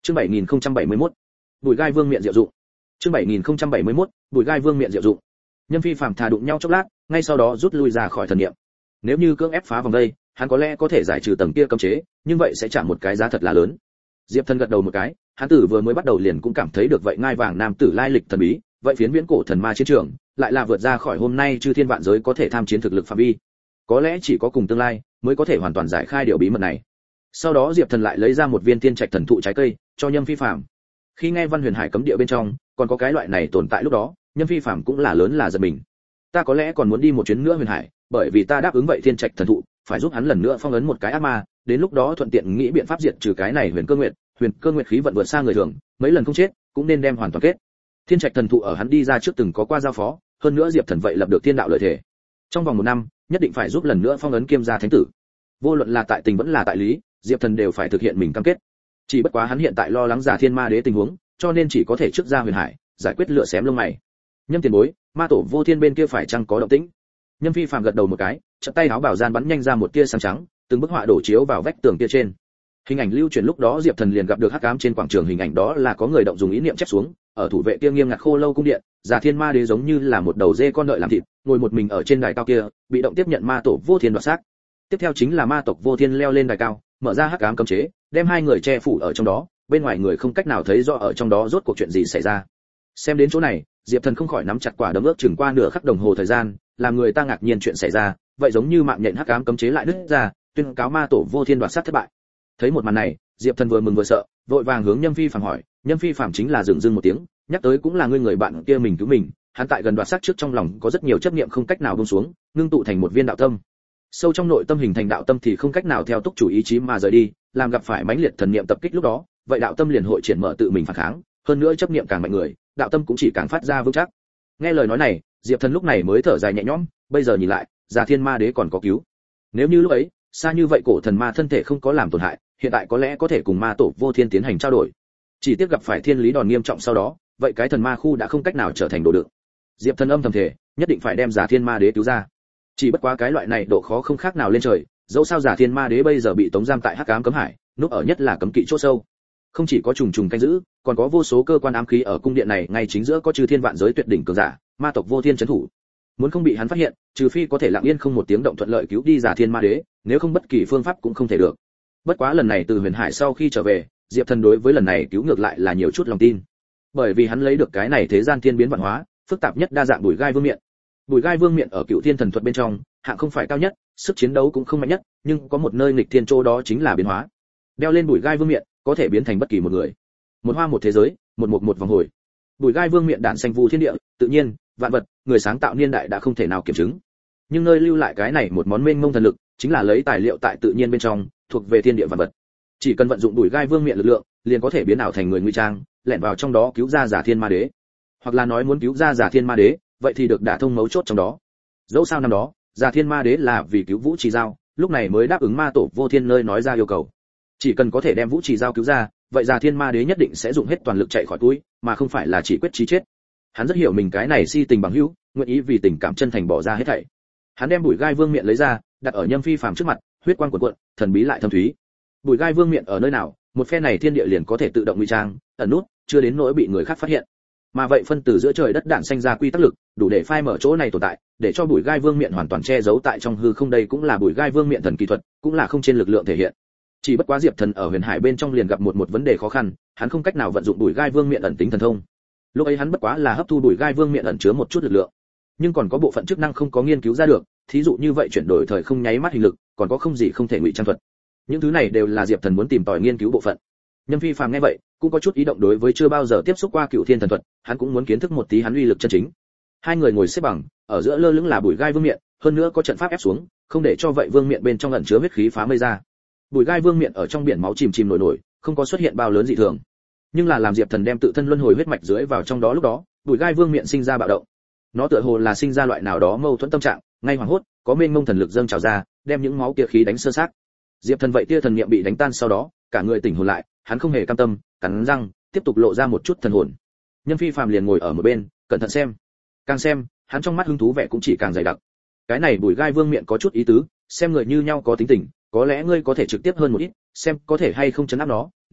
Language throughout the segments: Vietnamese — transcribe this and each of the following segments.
Chương 7071. Bùi gai vương miện diệu dụng. Chương 7071. Bùi gai vương miện diệu dụng. Nhâm Phi Phàm thà đụng nhau chốc lát, ngay sau đó rút lui ra khỏi thần niệm. Nếu như cưỡng ép phá vòng đây, hắn có lẽ có thể giải trừ tầng kia cấm chế, nhưng vậy sẽ trả một cái giá thật là lớn. Diệp Thần gật đầu một cái, hắn tử vừa mới bắt đầu liền cũng cảm thấy được vậy ngai vàng nam tử lai lịch thần bí, vậy phiến viễn cổ thần ma chiến trường, lại là vượt ra khỏi hôm nay chư thiên vạn giới có thể tham chiến thực lực phạm vi. Có lẽ chỉ có cùng tương lai mới có thể hoàn toàn giải khai điều bí mật này. Sau đó Diệp Thần lại lấy ra một viên tiên trạch thần thụ trái cây cho Nhâm Phi Phàm. Khi nghe Văn Huyền Hải cấm địa bên trong còn có cái loại này tồn tại lúc đó, Nhâm Phi Phàm cũng là lớn là giật mình. Ta có lẽ còn muốn đi một chuyến nữa Huyền Hải, bởi vì ta đáp ứng vậy tiên trạch thần thụ, phải giúp hắn lần nữa phong ấn một cái ác ma, đến lúc đó thuận tiện nghĩ biện pháp diệt trừ cái này Huyền Cơ Nguyệt khí vận vượt xa người thường, mấy lần không chết, cũng nên đem hoàn toàn kết. Thiên trạch thần thụ ở hắn đi ra trước từng có qua giao phó, hơn nữa Diệp Thần vậy lập được thiên đạo lợi thể. Trong vòng 1 năm, nhất định phải giúp lần nữa phong ấn Kiêm gia thánh tử. Vô luận là tại tình vẫn là tại lý, Diệp Thần đều phải thực hiện mình cam kết. Chỉ bất quá hắn hiện tại lo lắng Giả Thiên Ma Đế tình huống, cho nên chỉ có thể trước ra Huyền Hải, giải quyết lựa xém lông mày. Nhâm tiền bối, ma tổ Vô Thiên bên kia phải chăng có động tĩnh? Nhâm Phi Phàm gật đầu một cái, chợt tay áo bảo gian bắn nhanh ra một tia sáng trắng, từng bức họa đổ chiếu vào vách tường kia trên. Hình ảnh lưu truyền lúc đó Diệp Thần liền gặp được hắc ám trên quảng trường, hình ảnh đó là có người động dùng ý niệm chép xuống, ở thủ vệ kia nghiêm ngặt khô lâu cung điện, Giả Thiên Ma Đế giống như là một đầu dê con đợi làm thịt, ngồi một mình ở trên đài cao kia, bị động tiếp nhận ma tổ Vô Thiên đoạt xác. Tiếp theo chính là ma tộc Vô Thiên leo lên đài cao, mở ra hắc ám cấm chế, đem hai người che phủ ở trong đó, bên ngoài người không cách nào thấy rõ ở trong đó rốt cuộc chuyện gì xảy ra. Xem đến chỗ này, Diệp Thần không khỏi nắm chặt quả đấm ước chừng qua nửa khắc đồng hồ thời gian, làm người ta ngạc nhiên chuyện xảy ra, vậy giống như mạng nhện hắc ám cấm chế lại nứt ra, tuyên cáo ma tổ Vô Thiên đoạt sát thất bại. Thấy một màn này, Diệp Thần vừa mừng vừa sợ, vội vàng hướng Nhâm Phi Phàm hỏi, Nhâm Phi Phàm chính là dừng dưng một tiếng, nhắc tới cũng là ngươi người bạn kia mình cứu mình, hắn tại gần đoạt sát trước trong lòng có rất nhiều chấp niệm không cách nào buông xuống, ngưng tụ thành một viên đạo tâm. Sâu trong nội tâm hình thành đạo tâm thì không cách nào theo túc chủ ý chí mà rời đi, làm gặp phải mãnh liệt thần niệm tập kích lúc đó, vậy đạo tâm liền hội triển mở tự mình phản kháng, hơn nữa chấp niệm càng mạnh người, đạo tâm cũng chỉ càng phát ra vững chắc. Nghe lời nói này, Diệp Thần lúc này mới thở dài nhẹ nhõm, bây giờ nhìn lại, Giả Thiên Ma Đế còn có cứu. Nếu như lúc ấy, xa như vậy cổ thần ma thân thể không có làm tổn hại, hiện tại có lẽ có thể cùng ma tổ Vô Thiên tiến hành trao đổi. Chỉ tiếc gặp phải thiên lý đòn nghiêm trọng sau đó, vậy cái thần ma khu đã không cách nào trở thành đồ đựng. Diệp Thần âm thầm thể, nhất định phải đem Giả Thiên Ma Đế cứu ra. Chỉ bất quá cái loại này độ khó không khác nào lên trời, dẫu sao Giả Thiên Ma Đế bây giờ bị tống giam tại hắc ám cấm hải, núp ở nhất là cấm kỵ chỗ sâu. Không chỉ có trùng trùng canh giữ, còn có vô số cơ quan ám khí ở cung điện này, ngay chính giữa có chư thiên vạn giới tuyệt đỉnh cường giả, ma tộc Vô Thiên trấn thủ. Muốn không bị hắn phát hiện, trừ phi có thể lặng yên không một tiếng động thuận lợi cứu đi Giả Thiên Ma Đế, nếu không bất kỳ phương pháp cũng không thể được. Bất quá lần này từ Huyền Hải sau khi trở về, Diệp Thần đối với lần này cứu ngược lại là nhiều chút lòng tin. Bởi vì hắn lấy được cái này thế gian thiên biến vạn hóa, phức tạp nhất đa dạng Bùi Gai Vương miện. Bùi Gai Vương miện ở Cựu Thiên thần thuật bên trong, hạng không phải cao nhất, sức chiến đấu cũng không mạnh nhất, nhưng có một nơi nghịch thiên chỗ đó chính là biến hóa. Đeo lên Bùi Gai Vương miện, có thể biến thành bất kỳ một người. Một hoa một thế giới, một mục một vòng hồi. Bùi Gai Vương miện đản xanh vu thiên địa, tự nhiên, vạn vật, người sáng tạo niên đại đã không thể nào kiểm chứng. Nhưng nơi lưu lại cái này một món mênh mông thần lực, chính là lấy tài liệu tại tự nhiên bên trong, thuộc về thiên địa vạn vật. Chỉ cần vận dụng Bùi Gai Vương miện lực lượng, liền có thể biến ảo thành người nguy trang, lẻn vào trong đó cứu ra Giả Thiên Ma Đế. Hoặc là nói muốn cứu ra Giả Thiên Ma Đế, vậy thì được đả thông mấu chốt trong đó. Dẫu sao năm đó, Giả Thiên Ma Đế là vì cứu Vũ Trì Giao, lúc này mới đáp ứng ma tổ Vô Thiên nơi nói ra yêu cầu. Chỉ cần có thể đem Vũ Trì Giao cứu ra, vậy Giả Thiên Ma Đế nhất định sẽ dùng hết toàn lực chạy khỏi túi, mà không phải là chỉ quyết chí chết. Hắn rất hiểu mình cái này si tình bằng hữu, nguyện ý vì tình cảm chân thành bỏ ra hết thảy. Hắn đem Bùi Gai Vương miện lấy ra, đặt ở Nhâm Phi Phàm trước mặt, huyết quang cuộn cuộn, thần bí lại thâm thúy. Bùi Gai Vương miện ở nơi nào, một phe này thiên địa liền có thể tự động ngụy trang, ẩn nút, chưa đến nỗi bị người khác phát hiện. Mà vậy phân tử giữa trời đất đạn sinh ra quy tắc lực, đủ để phai mở chỗ này tồn tại, để cho Bùi Gai Vương miện hoàn toàn che giấu tại trong hư không. Đây cũng là Bùi Gai Vương miện thần kỹ thuật, cũng là không trên lực lượng thể hiện. Chỉ bất quá Diệp Thần ở Huyền Hải bên trong liền gặp một vấn đề khó khăn, hắn không cách nào vận dụng Bùi Gai Vương miện ẩn tính thần thông. Lúc ấy hắn bất quá là hấp thu Bùi Gai Vương miện ẩn chứa một chút lực lượng, nhưng còn có bộ phận chức năng không có nghiên cứu ra được, thí dụ như vậy chuyển đổi thời không nháy mắt hình lực, còn có không gì không thể ngụy trang thuật. Những thứ này đều là Diệp Thần muốn tìm tòi nghiên cứu bộ phận. Nhâm Phi Phàm nghe vậy, cũng có chút ý động, đối với chưa bao giờ tiếp xúc qua Cựu Thiên thần thuật, hắn cũng muốn kiến thức một tí hắn uy lực chân chính. Hai người ngồi xếp bằng, ở giữa lơ lửng là Bùi Gai Vương miện, hơn nữa có trận pháp ép xuống, không để cho vậy vương miện bên trong ẩn chứa huyết khí phá mây ra. Bùi Gai Vương miện ở trong biển máu chìm chìm nổi nổi, không có xuất hiện bao lớn dị thường. Nhưng là làm Diệp Thần đem tự thân luân hồi huyết mạch dưới vào trong đó, lúc đó, Bùi Gai Vương miện sinh ra bạo động. Nó tựa hồ là sinh ra loại nào đó mâu thuẫn tâm trạng, ngay hoảng hốt, có mênh mông thần lực dâng trào ra, đem những máu kia khí đánh sơ xác. Diệp Thần vậy tia thần niệm bị đánh tan sau đó, cả người tỉnh hồn lại, hắn không hề cam tâm, cắn răng, tiếp tục lộ ra một chút thần hồn. Nhâm Phi Phàm liền ngồi ở một bên, cẩn thận xem. Càng xem, hắn trong mắt hứng thú vẻ cũng chỉ càng dày đặc. Cái này Bùi Gai Vương miện có chút ý tứ, xem người như nhau có tính tình, có lẽ ngươi có thể trực tiếp hơn một ít, xem có thể hay không chấn áp nó,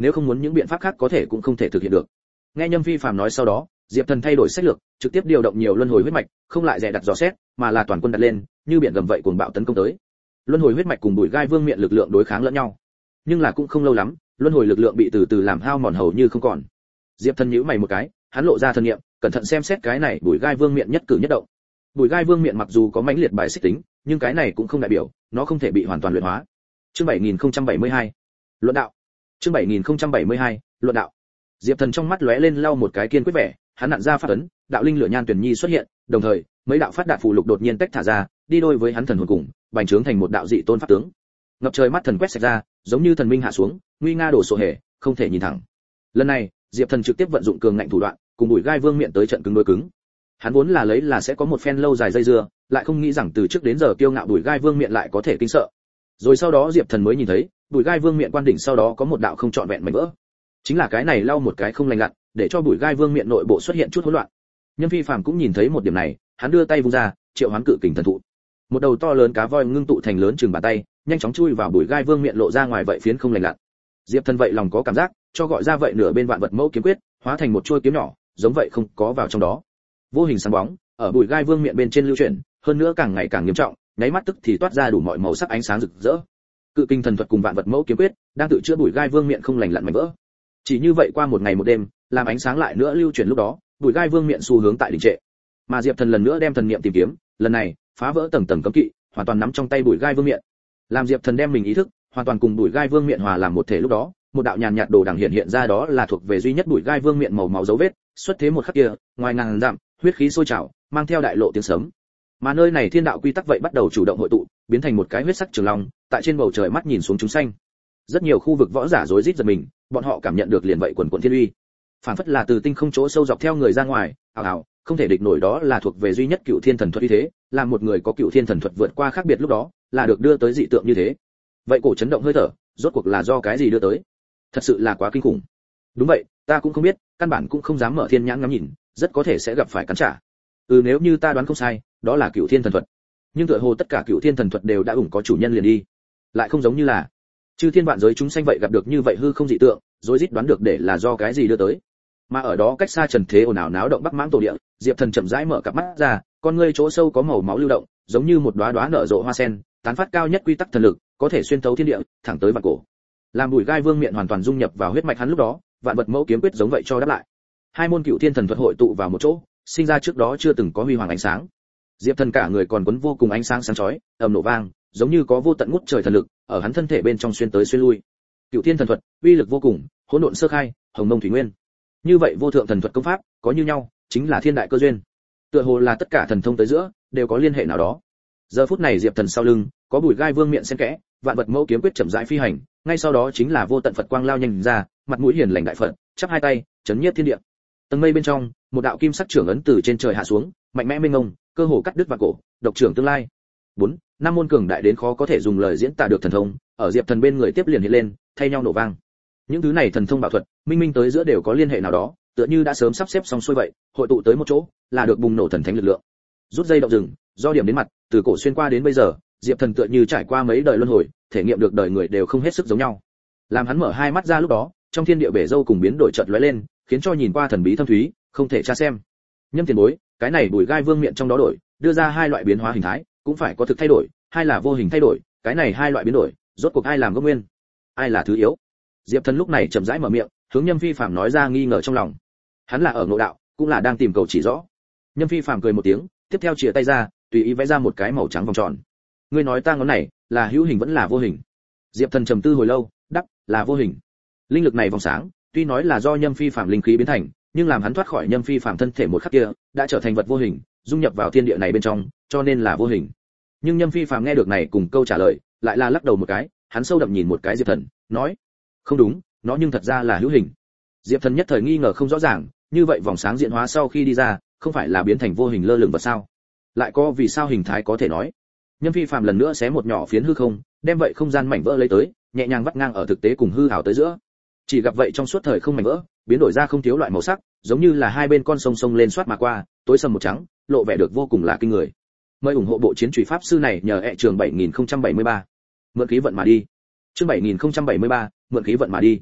nếu không muốn những biện pháp khác có thể cũng không thể thực hiện được. Nghe Nhâm Phi Phàm nói sau đó, Diệp Thần thay đổi sách lược, trực tiếp điều động nhiều luân hồi huyết mạch, không lại dè đặt dò xét, mà là toàn quân đặt lên, như biển gầm vậy cuồng bạo tấn công tới. Luân hồi huyết mạch cùng Bùi Gai Vương miện lực lượng đối kháng lẫn nhau, nhưng là cũng không lâu lắm, luân hồi lực lượng bị từ từ làm hao mòn hầu như không còn. Diệp Thần nhíu mày một cái, hắn lộ ra thần niệm, cẩn thận xem xét cái này Bùi Gai Vương miện nhất cử nhất động. Bùi Gai Vương miện mặc dù có mãnh liệt bài xích tính, nhưng cái này cũng không đại biểu nó không thể bị hoàn toàn luyện hóa. Chương 7072, luận đạo. Chương 7072, luận đạo. Diệp Thần trong mắt lóe lên lau một cái kiên quyết vẻ, hắn nặn ra pháp ấn, đạo linh lửa nhan tuyển nhi xuất hiện, đồng thời, mấy đạo phát đạt phù lục đột nhiên tách thả ra, đi đôi với hắn thần hồn cùng, bành trướng thành một đạo dị tôn pháp tướng. Ngập trời mắt thần quét sạch ra, giống như thần minh hạ xuống, nguy nga đổ sổ hề, không thể nhìn thẳng. Lần này, Diệp Thần trực tiếp vận dụng cường ngạnh thủ đoạn, cùng Bùi Gai Vương miện tới trận cứng đối cứng. Hắn vốn là lấy là sẽ có một phen lâu dài dây dưa, lại không nghĩ rằng từ trước đến giờ kiêu ngạo Bùi Gai Vương miện lại có thể kinh sợ. Rồi sau đó Diệp Thần mới nhìn thấy, Bùi Gai Vương miện quan đỉnh sau đó có một đạo không trọn vẹn mảnh vỡ. Chính là cái này lau một cái không lành lặn, để cho Bùi Gai Vương miện nội bộ xuất hiện chút hỗn loạn. Nhân Phi Phàm cũng nhìn thấy một điểm này, hắn đưa tay vung ra, triệu hoán cự kình thần thụ. Một đầu to lớn cá voi ngưng tụ thành lớn chừng bàn tay, nhanh chóng chui vào Bùi Gai Vương miện lộ ra ngoài vậy phiến không lành lặn. Diệp Thần vậy lòng có cảm giác, cho gọi ra vậy nửa bên vạn vật mẫu kiếm quyết, hóa thành một chuôi kiếm nhỏ, giống vậy không có vào trong đó. Vô hình sáng bóng, ở Bùi Gai Vương miện bên trên lưu chuyển, hơn nữa càng ngày càng nghiêm trọng, nháy mắt tức thì toát ra đủ mọi màu sắc ánh sáng rực rỡ. Cự kinh thần thuật cùng vạn vật mẫu kiếm quyết, đang tự chữa Bùi Gai Vương miện không lành lặn mảnh vỡ. Chỉ như vậy qua một ngày một đêm, làm ánh sáng lại nữa lưu chuyển lúc đó, Bùi Gai Vương miện xu hướng tại đỉnh trệ. Mà Diệp Thần lần nữa đem thần niệm tìm kiếm, lần này, phá vỡ tầng tầng cấm kỵ, hoàn toàn nắm trong tay Bùi Gai Vương miện. Làm Diệp Thần đem mình ý thức, hoàn toàn cùng Bùi Gai Vương miện hòa làm một thể lúc đó, một đạo nhàn nhạt đồ đằng hiện ra đó là thuộc về duy nhất Bùi Gai Vương miện màu máu dấu vết, xuất thế một khắc kia, ngoài ngàn dặm, huyết khí sôi trào, mang theo đại lộ tiếng sấm. Mà nơi này thiên đạo quy tắc vậy bắt đầu chủ động hội tụ, biến thành một cái huyết sắc trường long, tại trên bầu trời mắt nhìn xuống chúng sanh. Rất nhiều khu vực võ giả rối rít giật mình, bọn họ cảm nhận được liền vậy quần quần thiên uy. Phản phất là từ tinh không chỗ sâu dọc theo người ra ngoài, ảo ảo, không thể địch nổi đó là thuộc về duy nhất Cựu Thiên Thần Thuật uy thế, làm một người có Cựu Thiên Thần Thuật vượt qua khác biệt lúc đó, là được đưa tới dị tượng như thế. Vậy cổ chấn động hơi thở, rốt cuộc là do cái gì đưa tới? Thật sự là quá kinh khủng. Đúng vậy, ta cũng không biết, căn bản cũng không dám mở thiên nhãn ngắm nhìn, rất có thể sẽ gặp phải cắn trả. Nếu như ta đoán không sai, đó là Cựu Thiên Thần Thuật. Nhưng tựa hồ tất cả Cựu Thiên Thần Thuật đều đã ủng có chủ nhân liền đi, lại không giống như là chư thiên vạn giới chúng sanh vậy gặp được như vậy hư không dị tượng, rối rít đoán được để là do cái gì đưa tới. Mà ở đó cách xa trần thế ồn ào náo động bắc mãng tổ địa, Diệp Thần chậm rãi mở cặp mắt ra, con ngươi chỗ sâu có màu máu lưu động, giống như một đóa đóa nở rộ hoa sen, tán phát cao nhất quy tắc thần lực, có thể xuyên thấu thiên địa, thẳng tới vạn cổ. Làm Bùi Gai Vương miện hoàn toàn dung nhập vào huyết mạch hắn lúc đó, vạn vật mẫu kiếm quyết giống vậy cho đáp lại. Hai môn Cựu Thiên Thần Thuật hội tụ vào một chỗ, sinh ra trước đó chưa từng có huy hoàng ánh sáng. Diệp Thần cả người còn quấn vô cùng ánh sáng sáng chói, ầm nổ vang, giống như có vô tận ngút trời thần lực ở hắn thân thể bên trong xuyên tới xuyên lui. Cựu Thiên Thần Thuật, uy lực vô cùng, hỗn độn sơ khai, hồng mông thủy nguyên. Như vậy vô thượng thần thuật công pháp, có như nhau, chính là thiên đại cơ duyên. Tựa hồ là tất cả thần thông tới giữa đều có liên hệ nào đó. Giờ phút này Diệp Thần sau lưng, có Bùi Gai Vương miện xen kẽ, vạn vật mẫu kiếm quyết chậm rãi phi hành, ngay sau đó chính là vô tận Phật quang lao nhanh ra, mặt mũi hiền lành đại Phật, chắp hai tay, chấn nhiếp thiên địa. Tầng mây bên trong, một đạo kim sắc trưởng ấn từ trên trời hạ xuống, mạnh mẽ mênh mông, cơ hồ cắt đứt vạn cổ, độc trưởng tương lai. 4. Năm môn cường đại đến khó có thể dùng lời diễn tả được thần thông, ở Diệp Thần bên người tiếp liền hiện lên, thay nhau nổ vang. Những thứ này thần thông bảo thuật, minh minh tới giữa đều có liên hệ nào đó, tựa như đã sớm sắp xếp xong xuôi vậy, hội tụ tới một chỗ, là được bùng nổ thần thánh lực lượng. Rút dây động rừng, do điểm đến mặt, từ cổ xuyên qua đến bây giờ, Diệp Thần tựa như trải qua mấy đời luân hồi, thể nghiệm được đời người đều không hết sức giống nhau. Làm hắn mở hai mắt ra lúc đó, trong thiên địa bể dâu cùng biến đổi chợt lóe lên, khiến cho nhìn qua thần bí thâm thúy, không thể tra xem. Nhâm tiền bối, cái này Bùi Gai Vương miện trong đó đổi, đưa ra hai loại biến hóa hình thái, cũng phải có thực thay đổi, hay là vô hình thay đổi, cái này hai loại biến đổi, rốt cuộc ai làm gốc nguyên, ai là thứ yếu? Diệp Thần lúc này chậm rãi mở miệng, hướng Nhâm Phi Phàm nói ra nghi ngờ trong lòng. Hắn là ở ngộ đạo, cũng là đang tìm cầu chỉ rõ. Nhâm Phi Phàm cười một tiếng, tiếp theo chìa tay ra, tùy ý vẽ ra một cái màu trắng vòng tròn. Ngươi nói ta ngón này, là hữu hình vẫn là vô hình? Diệp Thần trầm tư hồi lâu, đáp, là vô hình. Linh lực này vòng sáng, tuy nói là do Nhâm Phi Phàm linh khí biến thành, nhưng làm hắn thoát khỏi Nhâm Phi Phàm thân thể một khắc kia, đã trở thành vật vô hình, dung nhập vào thiên địa này bên trong, cho nên là vô hình. Nhưng Nhâm Phi Phàm nghe được này cùng câu trả lời, lại là lắc đầu một cái, hắn sâu đậm nhìn một cái Diệp Thần, nói: "Không đúng, nó nhưng thật ra là hữu hình." Diệp Thần nhất thời nghi ngờ không rõ ràng, như vậy vòng sáng diễn hóa sau khi đi ra, không phải là biến thành vô hình lơ lửng vật sao? Lại có vì sao hình thái có thể nói? Nhâm Phi Phàm lần nữa xé một nhỏ phiến hư không, đem vậy không gian mảnh vỡ lấy tới, nhẹ nhàng vắt ngang ở thực tế cùng hư ảo tới giữa. Chỉ gặp vậy trong suốt thời không mảnh vỡ, biến đổi ra không thiếu loại màu sắc, giống như là hai bên con sông sông lên xoát mà qua, tối sầm một trắng, lộ vẻ được vô cùng là kinh người. Mời ủng hộ bộ chiến chùy pháp sư này nhờ trường 7073. Mượn khí vận mà đi. Chương 7073, mượn khí vận mà đi.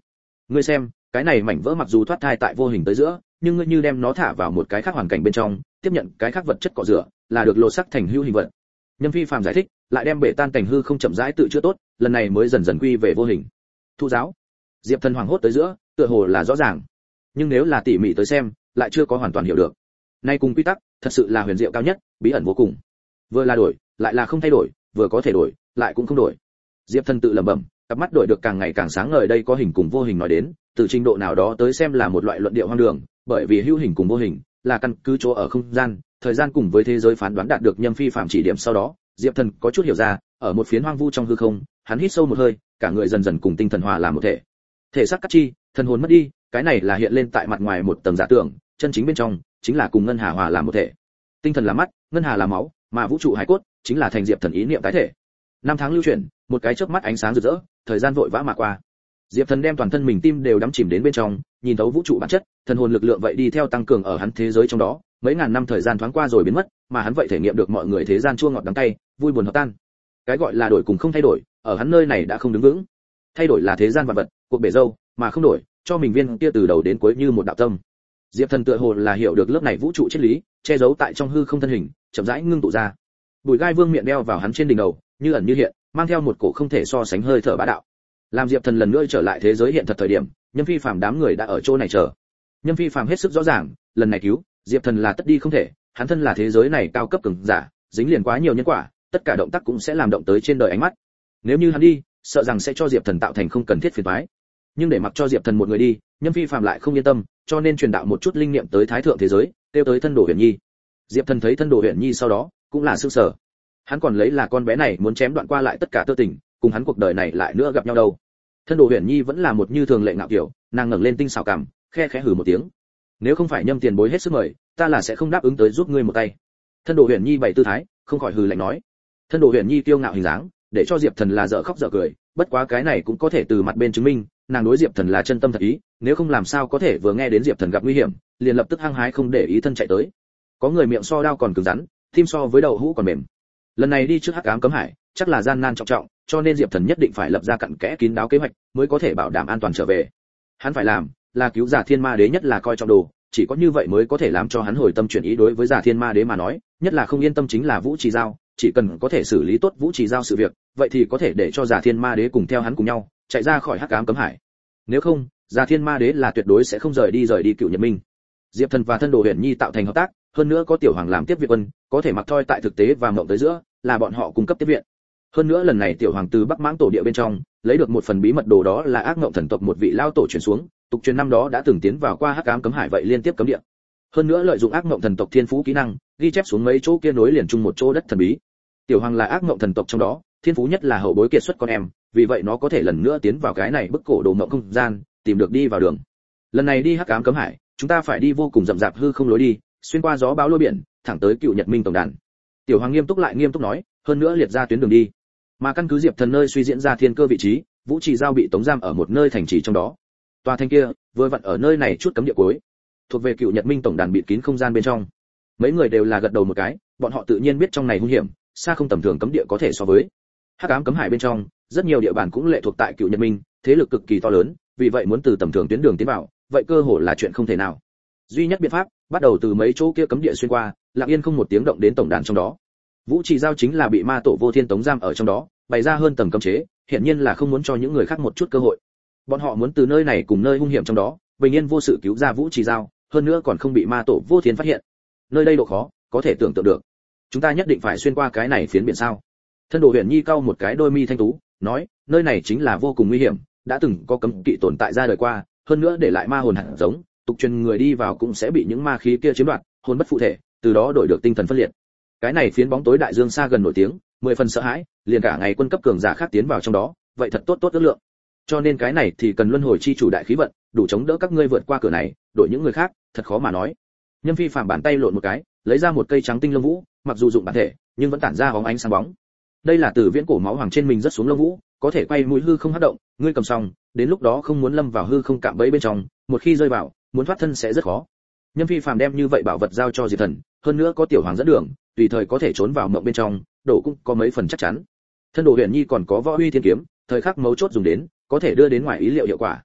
Ngươi xem, cái này mảnh vỡ mặc dù thoát thai tại vô hình tới giữa, nhưng ngươi như đem nó thả vào một cái khác hoàn cảnh bên trong, tiếp nhận cái khác vật chất cọ rửa, là được lột sắc thành hữu hình vật. Nhâm Phi Phàm giải thích, lại đem bể tan cảnh hư không chậm rãi tự chữa tốt, lần này mới dần dần quy về vô hình. Thu giáo. Diệp Thần hoảng hốt tới giữa, tựa hồ là rõ ràng, nhưng nếu là tỉ mỉ tới xem, lại chưa có hoàn toàn hiểu được. Nay cùng quy tắc, thật sự là huyền diệu cao nhất, bí ẩn vô cùng. Vừa là đổi, lại là không thay đổi, vừa có thể đổi, lại cũng không đổi. Diệp Thần tự lẩm bẩm, cặp mắt đổi được càng ngày càng sáng ngời, đây có hình cùng vô hình nói đến, từ trình độ nào đó tới xem là một loại luận điệu hoang đường, bởi vì hữu hình cùng vô hình là căn cứ chỗ ở không gian, thời gian cùng với thế giới phán đoán đạt được Nhâm Phi Phàm chỉ điểm sau đó, Diệp Thần có chút hiểu ra, ở một phiến hoang vu trong hư không, hắn hít sâu một hơi, cả người dần dần cùng tinh thần hòa làm một thể. Thể xác cắt chi, thần hồn mất đi, cái này là hiện lên tại mặt ngoài một tầng giả tưởng, chân chính bên trong chính là cùng ngân hà hòa làm một thể. Tinh thần là mắt, ngân hà là máu, mà vũ trụ hải cốt chính là thành Diệp Thần ý niệm tái thể. Năm tháng lưu chuyển, một cái chớp mắt ánh sáng rực rỡ, thời gian vội vã mà qua. Diệp Thần đem toàn thân mình tim đều đắm chìm đến bên trong, nhìn thấu vũ trụ bản chất, thần hồn lực lượng vậy đi theo tăng cường ở hắn thế giới trong đó, mấy ngàn năm thời gian thoáng qua rồi biến mất, mà hắn vậy thể nghiệm được mọi người thế gian chua ngọt đắng cay, vui buồn hợp tan. Cái gọi là đổi cùng không thay đổi, ở hắn nơi này đã không đứng vững. Thay đổi là thế gian vạn vật, cuộc bể dâu, mà không đổi, cho mình viên kia từ đầu đến cuối như một đạo tâm. Diệp Thần tựa hồ là hiểu được lớp này vũ trụ triết lý, che giấu tại trong hư không thân hình, chậm rãi ngưng tụ ra. Bùi gai vương miệng đeo vào hắn trên đỉnh đầu, như ẩn như hiện, mang theo một cổ không thể so sánh hơi thở bá đạo. Làm Diệp Thần lần nữa trở lại thế giới hiện thật thời điểm, Nhâm Phi Phàm đám người đã ở chỗ này chờ. Nhâm Phi Phàm hết sức rõ ràng, lần này cứu Diệp Thần là tất đi không thể, hắn thân là thế giới này cao cấp cường giả, dính liền quá nhiều nhân quả, tất cả động tác cũng sẽ làm động tới trên đời ánh mắt. Nếu như hắn đi, sợ rằng sẽ cho Diệp Thần tạo thành không cần thiết phiền toái. Nhưng để mặc cho Diệp Thần một người đi, Nhâm Phi Phàm lại không yên tâm, cho nên truyền đạo một chút linh niệm tới thái thượng thế giới, tiêu tới thân đồ Huyền Nhi. Diệp Thần thấy thân đồ Huyền Nhi sau đó, cũng là sửng sở. Hắn còn lấy là con bé này muốn chém đoạn qua lại tất cả tơ tình, cùng hắn cuộc đời này lại nữa gặp nhau đâu. Thân đồ Huyền Nhi vẫn là một như thường lệ ngạo kiểu, nàng ngẩng lên tinh xảo cằm, khe khẽ hừ một tiếng. Nếu không phải Nhâm tiền bối hết sức mời, ta là sẽ không đáp ứng tới giúp ngươi một tay. Thân đồ Huyền Nhi bày tư thái, không khỏi hừ lạnh nói. Thân đồ Huyền Nhi kiêu ngạo hình dáng, để cho Diệp Thần là dở khóc dở cười, bất quá cái này cũng có thể từ mặt bên chứng minh, nàng đối Diệp Thần là chân tâm thật ý, nếu không làm sao có thể vừa nghe đến Diệp Thần gặp nguy hiểm, liền lập tức hăng hái không để ý thân chạy tới. Có người miệng so đao còn cứng rắn, tim so với đầu hũ còn mềm. Lần này đi trước Hắc Ám Cấm Hải, chắc là gian nan trọng trọng, cho nên Diệp Thần nhất định phải lập ra cặn kẽ kín đáo kế hoạch, mới có thể bảo đảm an toàn trở về. Hắn phải làm là cứu Giả Thiên Ma Đế, nhất là coi trọng đồ, chỉ có như vậy mới có thể làm cho hắn hồi tâm chuyển ý. Đối với Giả Thiên Ma Đế mà nói, nhất là không yên tâm chính là Vũ Trì Giao, chỉ cần có thể xử lý tốt Vũ Trì Giao sự việc, vậy thì có thể để cho Giả Thiên Ma Đế cùng theo hắn cùng nhau chạy ra khỏi Hắc Ám Cấm Hải. Nếu không, Giả Thiên Ma Đế là tuyệt đối sẽ không rời đi Cựu Nhật Minh. Diệp Thần và thân đồ Huyền Nhi tạo thành hợp tác, hơn nữa có Tiểu Hoàng làm tiếp viện quân, có thể mặc thoi tại thực tế và mộng tới giữa, là bọn họ cung cấp tiếp viện. Hơn nữa lần này Tiểu Hoàng từ Bắc Mãng tổ địa bên trong lấy được một phần bí mật đồ, đó là Ác Ngộng thần tộc một vị lao tổ truyền xuống, tục truyền năm đó đã từng tiến vào qua Hắc Ám Cấm Hải vậy liên tiếp cấm địa. Hơn nữa lợi dụng Ác Ngộng thần tộc thiên phú kỹ năng, ghi chép xuống mấy chỗ kia nối liền chung một chỗ đất thần bí. Tiểu Hoàng là Ác Ngộng thần tộc trong đó, thiên phú nhất là hậu bối kiệt xuất con em, vì vậy nó có thể lần nữa tiến vào cái này bức cổ đồ mộng không gian, tìm được đi vào đường. Lần này đi Hắc Ám Cấm Hải, chúng ta phải đi vô cùng rậm rạp hư không lối đi, xuyên qua gió bão lôi biển, thẳng tới Cựu Nhật Minh tổng đàn. Tiểu Hoàng nghiêm túc lại nghiêm túc nói, hơn nữa liệt ra tuyến đường đi. Mà căn cứ Diệp Thần nơi suy diễn ra thiên cơ vị trí, Vũ Trì Giao bị tống giam ở một nơi thành trì trong đó. Tòa thành kia vừa vặn ở nơi này chút cấm địa cuối, thuộc về Cựu Nhật Minh tổng đàn bịt kín không gian bên trong. Mấy người đều là gật đầu một cái, bọn họ tự nhiên biết trong này hung hiểm, xa không tầm thường cấm địa có thể so với. Hắc Ám Cấm Hải bên trong, rất nhiều địa bàn cũng lệ thuộc tại Cựu Nhật Minh, thế lực cực kỳ to lớn, vì vậy muốn từ tầm thường tuyến đường tiến vào, vậy cơ hội là chuyện không thể nào. Duy nhất biện pháp, bắt đầu từ mấy chỗ kia cấm địa xuyên qua, lặng yên không một tiếng động đến tổng đàn trong đó. Vũ Trì Giao chính là bị ma tổ Vô Thiên tống giam ở trong đó, bày ra hơn tầng cấm chế, hiển nhiên là không muốn cho những người khác một chút cơ hội. Bọn họ muốn từ nơi này cùng nơi hung hiểm trong đó, bình yên vô sự cứu ra Vũ Trì Giao, hơn nữa còn không bị ma tổ Vô Thiên phát hiện. Nơi đây độ khó, có thể tưởng tượng được. Chúng ta nhất định phải xuyên qua cái này phiến biển sao? Thân đồ Huyền Nhi cau một cái đôi mi thanh tú, nói, nơi này chính là vô cùng nguy hiểm, đã từng có cấm kỵ tồn tại ra đời qua, hơn nữa để lại ma hồn hạt giống, tục truyền người đi vào cũng sẽ bị những ma khí kia chiếm đoạt, hồn bất phụ thể, từ đó đổi được tinh thần phân liệt. Cái này phiến bóng tối đại dương xa gần nổi tiếng, 10 phần sợ hãi, liền cả ngày quân cấp cường giả khác tiến vào trong đó, vậy thật tốt ước lượng. Cho nên cái này thì cần luân hồi chi chủ đại khí vận, đủ chống đỡ các ngươi vượt qua cửa này, đổi những người khác, thật khó mà nói. Nhâm Phi Phàm bàn tay lộn một cái, lấy ra một cây trắng tinh lông vũ, mặc dù dụng bản thể, nhưng vẫn tản ra bóng ánh sáng bóng. Đây là từ viễn cổ máu hoàng trên mình rất xuống lông vũ, có thể quay mũi hư không hất động, ngươi cầm xong, đến lúc đó không muốn lâm vào hư không cạm bẫy bên trong, một khi rơi vào, muốn thoát thân sẽ rất khó. Nhâm Phi Phàm đem như vậy bảo vật giao cho Diệp Thần, hơn nữa có Tiểu Hoàng dẫn đường, tùy thời có thể trốn vào mộng bên trong, đổ cũng có mấy phần chắc chắn. Thân đồ Huyền Nhi còn có Võ Uy Thiên kiếm, thời khắc mấu chốt dùng đến, có thể đưa đến ngoài ý liệu hiệu quả.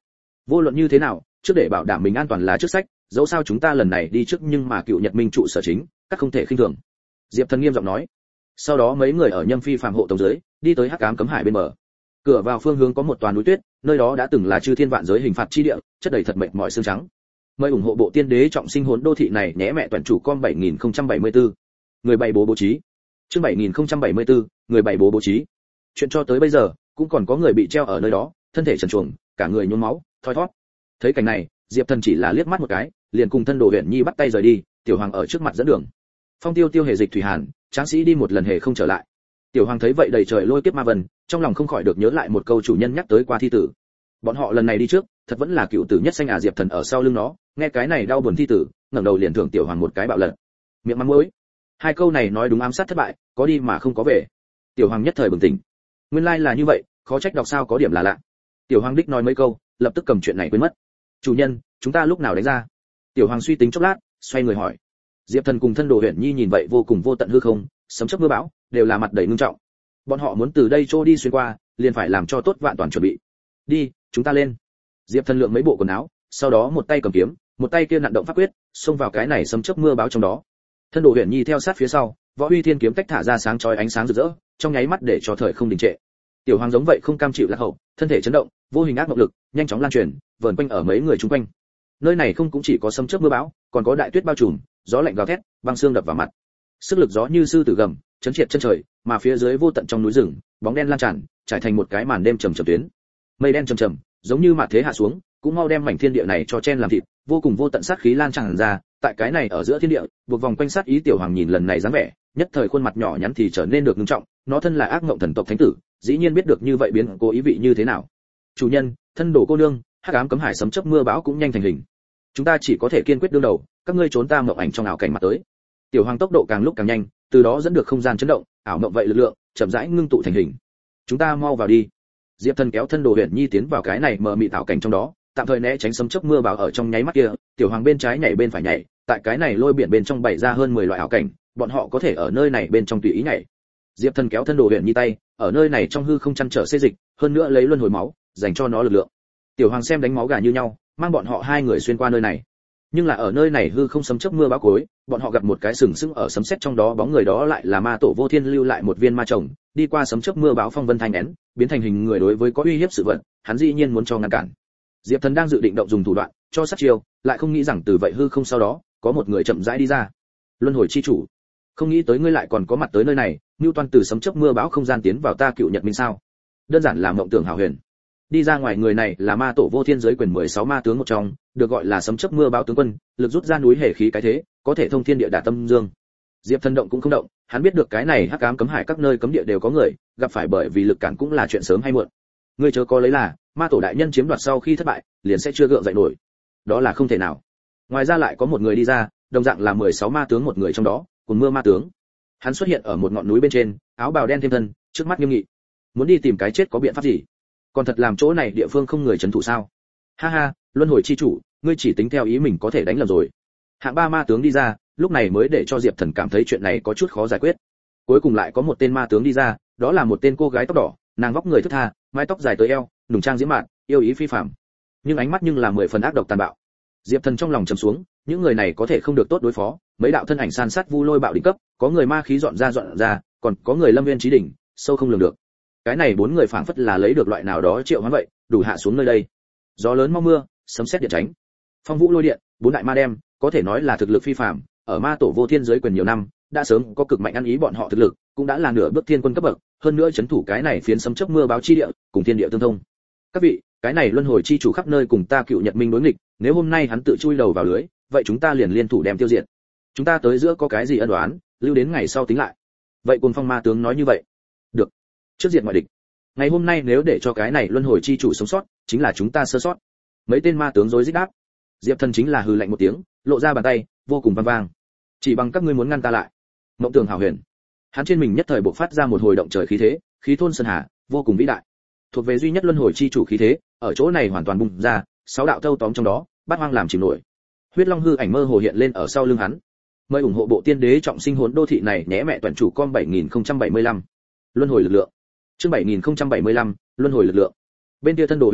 Vô luận như thế nào, trước để bảo đảm mình an toàn là trước sách, dẫu sao chúng ta lần này đi trước nhưng mà cựu Nhật Minh trụ sở chính, các không thể khinh thường. Diệp Thần nghiêm giọng nói. Sau đó mấy người ở Nhâm Phi phàm hộ tống dưới, đi tới Hắc Ám cấm hải bên bờ. Cửa vào phương hướng có một tòa núi tuyết, nơi đó đã từng là chư thiên vạn giới hình phạt chi địa, chất đầy thật mệt mỏi xương trắng. Mời ủng hộ bộ tiên đế trọng sinh hồn đô thị này nhé mẹ toàn chủ com 7074. Người bày bố bố trí. Chương 7074, người bày bố bố trí. Chuyện cho tới bây giờ, cũng còn có người bị treo ở nơi đó, thân thể trần truồng, cả người nhuốm máu, thoi thóp. Thấy cảnh này, Diệp Thần chỉ là liếc mắt một cái, liền cùng thân đồ Huyền Nhi bắt tay rời đi, Tiểu Hoàng ở trước mặt dẫn đường. Phong Tiêu Tiêu hề dịch thủy hàn, tráng sĩ đi một lần hề không trở lại. Tiểu Hoàng thấy vậy đầy trời lôi kiếp ma vần, trong lòng không khỏi được nhớ lại một câu chủ nhân nhắc tới qua thi tử. Bọn họ lần này đi trước, thật vẫn là cựu tử nhất sanh Diệp Thần ở sau lưng nó, nghe cái này đau buồn thi tử, ngẩng đầu liền thưởng Tiểu Hoàng một cái bạo lật. Miệng mắng muối. Hai câu này nói đúng ám sát thất bại, có đi mà không có về. Tiểu Hoàng nhất thời bừng tỉnh. Nguyên lai là như vậy, khó trách đọc sao có điểm là lạ. Tiểu Hoàng đích nói mấy câu, lập tức cầm chuyện này quên mất. Chủ nhân, chúng ta lúc nào đánh ra? Tiểu Hoàng suy tính chốc lát, xoay người hỏi. Diệp Thần cùng thân đồ Huyền Nhi nhìn vậy vô cùng vô tận hư không, sấm chớp mưa bão, đều là mặt đầy nghiêm trọng. Bọn họ muốn từ đây trôi đi xuyên qua, liền phải làm cho tốt vạn toàn chuẩn bị. Đi, chúng ta lên. Diệp Thần lượng mấy bộ quần áo, sau đó một tay cầm kiếm, một tay kia nặn động pháp quyết, xông vào cái này sấm chớp mưa bão trong đó. Thân đồ Huyền Nhi theo sát phía sau, võ uy thiên kiếm tách thả ra sáng chói ánh sáng rực rỡ, trong nháy mắt để cho thời không đình trệ. Tiểu Hoàng giống vậy không cam chịu lạc hậu, thân thể chấn động, vô hình ác động lực nhanh chóng lan truyền, vờn quanh ở mấy người chung quanh. Nơi này không cũng chỉ có sấm chớp mưa bão, còn có đại tuyết bao trùm, gió lạnh gào thét, băng sương đập vào mặt. Sức lực gió như sư tử gầm, chấn triệt chân trời, mà phía dưới vô tận trong núi rừng, bóng đen lan tràn, trải thành một cái màn đêm trầm trầm tuyến. Mây đen trầm trầm, giống như mạt thế hạ xuống, cũng mau đem mảnh thiên địa này cho chen làm thịt, vô cùng vô tận sát khí lan tràn ra, tại cái này ở giữa thiên địa, buộc vòng quanh sát ý. Tiểu Hoàng nhìn lần này dáng vẻ, nhất thời khuôn mặt nhỏ nhắn thì trở nên được nghiêm trọng, nó thân là ác ngộng thần tộc thánh tử, dĩ nhiên biết được như vậy biến cố ý vị như thế nào. Chủ nhân, thân đồ cô nương, Hắc Ám cấm hải sấm chớp mưa bão cũng nhanh thành hình. Chúng ta chỉ có thể kiên quyết đương đầu, các ngươi trốn ta mộng ảnh trong ảo cảnh mặt tới. Tiểu Hoàng tốc độ càng lúc càng nhanh, từ đó dẫn được không gian chấn động, ảo mộng vậy lực lượng, chậm rãi ngưng tụ thành hình. Chúng ta mau vào đi. Diệp Thần kéo thân đồ Huyền Nhi tiến vào cái này mờ mịt ảo cảnh trong đó, tạm thời né tránh sấm chớp mưa bão ở trong nháy mắt kia. Tiểu Hoàng bên trái nhảy bên phải nhảy, tại cái này lôi biển bên trong bày ra hơn 10 loại ảo cảnh, bọn họ có thể ở nơi này bên trong tùy ý nhảy. Diệp Thần kéo thân đồ Huyền Nhi tay, ở nơi này trong hư không chăn trở xê dịch, hơn nữa lấy luân hồi máu, dành cho nó lực lượng. Tiểu Hoàng xem đánh máu gà như nhau, mang bọn họ hai người xuyên qua nơi này. Nhưng là ở nơi này hư không sấm chớp mưa bão cối, bọn họ gặp một cái sừng sững ở sấm sét trong đó, bóng người đó lại là ma tổ Vô Thiên lưu lại một viên ma chồng, đi qua sấm chớp mưa bão phong vân thanh nén, biến thành hình người đối với có uy hiếp sự vật, hắn dĩ nhiên muốn cho ngăn cản. Diệp Thần đang dự định động dùng thủ đoạn cho sát chiêu, lại không nghĩ rằng từ vậy hư không sau đó, có một người chậm rãi đi ra. Luân hồi chi chủ, không nghĩ tới ngươi lại còn có mặt tới nơi này, Nưu Toan từ sấm chớp mưa bão không gian tiến vào ta cựu Nhật Minh sao? Đơn giản là mộng tưởng hảo huyền. Đi ra ngoài người này là ma tổ Vô Thiên giới quyền 16 ma tướng một trong, được gọi là sấm chớp mưa bão tướng quân, lực rút ra núi hề khí cái thế, có thể thông thiên địa đả tâm dương. Diệp Thần động cũng không động, hắn biết được cái này Hắc Ám cấm hải các nơi cấm địa đều có người, gặp phải bởi vì lực cản cũng là chuyện sớm hay muộn. Ngươi chớ có lấy là ma tổ đại nhân chiếm đoạt sau khi thất bại, liền sẽ chưa gượng dậy nổi. Đó là không thể nào. Ngoài ra lại có một người đi ra, đồng dạng là 16 ma tướng một người trong đó, cùng mưa ma tướng. Hắn xuất hiện ở một ngọn núi bên trên, áo bào đen thêm thân, trước mắt nghiêm nghị. Muốn đi tìm cái chết có biện pháp gì? Còn thật làm chỗ này địa phương không người trấn thủ sao? Ha ha, luân hồi chi chủ, ngươi chỉ tính theo ý mình có thể đánh lầm rồi. Hạng ba ma tướng đi ra, lúc này mới để cho Diệp Thần cảm thấy chuyện này có chút khó giải quyết. Cuối cùng lại có một tên ma tướng đi ra, đó là một tên cô gái tóc đỏ, nàng vóc người thướt tha, mái tóc dài tới eo, nùng trang diễm mạn, yêu ý phi phàm. Nhưng ánh mắt nhưng là 10 phần ác độc tàn bạo. Diệp Thần trong lòng trầm xuống, những người này có thể không được tốt đối phó, mấy đạo thân ảnh san sát vu lôi bạo đỉnh cấp, có người ma khí dọn ra, còn có người lâm viên chí đỉnh, sâu không lường được. Cái này 4 người phảng phất là lấy được loại nào đó triệu hoán vậy, đủ hạ xuống nơi đây. Gió lớn mau mưa, sấm sét điện tránh, phong vũ lôi điện, 4 đại ma đem, có thể nói là thực lực phi phàm, ở ma tổ Vô Thiên giới quyền nhiều năm, đã sớm có cực mạnh ăn ý bọn họ thực lực, cũng đã là nửa bước thiên quân cấp bậc, hơn nữa chấn thủ cái này phiến sấm chớp mưa báo chi địa, cùng thiên địa tương thông. Các vị, cái này luân hồi chi chủ khắp nơi cùng ta cựu Nhật Minh đối nghịch, nếu hôm nay hắn tự chui đầu vào lưới, vậy chúng ta liền liên thủ đem tiêu diệt. Chúng ta tới giữa có cái gì ân oán, lưu đến ngày sau tính lại. Vậy Cuồng Phong ma tướng nói như vậy. Được. Trước diệt ngoại địch. Ngày hôm nay nếu để cho cái này luân hồi chi chủ sống sót, chính là chúng ta sơ sót. Mấy tên ma tướng rối rít đáp. Diệp Thần chính là hừ lạnh một tiếng, lộ ra bàn tay, vô cùng vang vang. Chỉ bằng các ngươi muốn ngăn ta lại. Mộng tưởng hảo huyền. Hắn trên mình nhất thời bộc phát ra một hồi động trời khí thế, khí thôn sơn hà, vô cùng vĩ đại. Thuộc về duy nhất luân hồi chi chủ khí thế, ở chỗ này hoàn toàn bùng ra, 6 đạo thâu tóm trong đó, bát hoang làm chìm nổi. Huyết Long hư ảnh mơ hồ hiện lên ở sau lưng hắn. Mời ủng hộ bộ tiên đế trọng sinh hồn đô thị này nhé mẹ toàn chủ com 7075. Luân hồi lực lượng. Chương 7075, luân hồi lực lượng. Bên kia thân đồ Huyền Nhi,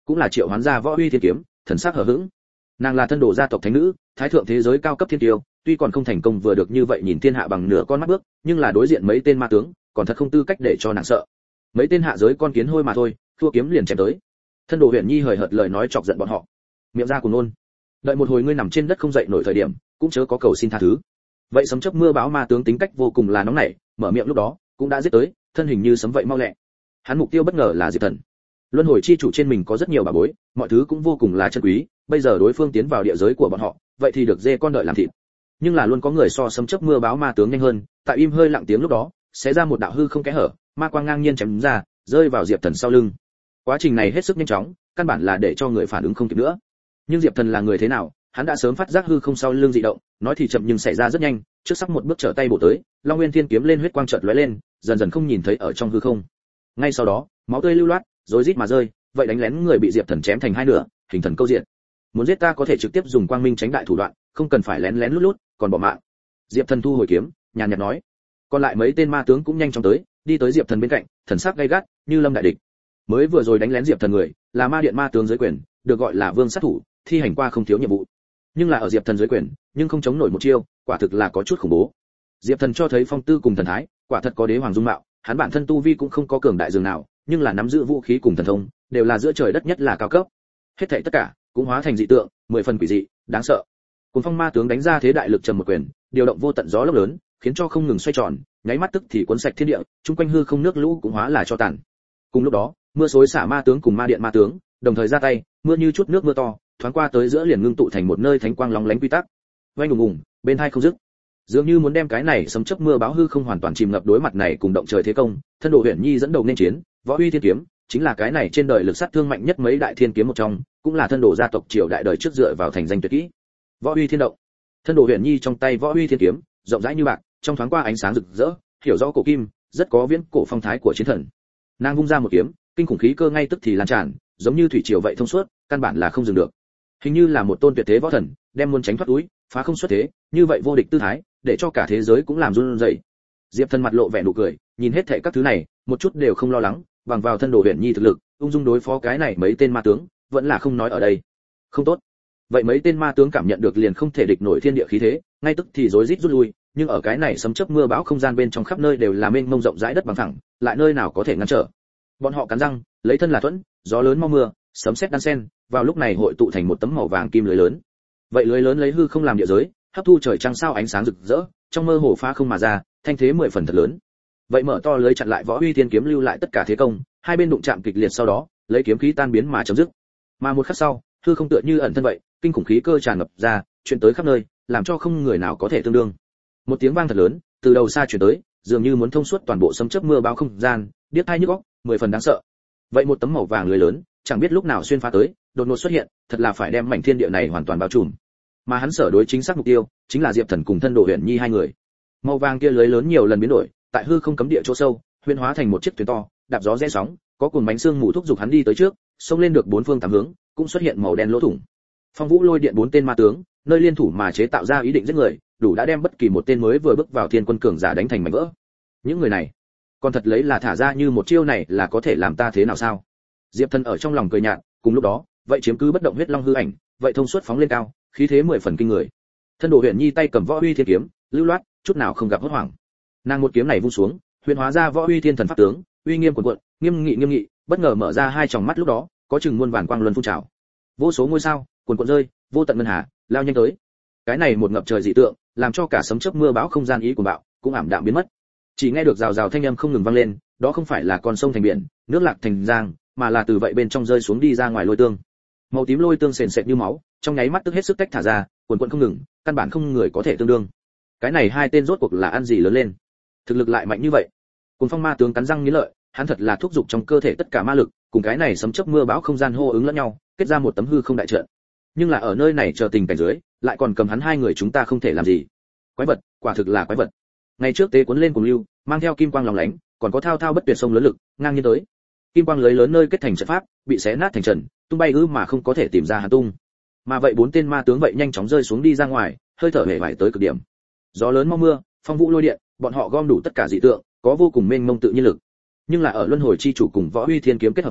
cũng là triệu hoán ra võ uy thiên kiếm, thần sắc hờ hững. Nàng là thân đồ gia tộc thánh nữ, thái thượng thế giới cao cấp thiên tiêu, tuy còn không thành công vừa được như vậy nhìn thiên hạ bằng nửa con mắt bước, nhưng là đối diện mấy tên ma tướng, còn thật không tư cách để cho nàng sợ. Mấy tên hạ giới con kiến hôi mà thôi, thua kiếm liền chém tới. Thân đồ Huyền Nhi hời hợt lời nói chọc giận bọn họ. Miệng ra cùng nôn. Đợi một hồi ngươi nằm trên đất không dậy nổi thời điểm, cũng chớ có cầu xin tha thứ. Vậy sấm chớp mưa bão ma tướng tính cách vô cùng là nóng nảy, mở miệng lúc đó, cũng đã giết tới, thân hình như sấm vậy mau lẹ. Hắn mục tiêu bất ngờ là Diệp Thần. Luân hồi chi chủ trên mình có rất nhiều bảo bối, mọi thứ cũng vô cùng là chân quý, bây giờ đối phương tiến vào địa giới của bọn họ, vậy thì được dê con đợi làm thịt. Nhưng là luôn có người so sấm chớp mưa bão ma tướng nhanh hơn, tại im hơi lặng tiếng lúc đó, sẽ ra một đạo hư không kẽ hở, ma quang ngang nhiên chém ra, rơi vào Diệp Thần sau lưng. Quá trình này hết sức nhanh chóng, căn bản là để cho người phản ứng không kịp nữa. Nhưng Diệp Thần là người thế nào, hắn đã sớm phát giác hư không sau lưng dị động, nói thì chậm nhưng xảy ra rất nhanh, trước sắc một bước trở tay bổ tới, Long Nguyên Thiên kiếm lên huyết quang chợt lóe lên, dần dần không nhìn thấy ở trong hư không. Ngay sau đó, máu tươi lưu loát, rối rít mà rơi, vậy đánh lén người bị Diệp Thần chém thành hai nửa, hình thần câu diện. Muốn giết ta có thể trực tiếp dùng quang minh tránh đại thủ đoạn, không cần phải lén lén lút lút, còn bỏ mạng. Diệp Thần thu hồi kiếm, nhàn nhạt nói. Còn lại mấy tên ma tướng cũng nhanh chóng tới, đi tới Diệp Thần bên cạnh, thần sắc gay gắt, như lâm đại địch. Mới vừa rồi đánh lén Diệp Thần người, là ma điện ma tướng dưới quyền, được gọi là vương sát thủ, thi hành qua không thiếu nhiệm vụ. Nhưng là ở Diệp Thần dưới quyền, nhưng không chống nổi một chiêu, quả thực là có chút khủng bố. Diệp Thần cho thấy phong tư cùng thần thái, quả thật có đế hoàng dung mạo, hắn bản thân tu vi cũng không có cường đại dường nào, nhưng là nắm giữ vũ khí cùng thần thông, đều là giữa trời đất nhất là cao cấp. Hết thảy tất cả cũng hóa thành dị tượng, 10 phần quỷ dị, đáng sợ. Cùng phong ma tướng đánh ra thế đại lực trầm một quyền, điều động vô tận gió lốc lớn, khiến cho không ngừng xoay tròn, nháy mắt tức thì cuốn sạch thiên địa, chung quanh hư không nước lũ cũng hóa là cho tàn. Cùng lúc đó, mưa xối xả ma tướng cùng ma điện ma tướng, đồng thời ra tay, mưa như chút nước mưa to, thoáng qua tới giữa liền ngưng tụ thành một nơi thánh quang lóng lánh quy tắc. Oanh ùng ùng, bên hai không dứt. Dường như muốn đem cái này sấm chớp mưa báo hư không hoàn toàn chìm ngập đối mặt này cùng động trời thế công, thân đồ Huyền Nhi dẫn đầu nên chiến, võ uy thiên kiếm, chính là cái này trên đời lực sát thương mạnh nhất mấy đại thiên kiếm một trong, cũng là thân đồ gia tộc triều đại đời trước dựa vào thành danh tuyệt kỹ. Võ uy thiên động. Thân đồ Huyền Nhi trong tay võ uy thiên kiếm, rộng rãi như bạc, trong thoáng qua ánh sáng rực rỡ, hiểu rõ cổ kim, rất có viễn cổ phong thái của chiến thần. Nàng vung ra một kiếm, kinh khủng khí cơ ngay tức thì lan tràn, giống như thủy triều vậy thông suốt, căn bản là không dừng được. Hình như là một tôn tuyệt thế võ thần, đem muôn tránh thoát túi, phá không xuất thế, như vậy vô địch tư thái, để cho cả thế giới cũng làm run rẩy. Diệp Thần mặt lộ vẻ nụ cười, nhìn hết thảy các thứ này, một chút đều không lo lắng, bằng vào thân đồ Huyền Nhi thực lực, ung dung đối phó cái này mấy tên ma tướng, vẫn là không nói ở đây. Không tốt. Vậy mấy tên ma tướng cảm nhận được liền không thể địch nổi thiên địa khí thế, ngay tức thì rối rít rút lui, nhưng ở cái này sấm chớp mưa bão không gian bên trong khắp nơi đều là mênh mông rộng rãi đất bằng phẳng, lại nơi nào có thể ngăn trở. Bọn họ cắn răng, lấy thân là thuẫn, gió lớn mau mưa, sấm sét đan sen, vào lúc này hội tụ thành một tấm màu vàng kim lưới lớn. Vậy lưới lớn lấy hư không làm địa giới, hấp thu trời trăng sao ánh sáng rực rỡ, trong mơ hồ phá không mà ra, thanh thế 10 phần thật lớn. Vậy mở to lưới chặn lại võ uy thiên kiếm lưu lại tất cả thế công, hai bên đụng chạm kịch liệt sau đó, lấy kiếm khí tan biến mà chấm dứt. Mà một khắc sau, hư không tựa như ẩn thân vậy, kinh khủng khí cơ tràn ngập ra, truyền tới khắp nơi, làm cho không người nào có thể tương đương. Một tiếng vang thật lớn, từ đầu xa truyền tới, dường như muốn thông suốt toàn bộ sấm chớp mưa bão không gian, điếc tai nhức óc, 10 phần đáng sợ. Vậy một tấm màu vàng lưới lớn, chẳng biết lúc nào xuyên phá tới, đột ngột xuất hiện, thật là phải đem mảnh thiên địa này hoàn toàn bao trùm. Mà hắn sở đối chính xác mục tiêu, chính là Diệp Thần cùng thân đồ Huyền Nhi hai người. Màu vàng kia lưới lớn nhiều lần biến đổi, tại hư không cấm địa chỗ sâu, huyễn hóa thành một chiếc thuyền to, đạp gió rẽ sóng, có cuồng bánh xương mù thúc giục hắn đi tới trước, xông lên được bốn phương tám hướng, cũng xuất hiện màu đen lỗ thủng. Phong Vũ lôi điện bốn tên ma tướng, nơi liên thủ mà chế tạo ra ý định giết người, đủ đã đem bất kỳ một tên mới vừa bước vào thiên quân cường giả đánh thành mảnh vỡ. Những người này, còn thật lấy là thả ra như một chiêu này là có thể làm ta thế nào sao? Diệp Thần ở trong lòng cười nhạt, cùng lúc đó, vậy chiếm cứ bất động huyết long hư ảnh, vậy thông suốt phóng lên cao, khí thế 10 phần kinh người. Thân đồ Huyền Nhi tay cầm võ uy thiên kiếm, lưu loát, chút nào không gặp hốt hoảng. Nàng một kiếm này vung xuống, huyền hóa ra võ uy thiên thần pháp tướng, uy nghiêm cuồn cuộn, nghiêm nghị, bất ngờ mở ra hai tròng mắt lúc đó, có chừng muôn vàn quang luân phun trào. Vô số ngôi sao, cuồn cuộn rơi, vô tận ngân hà, lao nhanh tới. Cái này một ngập trời dị tượng, làm cho cả sấm chớp mưa bão không gian ý của bạo, cũng ảm đạm biến mất. Chỉ nghe được rào rào thanh âm không ngừng vang lên, đó không phải là con sông thành biển, nước lạc thành giang, mà là từ vậy bên trong rơi xuống đi ra ngoài lôi tương. Màu tím lôi tương sền sệt như máu, trong nháy mắt tức hết sức tách thả ra, cuồn cuộn không ngừng, căn bản không người có thể tương đương. Cái này hai tên rốt cuộc là ăn gì lớn lên, thực lực lại mạnh như vậy. Cùng phong ma tướng cắn răng nghiến lợi, hắn thật là thúc giục trong cơ thể tất cả ma lực, cùng cái này sấm chớp mưa bão không gian hô ứng lẫn nhau, kết ra một tấm hư không đại trận. Nhưng là ở nơi này chờ tình cảnh dưới, lại còn cầm hắn hai người chúng ta không thể làm gì. Quái vật, quả thực là quái vật. Ngày trước tế cuốn lên cùng lưu, mang theo kim quang lóng lánh, còn có thao thao bất tuyệt sông lớn lực, ngang nhiên tới. Kim quang lưới lớn nơi kết thành trận pháp, bị xé nát thành trần, tung bay ư mà không có thể tìm ra hắn tung. Mà vậy bốn tên ma tướng vậy nhanh chóng rơi xuống đi ra ngoài, hơi thở hề vải tới cực điểm. Gió lớn mau mưa, phong vũ lôi điện, bọn họ gom đủ tất cả dị tượng, có vô cùng mênh mông tự nhiên lực. Nhưng là ở luân hồi chi chủ cùng võ uy thiên kiếm kết hợp dưới,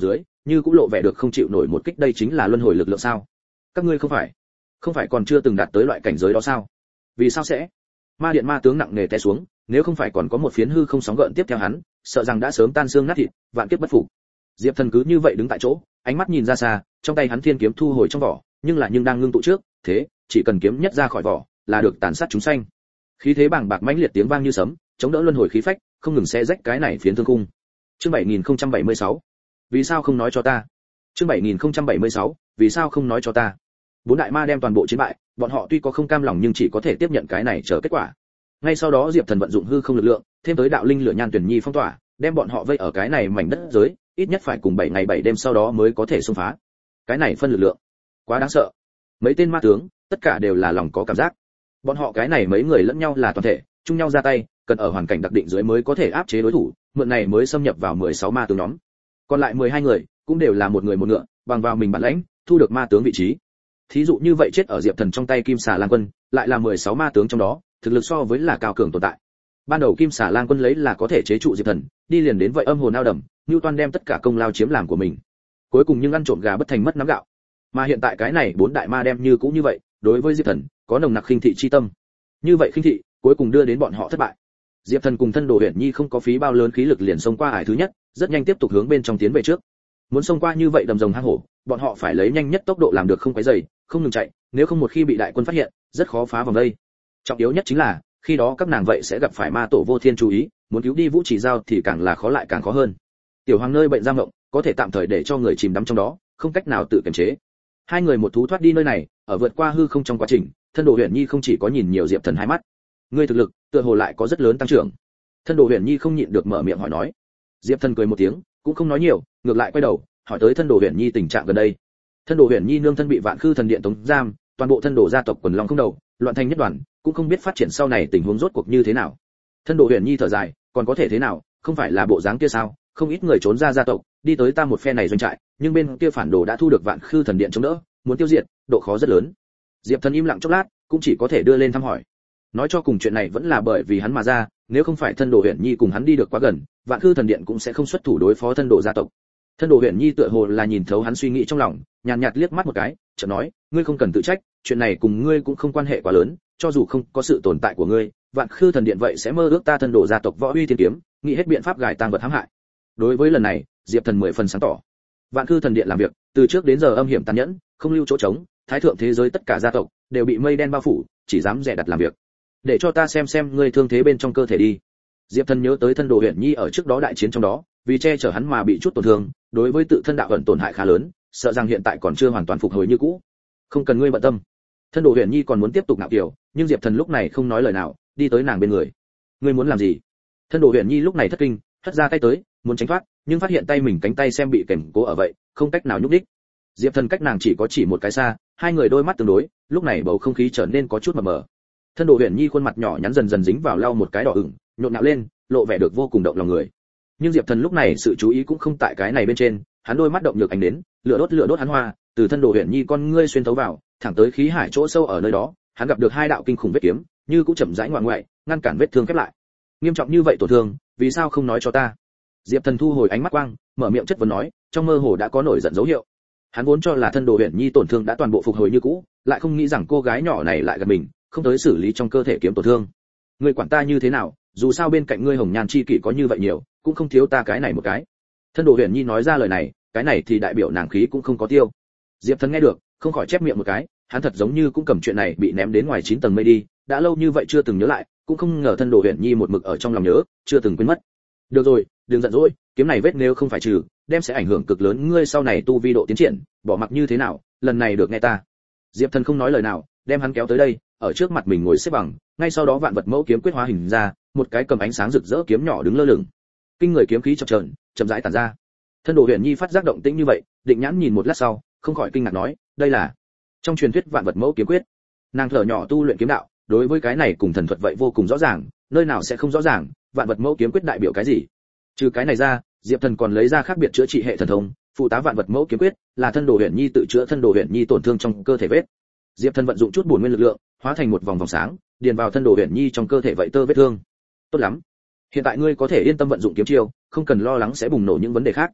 như cũng lộ vẻ được không chịu nổi một kích. Đây chính là luân hồi lực lượng sao? Các ngươi không phải còn chưa từng đạt tới loại cảnh giới đó sao? Vì sao sẽ? Ma điện ma tướng nặng nề té xuống, nếu không phải còn có một phiến hư không sóng gợn tiếp theo hắn, sợ rằng đã sớm tan xương nát thịt, vạn kiếp bất phục. Diệp Thần cứ như vậy đứng tại chỗ, ánh mắt nhìn ra xa, trong tay hắn thiên kiếm thu hồi trong vỏ, nhưng đang ngưng tụ trước, thế, chỉ cần kiếm nhất ra khỏi vỏ, là được tàn sát chúng sanh. Khí thế bàng bạc mãnh liệt tiếng vang như sấm, chống đỡ luân hồi khí phách, không ngừng xé rách cái này phiến thương khung. Chương 7076. Vì sao không nói cho ta? Chương 7076. Vì sao không nói cho ta? Bốn đại ma đem toàn bộ chiến bại, bọn họ tuy có không cam lòng nhưng chỉ có thể tiếp nhận cái này chờ kết quả. Ngay sau đó Diệp Thần vận dụng hư không lực lượng, thêm tới đạo linh lửa nhan tuyển nhi phong tỏa, đem bọn họ vây ở cái này mảnh đất giới, ít nhất phải cùng 7 ngày 7 đêm sau đó mới có thể xông phá. Cái này phân lực lượng, quá đáng sợ. Mấy tên ma tướng, tất cả đều là lòng có cảm giác. Bọn họ cái này mấy người lẫn nhau là toàn thể, chung nhau ra tay, cần ở hoàn cảnh đặc định dưới mới có thể áp chế đối thủ, mượn này mới xâm nhập vào 16 ma tướng nhóm. Còn lại 12 người, cũng đều là một người một ngựa, bằng vào mình bản lãnh, thu được ma tướng vị trí. Thí dụ như vậy chết ở Diệp Thần trong tay Kim Xà Lang Quân, lại là 16 ma tướng trong đó, thực lực so với là cao cường tồn tại. Ban đầu Kim Xà Lang Quân lấy là có thể chế trụ Diệp Thần, đi liền đến vậy âm hồn ao đầm, Newton đem tất cả công lao chiếm làm của mình. Cuối cùng nhưng ăn trộm gà bất thành mất nắm gạo. Mà hiện tại cái này bốn đại ma đem như cũng như vậy, đối với Diệp Thần có nồng nặc khinh thị chi tâm. Như vậy khinh thị, cuối cùng đưa đến bọn họ thất bại. Diệp Thần cùng Thân Đồ Huyền Nhi không có phí bao lớn khí lực liền xông qua ải thứ nhất, rất nhanh tiếp tục hướng bên trong tiến về trước. Muốn xông qua như vậy đầm rồng hang hổ, bọn họ phải lấy nhanh nhất tốc độ làm được không quấy rầy, không ngừng chạy, nếu không một khi bị đại quân phát hiện, rất khó phá vòng đây. Trọng yếu nhất chính là, khi đó các nàng vậy sẽ gặp phải ma tổ Vô Thiên chú ý, muốn cứu đi Vũ Chỉ Giao thì càng là khó lại càng khó hơn. Tiểu Hoàng nơi bệnh giam ngộng, có thể tạm thời để cho người chìm đắm trong đó, không cách nào tự kiềm chế. Hai người một thú thoát đi nơi này, ở vượt qua hư không trong quá trình, Thân Đồ Huyền Nhi không chỉ có nhìn nhiều Diệp Thần hai mắt, ngươi thực lực, tựa hồ lại có rất lớn tăng trưởng. Thân Đồ Huyền Nhi không nhịn được mở miệng hỏi nói. Diệp Thần cười một tiếng, cũng không nói nhiều, ngược lại quay đầu, hỏi tới Thân Đồ Huyền Nhi tình trạng gần đây. Thân Đồ Huyền Nhi nương thân bị Vạn Khư Thần Điện tống giam, toàn bộ Thân Đồ gia tộc quần long không đầu, loạn thành nhất đoàn, cũng không biết phát triển sau này tình huống rốt cuộc như thế nào. Thân Đồ Huyền Nhi thở dài, còn có thể thế nào, không phải là bộ dáng kia sao, không ít người trốn ra gia tộc, đi tới ta một phe này doanh trại, nhưng bên kia phản đồ đã thu được Vạn Khư Thần Điện chống đỡ, muốn tiêu diệt, độ khó rất lớn. Diệp Thần im lặng chốc lát, cũng chỉ có thể đưa lên thăm hỏi. Nói cho cùng chuyện này vẫn là bởi vì hắn mà ra, nếu không phải Thân Đồ Huyền Nhi cùng hắn đi được quá gần, Vạn Khư Thần Điện cũng sẽ không xuất thủ đối phó Thân Đồ gia tộc. Thân Đồ Huyền Nhi tựa hồ là nhìn thấu hắn suy nghĩ trong lòng, nhàn nhạt liếc mắt một cái, chợt nói, ngươi không cần tự trách, chuyện này cùng ngươi cũng không quan hệ quá lớn, cho dù không có sự tồn tại của ngươi, Vạn Khư Thần Điện vậy sẽ mơ ước ta Thân Đồ gia tộc võ uy thiên kiếm, nghĩ hết biện pháp gài tang vật hãm hại. Đối với lần này, Diệp Thần 10 phần sáng tỏ. Vạn Khư Thần Điện làm việc, từ trước đến giờ âm hiểm tàn nhẫn, không lưu chỗ trống, thái thượng thế giới tất cả gia tộc đều bị mây đen bao phủ, chỉ dám dè đặt làm việc. Để cho ta xem ngươi thương thế bên trong cơ thể đi. Diệp Thần nhớ tới Thân Đồ Huyền Nhi ở trước đó đại chiến trong đó, vì che chở hắn mà bị chút tổn thương, đối với tự thân đạo ẩn tổn hại khá lớn, sợ rằng hiện tại còn chưa hoàn toàn phục hồi như cũ. Không cần ngươi bận tâm. Thân Đồ Huyền Nhi còn muốn tiếp tục nạo kiều, nhưng Diệp Thần lúc này không nói lời nào, đi tới nàng bên người. Ngươi muốn làm gì? Thân Đồ Huyền Nhi lúc này thất kinh, hất ra tay tới, muốn tránh thoát, nhưng phát hiện tay mình cánh tay xem bị kềm cố ở vậy, không cách nào nhúc nhích. Diệp Thần cách nàng chỉ có một cái xa, hai người đôi mắt tương đối, lúc này bầu không khí trở nên có chút mờ mờ. Thân Đồ Huyền Nhi khuôn mặt nhỏ nhắn dần dần dính vào lau một cái đỏ ửng, nhộn nhạo lên, lộ vẻ được vô cùng động lòng người. Nhưng Diệp Thần lúc này sự chú ý cũng không tại cái này bên trên, hắn đôi mắt động nhược ánh đến, lửa đốt hắn hoa, từ Thân Đồ Huyền Nhi con ngươi xuyên thấu vào, thẳng tới khí hải chỗ sâu ở nơi đó, hắn gặp được hai đạo kinh khủng vết kiếm, như cũng chậm rãi ngoại ngoại, ngăn cản vết thương khép lại. Nghiêm trọng như vậy tổn thương, vì sao không nói cho ta? Diệp Thần thu hồi ánh mắt quang, mở miệng chất vấn nói, trong mơ hồ đã có nổi giận dấu hiệu. Hắn vốn cho là Thân Đồ Huyền Nhi tổn thương đã toàn bộ phục hồi như cũ, lại không nghĩ rằng cô gái nhỏ này lại gần mình, không tới xử lý trong cơ thể kiếm tổn thương. Ngươi quản ta như thế nào, dù sao bên cạnh ngươi hồng nhan chi kỷ có như vậy nhiều, cũng không thiếu ta cái này một cái. Thân Đồ Huyền Nhi nói ra lời này, cái này thì đại biểu nàng khí cũng không có tiêu. Diệp Thần nghe được, không khỏi chép miệng một cái, hắn thật giống như cũng cầm chuyện này bị ném đến ngoài 9 tầng mây đi, đã lâu như vậy chưa từng nhớ lại, cũng không ngờ Thân Đồ Huyền Nhi một mực ở trong lòng nhớ, chưa từng quên mất. Được rồi, đừng giận dỗi, kiếm này vết nếu không phải trừ, đem sẽ ảnh hưởng cực lớn ngươi sau này tu vi độ tiến triển, bỏ mặc như thế nào, lần này được nghe ta. Diệp Thần không nói lời nào, đem hắn kéo tới đây, ở trước mặt mình ngồi xếp bằng, ngay sau đó Vạn Vật Mẫu kiếm quyết hóa hình ra, một cái cầm ánh sáng rực rỡ kiếm nhỏ đứng lơ lửng. Kinh người kiếm khí chập chờn, chậm rãi tản ra. Thân Đồ Huyền Nhi phát giác động tĩnh như vậy, định nhãn nhìn một lát sau, không khỏi kinh ngạc nói, đây là trong truyền thuyết Vạn Vật Mẫu kiếm quyết. Nàng thở nhỏ tu luyện kiếm đạo, đối với cái này cùng thần thuật vậy vô cùng rõ ràng, nơi nào sẽ không rõ ràng, Vạn Vật Mẫu kiếm quyết đại biểu cái gì. Trừ cái này ra, Diệp Thần còn lấy ra khác biệt chữa trị hệ thần thông, phụ tá Vạn Vật Mẫu kiếm quyết, là Thân Đồ Huyền Nhi tự chữa Thân Đồ Huyền Nhi tổn thương trong cơ thể vết. Diệp Thần vận dụng chút bổn nguyên lực lượng, hóa thành một vòng vòng sáng, điền vào Thân Đồ Huyền Nhi trong cơ thể vậy tơ vết thương. Tốt lắm, hiện tại ngươi có thể yên tâm vận dụng kiếm chiêu, không cần lo lắng sẽ bùng nổ những vấn đề khác.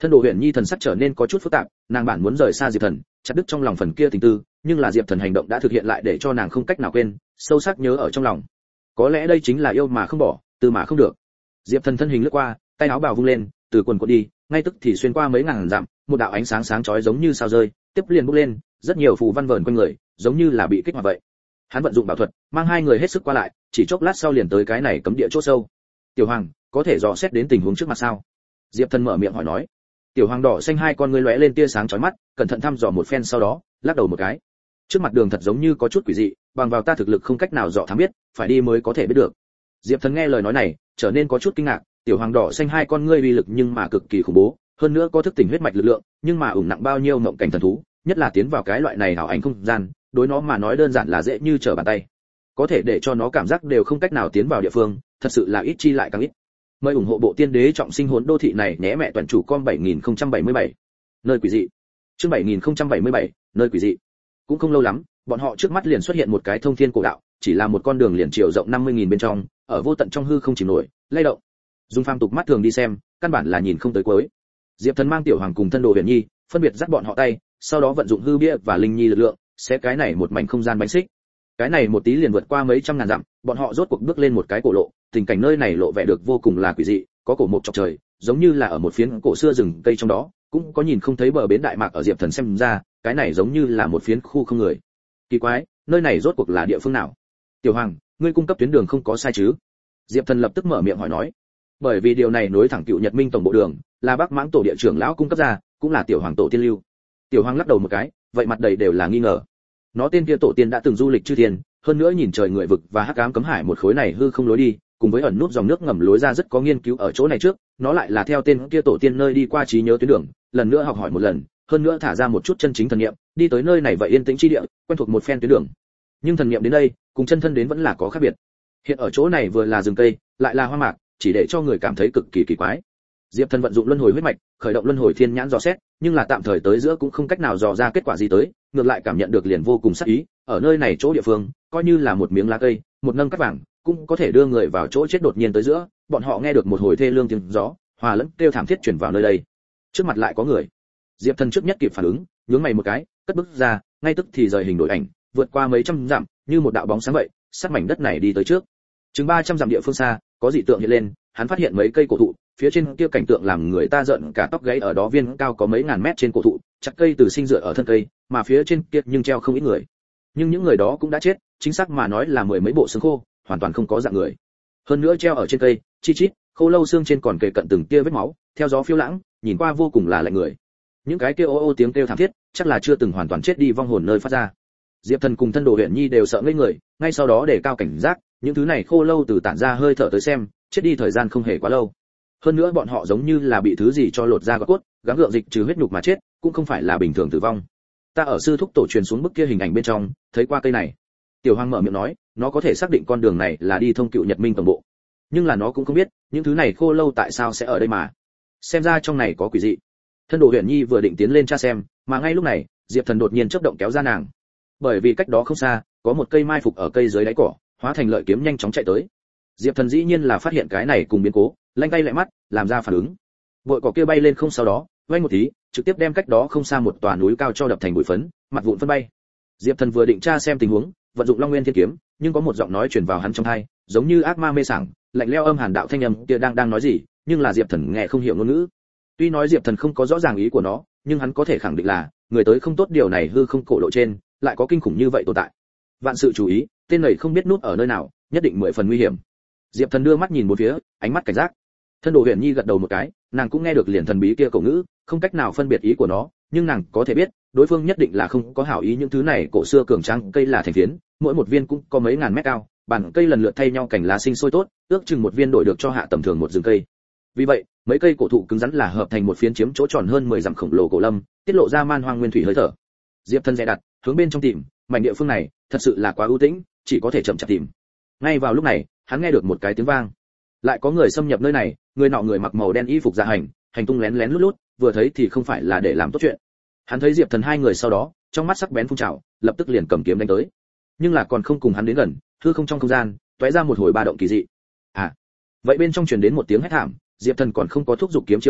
Thân Đồ Huyền Nhi thần sắc trở nên có chút phức tạp, nàng bản muốn rời xa Diệp Thần, chặt đứt trong lòng phần kia tình tư, nhưng là Diệp Thần hành động đã thực hiện lại để cho nàng không cách nào quên, sâu sắc nhớ ở trong lòng. Có lẽ đây chính là yêu mà không bỏ, từ mà không được. Diệp Thần thân hình lướt qua, tay áo bào vung lên, từ quần cuộn đi, ngay tức thì xuyên qua mấy ngàn dặm, một đạo ánh sáng sáng chói giống như sao rơi, tiếp liền bốc lên, rất nhiều phù văn vờn quanh người, giống như là bị kích hoạt vậy. Hắn vận dụng bảo thuật, mang hai người hết sức qua lại, chỉ chốc lát sau liền tới cái này cấm địa chỗ sâu. Tiểu Hoàng, có thể dò xét đến tình huống trước mặt sao? Diệp Thần mở miệng hỏi nói. Tiểu Hoàng đỏ xanh hai con ngươi lóe lên tia sáng chói mắt, cẩn thận thăm dò một phen sau đó, lắc đầu một cái. Trước mặt đường thật giống như có chút quỷ dị, bằng vào ta thực lực không cách nào dò thám biết, phải đi mới có thể biết được. Diệp Thần nghe lời nói này, trở nên có chút kinh ngạc, Tiểu Hoàng đỏ xanh hai con ngươi uy lực nhưng mà cực kỳ khủng bố, hơn nữa có thức tỉnh huyết mạch lực lượng, nhưng mà ủng nặng bao nhiêu mộng cảnh thần thú, nhất là tiến vào cái loại này ảo ảnh không gian, đối nó mà nói đơn giản là dễ như trở bàn tay. Có thể để cho nó cảm giác đều không cách nào tiến vào địa phương, thật sự là ít chi lại càng ít. Mời ủng hộ bộ tiên đế trọng sinh hồn đô thị này nhé mẹ toàn chủ con 7077. Nơi quỷ dị. Chương 7077, nơi quỷ dị. Cũng không lâu lắm, bọn họ trước mắt liền xuất hiện một cái thông thiên cổ đạo, chỉ là một con đường liền chiều rộng 50.000 bên trong, ở vô tận trong hư không chìm nổi, lay động. Dùng phàm tục mắt thường đi xem, căn bản là nhìn không tới cuối. Diệp Thần mang Tiểu Hoàng cùng Thân Đồ Huyền Nhi, phân biệt dắt bọn họ tay, sau đó vận dụng hư bia và linh nhi lực lượng, sẽ cái này một mảnh không gian bánh xích. Cái này một tí liền vượt qua mấy trăm ngàn dặm, bọn họ rốt cuộc bước lên một cái cổ lộ, tình cảnh nơi này lộ vẻ được vô cùng là quỷ dị, có cổ mục chọc trời, giống như là ở một phiến cổ xưa rừng cây trong đó, cũng có nhìn không thấy bờ bến đại mạc ở Diệp Thần xem ra, cái này giống như là một phiến khu không người. Kỳ quái, nơi này rốt cuộc là địa phương nào? Tiểu Hoàng, ngươi cung cấp tuyến đường không có sai chứ? Diệp Thần lập tức mở miệng hỏi nói. Bởi vì điều này nối thẳng Cựu Nhật Minh tổng bộ đường, là Bắc Mãng tổ địa trưởng lão cung cấp ra, cũng là Tiểu Hoàng tổ tiên lưu. Tiểu Hoàng lắc đầu một cái, vậy mặt đầy đều là nghi ngờ. Nó tên kia tổ tiên đã từng du lịch chư thiên, hơn nữa nhìn trời người vực và hắc ám cấm hải một khối này hư không lối đi, cùng với ẩn nút dòng nước ngầm lối ra rất có nghiên cứu ở chỗ này trước, nó lại là theo tên kia tổ tiên nơi đi qua trí nhớ tuyến đường, lần nữa học hỏi một lần, hơn nữa thả ra một chút chân chính thần niệm, đi tới nơi này vậy yên tĩnh chi địa, quen thuộc một phen tuyến đường. Nhưng thần niệm đến đây, cùng chân thân đến vẫn là có khác biệt. Hiện ở chỗ này vừa là rừng cây, lại là hoa mạc, chỉ để cho người cảm thấy cực kỳ kỳ quái. Diệp Thần vận dụng luân hồi huyết mạch, khởi động luân hồi thiên nhãn dò xét, nhưng là tạm thời tới giữa cũng không cách nào dò ra kết quả gì tới, ngược lại cảm nhận được liền vô cùng sắc ý, ở nơi này chỗ địa phương, coi như là một miếng lá cây, một nâng cắt vàng, cũng có thể đưa người vào chỗ chết đột nhiên tới giữa, bọn họ nghe được một hồi thê lương tiếng gió, hòa lẫn kêu thảm thiết truyền vào nơi đây. Trước mặt lại có người. Diệp Thần trước nhất kịp phản ứng, nhướng mày một cái, cất bước ra, ngay tức thì rời hình đổi ảnh, vượt qua mấy trăm dặm, như một đạo bóng sáng vậy, sát mảnh đất này đi tới trước. Chừng 300 dặm địa phương xa, có dị tượng hiện lên, hắn phát hiện mấy cây cổ thụ, phía trên kia cảnh tượng làm người ta giận cả tóc gáy, ở đó viên cao có mấy ngàn mét trên cổ thụ, chặt cây từ sinh dựa ở thân cây, mà phía trên kia nhưng treo không ít người. Nhưng những người đó cũng đã chết, chính xác mà nói là mười mấy bộ xương khô, hoàn toàn không có dạng người. Hơn nữa treo ở trên cây, chi chít, khô lâu xương trên còn kề cận từng tia vết máu, theo gió phiêu lãng, nhìn qua vô cùng là lạnh người. Những cái kia ô ô tiếng kêu thảm thiết, chắc là chưa từng hoàn toàn chết đi vong hồn nơi phát ra. Diệp Thần cùng Thân Đồ Huyền Nhi đều sợ ngây người, ngay sau đó đề cao cảnh giác, những thứ này khô lâu từ tản ra hơi thở tới xem, chết đi thời gian không hề quá lâu. Hơn nữa bọn họ giống như là bị thứ gì cho lột da gọt cốt, gắng gượng dịch trừ huyết nhục mà chết, cũng không phải là bình thường tử vong. Ta ở sư thúc tổ truyền xuống bức kia hình ảnh bên trong, thấy qua cây này. Tiểu Hoàng mở miệng nói, nó có thể xác định con đường này là đi thông Cựu Nhật Minh tổng bộ. Nhưng là nó cũng không biết, những thứ này khô lâu tại sao sẽ ở đây mà. Xem ra trong này có quỷ dị. Thân Đồ Huyền Nhi vừa định tiến lên tra xem, mà ngay lúc này, Diệp Thần đột nhiên chớp động kéo ra nàng. Bởi vì cách đó không xa, có một cây mai phục ở cây dưới đáy cỏ, hóa thành lợi kiếm nhanh chóng chạy tới. Diệp Thần dĩ nhiên là phát hiện cái này cùng biến cố, lanh tay lại mắt, làm ra phản ứng. Bội cỏ kia bay lên không, sau đó, vang một tí, trực tiếp đem cách đó không xa một tòa núi cao cho đập thành bụi phấn, mặt vụn phân bay. Diệp Thần vừa định tra xem tình huống, vận dụng Long Nguyên Thiên Kiếm, nhưng có một giọng nói truyền vào hắn trong tai, giống như ác ma mê sảng, lạnh lẽo âm hàn đạo thanh âm kia đang nói gì, nhưng là Diệp Thần nghe không hiểu ngôn ngữ. Tuy nói Diệp Thần không có rõ ràng ý của nó, nhưng hắn có thể khẳng định là, người tới không tốt, điều này hư không cổ lộ trên, lại có kinh khủng như vậy tồn tại. Vạn sự chú ý, tên này không biết núp ở nơi nào, nhất định 10 phần nguy hiểm. Diệp Thần đưa mắt nhìn bốn phía, ánh mắt cảnh giác. Thân Đồ Huyền Nhi gật đầu một cái, nàng cũng nghe được liền thần bí kia cổ ngữ, không cách nào phân biệt ý của nó, nhưng nàng có thể biết, đối phương nhất định là không có hảo ý. Những thứ này cổ xưa cường tráng cây là thành phiến, mỗi một viên cũng có mấy ngàn mét cao, bản cây lần lượt thay nhau cảnh lá sinh sôi tốt, ước chừng một viên đổi được cho hạ tầm thường một rừng cây. Vì vậy, mấy cây cổ thụ cứng rắn là hợp thành một phiến chiếm chỗ tròn hơn 10 dặm khổng lồ cổ lâm, tiết lộ ra man hoang nguyên thủy hơi thở. Diệp Thần dè đặt, hướng bên trong tìm, mảnh địa phương này thật sự là quá ưu tĩnh, chỉ có thể chậm chạp tìm. Ngay vào lúc này, hắn nghe được một cái tiếng vang. Lại có người xâm nhập nơi này, người nọ người mặc màu đen y phục dạ hành, hành tung lén lén lút lút, vừa thấy thì không phải là để làm tốt chuyện. Hắn thấy Diệp Thần hai người sau đó, trong mắt sắc bén phun trào, lập tức liền cầm kiếm đánh tới. Nhưng là còn không cùng hắn đến gần, hư không trong không gian, tóe ra một hồi ba động kỳ dị. À, vậy bên trong truyền đến một tiếng hét thảm, Diệp Thần còn không có thúc giục kiếm chiêu đâu,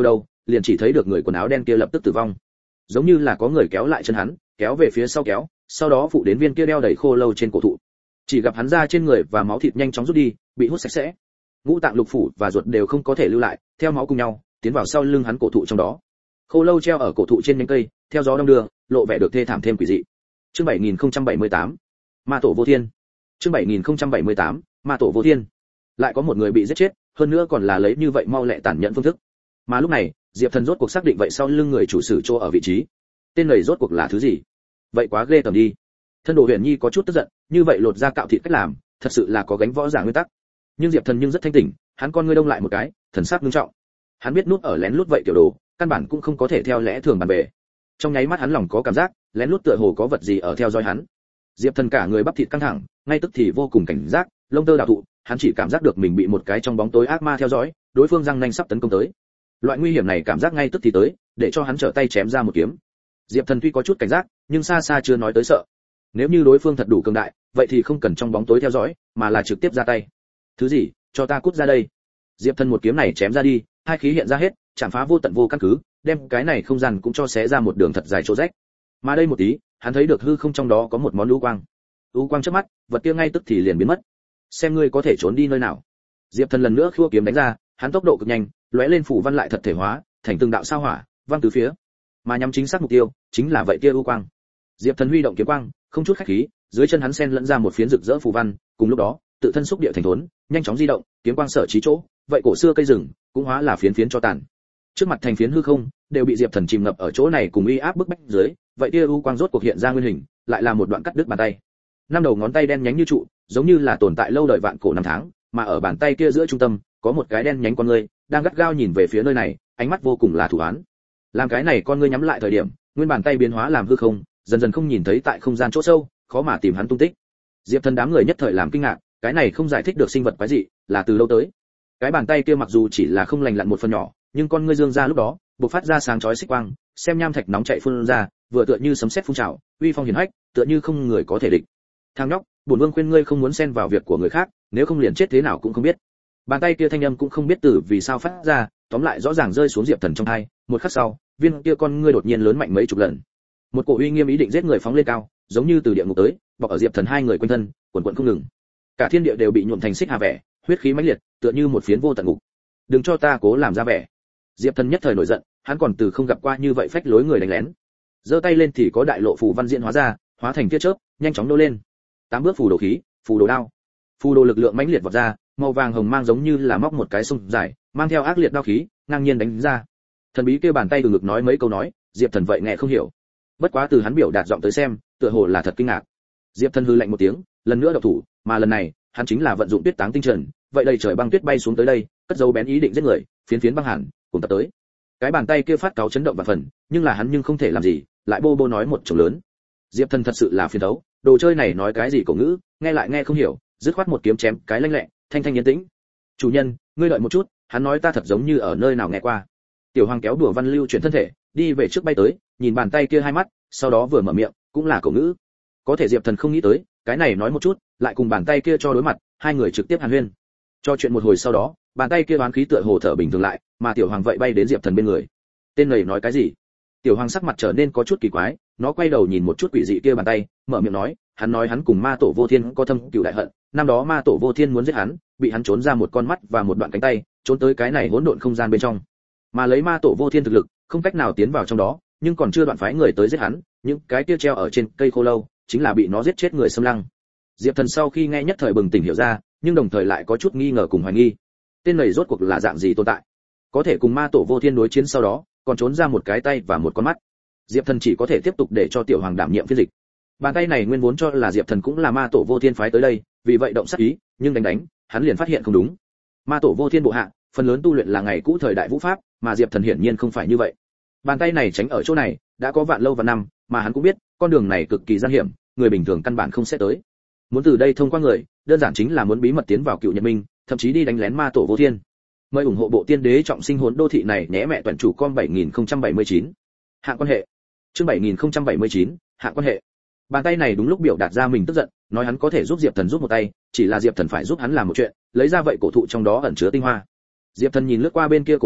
liền chỉ thấy được người quần áo đen kia lập tức tử vong, giống như là có người kéo lại chân hắn, kéo về phía sau kéo, sau đó phụ đến viên kia đeo đầy khô lâu trên cổ thụ. Chỉ gặp hắn da trên người và máu thịt nhanh chóng rút đi, bị hút sạch sẽ, ngũ tạng lục phủ và ruột đều không có thể lưu lại, theo máu cùng nhau tiến vào sau lưng hắn cổ thụ trong đó. Khô lâu treo ở cổ thụ trên nhánh cây, theo gió đông đưa, lộ vẻ được thê thảm thêm quỷ dị. Chương 7078, Ma tổ vô thiên. Chương 7078, Ma tổ vô thiên. Lại có một người bị giết chết, hơn nữa còn là lấy như vậy mau lẹ tàn nhẫn phương thức. Mà lúc này, Diệp Thần rốt cuộc xác định vậy sau lưng người chủ sử chỗ ở vị trí. Tên này rốt cuộc là thứ gì? Vậy quá ghê tởm đi. Thân đồ Huyền Nhi có chút tức giận, như vậy lột ra cạo thịt cách làm, thật sự là có gánh võ giả nguyên tắc. Nhưng Diệp Thần nhưng rất thanh tỉnh, hắn con ngươi đông lại một cái, thần sắc nghiêm trọng. Hắn biết nút ở lén lút vậy kiểu đồ, căn bản cũng không có thể theo lẽ thường bàn bề. Trong nháy mắt hắn lòng có cảm giác, lén lút tựa hồ có vật gì ở theo dõi hắn. Diệp Thần cả người bắp thịt căng thẳng, ngay tức thì vô cùng cảnh giác, lông tơ đảo thụ, hắn chỉ cảm giác được mình bị một cái trong bóng tối ác ma theo dõi, đối phương răng nanh sắp tấn công tới. Loại nguy hiểm này cảm giác ngay tức thì tới, để cho hắn trở tay chém ra một kiếm. Diệp Thần tuy có chút cảnh giác, nhưng xa xa chưa nói tới sợ. Nếu như đối phương thật đủ cường đại, vậy thì không cần trong bóng tối theo dõi, mà là trực tiếp ra tay. Thứ gì, cho ta cút ra đây. Diệp Thần một kiếm này chém ra đi, hai khí hiện ra hết, chạm phá vô tận vô căn cứ, đem cái này không gian cũng cho xé ra một đường thật dài chỗ rách. Mà đây một tí, hắn thấy được hư không trong đó có một món u quang. U quang chớp mắt, vật kia ngay tức thì liền biến mất. Xem ngươi có thể trốn đi nơi nào. Diệp Thần lần nữa khua kiếm đánh ra, hắn tốc độ cực nhanh, lóe lên phủ văn lại thật thể hóa, thành từng đạo sao hỏa, vang tứ phía. Mà nhắm chính xác mục tiêu, chính là vậy kia u quang. Diệp Thần huy động kiếm quang, không chút khách khí, dưới chân hắn xen lẫn ra một phiến rực rỡ phù văn, cùng lúc đó, tự thân xúc địa thành thốn, nhanh chóng di động, kiếm quang sở chí chỗ, vậy cổ xưa cây rừng cũng hóa là phiến phiến cho tàn. Trước mặt thành phiến hư không, đều bị Diệp Thần chìm ngập ở chỗ này cùng uy áp bức bách dưới, vậy kia u quang rốt cuộc hiện ra nguyên hình, lại là một đoạn cắt đứt bàn tay. Năm đầu ngón tay đen nhánh như trụ, giống như là tồn tại lâu đời vạn cổ năm tháng, mà ở bàn tay kia giữa trung tâm, có một cái đen nhánh con ngươi, đang gắt gao nhìn về phía nơi này, ánh mắt vô cùng là thù oán. Làm cái này con ngươi nhắm lại thời điểm, nguyên bàn tay biến hóa làm hư không, dần dần không nhìn thấy tại không gian chỗ sâu, khó mà tìm hắn tung tích. Diệp Thần đám người nhất thời làm kinh ngạc, cái này không giải thích được sinh vật quái dị, là từ lâu tới. Cái bàn tay kia mặc dù chỉ là không lành lặn một phần nhỏ, nhưng con ngươi dương ra lúc đó, bộc phát ra sáng chói xích quang, xem nham thạch nóng chảy phun ra, vừa tựa như sấm sét phun trào, uy phong hiển hách, tựa như không người có thể địch. Thằng nhóc, bổn vương khuyên ngươi không muốn xen vào việc của người khác, nếu không liền chết thế nào cũng không biết. Bàn tay kia thanh âm cũng không biết từ vì sao phát ra, tóm lại rõ ràng rơi xuống Diệp Thần trong tai, một khắc sau, viên kia con ngươi đột nhiên lớn mạnh mấy chục lần. Một cổ uy nghiêm ý định giết người phóng lên cao, giống như từ địa ngục tới, bọc ở Diệp Thần hai người quanh thân, quần quần không ngừng. Cả thiên địa đều bị nhuộm thành xích hà vẻ, huyết khí mãnh liệt, tựa như một phiến vô tận ngục. Đừng cho ta cố làm ra vẻ. Diệp Thần nhất thời nổi giận, hắn còn từ không gặp qua như vậy phách lối người đánh lén. Giơ tay lên thì có đại lộ phù văn diễn hóa ra, hóa thành tia chớp, nhanh chóng nô lên. 8 bước phù đồ khí, phù đồ đao. Phù đồ lực lượng mãnh liệt vọt ra, màu vàng hồng mang giống như là móc một cái sông dài, mang theo ác liệt đao khí, ngang nhiên đánh ra. Thần bí kia bàn tay từ ngực nói mấy câu nói, Diệp Thần vậy nghe không hiểu. Bất quá từ hắn biểu đạt giọng tới xem, tựa hồ là thật kinh ngạc. Diệp Thần hừ lạnh một tiếng, lần nữa động thủ, mà lần này, hắn chính là vận dụng tuyết táng tinh trần, vậy đầy trời băng tuyết bay xuống tới đây, cất dấu bén ý định giết người, phiến phiến băng hàn, cùng tập tới. Cái bàn tay kia phát cáo chấn động và phần, nhưng là hắn nhưng không thể làm gì, lại bô bô nói một chồng lớn. Diệp Thần thật sự là phiền đấu, đồ chơi này nói cái gì cổ ngữ, nghe lại nghe không hiểu, dứt khoát một kiếm chém cái lanh lẹ, thanh thanh yên tĩnh. Chủ nhân, ngươi đợi một chút, hắn nói ta thật giống như ở nơi nào nghe qua. Tiểu Hoàng kéo đùa Văn Lưu chuyển thân thể, đi về trước bay tới, nhìn bàn tay kia hai mắt, sau đó vừa mở miệng, cũng là cổ ngữ. Có thể Diệp Thần không nghĩ tới, cái này nói một chút, lại cùng bàn tay kia cho đối mặt, hai người trực tiếp hàn huyên. Cho chuyện một hồi sau đó, bàn tay kia đoán khí tựa hồ thở bình thường lại, mà Tiểu Hoàng vậy bay đến Diệp Thần bên người. Tên này nói cái gì? Tiểu Hoàng sắc mặt trở nên có chút kỳ quái, nó quay đầu nhìn một chút quỷ dị kia bàn tay, mở miệng nói, hắn nói hắn cùng Ma Tổ Vô Thiên có thâm cừu đại hận, năm đó Ma Tổ Vô Thiên muốn giết hắn, bị hắn trốn ra một con mắt và một đoạn cánh tay, trốn tới cái này hỗn độn không gian bên trong. Mà lấy Ma Tổ Vô Thiên thực lực, không cách nào tiến vào trong đó, nhưng còn chưa đoạn phái người tới giết hắn, những cái kia treo ở trên cây khô lâu, chính là bị nó giết chết người xâm lăng. Diệp Thần sau khi nghe nhất thời bừng tỉnh hiểu ra, nhưng đồng thời lại có chút nghi ngờ cùng hoài nghi. Tên này rốt cuộc là dạng gì tồn tại? Có thể cùng Ma Tổ Vô Thiên đối chiến sau đó, còn trốn ra một cái tay và một con mắt. Diệp Thần chỉ có thể tiếp tục để cho Tiểu Hoàng đảm nhiệm phiên dịch. Bàn tay này nguyên vốn cho là Diệp Thần cũng là Ma Tổ Vô Thiên phái tới đây, vì vậy động sát ý, nhưng đánh, hắn liền phát hiện không đúng. Ma Tổ Vô Thiên bộ hạ, phần lớn tu luyện là ngày cũ thời đại vũ pháp, mà Diệp Thần hiển nhiên không phải như vậy. Bàn tay này tránh ở chỗ này, đã có vạn lâu vạn năm, mà hắn cũng biết, con đường này cực kỳ gian hiểm, người bình thường căn bản không sẽ tới. Muốn từ đây thông qua người, đơn giản chính là muốn bí mật tiến vào Cựu Nhật Minh, thậm chí đi đánh lén Ma Tổ Vô Thiên. Mời ủng hộ bộ tiên đế trọng sinh hồn đô thị này nhé mẹ toàn chủ con 7079. Hạng quan hệ. Chương 7079, hạng quan hệ. Bàn tay này đúng lúc biểu đạt ra mình tức giận, nói hắn có thể giúp Diệp Thần giúp một tay, chỉ là Diệp Thần phải giúp hắn làm một chuyện, lấy ra vậy cổ thụ trong đó ẩn chứa tinh hoa. Diệp Thần nhìn lướt qua bên kia cổ thụ,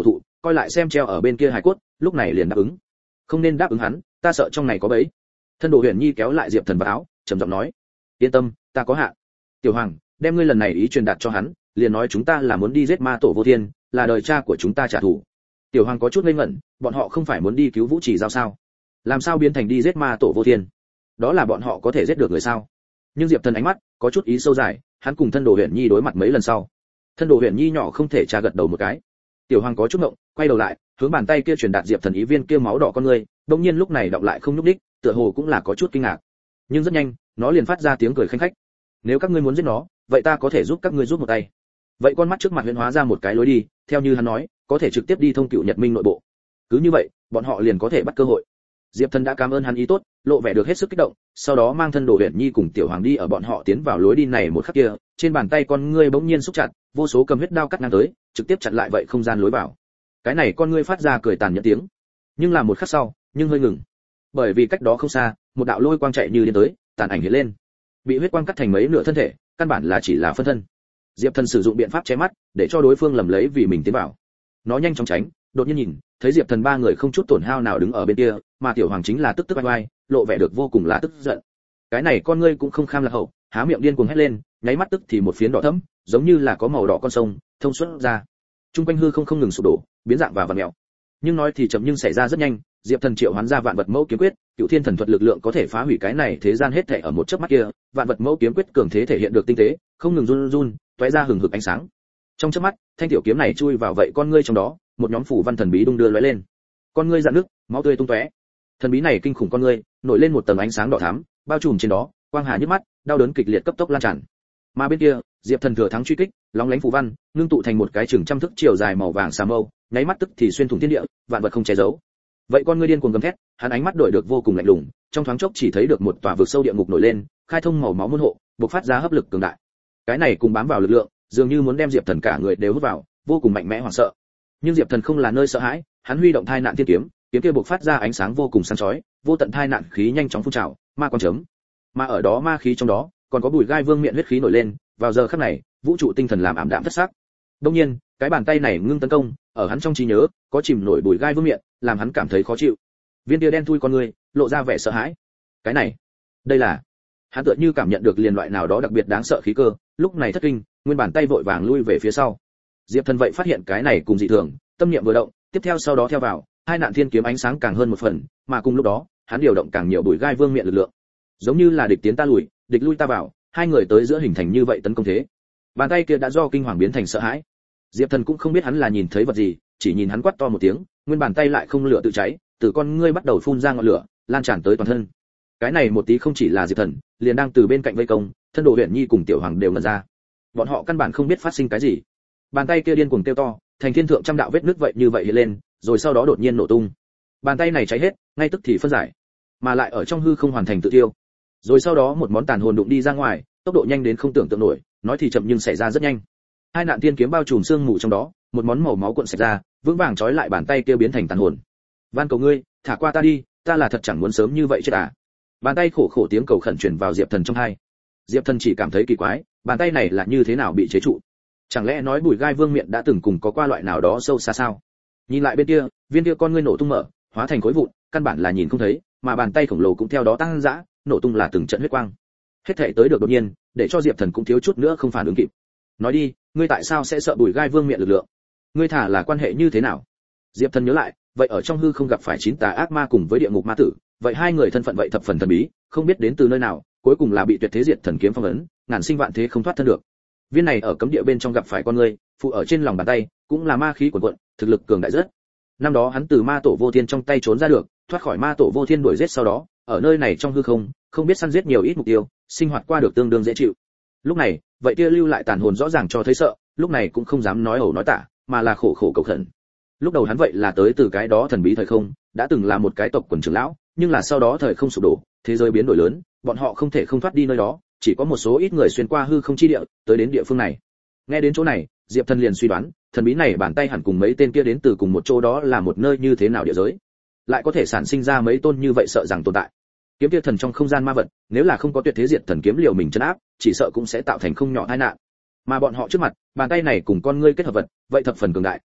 coi lại xem treo ở bên kia hài cốt, lúc này liền đáp ứng. Không nên đáp ứng hắn, ta sợ trong này có bẫy. Thân đồ Huyền Nhi kéo lại Diệp Thần vào áo, trầm giọng nói: yên tâm, ta có hạn. Tiểu Hoàng, đem ngươi lần này ý truyền đạt cho hắn, liền nói chúng ta là muốn đi giết ma tổ vô thiên, là đời cha của chúng ta trả thù. Tiểu Hoàng có chút ngây ngẩn, bọn họ không phải muốn đi cứu Vũ Chỉ Giao sao? Làm sao biến thành đi giết ma tổ vô thiên? Đó là bọn họ có thể giết được người sao? Nhưng Diệp Thần ánh mắt có chút ý sâu dài, hắn cùng thân đồ Huyền Nhi đối mặt mấy lần sau, thân đồ Huyền Nhi nhỏ không thể tra gật đầu một cái. Tiểu Hoàng có chút ngộng, quay đầu lại, hướng bàn tay kia truyền đạt Diệp Thần ý viên kia máu đỏ con người, đột nhiên lúc này đọc lại không nhúc đích, tựa hồ cũng là có chút kinh ngạc. Nhưng rất nhanh, nó liền phát ra tiếng cười khanh khách. Nếu các ngươi muốn giết nó, vậy ta có thể giúp các ngươi giúp một tay. Vậy con mắt trước mặt huyễn hóa ra một cái lối đi, theo như hắn nói, có thể trực tiếp đi thông cựu Nhật Minh nội bộ. Cứ như vậy, bọn họ liền có thể bắt cơ hội. Diệp Thần đã cảm ơn hắn ý tốt, lộ vẻ được hết sức kích động, sau đó mang thân đồ Huyền Nhi cùng Tiểu Hoàng đi ở bọn họ tiến vào lối đi này một khắc kia, trên bàn tay con ngươi bỗng nhiên xúc chặt, vô số cầm huyết đao cắt ngang tới, trực tiếp chặn lại vậy không gian lối vào. Cái này con ngươi phát ra cười tàn nhẫn tiếng, nhưng là một khắc sau, nhưng hơi ngừng, bởi vì cách đó không xa, một đạo lôi quang chạy như điên tới, tàn ảnh hiện lên, bị huyết quang cắt thành mấy nửa thân thể, căn bản là chỉ là phân thân. Diệp Thần sử dụng biện pháp che mắt, để cho đối phương lầm lấy vì mình tiến vào. Nó nhanh chóng tránh, đột nhiên nhìn, thấy Diệp Thần ba người không chút tổn hao nào đứng ở bên kia, mà Tiểu Hoàng chính là tức tức oai oai, lộ vẻ được vô cùng là tức giận. Cái này con ngươi cũng không kham lạc hậu, há miệng điên cuồng hét lên, nháy mắt tức thì một phiến đỏ thẫm, giống như là có màu đỏ con sông thông suốt ra. Trung quanh hư không ngừng sụp đổ, biến dạng và vặn mèo. Nhưng nói thì chậm nhưng xảy ra rất nhanh, Diệp Thần triệu hoán ra vạn vật mẫu kiếm quyết, cựu thiên thần thuật lực lượng có thể phá hủy cái này thế gian hết thảy ở một chớp mắt kia, vạn vật mẫu kiếm quyết cường thế thể hiện được tinh tế, không ngừng run run, tóe ra hừng hực ánh sáng. Trong chớp mắt, thanh tiểu kiếm này chui vào vậy con ngươi trong đó, một nhóm phủ văn thần bí đung đưa lóe lên. Con ngươi rạn nước, máu tươi tung tóe. Thần bí này kinh khủng con ngươi, nổi lên một tầng ánh sáng đỏ thắm, bao trùm trên đó, quang hà nhức mắt, đau đớn kịch liệt cấp tốc lan tràn. Mà bên kia, Diệp Thần thừa thắng truy kích, lóng lánh phù văn, ngưng tụ thành một cái chừng trăm thước chiều dài màu vàng xà mâu, nháy mắt tức thì xuyên thủng thiên địa, vạn vật không che giấu. Vậy con ngươi điên cuồng gầm thét, hắn ánh mắt đổi được vô cùng lạnh lùng, trong thoáng chốc chỉ thấy được một tòa vực sâu địa ngục nổi lên, khai thông màu máu môn hộ, bộc phát ra hấp lực cường đại. Cái này cùng bám vào lực lượng, dường như muốn đem Diệp Thần cả người đều hút vào, vô cùng mạnh mẽ hoảng sợ. Nhưng Diệp Thần không là nơi sợ hãi, hắn huy động thai nạn thiên kiếm, kiếm kia bộc phát ra ánh sáng vô cùng sáng chói, vô tận thai nạn khí nhanh chóng phun trào, ma quang chấm. Mà ở đó ma khí trong đó, còn có Bùi Gai Vương miệng huyết khí nổi lên, vào giờ khắc này, vũ trụ tinh thần làm ảm đạm thất sắc. Đương nhiên, cái bàn tay này ngưng tấn công, ở hắn trong trí nhớ, có chìm nổi Bùi Gai Vương miệng, làm hắn cảm thấy khó chịu. Viên tia đen thui con người, lộ ra vẻ sợ hãi. Cái này, đây là, hắn tựa như cảm nhận được liền loại nào đó đặc biệt đáng sợ khí cơ, lúc này thất kinh, nguyên bàn tay vội vàng lui về phía sau. Diệp Thần vậy phát hiện cái này cùng dị thường, tâm niệm vừa động, tiếp theo sau đó theo vào, hai nạn thiên kiếm ánh sáng càng hơn một phần, mà cùng lúc đó, hắn điều động càng nhiều Bùi Gai Vương miệng lực lượng. Giống như là địch tiến ta lùi, địch lui ta vào, hai người tới giữa hình thành như vậy tấn công thế. Bàn tay kia đã do kinh hoàng biến thành sợ hãi. Diệp Thần cũng không biết hắn là nhìn thấy vật gì, chỉ nhìn hắn quát to một tiếng, nguyên bàn tay lại không lửa tự cháy, từ con ngươi bắt đầu phun ra ngọn lửa, lan tràn tới toàn thân. Cái này một tí không chỉ là Diệp Thần, liền đang từ bên cạnh vây công, thân đồ Huyền Nhi cùng Tiểu Hoàng đều ngẩn ra. Bọn họ căn bản không biết phát sinh cái gì. Bàn tay kia điên cuồng kêu to, thành thiên thượng trăm đạo vết nứt vậy như vậy hiện lên, rồi sau đó đột nhiên nổ tung. Bàn tay này cháy hết, ngay tức thì phân giải, mà lại ở trong hư không hoàn thành tự tiêu. Rồi sau đó một món tàn hồn đụng đi ra ngoài, tốc độ nhanh đến không tưởng tượng nổi, nói thì chậm nhưng xảy ra rất nhanh. Hai nạn tiên kiếm bao trùm xương mù trong đó, một món màu máu cuộn sạch ra, vững vàng trói lại bàn tay kia biến thành tàn hồn. Van cầu ngươi, thả qua ta đi, ta là thật chẳng muốn sớm như vậy chết à. Bàn tay khổ khổ tiếng cầu khẩn truyền vào Diệp Thần trong tai. Diệp Thần chỉ cảm thấy kỳ quái, bàn tay này là như thế nào bị chế trụ? Chẳng lẽ nói Bùi Gai Vương miện đã từng cùng có qua loại nào đó sâu xa sao? Nhìn lại bên kia, viên kia con ngươi nổ tung mở, hóa thành khối vụn, căn bản là nhìn không thấy, mà bàn tay khổng lồ cũng theo đó tăng dã, nổ tung là từng trận huyết quang. Hết thảy tới được đột nhiên, để cho Diệp Thần cũng thiếu chút nữa không phản ứng kịp. Nói đi, ngươi tại sao sẽ sợ Bùi Gai Vương miện lực lượng? Ngươi thả là quan hệ như thế nào? Diệp Thần nhớ lại, vậy ở trong hư không gặp phải 9 tà ác ma cùng với địa ngục ma tử, vậy hai người thân phận vậy thập phần thần bí, không biết đến từ nơi nào, cuối cùng là bị tuyệt thế diệt thần kiếm phong ấn, ngàn sinh vạn thế không thoát thân được. Viên này ở cấm địa bên trong gặp phải con người, phụ ở trên lòng bàn tay, cũng là ma khí cuồn cuộn, thực lực cường đại rất. Năm đó hắn từ ma tổ vô thiên trong tay trốn ra được, thoát khỏi ma tổ vô thiên đuổi giết sau đó, ở nơi này trong hư không, không biết săn giết nhiều ít mục tiêu, sinh hoạt qua được tương đương dễ chịu. Lúc này, vậy kia lưu lại tàn hồn rõ ràng cho thấy sợ, lúc này cũng không dám nói ẩu nói tả, mà là khổ khổ cầu khẩn. Lúc đầu hắn vậy là tới từ cái đó thần bí thời không, đã từng là một cái tộc quần trưởng lão, nhưng là sau đó thời không sụp đổ, thế giới biến đổi lớn, bọn họ không thể không thoát đi nơi đó, chỉ có một số ít người xuyên qua hư không chi địa, tới đến địa phương này. Nghe đến chỗ này, Diệp Thần liền suy đoán, thần bí này bàn tay hẳn cùng mấy tên kia đến từ cùng một chỗ, đó là một nơi như thế nào địa giới, lại có thể sản sinh ra mấy tôn như vậy sợ rằng tồn tại. Kiếm kia thần trong không gian ma vật, nếu là không có tuyệt thế diệt thần kiếm liều mình trấn áp, chỉ sợ cũng sẽ tạo thành không nhỏ tai nạn. Mà bọn họ trước mặt, bàn tay này cùng con ngươi kết hợp vật, vậy thập phần cường đại,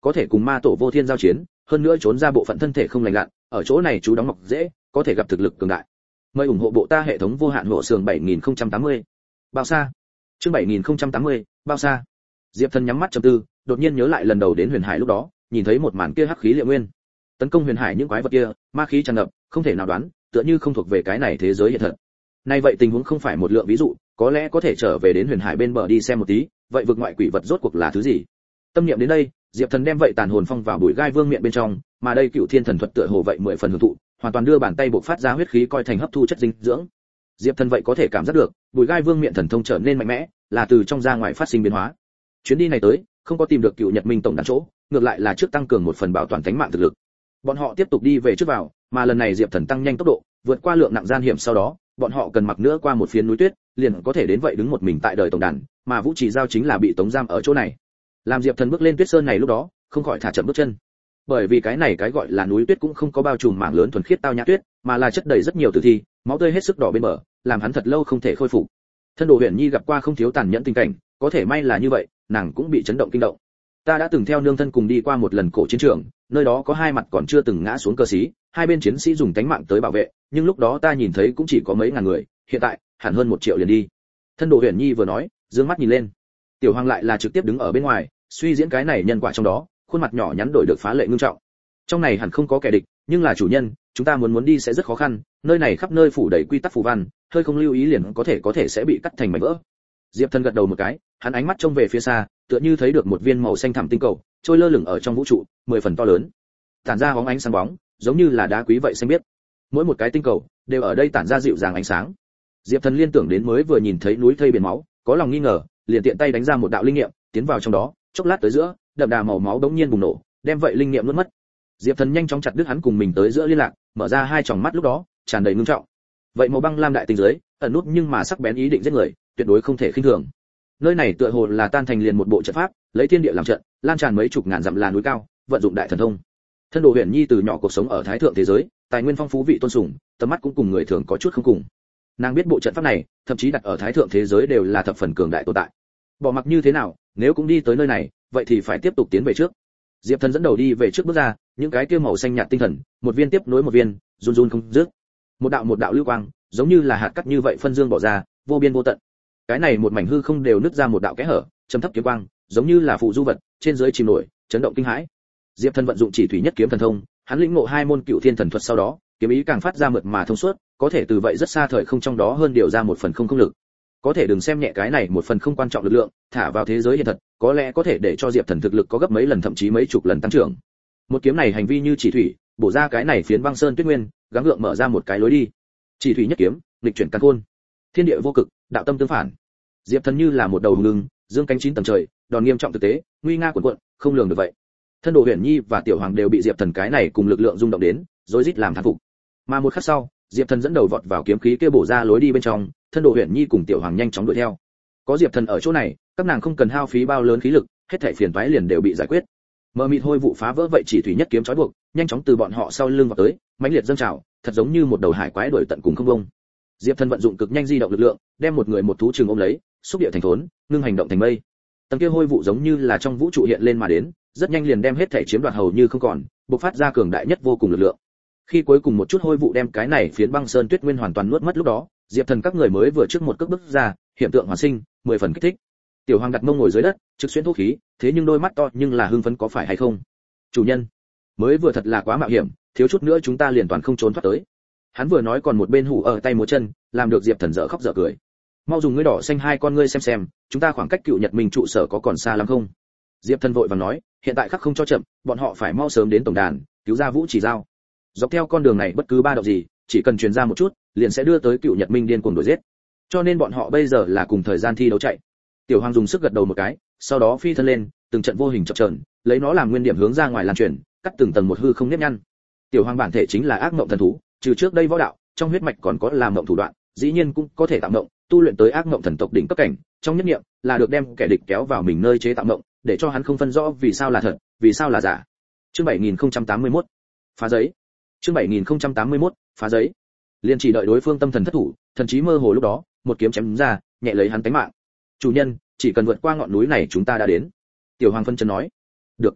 có thể cùng ma tổ vô thiên giao chiến, hơn nữa trốn ra bộ phận thân thể không lành lặn, ở chỗ này chú đóng mọc dễ, có thể gặp thực lực cường đại. Mời ủng hộ bộ ta hệ thống vô hạn hộ sường 7080. Bao xa? Chương 7080, bao xa? Diệp Thần nhắm mắt trầm tư, đột nhiên nhớ lại lần đầu đến Huyền Hải lúc đó, nhìn thấy một màn kia hắc khí liệu nguyên. Tấn công Huyền Hải những quái vật kia, ma khí tràn ngập, không thể nào đoán, tựa như không thuộc về cái này thế giới hiện thật. Nay vậy tình huống không phải một lượng ví dụ, có lẽ có thể trở về đến Huyền Hải bên bờ đi xem một tí, vậy vực ngoại quỷ vật rốt cuộc là thứ gì? Tâm niệm đến đây, Diệp Thần đem vậy tàn hồn phong vào bụi gai vương miệng bên trong, mà đây Cựu Thiên Thần thuật tựa hồ vậy 10 phần hưởng thụ, hoàn toàn đưa bàn tay bộc phát ra huyết khí coi thành hấp thu chất dinh dưỡng. Diệp Thần vậy có thể cảm giác được, bụi gai vương miệng thần thông trở nên mạnh mẽ, là từ trong ra ngoài phát sinh biến hóa. Chuyến đi này tới, không có tìm được Cựu Nhật Minh tổng đàn chỗ, ngược lại là trước tăng cường một phần bảo toàn tính mạng thực lực. Bọn họ tiếp tục đi về trước vào, mà lần này Diệp Thần tăng nhanh tốc độ, vượt qua lượng nặng gian hiểm sau đó, bọn họ cần mặc nữa qua một phiến núi tuyết, liền có thể đến vậy đứng một mình tại đời tổng đàn, mà Vũ Chỉ Giao chính là bị tống giam ở chỗ này. Làm Diệp Thần bước lên tuyết sơn này lúc đó, không khỏi thả chậm bước chân. Bởi vì cái này cái gọi là núi tuyết cũng không có bao trùm mảng lớn thuần khiết tao nhã tuyết, mà là chất đầy rất nhiều tử thi, máu tươi hết sức đỏ bên bờ, làm hắn thật lâu không thể khôi phục. Thân Đồ Huyền Nhi gặp qua không thiếu tàn nhẫn tình cảnh, có thể may là như vậy, nàng cũng bị chấn động kinh động. Ta đã từng theo nương thân cùng đi qua một lần cổ chiến trường, nơi đó có hai mặt còn chưa từng ngã xuống cơ sĩ, hai bên chiến sĩ dùng tánh mạng tới bảo vệ, nhưng lúc đó ta nhìn thấy cũng chỉ có mấy ngàn người, hiện tại hẳn hơn 1 triệu liền đi. Thân Đồ Huyền Nhi vừa nói, dương mắt nhìn lên. Tiểu Hoàng lại là trực tiếp đứng ở bên ngoài, suy diễn cái này nhân quả trong đó, khuôn mặt nhỏ nhắn đổi được phá lệ nghiêm trọng. Trong này hẳn không có kẻ địch, nhưng là chủ nhân, chúng ta muốn đi sẽ rất khó khăn, nơi này khắp nơi phủ đầy quy tắc phù văn, hơi không lưu ý liền có thể sẽ bị cắt thành mảnh vỡ. Diệp Thần gật đầu một cái, hắn ánh mắt trông về phía xa, tựa như thấy được một viên màu xanh thẳm tinh cầu, trôi lơ lửng ở trong vũ trụ, 10 phần to lớn, tản ra bóng ánh sáng bóng, giống như là đá quý vậy xanh biếc. Mỗi một cái tinh cầu đều ở đây tản ra dịu dàng ánh sáng. Diệp Thần liên tưởng đến mới vừa nhìn thấy núi thây biển máu, có lòng nghi ngờ, liền tiện tay đánh ra một đạo linh nghiệm, tiến vào trong đó, chốc lát tới giữa, đậm đà màu máu đống nhiên bùng nổ, đem vậy linh nghiệm nuốt mất. Diệp Thần nhanh chóng chặt đứt hắn cùng mình tới giữa liên lạc, mở ra hai tròng mắt lúc đó, tràn đầy ngưng trọng. Vậy màu băng lam đại tinh dưới, ẩn nút nhưng mà sắc bén ý định giết người, tuyệt đối không thể khinh thường. Nơi này tựa hồ là tan thành liền một bộ trận pháp, lấy thiên địa làm trận, lan tràn mấy chục ngàn dặm là núi cao, vận dụng đại thần thông. Thân Đồ Huyền Nhi từ nhỏ cuộc sống ở thái thượng thế giới, tài nguyên phong phú vị tôn sùng, tầm mắt cũng cùng người thường có chút không cùng. Nàng biết bộ trận pháp này, thậm chí đặt ở thái thượng thế giới đều là thập phần cường đại tồn tại. Bỏ mặc như thế nào, nếu cũng đi tới nơi này, vậy thì phải tiếp tục tiến về trước. Diệp Thần dẫn đầu đi về trước bước ra, những cái kia màu xanh nhạt tinh thần, một viên tiếp nối một viên, run run không dứt. Một đạo lưu quang, giống như là hạt cát như vậy phân dương bỏ ra, vô biên vô tận. Cái này một mảnh hư không đều nứt ra một đạo kẽ hở, trầm thấp kiếm quang, giống như là phụ du vật, trên dưới chìm nổi, chấn động kinh hãi. Diệp Thần vận dụng chỉ thủy nhất kiếm thần thông, hắn lĩnh ngộ hai môn Cựu Thiên Thần thuật sau đó, kiếm ý càng phát ra mượt mà thông suốt, có thể từ vậy rất xa thời không trong đó hơn điều ra một phần không lực. Có thể đừng xem nhẹ cái này một phần không quan trọng lực lượng, thả vào thế giới hiện thật, có lẽ có thể để cho Diệp Thần thực lực có gấp mấy lần thậm chí mấy chục lần tăng trưởng. Một kiếm này hành vi như chỉ thủy, bổ ra cái này phiến băng sơn tuyết nguyên, gắng gượng mở ra một cái lối đi. Chỉ thủy nhất kiếm, nghịch chuyển căn khôn. Thiên địa vô cực, đạo tâm tương phản. Diệp Thần như là một đầu hùng lưng, dương cánh 9 tầng trời, đòn nghiêm trọng thực tế, nguy nga cuồn cuộn, không lường được vậy. Thân Đồ Huyền Nhi và Tiểu Hoàng đều bị Diệp Thần cái này cùng lực lượng rung động đến, rối rít làm thán phục. Mà một khắc sau, Diệp Thần dẫn đầu vọt vào kiếm khí kia bổ ra lối đi bên trong, Thân Đồ Huyền Nhi cùng Tiểu Hoàng nhanh chóng đuổi theo. Có Diệp Thần ở chỗ này, các nàng không cần hao phí bao lớn khí lực, hết thảy phiền toái liền đều bị giải quyết. Mờ mịt hôi vụ phá vỡ vậy chỉ thủy nhất kiếm trói buộc, nhanh chóng từ bọn họ sau lưng vào tới, mãnh liệt dâng trào, thật giống như một đầu hải quái đuổi tận cùng không bông. Diệp Thần vận dụng cực nhanh di động lực lượng, đem một người một thú trường ôm lấy, xúc địa thành thốn, ngưng hành động thành mây. Tầng kia hôi vụ giống như là trong vũ trụ hiện lên mà đến, rất nhanh liền đem hết thảy chiếm đoạt hầu như không còn, bộc phát ra cường đại nhất vô cùng lực lượng. Khi cuối cùng một chút hôi vụ đem cái này phiến băng sơn tuyết nguyên hoàn toàn nuốt mất lúc đó, Diệp Thần các người mới vừa trước một cước bước ra, hiện tượng hoàn sinh, 10 phần kích thích. Tiểu Hoàng đặt mông ngồi dưới đất, trực xuyên thuốc khí, thế nhưng đôi mắt to nhưng là hưng phấn có phải hay không? Chủ nhân, mới vừa thật là quá mạo hiểm, thiếu chút nữa chúng ta liền toàn không trốn thoát tới. Hắn vừa nói còn một bên hủ ở tay múa chân, làm được Diệp Thần dở khóc dở cười. Mau dùng ngươi đỏ xanh hai con ngươi xem, chúng ta khoảng cách Cựu Nhật Minh trụ sở có còn xa lắm không? Diệp Thần vội vàng nói, hiện tại khắc không cho chậm, bọn họ phải mau sớm đến tổng đàn, cứu ra Vũ Chỉ Giao. Dọc theo con đường này bất cứ ba động gì, chỉ cần truyền ra một chút, liền sẽ đưa tới Cựu Nhật Minh điên cuồng đuổi giết. Cho nên bọn họ bây giờ là cùng thời gian thi đấu chạy. Tiểu Hoàng dùng sức gật đầu một cái, sau đó phi thân lên, từng trận vô hình chập chờn, lấy nó làm nguyên điểm hướng ra ngoài lan truyền, cắt từng tầng một hư không nếp nhăn. Tiểu Hoàng bản thể chính là ác mộng thần thú, trừ trước đây võ đạo, trong huyết mạch còn có làm mộng thủ đoạn, dĩ nhiên cũng có thể tạo mộng, tu luyện tới ác mộng thần tộc đỉnh cấp cảnh, trong nhất niệm là được đem kẻ địch kéo vào mình nơi chế tạo mộng, để cho hắn không phân rõ vì sao là thật, vì sao là giả. Chương 7081, phá giấy. Chương 7081, phá giấy. Liên chỉ đợi đối phương tâm thần thất thủ, thần trí mơ hồ lúc đó, một kiếm chém ra, nhẹ lấy hắn tánh mạng. Chủ nhân, chỉ cần vượt qua ngọn núi này chúng ta đã đến. Tiểu Hoàng phân chân nói. Được.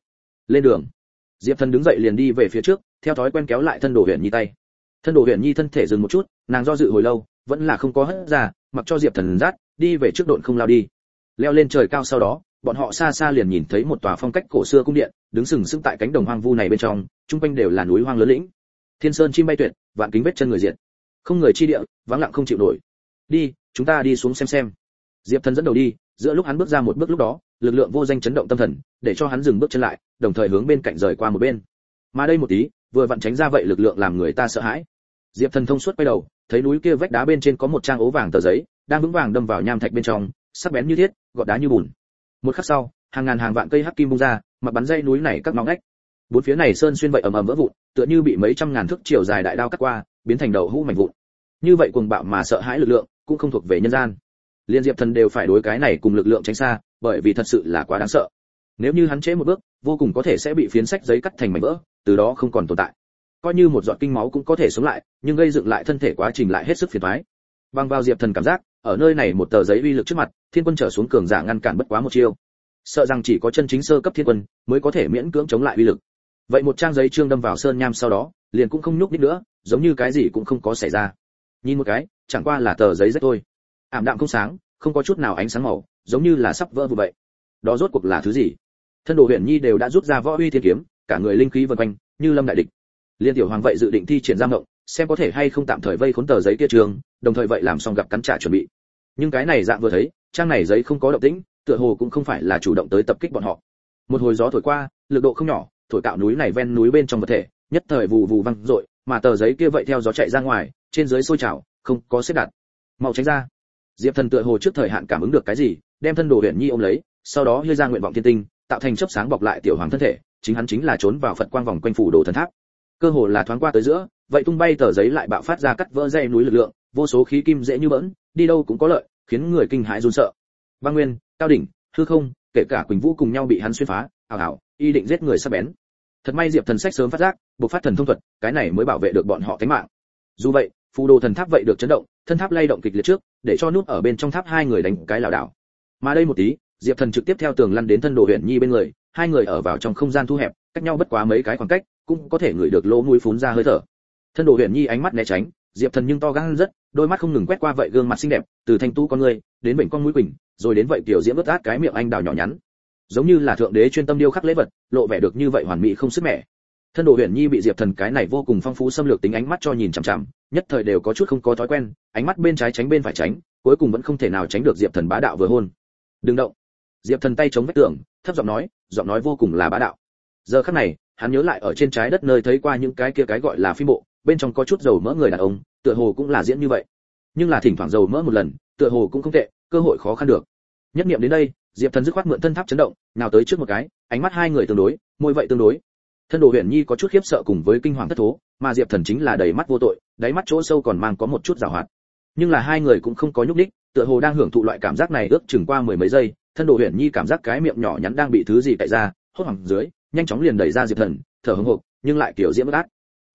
Lên đường. Diệp Thần đứng dậy liền đi về phía trước, theo thói quen kéo lại thân Đồ Huyền Nhi tay. Thân Đồ Huyền Nhi thân thể dừng một chút, nàng do dự hồi lâu, vẫn là không có hất ra, mặc cho Diệp Thần dắt, đi về trước độn không lao đi. Leo lên trời cao sau đó, bọn họ xa xa liền nhìn thấy một tòa phong cách cổ xưa cung điện, đứng sừng sững tại cánh đồng hoang vu này bên trong, trung quanh đều là núi hoang lớn lĩnh. Thiên sơn chim bay tuyệt, vạn kính vết chân người diện. Không người chi địa, vắng lặng không chịu nổi. Đi, chúng ta đi xuống xem. Diệp Thần dẫn đầu đi, giữa lúc hắn bước ra một bước lúc đó, lực lượng vô danh chấn động tâm thần, để cho hắn dừng bước chân lại, đồng thời hướng bên cạnh rời qua một bên. Mà đây một tí, vừa vặn tránh ra vậy lực lượng làm người ta sợ hãi. Diệp Thần thông suốt quay đầu, thấy núi kia vách đá bên trên có một trang ố vàng tờ giấy, đang vững vàng đâm vào nham thạch bên trong, sắc bén như thiết, gọt đá như bùn. Một khắc sau, hàng ngàn hàng vạn cây hắc kim bung ra, mặc bắn dây núi này các ngóc ngách. Bốn phía này sơn xuyên vậy ầm ầm vỡ vụn, tựa như bị mấy trăm ngàn thước chiều dài đại đao cắt qua, biến thành đầu hũ mảnh vụn. Như vậy cuồng bạo mà sợ hãi lực lượng, cũng không thuộc về nhân gian. Liên Diệp Thần đều phải đối cái này cùng lực lượng tránh xa, bởi vì thật sự là quá đáng sợ. Nếu như hắn trễ một bước, vô cùng có thể sẽ bị phiến sách giấy cắt thành mảnh vỡ, từ đó không còn tồn tại. Coi như một giọt kinh máu cũng có thể sống lại, nhưng gây dựng lại thân thể quá trình lại hết sức phiền toái. Bằng vào Diệp Thần cảm giác, ở nơi này một tờ giấy uy lực trước mặt, thiên quân trở xuống cường giả ngăn cản bất quá một chiêu. Sợ rằng chỉ có chân chính sơ cấp thiên quân mới có thể miễn cưỡng chống lại uy lực. Vậy một trang giấy trương đâm vào sơn nham sau đó, liền cũng không nhúc nhích nữa, giống như cái gì cũng không có xảy ra. Nhìn một cái, chẳng qua là tờ giấy rách thôi. Ảm đạm không sáng, không có chút nào ánh sáng màu, giống như là sắp vỡ vụn vậy. Đó rốt cuộc là thứ gì? Thân Đồ Huyền Nhi đều đã rút ra võ uy thiên kiếm, cả người linh khí vần quanh, như lâm đại địch. Liên Tiểu Hoàng vậy dự định thi triển giam ngộng, xem có thể hay không tạm thời vây khốn tờ giấy kia trường, đồng thời vậy làm xong gặp cắn trả chuẩn bị. Nhưng cái này dạng vừa thấy, trang này giấy không có động tĩnh, tựa hồ cũng không phải là chủ động tới tập kích bọn họ. Một hồi gió thổi qua, lực độ không nhỏ, thổi cạo núi này ven núi bên trong vật thể, nhất thời vù vù vang rội, mà tờ giấy kia vậy theo gió chạy ra ngoài, trên dưới sôi trào, không có xếp đặt. Mau tránh ra. Diệp Thần tựa hồ trước thời hạn cảm ứng được cái gì, đem thân Đồ Huyền Nhi ôm lấy, sau đó hơi ra nguyện vọng thiên tinh, tạo thành chớp sáng bọc lại Tiểu Hoàng thân thể, chính hắn chính là trốn vào Phật quang vòng quanh phủ đồ thần tháp. Cơ hồ là thoáng qua tới giữa, vậy tung bay tờ giấy lại bạo phát ra cắt vỡ dây núi lực lượng, vô số khí kim dễ như bỡn, đi đâu cũng có lợi, khiến người kinh hãi run sợ. Băng nguyên, cao đỉnh, hư không, kể cả Quỳnh Vũ cùng nhau bị hắn xuyên phá, ảo ảo, y định giết người sắc bén. Thật may Diệp Thần sách sớm phát giác, bộc phát thần thông thuật, cái này mới bảo vệ được bọn họ tính mạng. Dù vậy, phù đồ thần tháp vậy được chấn động, thân tháp lay động kịch liệt trước, để cho núp ở bên trong tháp hai người đánh cái lảo đảo. Mà đây một tí, Diệp Thần trực tiếp theo tường lăn đến thân Đồ Huyền Nhi bên người, hai người ở vào trong không gian thu hẹp, cách nhau bất quá mấy cái khoảng cách, cũng có thể ngửi được lỗ mũi phún ra hơi thở. Thân Đồ Huyền Nhi ánh mắt né tránh, Diệp Thần nhưng to gan rất, đôi mắt không ngừng quét qua vậy gương mặt xinh đẹp, từ thanh tú con người, đến bệnh con mũi quỳnh, rồi đến vậy tiểu diễm ướt át cái miệng anh đào nhỏ nhắn. Giống như là thượng đế chuyên tâm điêu khắc lễ vật, lộ vẻ được như vậy hoàn mỹ không sức mẻ. Thân Đồ Huyền Nhi bị Diệp Thần cái này vô cùng phong phú xâm lược tính ánh mắt cho nhìn chằm chằm, nhất thời đều có chút không có thói quen, ánh mắt bên trái tránh bên phải tránh, cuối cùng vẫn không thể nào tránh được Diệp Thần bá đạo vừa hôn. Đừng động. Diệp Thần tay chống vách tường, thấp giọng nói vô cùng là bá đạo. Giờ khắc này, hắn nhớ lại ở trên trái đất nơi thấy qua những cái kia cái gọi là phim bộ, bên trong có chút dầu mỡ người đàn ông, tựa hồ cũng là diễn như vậy. Nhưng là thỉnh thoảng dầu mỡ một lần, tựa hồ cũng không tệ, cơ hội khó khăn được. Nhất niệm đến đây, Diệp Thần dứt khoát mượn thân tháp chấn động, nào tới trước một cái, ánh mắt hai người tương đối, môi vậy tương đối. Thân Đồ Huyền Nhi có chút khiếp sợ cùng với kinh hoàng thất thố, mà Diệp Thần chính là đầy mắt vô tội, đáy mắt chỗ sâu còn mang có một chút giảo hoạt. Nhưng là hai người cũng không có nhúc nhích, tựa hồ đang hưởng thụ loại cảm giác này ước chừng qua mười mấy giây, thân Đồ Huyền Nhi cảm giác cái miệng nhỏ nhắn đang bị thứ gì cạy ra, hốt hoảng dưới, nhanh chóng liền đẩy ra Diệp Thần, thở hổn hộc, nhưng lại kiểu diễm bất át.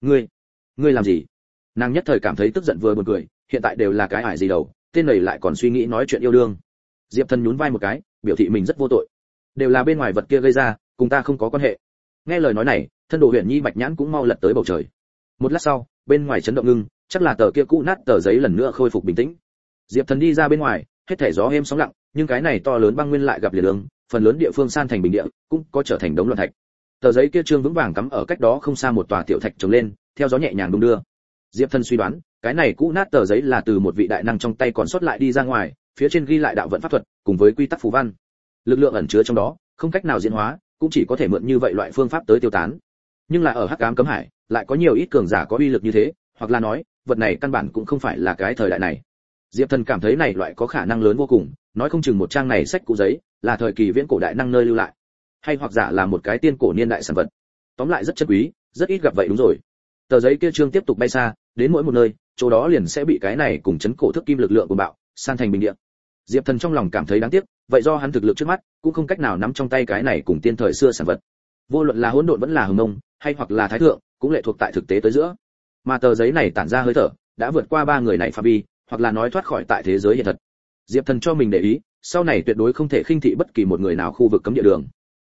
Ngươi làm gì? Nàng nhất thời cảm thấy tức giận vừa buồn cười, hiện tại đều là cái ải gì đầu, tên này lại còn suy nghĩ nói chuyện yêu đương. Diệp Thần nhún vai một cái, biểu thị mình rất vô tội. Đều là bên ngoài vật kia gây ra, cùng ta không có quan hệ. Nghe lời nói này, thân Đồ Huyền Nhi bạch nhãn cũng mau lật tới bầu trời. Một lát sau, bên ngoài chấn động ngưng, chắc là tờ kia cũ nát tờ giấy lần nữa khôi phục bình tĩnh. Diệp Thần đi ra bên ngoài, hết thảy gió êm sóng lặng, nhưng cái này to lớn băng nguyên lại gặp liệt đường, phần lớn địa phương san thành bình địa, cũng có trở thành đống loạn thạch. Tờ giấy kia trương vững vàng cắm ở cách đó không xa một tòa tiểu thạch trồng lên, theo gió nhẹ nhàng đung đưa. Diệp Thần suy đoán, cái này cũ nát tờ giấy là từ một vị đại năng trong tay còn sót lại đi ra ngoài, phía trên ghi lại đạo vận pháp thuật, cùng với quy tắc phù văn. Lực lượng ẩn chứa trong đó, không cách nào diễn hóa, cũng chỉ có thể mượn như vậy loại phương pháp tới tiêu tán. Nhưng là ở Hắc Ám Cấm Hải, lại có nhiều ít cường giả có uy lực như thế, hoặc là nói, vật này căn bản cũng không phải là cái thời đại này. Diệp Thần cảm thấy này loại có khả năng lớn vô cùng, nói không chừng một trang này sách cũ giấy, là thời kỳ viễn cổ đại năng nơi lưu lại, hay hoặc giả là một cái tiên cổ niên đại sản vật. Tóm lại rất chất quý, rất ít gặp vậy đúng rồi. Tờ giấy kia trương tiếp tục bay xa, đến mỗi một nơi, chỗ đó liền sẽ bị cái này cùng chấn cổ thức kim lực lượng của bạo, san thành bình địa. Diệp Thần trong lòng cảm thấy đáng tiếc, vậy do hắn thực lực trước mắt, cũng không cách nào nắm trong tay cái này cùng tiên thời xưa sản vật. Vô luận là hỗn độn vẫn là hồng mông, hay hoặc là thái thượng, cũng lệ thuộc tại thực tế tới giữa. Mà tờ giấy này tản ra hơi thở, đã vượt qua ba người này phạm vi, hoặc là nói thoát khỏi tại thế giới hiện thật. Diệp Thần cho mình để ý, sau này tuyệt đối không thể khinh thị bất kỳ một người nào khu vực cấm địa đường.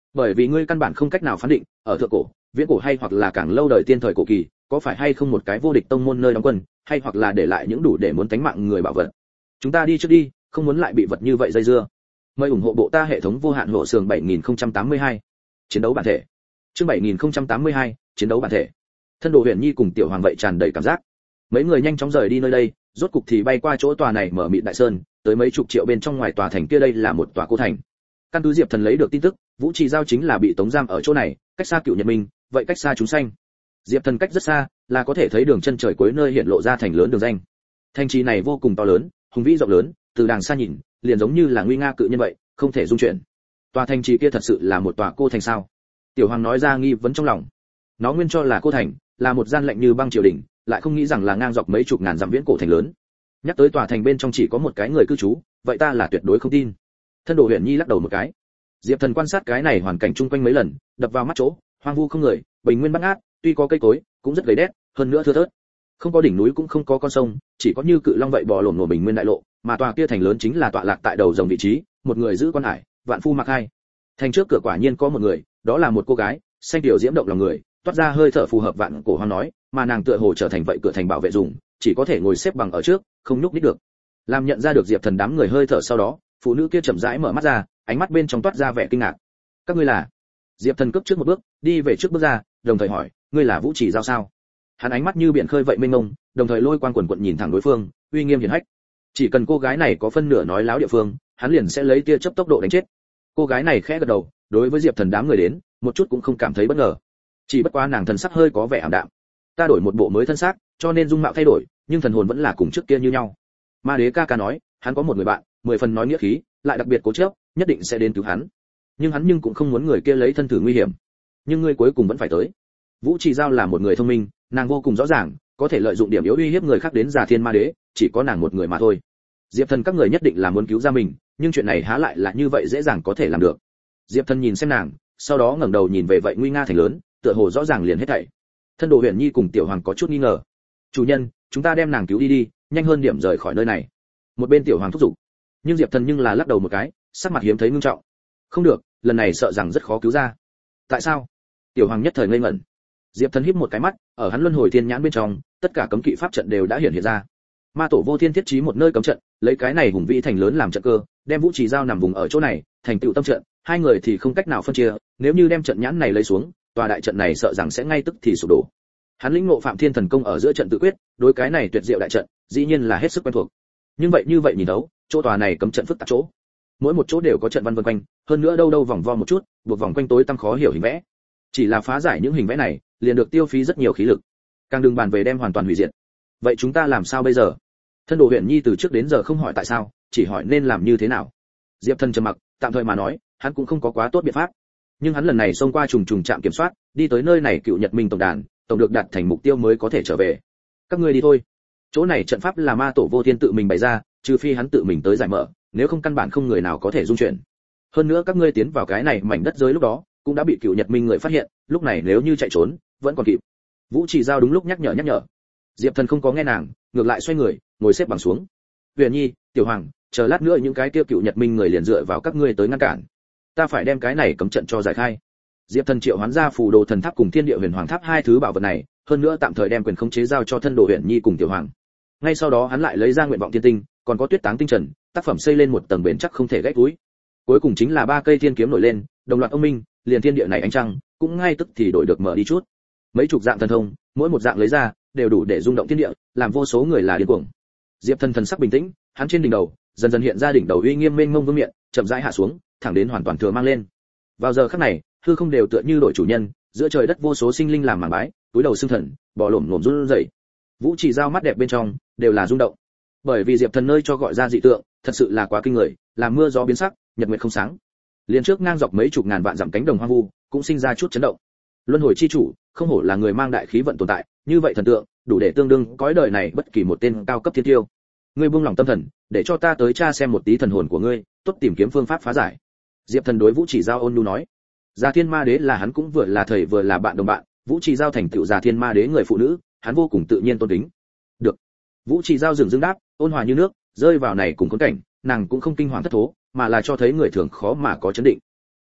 Bởi vì ngươi căn bản không cách nào phán định, ở thượng cổ, viễn cổ hay hoặc là càng lâu đời tiên thời cổ kỳ, có phải hay không một cái vô địch tông môn nơi đóng quân, hay hoặc là để lại những đủ để muốn tánh mạng người bảo vật. Chúng ta đi trước đi, không muốn lại bị vật như vậy dây dưa. Mời ủng hộ bộ ta hệ thống vô hạn hộ sường 7082. Chiến đấu bản thể. Chương 7082, chiến đấu bản thể. Thân đồ Huyền Nhi cùng Tiểu Hoàng vậy tràn đầy cảm giác. Mấy người nhanh chóng rời đi nơi đây, rốt cục thì bay qua chỗ tòa này mở mịt đại sơn, tới mấy chục triệu bên trong ngoài tòa thành kia đây là một tòa cô thành. Căn cứ Diệp Thần lấy được tin tức, Vũ Trì Giao chính là bị tống giam ở chỗ này, cách xa Cựu Nhật Minh, vậy cách xa chúng sanh. Diệp Thần cách rất xa, là có thể thấy đường chân trời cuối nơi hiện lộ ra thành lớn đường danh. Thành trì này vô cùng to lớn, hùng vĩ rộng lớn, từ đàng xa nhìn, liền giống như là nguy nga cự nhân vậy, không thể dung chuyển. Tòa thành trì kia thật sự là một tòa cô thành sao? Tiểu Hoàng nói ra nghi vấn trong lòng. Nó nguyên cho là cô thành, là một gian lạnh như băng triều đình, lại không nghĩ rằng là ngang dọc mấy chục ngàn dặm viễn cổ thành lớn. Nhắc tới tòa thành bên trong chỉ có một cái người cư trú, vậy ta là tuyệt đối không tin. Thân đồ Huyền Nhi lắc đầu một cái. Diệp Thần quan sát cái này hoàn cảnh chung quanh mấy lần, đập vào mắt chỗ, hoang vu không người, bình nguyên bát ngát, tuy có cây cối, cũng rất gầy đét, hơn nữa thưa thớt. Không có đỉnh núi cũng không có con sông, chỉ có như cự long vậy bò lổm lổm bình nguyên đại lộ, mà tòa kia thành lớn chính là tọa lạc tại đầu rồng vị trí, một người giữ quan hải, vạn phu mặc hai. Thành trước cửa quả nhiên có một người, đó là một cô gái, xanh điệu diễm động lòng người, toát ra hơi thở phù hợp vạn cổ hoang nói, mà nàng tựa hồ trở thành vậy cửa thành bảo vệ dùng, chỉ có thể ngồi xếp bằng ở trước, không nhúc nhích được. Làm nhận ra được Diệp Thần đám người hơi thở sau đó, phụ nữ kia chậm rãi mở mắt ra, ánh mắt bên trong toát ra vẻ kinh ngạc. Các ngươi là? Diệp Thần cướp trước một bước, đi về trước bước ra, đồng thời hỏi, ngươi là Vũ Trì Giao sao? Hắn ánh mắt như biển khơi vậy mênh mông, đồng thời lôi quang quần quật nhìn thẳng đối phương, uy nghiêm hiển hách. Chỉ cần cô gái này có phân nửa nói láo địa phương, hắn liền sẽ lấy tia chớp tốc độ đánh chết. Cô gái này khẽ gật đầu, đối với Diệp Thần đám người đến, một chút cũng không cảm thấy bất ngờ. Chỉ bất quá nàng thần sắc hơi có vẻ ảm đạm. Ta đổi một bộ mới thân xác, cho nên dung mạo thay đổi, nhưng thần hồn vẫn là cùng trước kia như nhau. Ma Đế ca ca nói, hắn có một người bạn, 10 phần nói nghĩa khí, lại đặc biệt cố chấp, nhất định sẽ đến cứu hắn. Nhưng hắn cũng không muốn người kia lấy thân thử nguy hiểm. Nhưng ngươi cuối cùng vẫn phải tới. Vũ Trì Giao là một người thông minh, nàng vô cùng rõ ràng, có thể lợi dụng điểm yếu uy hiếp người khác đến Già Thiên Ma Đế, chỉ có nàng một người mà thôi. Diệp Thần các người nhất định là muốn cứu ra mình, nhưng chuyện này há lại là như vậy dễ dàng có thể làm được. Diệp Thần nhìn xem nàng, sau đó ngẩng đầu nhìn về vậy nguy nga thành lớn, tựa hồ rõ ràng liền hết thảy. Thân đồ Huyền Nhi cùng Tiểu Hoàng có chút nghi ngờ. Chủ nhân, chúng ta đem nàng cứu đi, nhanh hơn điểm rời khỏi nơi này. Một bên Tiểu Hoàng thúc giục, nhưng Diệp Thần nhưng là lắc đầu một cái, sắc mặt hiếm thấy nghiêm trọng. Không được, lần này sợ rằng rất khó cứu ra. Tại sao? Tiểu Hoàng nhất thời ngây ngẩn. Diệp Thần híp một cái mắt, ở hắn luân hồi thiên nhãn bên trong, tất cả cấm kỵ pháp trận đều đã hiện ra. Ma tổ Vô Thiên thiết trí một nơi cấm trận, lấy cái này hùng vĩ thành lớn làm trận cơ, đem Vũ Trì Giao nằm vùng ở chỗ này, thành tựu tâm trận, hai người thì không cách nào phân chia, nếu như đem trận nhãn này lấy xuống, tòa đại trận này sợ rằng sẽ ngay tức thì sụp đổ. Hắn lĩnh ngộ Phạm Thiên thần công ở giữa trận tự quyết, đối cái này tuyệt diệu đại trận, dĩ nhiên là hết sức quen thuộc. Nhưng vậy như vậy nhìn đấu, chỗ tòa này cấm trận phức tạp chỗ, mỗi một chỗ đều có trận văn vân quanh, hơn nữa đâu đâu vòng vo một chút, buộc vòng quanh tối tăm khó hiểu hình vẽ. Chỉ là phá giải những hình vẽ này, liền được tiêu phí rất nhiều khí lực. Càng đừng bàn về đem hoàn toàn hủy diệt. Vậy chúng ta làm sao bây giờ? Thân đồ Huyền Nhi từ trước đến giờ không hỏi tại sao, chỉ hỏi nên làm như thế nào. Diệp Thần trầm mặc, tạm thời mà nói, hắn cũng không có quá tốt biện pháp. Nhưng hắn lần này xông qua trùng trùng trạm kiểm soát, đi tới nơi này Cựu Nhật Minh tổng đàn, tổng được đạt thành mục tiêu mới có thể trở về. Các ngươi đi thôi. Chỗ này trận pháp là Ma tổ Vô Thiên tự mình bày ra, trừ phi hắn tự mình tới giải mở, nếu không căn bản không người nào có thể dung chuyển. Hơn nữa các ngươi tiến vào cái này mảnh đất giới lúc đó, cũng đã bị Cựu Nhật Minh người phát hiện, lúc này nếu như chạy trốn, vẫn còn kịp. Vũ Trì Giao đúng lúc nhắc nhở. Diệp Thần không có nghe nàng, ngược lại xoay người, ngồi xếp bằng xuống. Huyền Nhi, Tiểu Hoàng, chờ lát nữa những cái kia Cựu Nhật Minh người liền dựa vào các ngươi tới ngăn cản. Ta phải đem cái này cấm trận cho giải khai. Diệp Thần triệu hoán ra phù đồ thần tháp cùng thiên địa huyền hoàng tháp hai thứ bảo vật này, hơn nữa tạm thời đem quyền khống chế giao cho thân đồ Huyền Nhi cùng Tiểu Hoàng. Ngay sau đó hắn lại lấy ra nguyện vọng thiên tinh, còn có tuyết táng tinh trần, tác phẩm xây lên một tầng bền chắc không thể gãy túi. Cuối cùng chính là ba cây thiên kiếm nổi lên, đồng loạt ông minh, liền thiên địa này ánh trăng, cũng ngay tức thì đổi được mở đi chút. Mấy chục dạng thần thông, mỗi một dạng lấy ra, đều đủ để rung động thiên địa, làm vô số người là điên cuồng. Diệp Thần thần sắc bình tĩnh, hắn trên đỉnh đầu, dần dần hiện ra đỉnh đầu uy nghiêm mênh mông vương miện, chậm rãi hạ xuống, thẳng đến hoàn toàn thừa mang lên. Vào giờ khắc này, hư không đều tựa như đổi chủ nhân, giữa trời đất vô số sinh linh làm màng bái, túi đầu xương thần, bò lổm run rẩy. Vũ Trì Giao mắt đẹp bên trong đều là rung động. Bởi vì Diệp Thần nơi cho gọi ra dị tượng, thật sự là quá kinh người, làm mưa gió biến sắc, nhật nguyệt không sáng. Liên trước ngang dọc mấy chục ngàn vạn dặm cánh đồng hoang vu, cũng sinh ra chút chấn động. Luân hồi chi chủ, không hổ là người mang đại khí vận tồn tại, như vậy thần tượng, đủ để tương đương cõi đời này bất kỳ một tên cao cấp thiên tiêu. Ngươi buông lòng tâm thần, để cho ta tới tra xem một tí thần hồn của ngươi, tốt tìm kiếm phương pháp phá giải. Diệp Thần đối Vũ Trì Giao ôn nhu nói. Già Thiên Ma Đế là hắn cũng vừa là thầy vừa là bạn đồng bạn, Vũ Trì Giao thành tựu Già Thiên Ma Đế người phụ nữ, hắn vô cùng tự nhiên tôn kính. Được. Vũ Trì Giao dừng đáp, ôn hòa như nước, rơi vào này cùng khốn cảnh, nàng cũng không kinh hoàng thất thố, mà là cho thấy người thường khó mà có chấn định.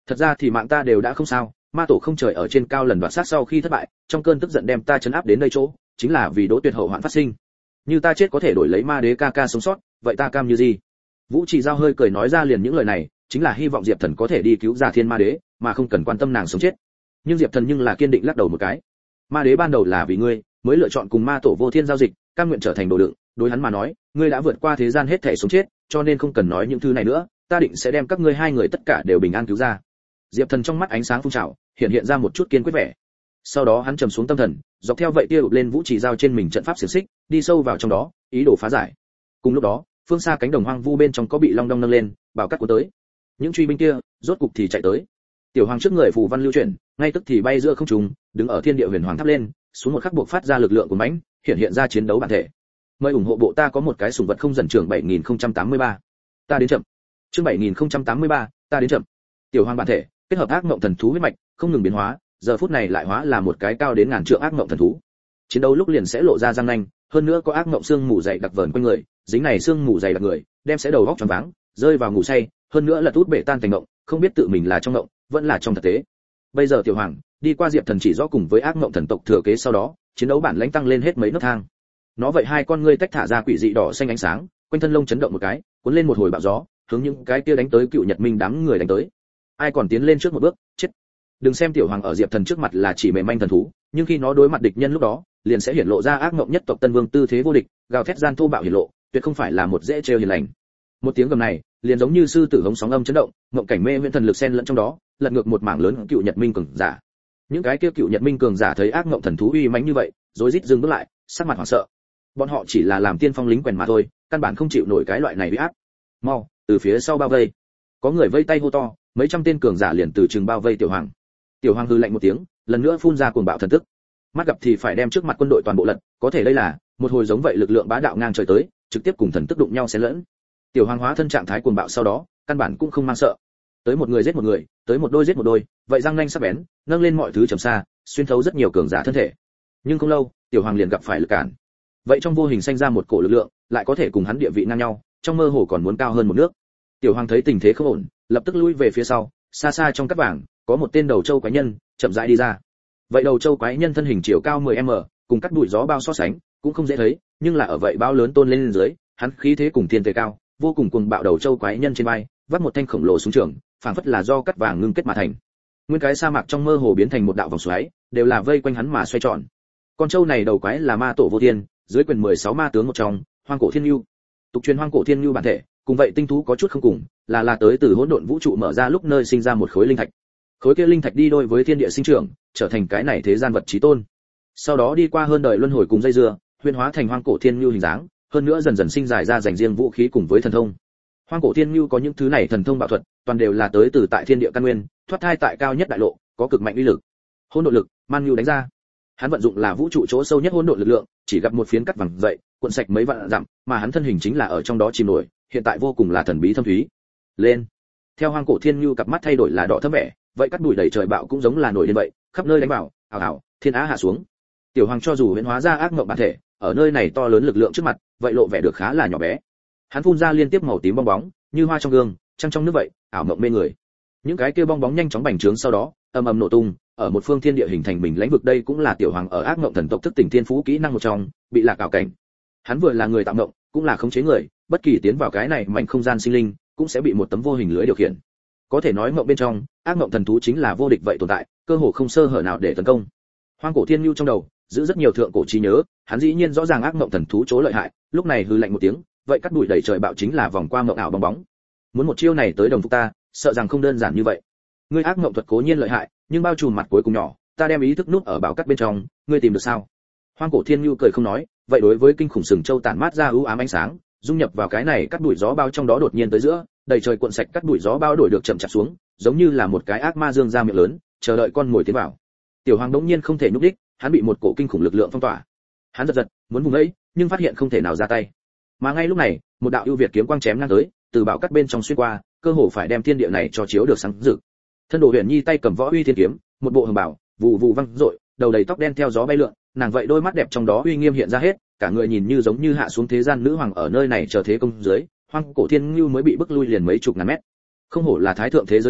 Thật ra thì mạng ta đều đã không sao, ma tổ không trời ở trên cao lần đoạt sát sau khi thất bại, trong cơn tức giận đem ta trấn áp đến đây chỗ, chính là vì Đỗ Tuyệt hậu hoạn phát sinh. Như ta chết có thể đổi lấy ma đế ca ca sống sót, vậy ta cam như gì? Vũ Chỉ Giao hơi cười nói ra liền những lời này, chính là hy vọng Diệp Thần có thể đi cứu ra Thiên Ma Đế, mà không cần quan tâm nàng sống chết. Nhưng Diệp Thần nhưng là kiên định lắc đầu một cái. Ma đế ban đầu là vì ngươi, mới lựa chọn cùng ma tổ vô thiên giao dịch, cam nguyện trở thành đồ đựng, đối hắn mà nói, ngươi đã vượt qua thế gian hết thảy sống chết, cho nên không cần nói những thứ này nữa, ta định sẽ đem các ngươi hai người tất cả đều bình an cứu ra. Diệp Thần trong mắt ánh sáng phun trào, hiện ra một chút kiên quyết vẻ. Sau đó hắn trầm xuống tâm thần, dọc theo vậy tia ụp lên Vũ Chỉ Giao trên mình trận pháp xiển xích, đi sâu vào trong đó, ý đồ phá giải. Cùng lúc đó, phương xa cánh đồng hoang vu bên trong có bị long đong nâng lên, bảo cắt cuốn tới. Những truy binh kia, rốt cục thì chạy tới. Tiểu Hoàng trước người phù văn lưu chuyển, ngay tức thì bay giữa không trung, đứng ở thiên địa huyền hoàng tháp lên, xuống một khắc buộc phát ra lực lượng của mãnh, hiện ra chiến đấu bản thể. Mời ủng hộ bộ ta có một cái sủng vật không dần trưởng 7083. Ta đến chậm. Chương 7083, ta đến chậm. Tiểu Hoàng bản thể, kết hợp ác mộng thần thú huyết mạch, không ngừng biến hóa, giờ phút này lại hóa là một cái cao đến ngàn trượng ác mộng thần thú. Chiến đấu lúc liền sẽ lộ ra răng nanh, hơn nữa có ác mộng xương mù dày đặc vờn quanh người, dính này xương mù dày đặc người, đem sẽ đầu óc choáng váng, rơi vào ngủ say, hơn nữa là tút bể tan thành mộng, không biết tự mình là trong mộng, vẫn là trong thực tế. Bây giờ Tiểu Hoàng đi qua Diệp Thần chỉ rõ cùng với ác mộng thần tộc thừa kế sau đó, chiến đấu bản lãnh tăng lên hết mấy nấc thang. Nó vậy hai con ngươi tách thả ra quỷ dị đỏ xanh ánh sáng, quanh thân lông chấn động một cái, cuốn lên một hồi bão gió, hướng những cái kia đánh tới Cựu Nhật Minh đám người đánh tới. Ai còn tiến lên trước một bước, chết. Đừng xem Tiểu Hoàng ở Diệp Thần trước mặt là chỉ mềm manh thần thú, nhưng khi nó đối mặt địch nhân lúc đó, liền sẽ hiển lộ ra ác mộng nhất tộc Tân Vương tư thế vô địch, gào thét gian thô bạo hiển lộ, tuyệt không phải là một dễ trêu hiền lành. Một tiếng gầm này, liền giống như sư tử hống sóng âm chấn động, mộng cảnh mê huyễn thần lực xen lẫn trong đó, lật ngược một mảng lớn Cựu Nhật Minh cường giả. Những cái kia Cựu Nhật Minh cường giả thấy ác mộng thần thú uy mãnh như vậy, rối rít dừng bước lại, sắc mặt hoảng sợ. Bọn họ chỉ là làm tiên phong lính quèn mà thôi, căn bản không chịu nổi cái loại này uy áp. Mau, từ phía sau bao vây. Có người vây tay hô to, mấy trăm tên cường giả liền từ trường bao vây Tiểu Hoàng. Tiểu Hoàng hừ lạnh một tiếng, lần nữa phun ra cuồng bạo thần tức. Mắt gặp thì phải đem trước mặt quân đội toàn bộ lật, có thể đây là một hồi giống vậy lực lượng bá đạo ngang trời tới, trực tiếp cùng thần tức đụng nhau xen lẫn. Tiểu Hoàng hóa thân trạng thái cuồng bạo sau đó, căn bản cũng không mang sợ. Tới một người giết một người, tới một đôi giết một đôi, vậy răng nanh sắc bén, nâng lên mọi thứ trầm xa, xuyên thấu rất nhiều cường giả thân thể. Nhưng không lâu, Tiểu Hoàng liền gặp phải lực cản. Vậy trong vô hình sinh ra một cổ lực lượng, lại có thể cùng hắn địa vị ngang nhau, trong mơ hồ còn muốn cao hơn một nước. Tiểu Hoàng thấy tình thế không ổn, lập tức lui về phía sau, xa xa trong các bảng, có một tên đầu châu quái nhân chậm rãi đi ra. Vậy đầu châu quái nhân thân hình chiều cao 10m, cùng cắt đuổi gió bao so sánh, cũng không dễ thấy, nhưng là ở vậy bao lớn tôn lên dưới, hắn khí thế cùng thiên thể cao, vô cùng cuồng bạo đầu châu quái nhân trên vai, vắt một thanh khổng lồ súng trường, phảng phất là do cắt vàng ngưng kết mà thành. Nguyên cái sa mạc trong mơ hồ biến thành một đạo vòng xoáy, đều là vây quanh hắn mà xoay tròn. Con trâu này đầu quái là ma tổ vô thiên, dưới quyền 16 ma tướng một trong, Hoang Cổ Thiên Nưu. Tục truyền Hoang Cổ Thiên Nưu bản thể, cùng vậy tinh thú có chút không cùng, là tới từ hỗn độn vũ trụ mở ra lúc nơi sinh ra một khối linh thạch. Khối kia linh thạch đi đôi với thiên địa sinh trưởng, trở thành cái này thế gian vật chí tôn. Sau đó đi qua hơn đời luân hồi cùng dây dưa, huyễn hóa thành Hoang Cổ Thiên Nưu hình dáng, hơn nữa dần dần sinh dài ra dành riêng vũ khí cùng với thần thông. Hoang Cổ Thiên Nưu có những thứ này thần thông bạo thuật, toàn đều là tới từ tại thiên địa căn nguyên, thoát thai tại cao nhất đại lộ, có cực mạnh uy lực. Hỗn độn lực, Man Nưu đánh ra. Hắn vận dụng là vũ trụ chỗ sâu nhất hỗn độn lực lượng, chỉ gặp một phiến cắt vàng vậy, cuộn sạch mấy vạn dặm, mà hắn thân hình chính là ở trong đó chìm nổi, hiện tại vô cùng là thần bí thâm thúy. Lên. Theo Hoang Cổ Thiên Nưu cặp mắt thay đổi là đỏ thẫm vẻ, vậy cắt đuổi đầy trời bạo cũng giống là nổi lên vậy, khắp nơi đánh vào, ảo ảo, thiên á hạ xuống. Tiểu Hoàng cho dù huyễn hóa ra ác mộng bản thể, ở nơi này to lớn lực lượng trước mặt, vậy lộ vẻ được khá là nhỏ bé. Hắn phun ra liên tiếp màu tím bong bóng, như hoa trong gương, trăng trong nước vậy, ảo mộng mê người. Những cái kia bong bóng nhanh chóng bành trướng sau đó, ầm ầm nổ tung, ở một phương thiên địa hình thành mình lãnh vực, đây cũng là Tiểu Hoàng ở ác mộng thần tộc thức tỉnh thiên phú kỹ năng một trong, bị lạc ảo cảnh. Hắn vừa là người tạo mộng, cũng là khống chế người, bất kỳ tiến vào cái này mạnh không gian sinh linh, cũng sẽ bị một tấm vô hình lưới điều khiển. Có thể nói mộng bên trong, ác mộng thần thú chính là vô địch vậy tồn tại, cơ hồ không sơ hở nào để tấn công. Hoang Cổ Thiên Nưu trong đầu giữ rất nhiều thượng cổ trí nhớ, hắn dĩ nhiên rõ ràng ác mộng thần thú chỗ lợi hại, lúc này hừ lạnh một tiếng, vậy cắt đuổi đầy trời bạo chính là vòng qua mộng ảo bong bóng. Muốn một chiêu này tới đồng phục ta, sợ rằng không đơn giản như vậy. Ngươi ác mộng thuật cố nhiên lợi hại, nhưng bao trùm mặt cuối cùng nhỏ, ta đem ý thức núp ở bảo cắt bên trong, ngươi tìm được sao? Hoang Cổ Thiên Nưu cười không nói, vậy đối với kinh khủng sừng châu tản mát ra ưu ám ánh sáng, dung nhập vào cái này cắt đuổi gió bao trong đó đột nhiên tới giữa, đầy trời cuộn sạch cắt đuổi gió bao đổi được chậm chạp xuống, giống như là một cái ác ma dương ra miệng lớn, chờ đợi con mồi tiến vào. Tiểu Hoàng đống nhiên không thể nhúc đích, hắn bị một cổ kinh khủng lực lượng phong tỏa. Hắn giật giật, muốn vùng ấy, nhưng phát hiện không thể nào ra tay. Mà ngay lúc này, một đạo ưu việt kiếm quang chém ngang tới, từ bảo cắt bên trong xuyên qua, cơ hồ phải đem thiên địa này cho chiếu được sáng rực. Thân Đồ Huyền Nhi tay cầm võ uy thiên kiếm, một bộ hồng bào, vụ vụ văng rội, đầu đầy tóc đen theo gió bay lượn, nàng vậy đôi mắt đẹp trong đó uy nghiêm hiện ra hết, cả người nhìn như giống như hạ xuống thế gian nữ hoàng ở nơi này chờ thế công dưới. Hoang Cổ Thiên Nưu mới bị bức lui liền mấy chục ngàn mét. Không hổ là thái thượng thế giới tới,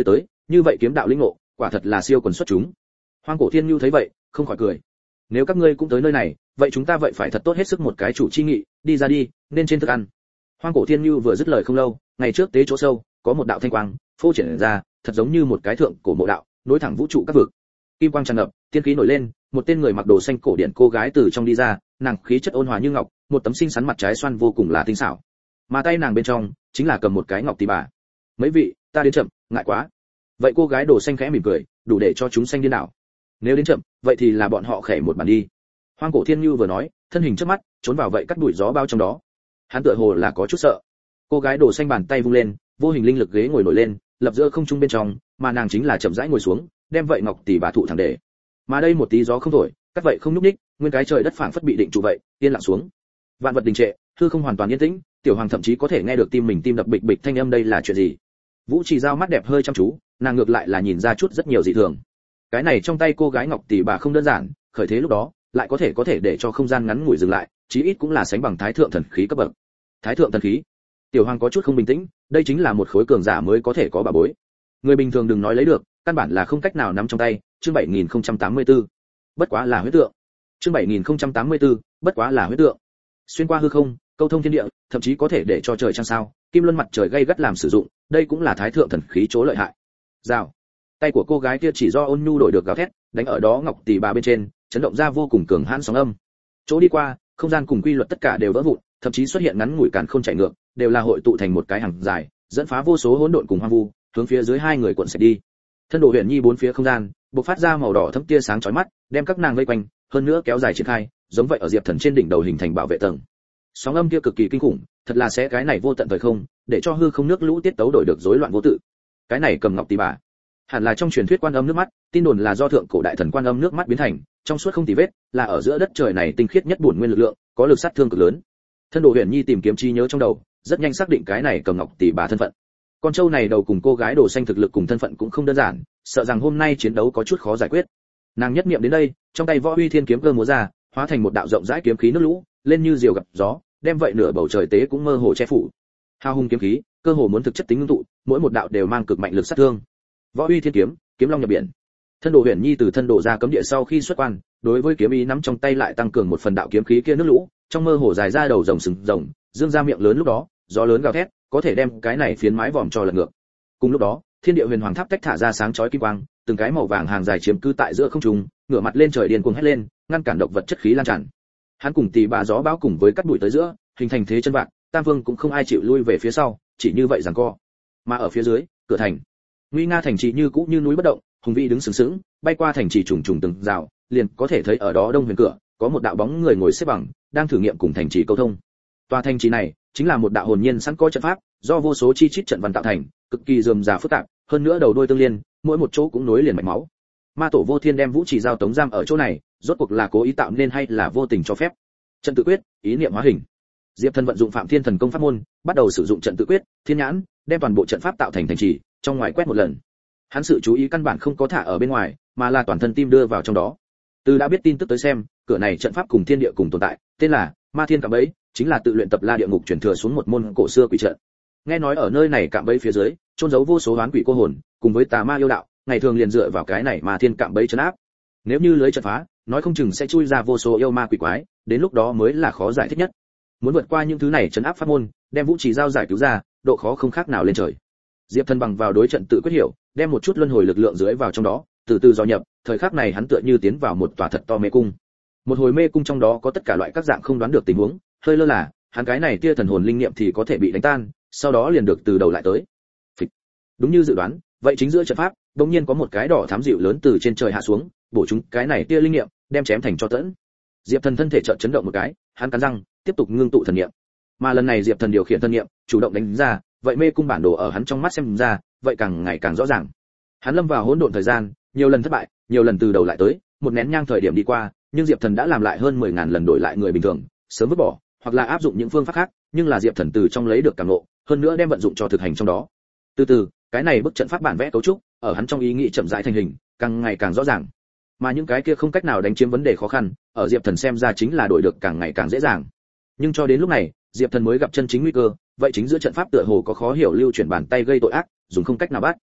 như vậy kiếm đạo linh ngộ, quả thật là siêu quần xuất chúng. Hoang Cổ Thiên Nhu thấy vậy, không khỏi cười. Nếu các ngươi cũng tới nơi này, vậy chúng ta vậy phải thật tốt hết sức một cái chủ chi nghị, đi ra đi, nên trên thức ăn. Hoang Cổ Thiên Nhu vừa dứt lời không lâu, ngày trước tế chỗ sâu, có một đạo thanh quang phô triển ra, thật giống như một cái thượng cổ mộ đạo, nối thẳng vũ trụ các vực. Kim quang tràn ngập, tiên khí nổi lên, một tên người mặc đồ xanh cổ điển cô gái từ trong đi ra, nàng khí chất ôn hòa như ngọc, một tấm xinh xắn mặt trái xoan vô cùng là tinh xảo. Mà tay nàng bên trong chính là cầm một cái ngọc tỷ bà. Mấy vị, ta đến chậm, ngại quá. Vậy cô gái đồ xanh khẽ mỉm cười, đủ để cho chúng sanh điên đảo. Nếu đến chậm, vậy thì là bọn họ khẽ một bàn đi. Hoang Cổ Thiên Nhu vừa nói, thân hình trước mắt trốn vào vậy cắt đuổi gió bao trong đó. Hắn tựa hồ là có chút sợ. Cô gái đồ xanh bàn tay vung lên, vô hình linh lực ghế ngồi nổi lên, lập giữa không trung bên trong, mà nàng chính là chậm rãi ngồi xuống, đem vậy ngọc tỷ bà thụ thẳng để. Mà đây một tí gió không thổi, cắt vậy không nhúc nhích, nguyên cái trời đất phảng phất bị định trụ vậy, yên lặng xuống. Vạn vật đình trệ, hư không hoàn toàn yên tĩnh, tiểu hoàng thậm chí có thể nghe được tim mình tim đập bịch bịch thanh âm, đây là chuyện gì? Vũ Trì Giao mắt đẹp hơi chăm chú, nàng ngược lại là nhìn ra chút rất nhiều dị thường. Cái này trong tay cô gái ngọc tỷ bà không đơn giản, khởi thế lúc đó, lại có thể để cho không gian ngắn ngủi dừng lại, chí ít cũng là sánh bằng thái thượng thần khí cấp bậc. Thái thượng thần khí? Tiểu hoàng có chút không bình tĩnh, đây chính là một khối cường giả mới có thể có bà bối. Người bình thường đừng nói lấy được, căn bản là không cách nào nắm trong tay. Chương 7084. Bất quá là huyết tượng. Chương 7084. Bất quá là huyết tượng. Xuyên qua hư không, câu thông thiên địa, thậm chí có thể để cho trời trăng sao, kim luân mặt trời gay gắt làm sử dụng, đây cũng là thái thượng thần khí chỗ lợi hại. Rào. Tay của cô gái kia chỉ do ôn nhu đổi được gào thét, đánh ở đó ngọc tỷ bà bên trên, chấn động ra vô cùng cường hãn sóng âm. Chỗ đi qua, không gian cùng quy luật tất cả đều vỡ vụn, thậm chí xuất hiện ngắn ngủi càn không chạy ngược, đều là hội tụ thành một cái hàng dài, dẫn phá vô số hỗn độn cùng hoang vu, hướng phía dưới hai người cuộn sẽ đi. Thân đồ huyền nhi bốn phía không gian, bộc phát ra màu đỏ thẫm tia sáng chói mắt, đem các nàng vây quanh, hơn nữa kéo dài triển khai, giống vậy ở Diệp Thần trên đỉnh đầu hình thành bảo vệ tầng. Sóng âm kia cực kỳ kinh khủng, thật là sẽ cái này vô tận thời không, để cho hư không nước lũ tiết tấu đổi được rối loạn vô tự. Cái này cầm ngọc tỷ bà, hẳn là trong truyền thuyết quan âm nước mắt, tin đồn là do thượng cổ đại thần quan âm nước mắt biến thành, trong suốt không tì vết, là ở giữa đất trời này tinh khiết nhất bổn nguyên lực lượng, có lực sát thương cực lớn. Thân đồ huyền nhi tìm kiếm trí nhớ trong đầu, rất nhanh xác định cái này cầm ngọc tỷ bà thân phận. Con trâu này đầu cùng cô gái đồ xanh thực lực cùng thân phận cũng không đơn giản, sợ rằng hôm nay chiến đấu có chút khó giải quyết. Nàng nhất niệm đến đây, trong tay võ uy thiên kiếm cơ múa ra, hóa thành một đạo rộng rãi kiếm khí nước lũ, lên như diều gặp gió, đem vậy nửa bầu trời tế cũng mơ hồ che phủ. Hào hùng kiếm khí, cơ hồ muốn thực chất tính ngưng tụ, mỗi một đạo đều mang cực mạnh lực sát thương. Võ uy thiên kiếm, kiếm long nhập biển. Thân đồ huyền nhi từ thân đồ ra cấm địa sau khi xuất quan, đối với kiếm ý nắm trong tay lại tăng cường một phần đạo kiếm khí kia nước lũ, trong mơ hồ dài ra đầu rồng sừng rồng, dương ra miệng lớn lúc đó, gió lớn gào thét, có thể đem cái này phiến mái vòm cho lật ngược. Cùng lúc đó, thiên địa huyền hoàng tháp tách thả ra sáng chói kim quang, từng cái màu vàng hàng dài chiếm cư tại giữa không trung, ngửa mặt lên trời điên cuồng hét lên, ngăn cản độc vật chất khí lan tràn. Hắn cùng tỷ bà gió bão cùng với cắt bụi tới giữa, hình thành thế chân vạc, tam vương cũng không ai chịu lui về phía sau, chỉ như vậy giằng co. Mà ở phía dưới, cửa thành, nguy nga thành trì như cũ như núi bất động, hùng vĩ đứng sừng sững, bay qua thành trì trùng trùng từng rào, liền có thể thấy ở đó đông huyền cửa, có một đạo bóng người ngồi xếp bằng, đang thử nghiệm cùng thành trì câu thông. Tòa thành trì này chính là một đạo hồn nhiên sẵn có trận pháp, do vô số chi chít trận văn tạo thành, cực kỳ rườm rà phức tạp, hơn nữa đầu đuôi tương liên, mỗi một chỗ cũng nối liền mạch máu. Ma tổ Vô Thiên đem Vũ Trì Giao tống giam ở chỗ này, rốt cuộc là cố ý tạo nên hay là vô tình cho phép? Trận tự quyết, ý niệm hóa hình. Diệp Thần vận dụng Phạm Thiên thần công pháp môn, bắt đầu sử dụng trận tự quyết, thiên nhãn, đem toàn bộ trận pháp tạo thành thành trì, trong ngoài quét một lần. Hắn sự chú ý căn bản không có thả ở bên ngoài, mà là toàn thân tim đưa vào trong đó. Từ đã biết tin tức tới xem, cửa này trận pháp cùng thiên địa cùng tồn tại, tên là Ma Thiên Cạm Bẫy, chính là tự luyện tập La Địa Ngục truyền thừa xuống một môn cổ xưa quỷ trận. Nghe nói ở nơi này cạm bẫy phía dưới, chôn giấu vô số oán quỷ cô hồn, cùng với tà ma yêu đạo, ngày thường liền dựa vào cái này Ma Thiên Cạm Bẫy trấn áp. Nếu như lưới trận phá, nói không chừng sẽ chui ra vô số yêu ma quỷ quái, đến lúc đó mới là khó giải thích nhất. Muốn vượt qua những thứ này trấn áp pháp môn, đem Vũ Trì Giao giải cứu ra, độ khó không khác nào lên trời. Diệp Thần bằng vào đối trận tự quyết hiểu, đem một chút luân hồi lực lượng dưới vào trong đó, từ từ dò nhập, thời khắc này hắn tựa như tiến vào một tòa thật to mê cung. Một hồi mê cung trong đó có tất cả loại các dạng không đoán được tình huống, hơi lơ là, hắn cái này tia thần hồn linh niệm thì có thể bị đánh tan, sau đó liền được từ đầu lại tới. Phịch. Đúng như dự đoán, vậy chính giữa trận pháp, đột nhiên có một cái đỏ thám dịu lớn từ trên trời hạ xuống, bổ chúng cái này tia linh niệm, đem chém thành cho tẫn. Diệp Thần thân thể chợt chấn động một cái, hắn cắn răng, tiếp tục ngưng tụ thần niệm. Mà lần này Diệp Thần điều khiển thần niệm, chủ động đánh ra, vậy mê cung bản đồ ở hắn trong mắt xem ra, vậy càng ngày càng rõ ràng. Hắn lâm vào hỗn độn thời gian, nhiều lần thất bại, nhiều lần từ đầu lại tới, một nén nhang thời điểm đi qua, nhưng Diệp Thần đã làm lại hơn 10.000 lần đổi lại người bình thường, sớm vứt bỏ, hoặc là áp dụng những phương pháp khác, nhưng là Diệp Thần từ trong lấy được cảm ngộ, hơn nữa đem vận dụng cho thực hành trong đó. Từ từ, cái này bức trận pháp bản vẽ cấu trúc, ở hắn trong ý nghĩ chậm rãi thành hình, càng ngày càng rõ ràng. Mà những cái kia không cách nào đánh chiếm vấn đề khó khăn, ở Diệp Thần xem ra chính là đổi được càng ngày càng dễ dàng. Nhưng cho đến lúc này, Diệp Thần mới gặp chân chính nguy cơ, vậy chính giữa trận pháp tựa hồ có khó hiểu lưu chuyển bàn tay gây tội ác, dùng không cách nào bắt.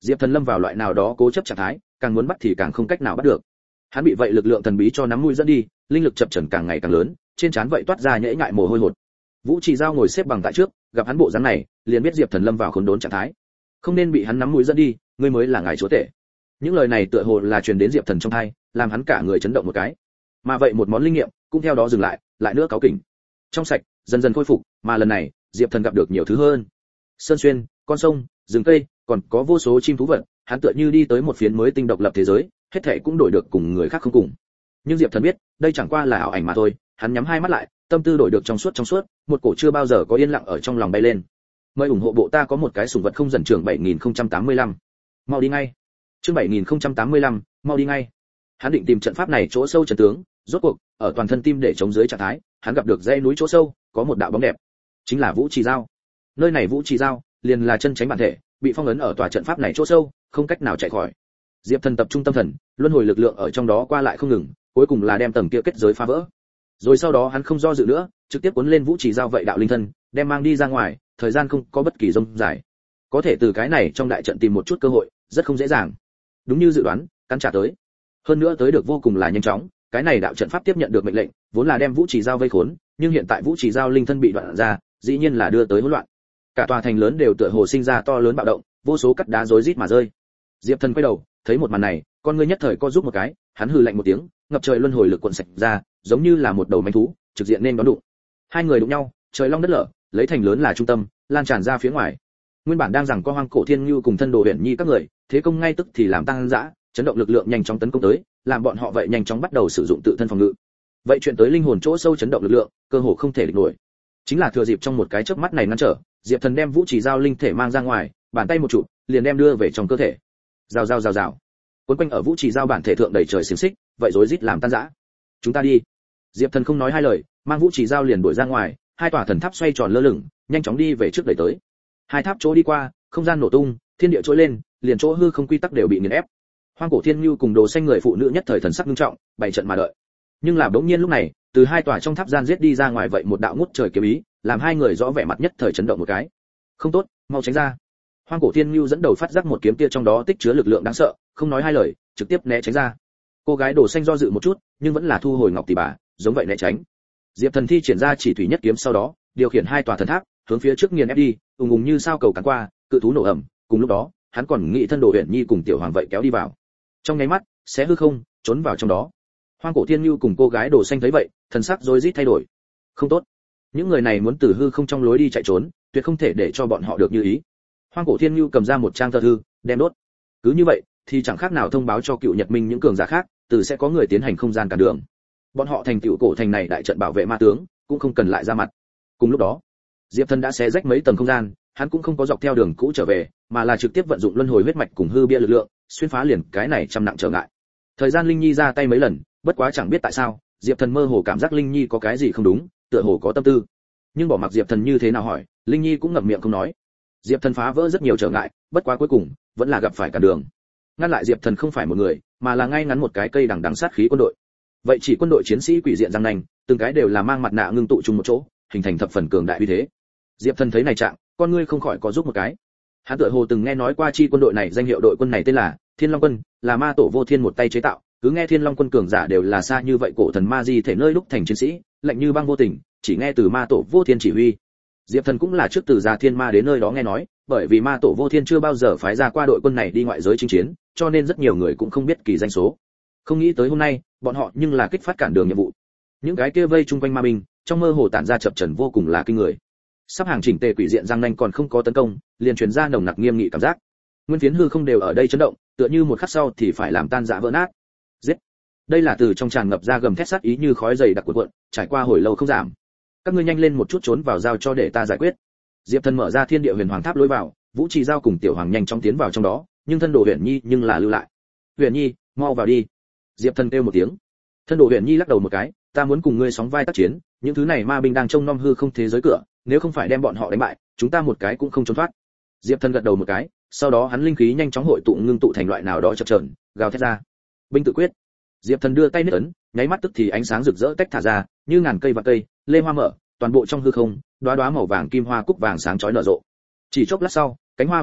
Diệp Thần lâm vào loại nào đó cố chấp trạng thái, càng muốn bắt thì càng không cách nào bắt được. Hắn bị vậy lực lượng thần bí cho nắm mũi dẫn đi, linh lực chập chờn càng ngày càng lớn, trên trán vậy toát ra nhễ nhại mồ hôi hột. Vũ Trì Giao ngồi xếp bằng tại trước, gặp hắn bộ dáng này, liền biết Diệp Thần lâm vào khốn đốn trạng thái. Không nên bị hắn nắm mũi dẫn đi, ngươi mới là ngài chúa tể. Những lời này tựa hồ là truyền đến Diệp Thần trong tai, làm hắn cả người chấn động một cái. Mà vậy một món linh nghiệm cũng theo đó dừng lại, lại nữa cáu kỉnh. Trong sạch, dần dần khôi phục, mà lần này, Diệp Thần gặp được nhiều thứ hơn. Sơn xuyên, con sông, rừng cây, còn có vô số chim thú vật, hắn tựa như đi tới một phiến mới tinh độc lập thế giới, hết thảy cũng đổi được cùng người khác không cùng. Nhưng Diệp Thần biết, đây chẳng qua là ảo ảnh mà thôi, hắn nhắm hai mắt lại, tâm tư đổi được trong suốt, một cổ chưa bao giờ có yên lặng ở trong lòng bay lên. Mời ủng hộ bộ ta có một cái sủng vật không dần trưởng 7085. Mau đi ngay. Chương 7085, mau đi ngay. Hắn định tìm trận pháp này chỗ sâu trận tướng, rốt cuộc, ở toàn thân tim để chống dưới trạng thái, hắn gặp được dãy núi chỗ sâu, có một đạo bóng đẹp, chính là Vũ Trì Giao. Nơi này Vũ Trì Giao, liền là chân chánh bản thể, bị phong ấn ở tòa trận pháp này chỗ sâu, không cách nào chạy khỏi. Diệp Thần tập trung tâm thần, luân hồi lực lượng ở trong đó qua lại không ngừng, cuối cùng là đem tầng kia kết giới phá vỡ. Rồi sau đó hắn không do dự nữa, trực tiếp cuốn lên Vũ Trì Giao vậy đạo linh thân, đem mang đi ra ngoài, thời gian không có bất kỳ rông dài. Có thể từ cái này trong đại trận tìm một chút cơ hội, rất không dễ dàng. Đúng như dự đoán, cắn trả tới. Hơn nữa tới được vô cùng là nhanh chóng, cái này đạo trận pháp tiếp nhận được mệnh lệnh, vốn là đem Vũ Trì Giao vây khốn, nhưng hiện tại Vũ Trì Giao linh thân bị đoạn ra, dĩ nhiên là đưa tới hỗn loạn. Cả tòa thành lớn đều tựa hồ sinh ra to lớn bạo động, vô số cắt đá rối rít mà rơi. Diệp Thần quay đầu, thấy một màn này, con ngươi nhất thời co rút một cái, hắn hừ lạnh một tiếng, ngập trời luân hồi lực cuộn sạch ra, giống như là một đầu manh thú, trực diện nên đón đụng. Hai người đụng nhau, trời long đất lở, lấy thành lớn là trung tâm, lan tràn ra phía ngoài. Nguyên bản đang rằng có Hoang Cổ Thiên Nhu cùng Thân Đồ Huyền Nhi các người, thế công ngay tức thì làm tăng dã, chấn động lực lượng nhanh chóng tấn công tới, làm bọn họ vậy nhanh chóng bắt đầu sử dụng tự thân phòng ngự. Vậy chuyện tới linh hồn chỗ sâu chấn động lực lượng, cơ hồ không thể địch nổi. Chính là thừa dịp trong một cái chớp mắt này ngăn trở, Diệp Thần đem Vũ Trì Giao linh thể mang ra ngoài, bàn tay một chụp, liền đem đưa về trong cơ thể. Rào rào rào rào. Cuốn quanh ở Vũ Trì Giao bản thể thượng đầy trời xiềng xích, vậy rối rít làm tan rã. Chúng ta đi. Diệp Thần không nói hai lời, mang Vũ Trì Giao liền đuổi ra ngoài, hai tòa thần tháp xoay tròn lơ lửng, nhanh chóng đi về trước đẩy tới. Hai tháp chỗ đi qua, không gian nổ tung, thiên địa trỗi lên, liền chỗ hư không quy tắc đều bị nghiền ép. Hoang Cổ Thiên Nhu cùng Đồ Xanh người phụ nữ nhất thời thần sắc nghiêm trọng, bày trận mà đợi. Nhưng là bỗng nhiên lúc này, từ hai tòa trong tháp gian giết đi ra ngoài vậy một đạo ngút trời kiếm ý, làm hai người rõ vẻ mặt nhất thời chấn động một cái. Không tốt, mau tránh ra. Hoang Cổ Thiên Nhu dẫn đầu phát giác một kiếm kia trong đó tích chứa lực lượng đáng sợ, không nói hai lời, trực tiếp né tránh ra. Cô gái Đồ Xanh do dự một chút, nhưng vẫn là thu hồi ngọc tỷ bà, giống vậy né tránh. Diệp Thần thi triển ra chỉ thủy nhất kiếm sau đó, điều khiển hai tòa thần tháp, hướng phía trước nghiền ép đi, ùng ùng như sao cầu cắn qua, cự thú nổ ầm, cùng lúc đó, hắn còn nghĩ Thân Đồ Huyền Nhi cùng Tiểu Hoàng vậy kéo đi vào. Trong nháy mắt, xé hư không, trốn vào trong đó. Hoang Cổ Thiên Nhu cùng cô gái Đồ Xanh thấy vậy, thần sắc rối rít thay đổi. Không tốt, những người này muốn từ hư không trong lối đi chạy trốn, tuyệt không thể để cho bọn họ được như ý. Hoang Cổ Thiên Nhu cầm ra một trang thơ thư, đem đốt. Cứ như vậy, thì chẳng khác nào thông báo cho Cựu Nhật Minh những cường giả khác, từ sẽ có người tiến hành không gian cản đường. Bọn họ thành tựu cổ thành này đại trận bảo vệ ma tướng, cũng không cần lại ra mặt. Cùng lúc đó, Diệp Thần đã xé rách mấy tầng không gian, hắn cũng không có dọc theo đường cũ trở về, mà là trực tiếp vận dụng luân hồi huyết mạch cùng hư bia lực lượng, xuyên phá liền cái này trăm nặng trở ngại. Thời gian Linh Nhi ra tay mấy lần, bất quá chẳng biết tại sao, Diệp Thần mơ hồ cảm giác Linh Nhi có cái gì không đúng, tựa hồ có tâm tư. Nhưng bỏ mặc Diệp Thần như thế nào hỏi, Linh Nhi cũng ngậm miệng không nói. Diệp Thần phá vỡ rất nhiều trở ngại, bất quá cuối cùng vẫn là gặp phải cản đường. Ngăn lại Diệp Thần không phải một người, mà là ngay ngắn một cái cây đằng đằng sát khí quân đội. Vậy chỉ quân đội chiến sĩ quỷ diện răng nanh, từng cái đều là mang mặt nạ ngưng tụ chung một chỗ, hình thành thập phần cường đại uy thế. Diệp Thần thấy này trạng, con ngươi không khỏi có giúp một cái. Hắn tựa hồ từng nghe nói qua chi quân đội này, danh hiệu đội quân này tên là Thiên Long quân, là ma tổ Vô Thiên một tay chế tạo, cứ nghe Thiên Long quân cường giả đều là xa như vậy cổ thần ma di thể nơi lúc thành chiến sĩ, lạnh như băng vô tình, chỉ nghe từ ma tổ Vô Thiên chỉ huy. Diệp Thần cũng là trước từ Già Thiên Ma đến nơi đó nghe nói, bởi vì ma tổ Vô Thiên chưa bao giờ phái ra qua đội quân này đi ngoại giới chinh chiến, cho nên rất nhiều người cũng không biết kỳ danh số. Không nghĩ tới hôm nay, bọn họ nhưng là kích phát cản đường nhiệm vụ. Những cái kia vây chung quanh ma binh, trong mơ hồ tản ra chập chờn vô cùng là kinh người. Sắp hàng chỉnh tề quỷ diện răng nanh còn không có tấn công, liền truyền ra nồng nặc nghiêm nghị cảm giác. Nguyên phiến hư không đều ở đây chấn động, tựa như một khắc sau thì phải làm tan rã vỡ nát. Giết! Đây là từ trong tràn ngập ra gầm thét sát ý như khói dày đặc cuộn, trải qua hồi lâu không giảm. Các ngươi nhanh lên một chút trốn vào giao cho để ta giải quyết. Diệp Thần mở ra Thiên Địa Huyền Hoàng Tháp lối vào, Vũ Trì Giao cùng Tiểu Hoàng nhanh chóng tiến vào trong đó, nhưng Thân Đồ Huyền Nhi nhưng là lưu lại. Huyền Nhi, mau vào đi. Diệp Thần kêu một tiếng. Thân Đồ Huyền Nhi lắc đầu một cái, ta muốn cùng ngươi sóng vai tác chiến, những thứ này ma binh đang trông nom hư không thế giới cửa, nếu không phải đem bọn họ đánh bại, chúng ta một cái cũng không trốn thoát. Diệp Thần gật đầu một cái, sau đó hắn linh khí nhanh chóng hội tụ ngưng tụ thành loại nào đó chập chờn, gào thét ra. Binh tự quyết. Diệp Thần đưa tay niết ấn, nháy mắt tức thì ánh sáng rực rỡ tách thả ra, như ngàn cây và cây, lê hoa mở, toàn bộ trong hư không, đóa đóa màu vàng kim hoa cúc vàng sáng chói nở rộ. Chỉ chốc lát sau, cánh hoa vỡ vụn,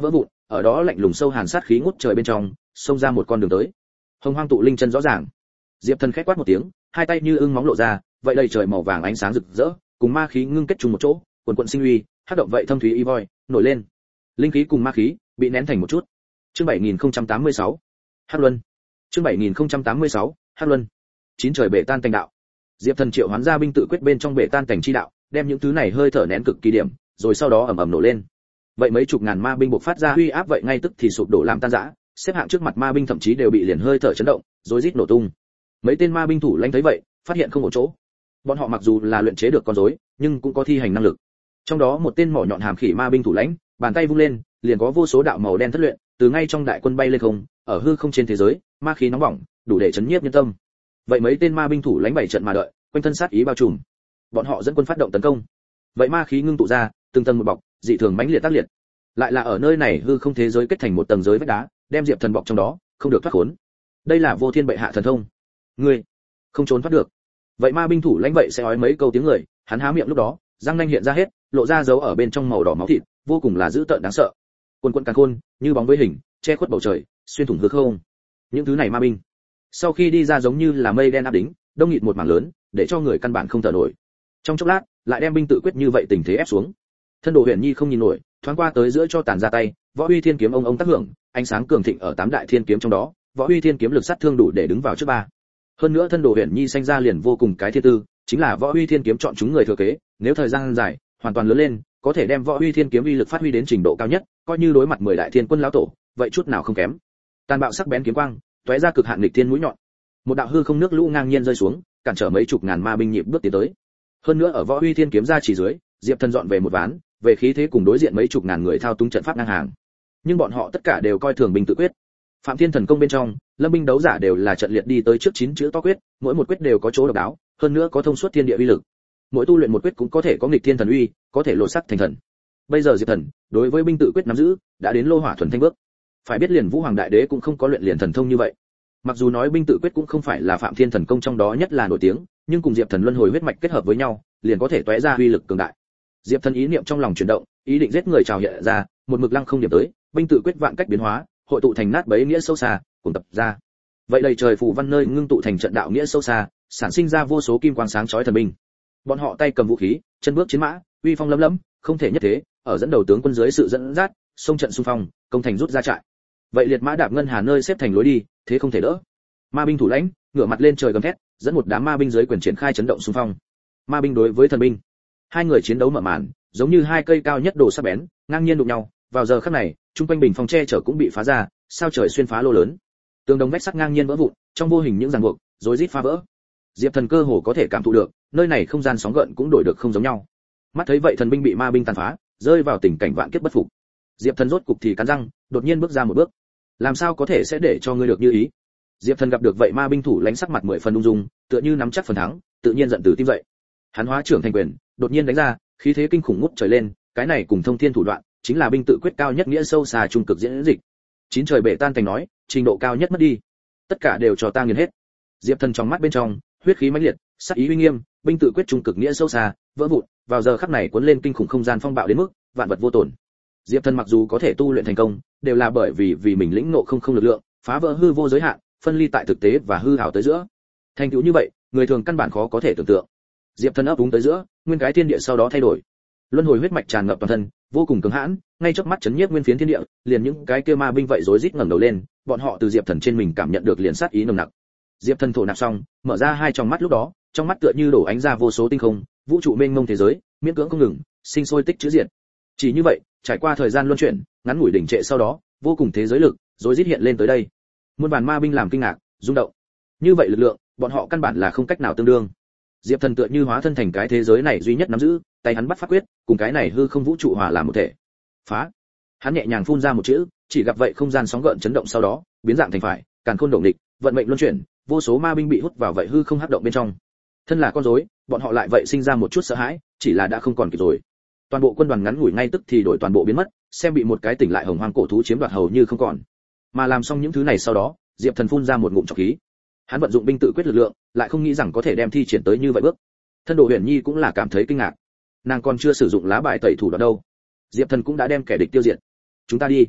ở đó lạnh lùng sâu hàn sát khí ngút trời bên trong, xông ra một con đường tới. Hồng Hoang tụ linh chân rõ ràng. Diệp Thần khẽ quát một tiếng, hai tay như ưng móng lộ ra, vậy đầy trời màu vàng ánh sáng rực rỡ, cùng ma khí ngưng kết chung một chỗ, quần quần sinh uy, hắc động vậy thâm thúy y voi, nổi lên. Linh khí cùng ma khí bị nén thành một chút. Chương 7086. Hắc Luân. Chương 7086. Hắc Luân. Chín trời bể tan thành đạo. Diệp Thần triệu hoán ra binh tự quyết bên trong bể tan cảnh chi đạo, đem những thứ này hơi thở nén cực kỳ điểm, rồi sau đó ầm ầm nổ lên. Vậy mấy chục ngàn ma binh bộc phát ra uy áp vậy ngay tức thì sụp đổ làm tan rã, xếp hạng trước mặt ma binh thậm chí đều bị liền hơi thở chấn động, rối rít nổ tung. Mấy tên ma binh thủ lãnh thấy vậy, phát hiện không ổn chỗ. Bọn họ mặc dù là luyện chế được con rối, nhưng cũng có thi hành năng lực. Trong đó một tên mỏ nhọn hàm khỉ ma binh thủ lãnh, bàn tay vung lên, liền có vô số đạo màu đen thất luyện, từ ngay trong đại quân bay lên không, ở hư không trên thế giới, ma khí nóng bỏng, đủ để chấn nhiếp nhân tâm. Vậy mấy tên ma binh thủ lãnh bảy trận mà đợi, quanh thân sát ý bao trùm. Bọn họ dẫn quân phát động tấn công. Vậy ma khí ngưng tụ ra, từng tầng một bọc, dị thường mãnh liệt tác liệt. Lại là ở nơi này hư không thế giới kết thành một tầng giới vách đá, đem Diệp Thần bọc trong đó, không được thoát khốn. Đây là vô thiên bệ hạ thần thông. Ngươi không trốn thoát được. Vậy ma binh thủ lãnh vậy sẽ nói mấy câu tiếng người, hắn há miệng lúc đó, răng nanh hiện ra hết, lộ ra dấu ở bên trong màu đỏ máu thịt, vô cùng là dữ tợn đáng sợ. Quần quần càn khôn, như bóng với hình, che khuất bầu trời, xuyên thủng hư không. Những thứ này ma binh, sau khi đi ra giống như là mây đen áp đính, đông nghịt một mảng lớn, để cho người căn bản không thở nổi. Trong chốc lát, lại đem binh tự quyết như vậy tình thế ép xuống. Thân Đồ Huyền Nhi không nhìn nổi, thoáng qua tới giữa cho tàn ra tay, Võ Uy Thiên kiếm ông tác hưởng, ánh sáng cường thịnh ở tám đại thiên kiếm trong đó, Võ Uy Thiên kiếm lực sát thương đủ để đứng vào trước ba. Hơn nữa Thân Đồ Huyền Nhi sinh ra liền vô cùng cái thiên tư, chính là Võ Uy Thiên kiếm chọn chúng người thừa kế, nếu thời gian dài, hoàn toàn lớn lên, có thể đem Võ Uy Thiên kiếm uy lực phát huy đến trình độ cao nhất, coi như đối mặt 10 đại thiên quân lão tổ, vậy chút nào không kém. Tàn bạo sắc bén kiếm quang, tóe ra cực hạn nghịch thiên mũi nhọn. Một đạo hư không nước lũ ngang nhiên rơi xuống, cản trở mấy chục ngàn ma binh nhịp bước tiến tới. Hơn nữa ở Võ Uy Thiên kiếm ra chỉ dưới, Diệp Thần dọn về một ván, về khí thế cùng đối diện mấy chục ngàn người thao túng trận pháp ngang hàng. Nhưng bọn họ tất cả đều coi thường binh tự quyết. Phạm Thiên thần công bên trong, lâm binh đấu giả đều là trận liệt đi tới trước 9 chữ to quyết, mỗi một quyết đều có chỗ độc đáo, hơn nữa có thông suốt thiên địa uy lực. Mỗi tu luyện một quyết cũng có thể có nghịch thiên thần uy, có thể lột sắc thành thần. Bây giờ Diệp Thần, đối với binh tự quyết nắm giữ, đã đến lô hỏa thuần thanh bước. Phải biết liền Vũ Hoàng đại đế cũng không có luyện liền thần thông như vậy. Mặc dù nói binh tự quyết cũng không phải là Phạm Thiên thần công trong đó nhất là nổi tiếng, nhưng cùng Diệp Thần luân hồi huyết mạch kết hợp với nhau, liền có thể tóe ra uy lực cường đại. Diệp Thần ý niệm trong lòng chuyển động, ý định giết người trào hiện ra, một mực lăng không điểm tới, binh tự quyết vạn cách biến hóa, hội tụ thành nát bấy nghĩa sâu xa, cùng tập ra. Vậy đầy trời phù văn nơi ngưng tụ thành trận đạo nghĩa sâu xa, sản sinh ra vô số kim quang sáng chói thần binh. Bọn họ tay cầm vũ khí, chân bước chiến mã, uy phong lấm lấm, không thể nhất thế, ở dẫn đầu tướng quân dưới sự dẫn dắt, xông trận xung phong, công thành rút ra trại. Vậy liệt mã đạp ngân hà nơi xếp thành lối đi, thế không thể đỡ. Ma binh thủ lãnh, ngửa mặt lên trời gầm thét, dẫn một đám ma binh dưới quyền triển khai chấn động xung phong. Ma binh đối với thần binh, hai người chiến đấu mở màn, giống như hai cây cao nhất đồ sắc bén, ngang nhiên đụng nhau. Vào giờ khắc này, trung quanh bình phong che chở cũng bị phá ra, sao trời xuyên phá lô lớn. Tường đồng vách sắt ngang nhiên vỡ vụn, trong vô hình những ràng buộc, rối rít phá vỡ. Diệp Thần cơ hồ có thể cảm thụ được, nơi này không gian sóng gợn cũng đổi được không giống nhau. Mắt thấy vậy thần binh bị ma binh tàn phá, rơi vào tình cảnh vạn kiếp bất phục. Diệp Thần rốt cục thì cắn răng, đột nhiên bước ra một bước. Làm sao có thể sẽ để cho ngươi được như ý? Diệp Thần gặp được vậy ma binh thủ lãnh sắc mặt 10 phần ung dung, tựa như nắm chắc phần thắng, tự nhiên giận từ tim dậy. Hắn hóa trưởng thành quyền, đột nhiên đánh ra, khí thế kinh khủng ngút trời lên, cái này cùng thông thiên thủ đoạn, chính là binh tự quyết cao nhất nghĩa sâu xa trung cực diễn dịch. Chín trời bể tan thành nói, trình độ cao nhất mất đi. Tất cả đều cho ta nghiền hết. Diệp Thần trong mắt bên trong, huyết khí mãnh liệt, sát ý uy nghiêm, binh tự quyết trung cực nghĩa sâu xa, vỡ vụn, vào giờ khắc này cuốn lên kinh khủng không gian phong bạo đến mức vạn vật vô tổn. Diệp Thần mặc dù có thể tu luyện thành công, đều là bởi vì mình lĩnh ngộ không lực lượng, phá vỡ hư vô giới hạn, phân ly tại thực tế và hư ảo tới giữa. Thành tựu như vậy, người thường căn bản khó có thể tưởng tượng. Diệp Thần ấp úng tới giữa, nguyên cái thiên địa sau đó thay đổi. Luân hồi huyết mạch tràn ngập toàn thân, vô cùng cứng hãn, ngay chớp mắt chấn nhiếp nguyên phiến thiên địa, liền những cái kia ma binh vậy rối rít ngẩng đầu lên, bọn họ từ Diệp Thần trên mình cảm nhận được liền sát ý nồng nặc. Diệp Thần thổ nạp xong, mở ra hai tròng mắt lúc đó, trong mắt tựa như đổ ánh ra vô số tinh không, vũ trụ mênh mông thế giới, miễn cưỡng không ngừng, sinh sôi tích trữ diệt. Chỉ như vậy, trải qua thời gian luân chuyển, ngắn ngủi đỉnh trệ sau đó, vô cùng thế giới lực, rối rít hiện lên tới đây. Muôn vàn ma binh làm kinh ngạc, rung động. Như vậy lực lượng, bọn họ căn bản là không cách nào tương đương. Diệp Thần tựa như hóa thân thành cái thế giới này duy nhất nắm giữ, tay hắn bắt pháp quyết, cùng cái này hư không vũ trụ hòa làm một thể. Phá! Hắn nhẹ nhàng phun ra một chữ, chỉ gặp vậy không gian sóng gợn chấn động sau đó, biến dạng thành phải, càn khôn động địch, vận mệnh luân chuyển, vô số ma binh bị hút vào vậy hư không hấp động bên trong. Thân là con rối, bọn họ lại vậy sinh ra một chút sợ hãi, chỉ là đã không còn kịp rồi. Toàn bộ quân đoàn ngắn ngủi ngay tức thì đổi toàn bộ biến mất, xem bị một cái tỉnh lại hồng hoang cổ thú chiếm đoạt hầu như không còn. Mà làm xong những thứ này sau đó, Diệp Thần phun ra một ngụm trọc khí. Hắn vận dụng binh tự quyết lực lượng, lại không nghĩ rằng có thể đem thi triển tới như vậy bước. Thân Đồ Huyền Nhi cũng là cảm thấy kinh ngạc. Nàng còn chưa sử dụng lá bài tẩy thủ đoạn đâu. Diệp Thần cũng đã đem kẻ địch tiêu diệt. Chúng ta đi.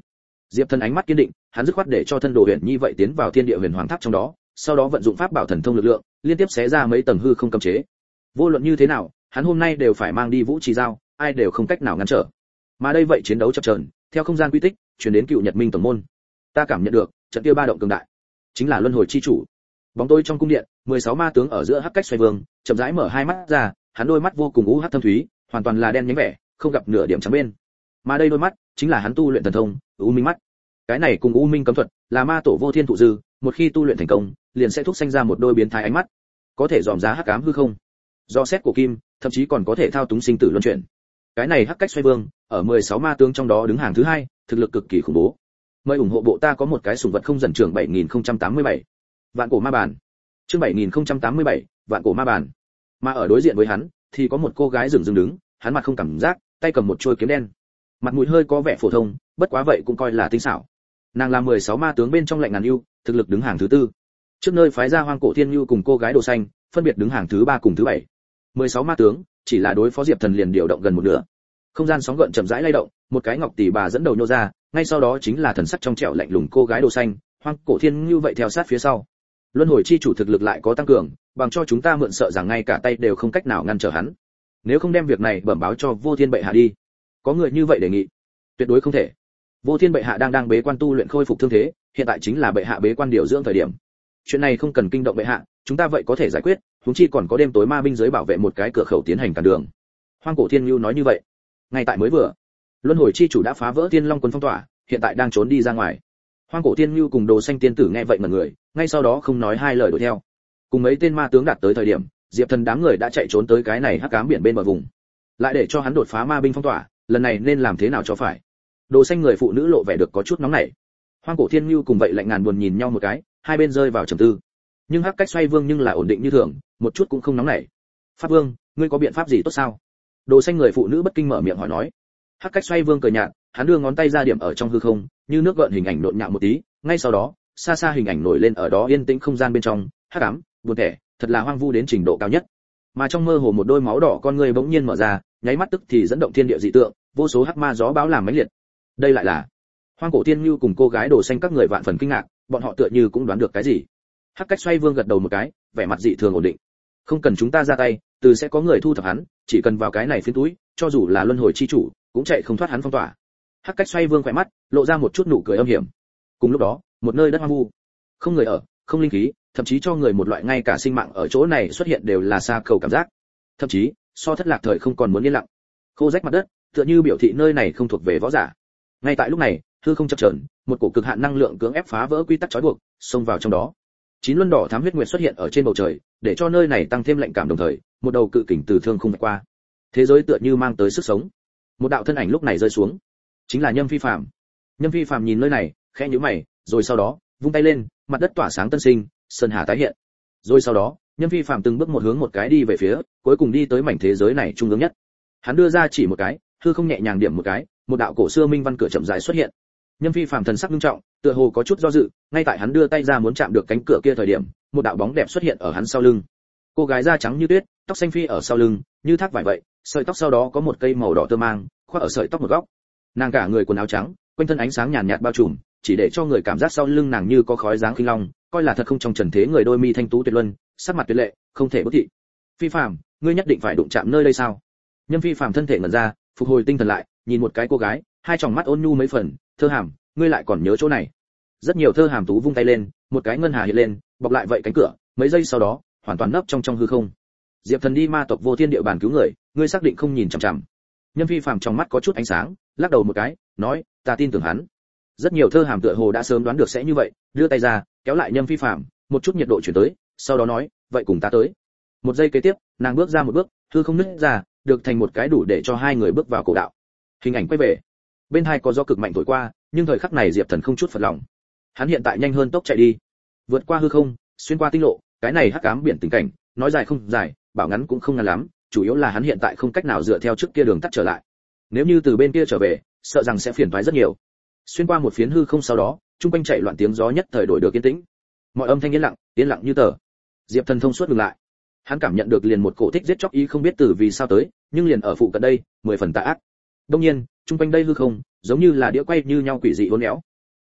Diệp Thần ánh mắt kiên định, hắn dứt khoát để cho thân đồ huyền nhi vậy tiến vào thiên địa huyền hoàng tháp trong đó, sau đó vận dụng pháp bảo thần thông lực lượng, liên tiếp xé ra mấy tầng hư không cấm chế. Vô luận như thế nào, hắn hôm nay đều phải mang đi vũ trì dao, ai đều không cách nào ngăn trở. Mà đây vậy chiến đấu chập chờn, theo không gian quy tích, truyền đến Cựu Nhật Minh tổng môn. Ta cảm nhận được, trận kia ba động cường đại, chính là luân hồi chi chủ. Bóng tối trong cung điện, 16 ma tướng ở giữa hắc cách xoay vương, chậm rãi mở hai mắt ra, hắn đôi mắt vô cùng u hắc thâm thúy, hoàn toàn là đen nhánh vẻ, không gặp nửa điểm trắng bên. Mà đây đôi mắt, chính là hắn tu luyện thần thông, U Minh mắt. Cái này cùng U Minh cấm thuật, là ma tổ vô thiên thụ dư, một khi tu luyện thành công, liền sẽ thúc sinh ra một đôi biến thái ánh mắt, có thể dòm giá hắc ám hư không. Do xét của kim, thậm chí còn có thể thao túng sinh tử luân chuyển. Cái này hắc cách xoay vương, ở 16 ma tướng trong đó đứng hàng thứ hai, thực lực cực kỳ khủng bố. Mời ủng hộ bộ ta có một cái sủng vật không dần trưởng 7087. Vạn cổ ma bản. Chương 7087, vạn cổ ma bản. Mà ở đối diện với hắn, thì có một cô gái dừng đứng, hắn mặt không cảm giác, tay cầm một chuôi kiếm đen. Mặt mũi hơi có vẻ phổ thông, bất quá vậy cũng coi là tinh xảo. Nàng là 16 ma tướng bên trong lạnh ngàn ưu, thực lực đứng hàng thứ tư. Trước nơi phái ra Hoang Cổ Thiên Nhu cùng cô gái đồ xanh, phân biệt đứng hàng thứ 3 cùng thứ 7. 16 ma tướng, chỉ là đối phó Diệp Thần liền điều động gần một nửa. Không gian sóng gợn chậm rãi lay động, một cái ngọc tỷ bà dẫn đầu nhô ra, ngay sau đó chính là thần sắc trong trẻo lạnh lùng cô gái đồ xanh, Hoang Cổ Thiên Nhu vậy theo sát phía sau. Luân hồi chi chủ thực lực lại có tăng cường, bằng cho chúng ta mượn sợ rằng ngay cả tay đều không cách nào ngăn trở hắn. Nếu không đem việc này bẩm báo cho Vô Thiên bệ hạ đi. Có người như vậy đề nghị. Tuyệt đối không thể. Vô Thiên bệ hạ đang bế quan tu luyện khôi phục thương thế, hiện tại chính là bệ hạ bế quan điều dưỡng thời điểm. Chuyện này không cần kinh động bệ hạ, chúng ta vậy có thể giải quyết, huống chi còn có đêm tối ma binh giới bảo vệ một cái cửa khẩu tiến hành cản đường. Hoang Cổ Thiên Nhu nói như vậy. Ngay tại mới vừa, Luân hồi chi chủ đã phá vỡ Thiên Long quân phong tỏa, hiện tại đang trốn đi ra ngoài. Hoang Cổ Thiên Nhu cùng Đồ Xanh tiên tử nghe vậy mà người, ngay sau đó không nói hai lời đuổi theo. Cùng mấy tên ma tướng đạt tới thời điểm, Diệp Thần đám người đã chạy trốn tới cái này hắc ám biển bên bờ vùng. Lại để cho hắn đột phá ma binh phong tỏa, lần này nên làm thế nào cho phải. Đồ Xanh người phụ nữ lộ vẻ được có chút nóng nảy. Hoang Cổ Thiên Nhu cùng vậy lạnh ngàn buồn nhìn nhau một cái, hai bên rơi vào trầm tư. Nhưng hắc cách xoay vương nhưng là ổn định như thường, một chút cũng không nóng nảy. Pháp vương, ngươi có biện pháp gì tốt sao? Đồ Xanh người phụ nữ bất kinh mở miệng hỏi nói. Hắc cách xoay vương cười nhạt, hắn đưa ngón tay ra điểm ở trong hư không, như nước gợn hình ảnh nhộn nhạo một tí, ngay sau đó, xa xa hình ảnh nổi lên ở đó yên tĩnh không gian bên trong, hắc ám, buồn tẻ, thật là hoang vu đến trình độ cao nhất. Mà trong mơ hồ một đôi máu đỏ con người bỗng nhiên mở ra, nháy mắt tức thì dẫn động thiên địa dị tượng, vô số hắc ma gió bão làm mãnh liệt. Đây lại là Hoang Cổ Thiên Nhu cùng cô gái Đồ Xanh các người vạn phần kinh ngạc, bọn họ tựa như cũng đoán được cái gì. Hắc cách xoay vương gật đầu một cái, vẻ mặt dị thường ổn định. Không cần chúng ta ra tay, từ sẽ có người thu thập hắn, chỉ cần vào cái này phiến túi, cho dù là luân hồi chi chủ, cũng chạy không thoát hắn phong tỏa. Hắc cách xoay vương khỏe mắt, lộ ra một chút nụ cười âm hiểm. Cùng lúc đó, một nơi đất hoang vu, không người ở, không linh khí, thậm chí cho người một loại ngay cả sinh mạng ở chỗ này xuất hiện đều là xa cầu cảm giác. Thậm chí, so Thất Lạc thời không còn muốn yên lặng. Khô rách mặt đất, tựa như biểu thị nơi này không thuộc về võ giả. Ngay tại lúc này, hư không chập chờn, một cổ cực hạn năng lượng cưỡng ép phá vỡ quy tắc trói buộc, xông vào trong đó. Chín luân đỏ thám huyết nguyệt xuất hiện ở trên bầu trời, để cho nơi này tăng thêm lạnh cảm đồng thời, một đầu cự kình từ thương khung vạch qua. Thế giới tựa như mang tới sức sống. Một đạo thân ảnh lúc này rơi xuống, chính là Nhâm Phi Phàm. Nhâm Phi Phàm nhìn nơi này, khẽ nhíu mày, rồi sau đó, vung tay lên, mặt đất tỏa sáng tân sinh, sơn hà tái hiện. Rồi sau đó, Nhâm Phi Phàm từng bước một hướng một cái đi về phía, cuối cùng đi tới mảnh thế giới này trung ương nhất. Hắn đưa ra chỉ một cái, hư không nhẹ nhàng điểm một cái, một đạo cổ xưa minh văn cửa chậm rãi xuất hiện. Nhâm Phi Phàm thần sắc nghiêm trọng, tựa hồ có chút do dự, ngay tại hắn đưa tay ra muốn chạm được cánh cửa kia thời điểm, một đạo bóng đẹp xuất hiện ở hắn sau lưng. Cô gái da trắng như tuyết, tóc xanh phi ở sau lưng, như thác vải vậy, sợi tóc sau đó có một cây màu đỏ tơ mang, khoác ở sợi tóc một góc. Nàng cả người quần áo trắng, quanh thân ánh sáng nhàn nhạt bao trùm, chỉ để cho người cảm giác sau lưng nàng như có khói dáng khinh long, coi là thật không trong trần thế người đôi mi thanh tú tuyệt luân, sắc mặt tuyệt lệ, không thể bất thị. Phi Phàm, ngươi nhất định phải đụng chạm nơi đây sao? Nhâm Phi Phàm thân thể ngẩn ra, phục hồi tinh thần lại, nhìn một cái cô gái, hai tròng mắt ôn nhu mấy phần, thơ hàm, ngươi lại còn nhớ chỗ này. Rất nhiều thơ hàm tú vung tay lên, một cái ngân hà hiện lên, bọc lại vậy cánh cửa, mấy giây sau đó, hoàn toàn nấp trong hư không. Diệp Thần đi ma tộc Vô Thiên địa bàn cứu người, ngươi xác định không nhìn chằm chằm. Nhâm Phi Phàm trong mắt có chút ánh sáng, lắc đầu một cái, nói, ta tin tưởng hắn. Rất nhiều thơ hàm tựa hồ đã sớm đoán được sẽ như vậy, đưa tay ra, kéo lại Nhâm Phi Phàm, một chút nhiệt độ chuyển tới, sau đó nói, vậy cùng ta tới. Một giây kế tiếp, nàng bước ra một bước, hư không nứt ra, được thành một cái đủ để cho hai người bước vào cổ đạo. Hình ảnh quay về. Bên hai có gió cực mạnh thổi qua, nhưng thời khắc này Diệp Thần không chút phật lòng. Hắn hiện tại nhanh hơn tốc chạy đi, vượt qua hư không, xuyên qua tinh lộ, cái này hắc ám biển tình cảnh, nói dài không dài, bảo ngắn cũng không ngắn lắm, chủ yếu là hắn hiện tại không cách nào dựa theo trước kia đường tắt trở lại. Nếu như từ bên kia trở về, sợ rằng sẽ phiền toái rất nhiều. Xuyên qua một phiến hư không sau đó, trung quanh chạy loạn tiếng gió nhất thời đổi được yên tĩnh. Mọi âm thanh yên lặng như tờ. Diệp Thần thông suốt ngừng lại. Hắn cảm nhận được liền một cổ thích giết chóc ý không biết từ vì sao tới, nhưng liền ở phụ cận đây, 10 phần tà ác. Đương nhiên, trung quanh đây hư không, giống như là đĩa quay như nhau quỷ dị uốn éo.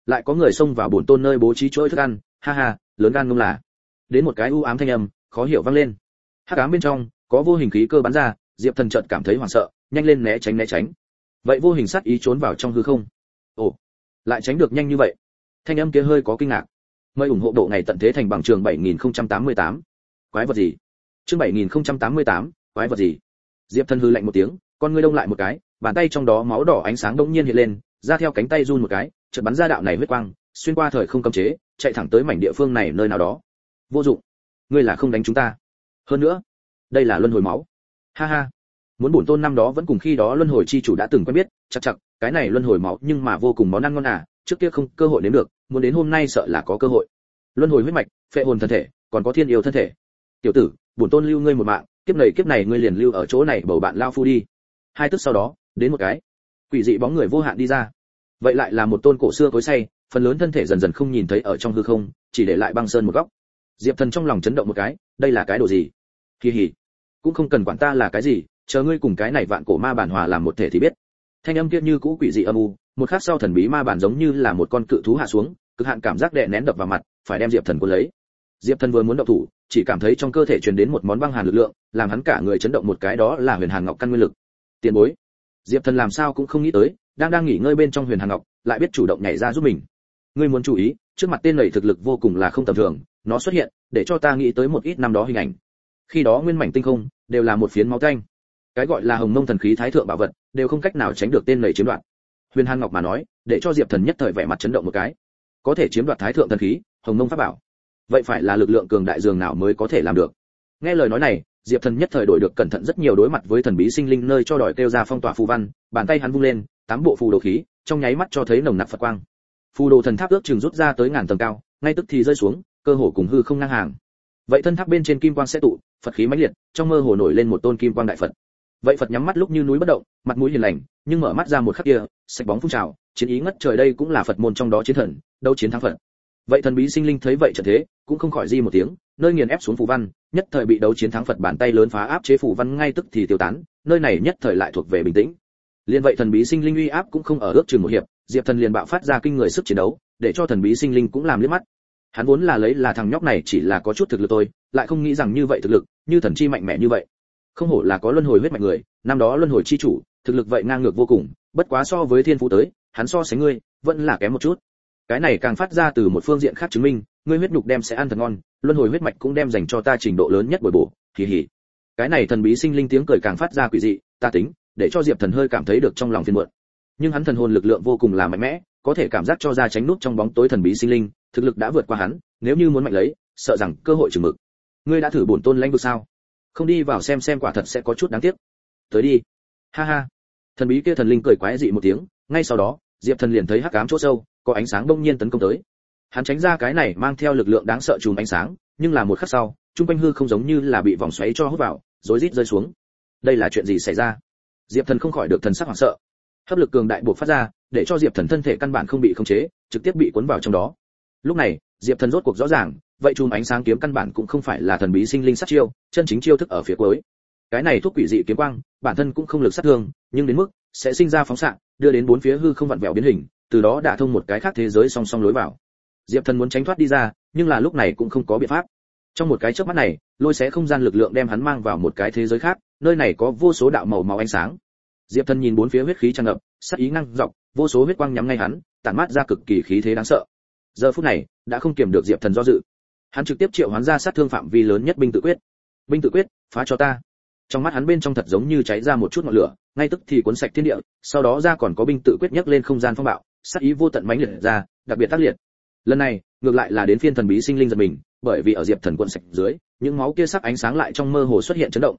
lại có người xông vào bổn tôn nơi bố trí chuỗi thức ăn, ha ha, lớn gan ngông là. Đến một cái u ám thanh âm khó hiểu vang lên. Hắc ám bên trong có vô hình khí cơ bắn ra, Diệp Thần chợt cảm thấy hoảng sợ, nhanh lên né tránh. Vậy vô hình sát ý trốn vào trong hư không. Ồ, lại tránh được nhanh như vậy. Thanh âm kia hơi có kinh ngạc. Mời ủng hộ độ ngày tận thế thành bằng trường 7088. Quái vật gì? Chương 7088, quái vật gì? Diệp Thần hừ lạnh một tiếng, con ngươi đông lại một cái, bàn tay trong đó máu đỏ ánh sáng đột nhiên hiện lên, ra theo cánh tay run một cái, chợt bắn ra đạo này huyết quang, xuyên qua thời không cấm chế, chạy thẳng tới mảnh địa phương này nơi nào đó. Vô dụng, ngươi là không đánh chúng ta. Hơn nữa, đây là luân hồi máu. Ha ha, muốn bổn tôn năm đó vẫn cùng khi đó luân hồi chi chủ đã từng quen biết, chắc cái này luân hồi máu nhưng mà vô cùng món ăn ngon à, trước kia không cơ hội đến được, muốn đến hôm nay sợ là có cơ hội. Luân hồi huyết mạch, phệ hồn thân thể, còn có thiên yêu thân thể. Tiểu tử, bổn tôn lưu ngươi một mạng, kiếp này ngươi liền lưu ở chỗ này bầu bạn lao phu đi. Hai tức sau đó, đến một cái quỷ dị bóng người vô hạn đi ra. Vậy lại là một tôn cổ xưa cối xay, phần lớn thân thể dần dần không nhìn thấy ở trong hư không, chỉ để lại băng sơn một góc. Diệp Thần trong lòng chấn động một cái, đây là cái đồ gì? Kỳ hỉ, cũng không cần quản ta là cái gì, chờ ngươi cùng cái này vạn cổ ma bản hòa làm một thể thì biết. Thanh âm kia như cũ quỷ dị âm u, một khắc sau thần bí ma bản giống như là một con cự thú hạ xuống, cực hạn cảm giác đè nén đập vào mặt, phải đem Diệp Thần cuốn lấy. Diệp Thần vừa muốn động thủ, chỉ cảm thấy trong cơ thể truyền đến một món băng hàn lực lượng, làm hắn cả người chấn động một cái, đó là Huyền Hàn Ngọc căn nguyên lực. Tiền bối. Diệp Thần làm sao cũng không nghĩ tới, đang nghỉ ngơi bên trong Huyền Hàn Ngọc, lại biết chủ động nhảy ra giúp mình. Ngươi muốn chú ý, trước mặt tên này thực lực vô cùng là không tầm thường, nó xuất hiện, để cho ta nghĩ tới một ít năm đó hình ảnh. Khi đó nguyên mảnh tinh không đều là một phiến máu tanh. Cái gọi là Hồng Mông thần khí thái thượng bảo vật, đều không cách nào tránh được tên này chiếm đoạt. Huyền Hàn Ngọc mà nói, để cho Diệp Thần nhất thời vẻ mặt chấn động một cái. Có thể chiếm đoạt thái thượng thần khí, Hồng Mông pháp bảo. Vậy phải là lực lượng cường đại dường nào mới có thể làm được? Nghe lời nói này, Diệp Thần nhất thời đổi được cẩn thận rất nhiều, đối mặt với thần bí sinh linh nơi cho đòi kêu ra phong tỏa phù văn, bàn tay hắn vung lên, 8 bộ phù đồ khí, trong nháy mắt cho thấy nồng nặc Phật quang. Phù đồ thần tháp ước chừng rút ra tới ngàn tầng cao, ngay tức thì rơi xuống, cơ hồ cùng hư không ngang hàng. Vậy thân tháp bên trên kim quang sẽ tụ, Phật khí mãnh liệt, trong mơ hồ nổi lên một tôn kim quang đại Phật. Vậy Phật nhắm mắt lúc như núi bất động, mặt mũi hiền lành, nhưng mở mắt ra một khắc kia, sạch bóng phun trào, chiến ý ngất trời, đây cũng là Phật môn trong đó chiến thần, đấu chiến thắng Phật. Vậy thần bí sinh linh thấy vậy trận thế, cũng không khỏi di một tiếng, nơi nghiền ép xuống phù văn, nhất thời bị đấu chiến thắng Phật bàn tay lớn phá áp chế phù văn ngay tức thì tiêu tán, nơi này nhất thời lại thuộc về bình tĩnh. Liên vậy thần bí sinh linh uy áp cũng không ở ước chừng một hiệp, Diệp Thần liền bạo phát ra kinh người sức chiến đấu, để cho thần bí sinh linh cũng làm liếc mắt. Hắn vốn là lấy là thằng nhóc này chỉ là có chút thực lực thôi, lại không nghĩ rằng như vậy thực lực, như thần chi mạnh mẽ như vậy. Không hổ là có luân hồi huyết mạch người, năm đó luân hồi chi chủ, thực lực vậy ngang ngược vô cùng, bất quá so với thiên phú tới, hắn so sánh ngươi, vẫn là kém một chút. Cái này càng phát ra từ một phương diện khác chứng minh, ngươi huyết nhục đem sẽ ăn thật ngon, luân hồi huyết mạch cũng đem dành cho ta trình độ lớn nhất bồi bổ, kỳ hỉ. Cái này thần bí sinh linh tiếng cười càng phát ra quỷ dị, ta tính, để cho Diệp Thần hơi cảm thấy được trong lòng phiền muộn. Nhưng hắn thần hồn lực lượng vô cùng là mạnh mẽ, có thể cảm giác cho ra tránh nút trong bóng tối thần bí sinh linh, thực lực đã vượt qua hắn, nếu như muốn mạnh lấy, sợ rằng cơ hội chừng mực. Ngươi đã thử bổn tôn lãnh vực sao? Không đi vào xem quả thật sẽ có chút đáng tiếc. Tới đi. Ha ha. Thần bí kia thần linh cười quái dị một tiếng, ngay sau đó, Diệp Thần liền thấy hắc ám chỗ sâu, có ánh sáng bỗng nhiên tấn công tới. Hắn tránh ra cái này mang theo lực lượng đáng sợ chùm ánh sáng, nhưng là một khắc sau, trung quanh hư không giống như là bị vòng xoáy cho hút vào, rối rít rơi xuống. Đây là chuyện gì xảy ra? Diệp Thần không khỏi được thần sắc hoảng sợ. Hấp lực cường đại buộc phát ra, để cho Diệp Thần thân thể căn bản không bị khống chế, trực tiếp bị cuốn vào trong đó. Lúc này, Diệp Thần rốt cuộc rõ ràng, vậy chùm ánh sáng kiếm căn bản cũng không phải là thần bí sinh linh sát chiêu, chân chính chiêu thức ở phía cuối. Cái này thuốc quỷ dị kiếm quang, bản thân cũng không lực sát thương, nhưng đến mức sẽ sinh ra phóng xạ, đưa đến bốn phía hư không vặn vẹo biến hình, từ đó đả thông một cái khác thế giới song song lối vào. Diệp Thần muốn tránh thoát đi ra, nhưng là lúc này cũng không có biện pháp. Trong một cái chớp mắt này, lôi xé không gian lực lượng đem hắn mang vào một cái thế giới khác, nơi này có vô số đạo màu máu ánh sáng. Diệp Thần nhìn bốn phía huyết khí tràn ngập, sát ý năng dọc, vô số huyết quang nhắm ngay hắn, tản mát ra cực kỳ khí thế đáng sợ. Giờ phút này, đã không kiềm được Diệp Thần do dự. Hắn trực tiếp triệu hoán ra sát thương phạm vi lớn nhất binh tự quyết. Binh tự quyết, phá cho ta. Trong mắt hắn bên trong thật giống như cháy ra một chút ngọn lửa, ngay tức thì cuốn sạch thiên địa, sau đó ra còn có binh tự quyết nhấc lên không gian phong bạo, sát ý vô tận mãnh liệt ra, đặc biệt tác liệt. Lần này, ngược lại là đến phiên thần bí sinh linh giật mình, bởi vì ở Diệp Thần cuộn sạch dưới, những máu kia sắc ánh sáng lại trong mơ hồ xuất hiện chấn động,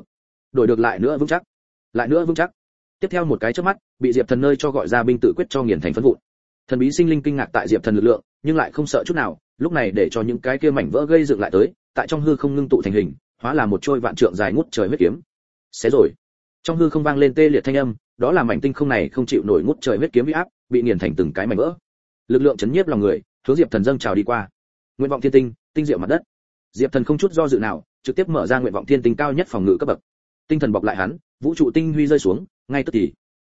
đổi được lại nữa vững chắc. Tiếp theo một cái chớp mắt, bị Diệp Thần nơi cho gọi ra binh tự quyết cho nghiền thành phấn vụn. Thần bí sinh linh kinh ngạc tại Diệp Thần lực lượng, nhưng lại không sợ chút nào, lúc này để cho những cái kia mảnh vỡ gây dựng lại tới, tại trong hư không ngưng tụ thành hình, hóa là một trôi vạn trượng dài ngút trời huyết kiếm. Xé rồi. Trong hư không vang lên tê liệt thanh âm, đó là mảnh tinh không này không chịu nổi ngút trời huyết kiếm uy áp, bị nghiền thành từng cái mảnh vỡ. Lực lượng chấn nhiếp lòng người, hướng Diệp Thần dâng trào đi qua. Nguyện vọng thiên tinh, tinh diệu mặt đất. Diệp Thần không chút do dự nào, trực tiếp mở ra nguyện vọng thiên tinh cao nhất phòng ngự cấp bậc. Tinh thần bọc lại hắn, vũ trụ tinh huy rơi xuống, ngay tức thì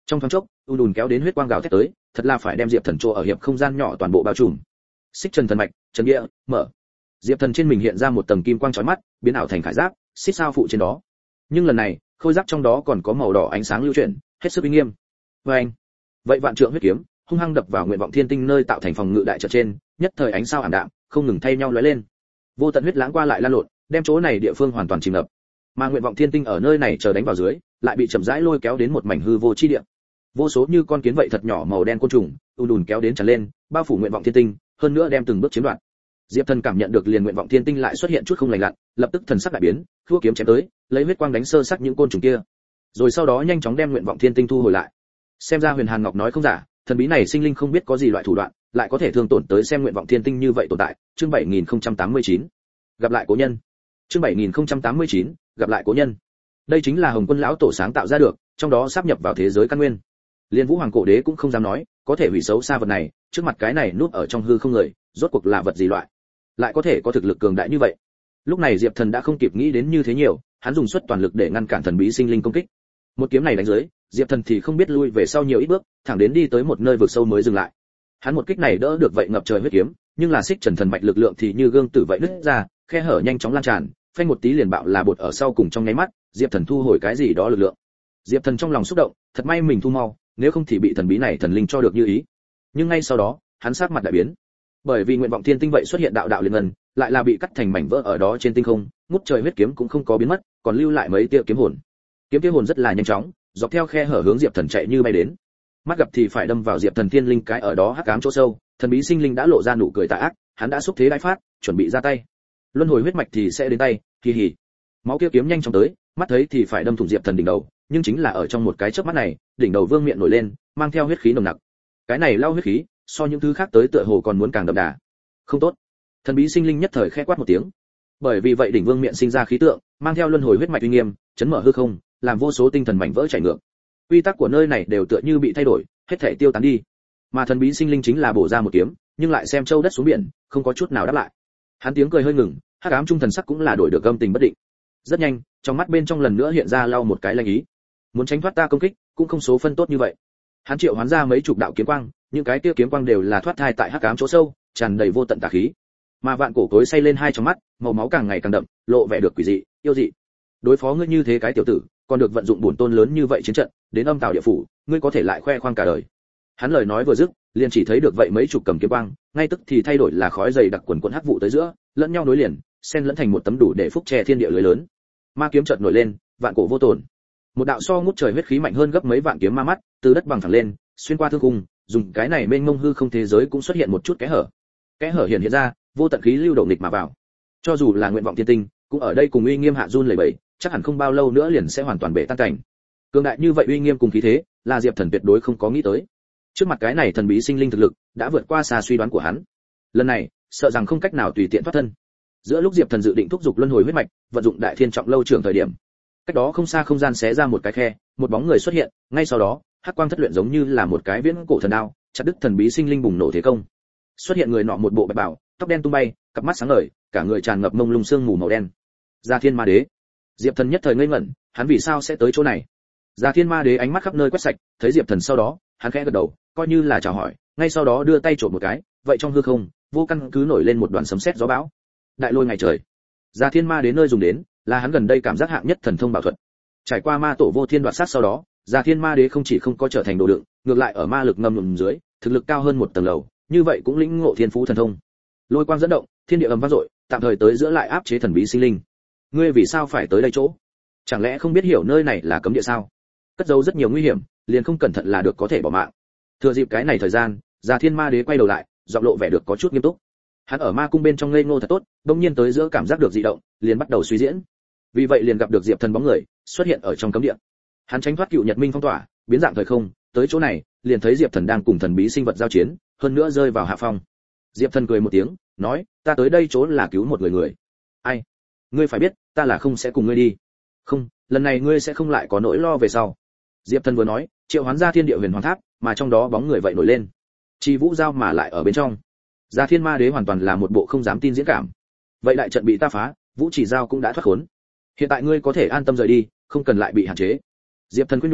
Trong thoáng chốc, ùn kéo đến huyết quang gào thét tới, thật là phải đem Diệp Thần chỗ ở hiệp không gian nhỏ toàn bộ bao trùm. Xích Trần thần mạch, Trần Địa, mở. Diệp Thần trên mình hiện ra một tầng kim quang chói mắt, biến ảo thành khải giáp, xích sao phụ trên đó. Nhưng lần này, khôi giáp trong đó còn có màu đỏ ánh sáng lưu chuyển, hết sức uy nghiêm. Oeng. Vậy vạn trượng huyết kiếm, hung hăng đập vào nguyện vọng thiên tinh nơi tạo thành phòng ngự đại trận trên, nhất thời ánh sao ảm đạm, không ngừng thay nhau lóe lên. Vô tận huyết lãng qua lại lan lộn, đem chỗ này địa phương hoàn toàn chìm ngập. Mà nguyện vọng thiên tinh ở nơi này chờ đánh vào dưới, lại bị chậm rãi lôi kéo đến một mảnh hư vô chi địa. Vô số như con kiến vậy thật nhỏ màu đen côn trùng, ùn kéo đến tràn lên, bao phủ nguyện vọng thiên tinh, hơn nữa đem từng bước chiếm đoạt. Diệp Thần cảm nhận được liền nguyện vọng thiên tinh lại xuất hiện chút không lành lặn, lập tức thần sắc đại biến, thua kiếm chém tới, lấy huyết quang đánh sơ sắc những côn trùng kia. Rồi sau đó nhanh chóng đem nguyện vọng thiên tinh thu hồi lại. Xem ra Huyền Hàn Ngọc nói không giả, thần bí này sinh linh không biết có gì loại thủ đoạn, lại có thể thương tổn tới xem nguyện vọng thiên tinh như vậy tồn tại. Chương 7089. Gặp lại cố nhân. Chương 7089. Gặp lại cố nhân. Đây chính là Hồng Quân lão tổ sáng tạo ra được, trong đó sáp nhập vào thế giới căn nguyên. Liên Vũ Hoàng cổ đế cũng không dám nói, có thể hủy xấu xa vật này, trước mặt cái này núp ở trong hư không người, rốt cuộc là vật gì loại, lại có thể có thực lực cường đại như vậy. Lúc này Diệp Thần đã không kịp nghĩ đến như thế nhiều, hắn dùng suất toàn lực để ngăn cản thần bí sinh linh công kích. Một kiếm này đánh dưới, Diệp Thần thì không biết lui về sau nhiều ít bước, thẳng đến đi tới một nơi vực sâu mới dừng lại. Hắn một kích này đỡ được vậy ngập trời huyết kiếm, nhưng là Xích Trần thần mạch lực lượng thì như gương tử vậy nứt ra, khe hở nhanh chóng lan tràn, phanh một tí liền bạo là bột ở sau cùng trong nháy mắt, Diệp Thần thu hồi cái gì đó lực lượng. Diệp Thần trong lòng xúc động, thật may mình thu mau, nếu không thì bị thần bí này thần linh cho được như ý. Nhưng ngay sau đó, hắn sắc mặt đại biến. Bởi vì nguyện vọng thiên tinh vậy xuất hiện đạo đạo liên ngân, lại là bị cắt thành mảnh vỡ ở đó trên tinh không, ngút trời huyết kiếm cũng không có biến mất, còn lưu lại mấy tia kiếm hồn. Kiếm kia hồn rất là nhanh chóng, dọc theo khe hở hướng Diệp Thần chạy như bay đến. Mắt gặp thì phải đâm vào Diệp Thần thiên linh cái ở đó hắc ám chỗ sâu, thần bí sinh linh đã lộ ra nụ cười tà ác, hắn đã xúc thế đại phát, chuẩn bị ra tay. Luân hồi huyết mạch thì sẽ đến tay, kỳ hỉ. Máu kia kiếm nhanh chóng tới, mắt thấy thì phải đâm thủng Diệp Thần đỉnh đầu, nhưng chính là ở trong một cái chớp mắt này, đỉnh đầu vương miện nổi lên, mang theo huyết khí nồng nặc. Cái này lao huyết khí, so những thứ khác tới tựa hồ còn muốn càng đậm đà. Không tốt. Thần bí sinh linh nhất thời khẽ quát một tiếng. Bởi vì vậy đỉnh vương miện sinh ra khí tượng, mang theo luân hồi huyết mạch uy nghiêm, chấn mở hư không, làm vô số tinh thần mảnh vỡ chảy ngược. Quy tắc của nơi này đều tựa như bị thay đổi, hết thảy tiêu tán đi. Mà thần bí sinh linh chính là bổ ra một kiếm, nhưng lại xem châu đất xuống biển, không có chút nào đáp lại. Hắn tiếng cười hơi ngừng, hắc ám trung thần sắc cũng là đổi được âm tình bất định. Rất nhanh, trong mắt bên trong lần nữa hiện ra lau một cái lanh ý. Muốn tránh thoát ta công kích, cũng không số phân tốt như vậy. Hắn triệu hoán ra mấy chục đạo kiếm quang, những cái kia kiếm quang đều là thoát thai tại hắc ám chỗ sâu, tràn đầy vô tận tà khí. Mà vạn cổ cối say lên hai trong mắt, màu máu càng ngày càng đậm, lộ vẻ được quỷ dị, yêu dị. Đối phó ngươi như thế cái tiểu tử, còn được vận dụng bổn tôn lớn như vậy chiến trận, đến âm tào địa phủ, ngươi có thể lại khoe khoang cả đời. Hắn lời nói vừa dứt, liền chỉ thấy được vậy mấy chục cầm kiếm quang, ngay tức thì thay đổi là khói dày đặc quần quần hắc vụ tới giữa, lẫn nhau nối liền, xen lẫn thành một tấm đủ để phúc che thiên địa lưới lớn. Ma kiếm chợt nổi lên, vạn cổ vô tổn. Một đạo so ngút trời huyết khí mạnh hơn gấp mấy vạn kiếm ma mắt, từ đất bằng thẳng lên, xuyên qua thương cung, dùng cái này mênh mông hư không thế giới cũng xuất hiện một chút kẽ hở. Kẽ hở hiện ra, vô tận khí lưu động nghịch mà vào. Cho dù là nguyện vọng thiên tinh, cũng ở đây cùng uy nghiêm hạ run lẩy bẩy, chắc hẳn không bao lâu nữa liền sẽ hoàn toàn bể tan cảnh. Cường đại như vậy uy nghiêm cùng khí thế, là Diệp Thần tuyệt đối không có nghĩ tới. Trước mặt cái này thần bí sinh linh thực lực, đã vượt qua xa suy đoán của hắn. Lần này, sợ rằng không cách nào tùy tiện thoát thân. Giữa lúc Diệp Thần dự định thúc giục luân hồi huyết mạch, vận dụng đại thiên trọng lâu trưởng thời điểm, cách đó không xa không gian xé ra một cái khe, một bóng người xuất hiện, ngay sau đó, hắc quang thất luyện giống như là một cái viễn cổ thần đao, chặt đứt thần bí sinh linh bùng nổ thế công. Xuất hiện người nọ một bộ bạch bào, tóc đen tung bay, cặp mắt sáng ngời, cả người tràn ngập mông lung sương mù màu đen. Gia Thiên Ma Đế. Diệp Thần nhất thời ngây ngẩn, hắn vì sao sẽ tới chỗ này? Gia Thiên Ma Đế ánh mắt khắp nơi quét sạch, thấy Diệp Thần sau đó, hắn khẽ gật đầu, coi như là chào hỏi, ngay sau đó đưa tay chộp một cái, vậy trong hư không, vô căn cứ nổi lên một đoàn sấm sét gió bão. Đại lôi ngày trời. Gia Thiên Ma Đế nơi dùng đến, là hắn gần đây cảm giác hạng nhất thần thông bảo thuật. Trải qua ma tổ vô thiên đoạt sát sau đó, Gia Thiên Ma Đế không chỉ không có trở thành đồ đựng, ngược lại ở ma lực ngầm ngùm dưới, thực lực cao hơn một tầng lầu, như vậy cũng lĩnh ngộ thiên phú thần thông. Lôi quang dẫn động, thiên địa ầm vang dội, tạm thời tới giữa lại áp chế thần bí sinh linh. Ngươi vì sao phải tới đây chỗ? Chẳng lẽ không biết hiểu nơi này là cấm địa sao? Cất giấu rất nhiều nguy hiểm, liền không cẩn thận là được có thể bỏ mạng. Thừa dịp cái này thời gian, Gia Thiên Ma Đế quay đầu lại, giọng lộ vẻ được có chút nghiêm túc. Hắn ở ma cung bên trong ngây ngô thật tốt, đột nhiên tới giữa cảm giác được dị động, liền bắt đầu suy diễn. Vì vậy liền gặp được Diệp Thần bóng người xuất hiện ở trong cấm địa. Hắn tránh thoát cựu Nhật Minh phong tỏa, biến dạng thời không, tới chỗ này, liền thấy Diệp Thần đang cùng thần bí sinh vật giao chiến, hơn nữa rơi vào hạ phong. Diệp Thần cười một tiếng, nói, ta tới đây chỗ là cứu một người. Ai? Ngươi phải biết, ta là không sẽ cùng ngươi đi. Không, lần này ngươi sẽ không lại có nỗi lo về sau. Diệp Thần vừa nói, triệu hoán ra thiên địa huyền hoàng tháp, mà trong đó bóng người vậy nổi lên. Chi vũ giao mà lại ở bên trong. Gia Thiên Ma Đế hoàn toàn là một bộ không dám tin diễn cảm. Vậy đại trận bị ta phá, vũ chỉ giao cũng đã thoát khốn. Hiện tại ngươi có thể an tâm rời đi, không cần lại bị hạn chế. Diệp Thần quyết nhủ,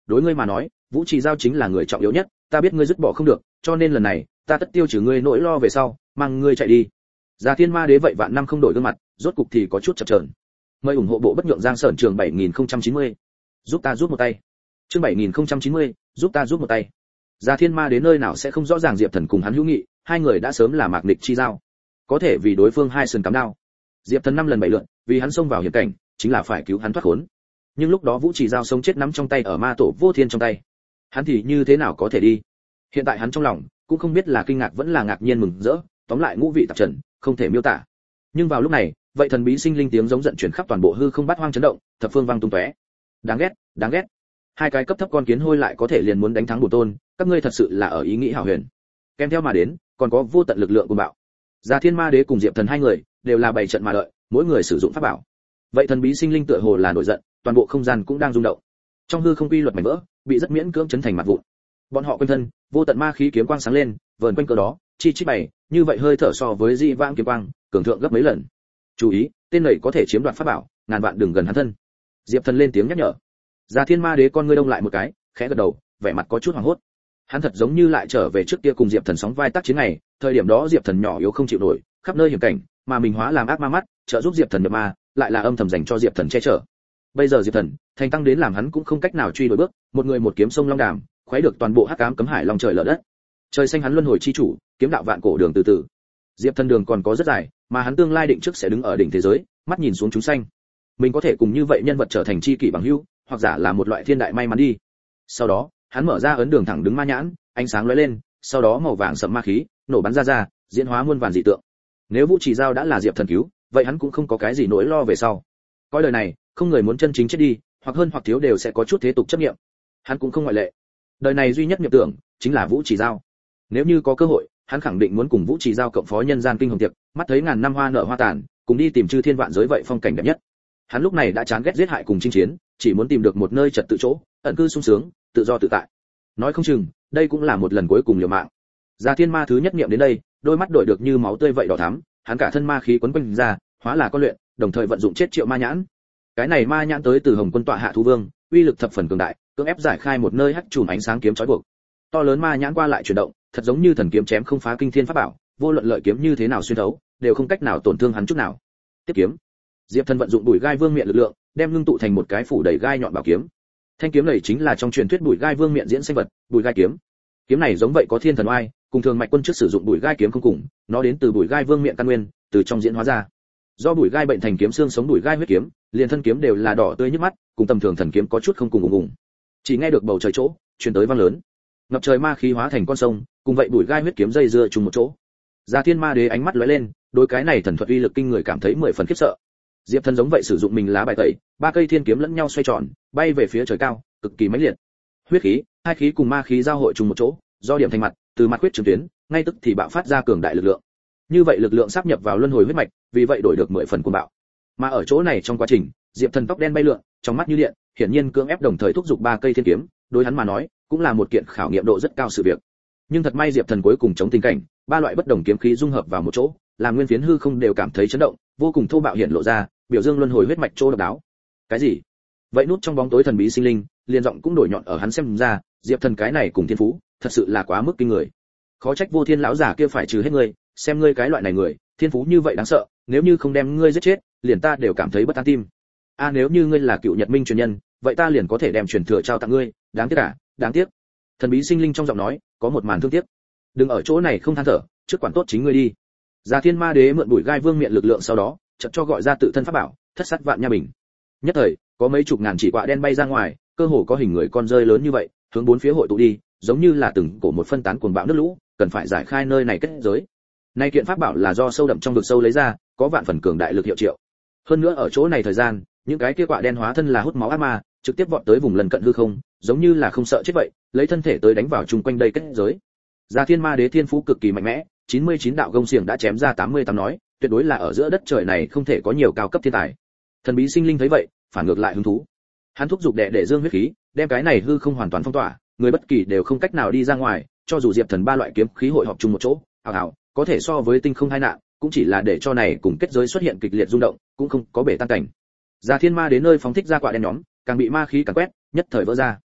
đối ngươi mà nói vũ trì giao chính là người trọng yếu nhất, ta biết ngươi dứt bỏ không được, cho nên lần này ta tất tiêu trừ ngươi nỗi lo về sau, mang ngươi chạy đi. Già Thiên Ma Đế vậy vạn năm không đổi gương mặt, rốt cục thì có chút chập chờn. Mời ủng hộ bộ bất nhượng Giang Sởn Trường 7090. Giúp ta giúp một tay. Chương 7090, giúp ta giúp một tay. Già Thiên Ma Đế nơi nào sẽ không rõ ràng Diệp Thần cùng hắn hữu nghị, hai người đã sớm là mạc địch chi giao. Có thể vì đối phương hai sườn cắm đao. Diệp Thần 5 lần 7 lượt, vì hắn xông vào hiểm cảnh, chính là phải cứu hắn thoát khốn. Nhưng lúc đó Vũ Trì Giao sống chết nắm trong tay ở ma tổ Vô Thiên trong tay. Hắn thì như thế nào có thể đi? Hiện tại hắn trong lòng cũng không biết là kinh ngạc vẫn là ngạc nhiên mừng rỡ, tóm lại ngũ vị tạp trần, không thể miêu tả. Nhưng vào lúc này, vậy thần bí sinh linh tiếng giống giận truyền khắp toàn bộ hư không bát hoang chấn động, thập phương vang tung tóe. Đáng ghét, đáng ghét. Hai cái cấp thấp con kiến hôi lại có thể liền muốn đánh thắng bổn tôn, các ngươi thật sự là ở ý nghĩ hảo huyền. Kèm theo mà đến, còn có vô tận lực lượng của bạo. Già Thiên Ma Đế cùng Diệp Thần hai người đều là bày trận mà đợi, mỗi người sử dụng pháp bảo. Vậy thần bí sinh linh tựa hồ là nổi giận, toàn bộ không gian cũng đang rung động. Trong hư không quy luật mảnh vỡ, bị rất miễn cưỡng chấn thành mặt vụn. Bọn họ quanh thân, vô tận ma khí kiếm quang sáng lên, vờn quanh cỡ đó, chi chít bày, như vậy hơi thở so với dị vãng kiếm quang, cường thượng gấp mấy lần. Chú ý, tên này có thể chiếm đoạt pháp bảo, ngàn vạn đừng gần hắn thân. Diệp Thần lên tiếng nhắc nhở. Già Thiên Ma Đế con ngươi đông lại một cái, khẽ gật đầu, vẻ mặt có chút hoảng hốt. Hắn thật giống như lại trở về trước kia cùng Diệp Thần sóng vai tác chiến này, thời điểm đó Diệp Thần nhỏ yếu không chịu nổi, khắp nơi hiểm cảnh, mà mình hóa làm ác ma mắt, trợ giúp Diệp Thần nhập ma, lại là âm thầm dành cho Diệp Thần che chở. Bây giờ Diệp Thần thành tăng đến làm hắn cũng không cách nào truy đuổi bước, một người một kiếm sông long đàm, khuấy được toàn bộ hắc ám cấm hải long trời lở đất. Trời xanh hắn luân hồi chi chủ, kiếm đạo vạn cổ đường từ từ. Diệp Thần đường còn có rất dài, mà hắn tương lai định trước sẽ đứng ở đỉnh thế giới, mắt nhìn xuống chúng sanh. Mình có thể cùng như vậy nhân vật trở thành chi kỷ bằng hữu, hoặc giả là một loại thiên đại may mắn đi. Sau đó, hắn mở ra ấn đường thẳng đứng ma nhãn, ánh sáng lóe lên, sau đó màu vàng sẫm ma khí nổ bắn ra, diễn hóa muôn vàn dị tượng. Nếu Vũ Trì Giao đã là Diệp Thần cứu, vậy hắn cũng không có cái gì nỗi lo về sau. Coi đời này, không người muốn chân chính chết đi, hoặc hơn hoặc thiếu đều sẽ có chút thế tục chấp niệm. Hắn cũng không ngoại lệ. Đời này duy nhất niệm tưởng chính là Vũ Trì Giao. Nếu như có cơ hội, hắn khẳng định muốn cùng Vũ Trì Giao cộng phó nhân gian kinh hồng tiệc, mắt thấy ngàn năm hoa nở hoa tàn, cùng đi tìm chư thiên vạn giới vậy phong cảnh đẹp nhất. Hắn lúc này đã chán ghét giết hại cùng chinh chiến, chỉ muốn tìm được một nơi trật tự chỗ, ẩn cư sung sướng, tự do tự tại. Nói không chừng, đây cũng là một lần cuối cùng liều mạng. Già Thiên Ma thứ nhất niệm đến đây, đôi mắt đổi được như máu tươi vậy đỏ thắm, hắn cả thân ma khí quấn quanh ra, hóa là con luyện, đồng thời vận dụng chết triệu ma nhãn. Cái này ma nhãn tới từ Hồng Quân tọa hạ thú vương, uy lực thập phần cường đại, cưỡng ép giải khai một nơi hắc trùm ánh sáng kiếm trói buộc. To lớn ma nhãn qua lại chuyển động, thật giống như thần kiếm chém không phá kinh thiên pháp bảo, vô luận lợi kiếm như thế nào xuyên thấu, đều không cách nào tổn thương hắn chút nào. Tiếp kiếm. Diệp Thần vận dụng Bùi Gai Vương miện lực lượng, đem ngưng tụ thành một cái phủ đầy gai nhọn bảo kiếm. Thanh kiếm này chính là trong truyền thuyết Bùi Gai Vương miện diễn sinh vật, Bùi Gai kiếm. Kiếm này giống vậy có thiên thần oai, cùng thường mạch quân trước sử dụng Bùi Gai kiếm không cùng, nó đến từ Bùi Gai Vương miện căn nguyên, từ trong diễn hóa ra. Do Bùi Gai bệnh thành kiếm xương sống Bùi Gai huyết kiếm, liền thân kiếm đều là đỏ tươi nhức mắt, cùng tầm thường thần kiếm có chút không cùng ùng ùng. Chỉ nghe được bầu trời chỗ, truyền tới vang lớn. Ngập trời ma khí hóa thành con sông, cùng vậy Bùi Gai huyết kiếm dây dưa chung một chỗ. Già Thiên Ma Đế ánh mắt lóe lên, đối cái này thần thuật uy lực kinh người cảm thấy 10 phần khiếp sợ. Diệp Thần giống vậy sử dụng mình lá bài tẩy, ba cây thiên kiếm lẫn nhau xoay tròn, bay về phía trời cao, cực kỳ mãnh liệt. Huyết khí, hai khí cùng ma khí giao hội chung một chỗ, do điểm thành mặt, từ mặt huyết trường tuyến, ngay tức thì bạo phát ra cường đại lực lượng. Như vậy lực lượng sáp nhập vào luân hồi huyết mạch, vì vậy đổi được 10 phần cuồng bạo. Mà ở chỗ này trong quá trình, Diệp Thần tóc đen bay lượn, trong mắt như điện, hiển nhiên cưỡng ép đồng thời thúc giục ba cây thiên kiếm, đối hắn mà nói, cũng là một kiện khảo nghiệm độ rất cao sự việc. Nhưng thật may Diệp Thần cuối cùng chống tình cảnh, ba loại bất đồng kiếm khí dung hợp vào một chỗ, làm nguyên phiến hư không đều cảm thấy chấn động, vô cùng thô bạo hiện lộ ra, biểu dương luân hồi huyết mạch chỗ độc đáo. Cái gì? Vậy nút trong bóng tối thần bí sinh linh, liền giọng cũng đổi nhọn ở hắn xem ra, Diệp Thần cái này cùng thiên phú, thật sự là quá mức kinh người. Khó trách Vô Thiên lão giả kia phải trừ hết ngươi, xem ngươi cái loại này người, thiên phú như vậy đáng sợ, nếu như không đem ngươi giết chết, liền ta đều cảm thấy bất an tim. Nếu như ngươi là cựu Nhật Minh truyền nhân, vậy ta liền có thể đem truyền thừa trao tặng ngươi, đáng tiếc à, đáng tiếc. Thần bí sinh linh trong giọng nói, có một màn thương tiếc. Đừng ở chỗ này không than thở, trước quản tốt chính ngươi đi. Già Thiên Ma Đế mượn Bùi Gai Vương miện lực lượng sau đó, chợt cho gọi ra tự thân pháp bảo, Thất Sát Vạn Nha Bình. Nhất thời, có mấy chục ngàn chỉ quạ đen bay ra ngoài, cơ hồ có hình người con rơi lớn như vậy, hướng bốn phía hội tụ đi, giống như là từng cổ một phân tán cuồng bạo nước lũ, cần phải giải khai nơi này kết giới. Nay kiện pháp bảo là do sâu đậm trong vực sâu lấy ra, có vạn phần cường đại lực hiệu triệu. Hơn nữa ở chỗ này thời gian, những cái kia quạ đen hóa thân là hút máu ác ma, trực tiếp vọt tới vùng lân cận hư không, giống như là không sợ chết vậy, lấy thân thể tới đánh vào chung quanh đây kết giới. Già Thiên Ma Đế thiên phú cực kỳ mạnh mẽ, 99 đạo gông xiềng đã chém ra 88 nói, tuyệt đối là ở giữa đất trời này không thể có nhiều cao cấp thiên tài. Thần bí sinh linh thấy vậy, phản ngược lại hứng thú. Hắn thúc giục đệ dương huyết khí, đem cái này hư không hoàn toàn phong tỏa, người bất kỳ đều không cách nào đi ra ngoài, cho dù Diệp Thần ba loại kiếm khí hội họp chung một chỗ, ảo có thể so với tinh không hai nạn, cũng chỉ là để cho này cùng kết giới xuất hiện kịch liệt rung động, cũng không có bể tan cảnh. Già Thiên Ma đến nơi phóng thích ra quạ đen nhóm, càng bị ma khí càn quét, nhất thời vỡ ra.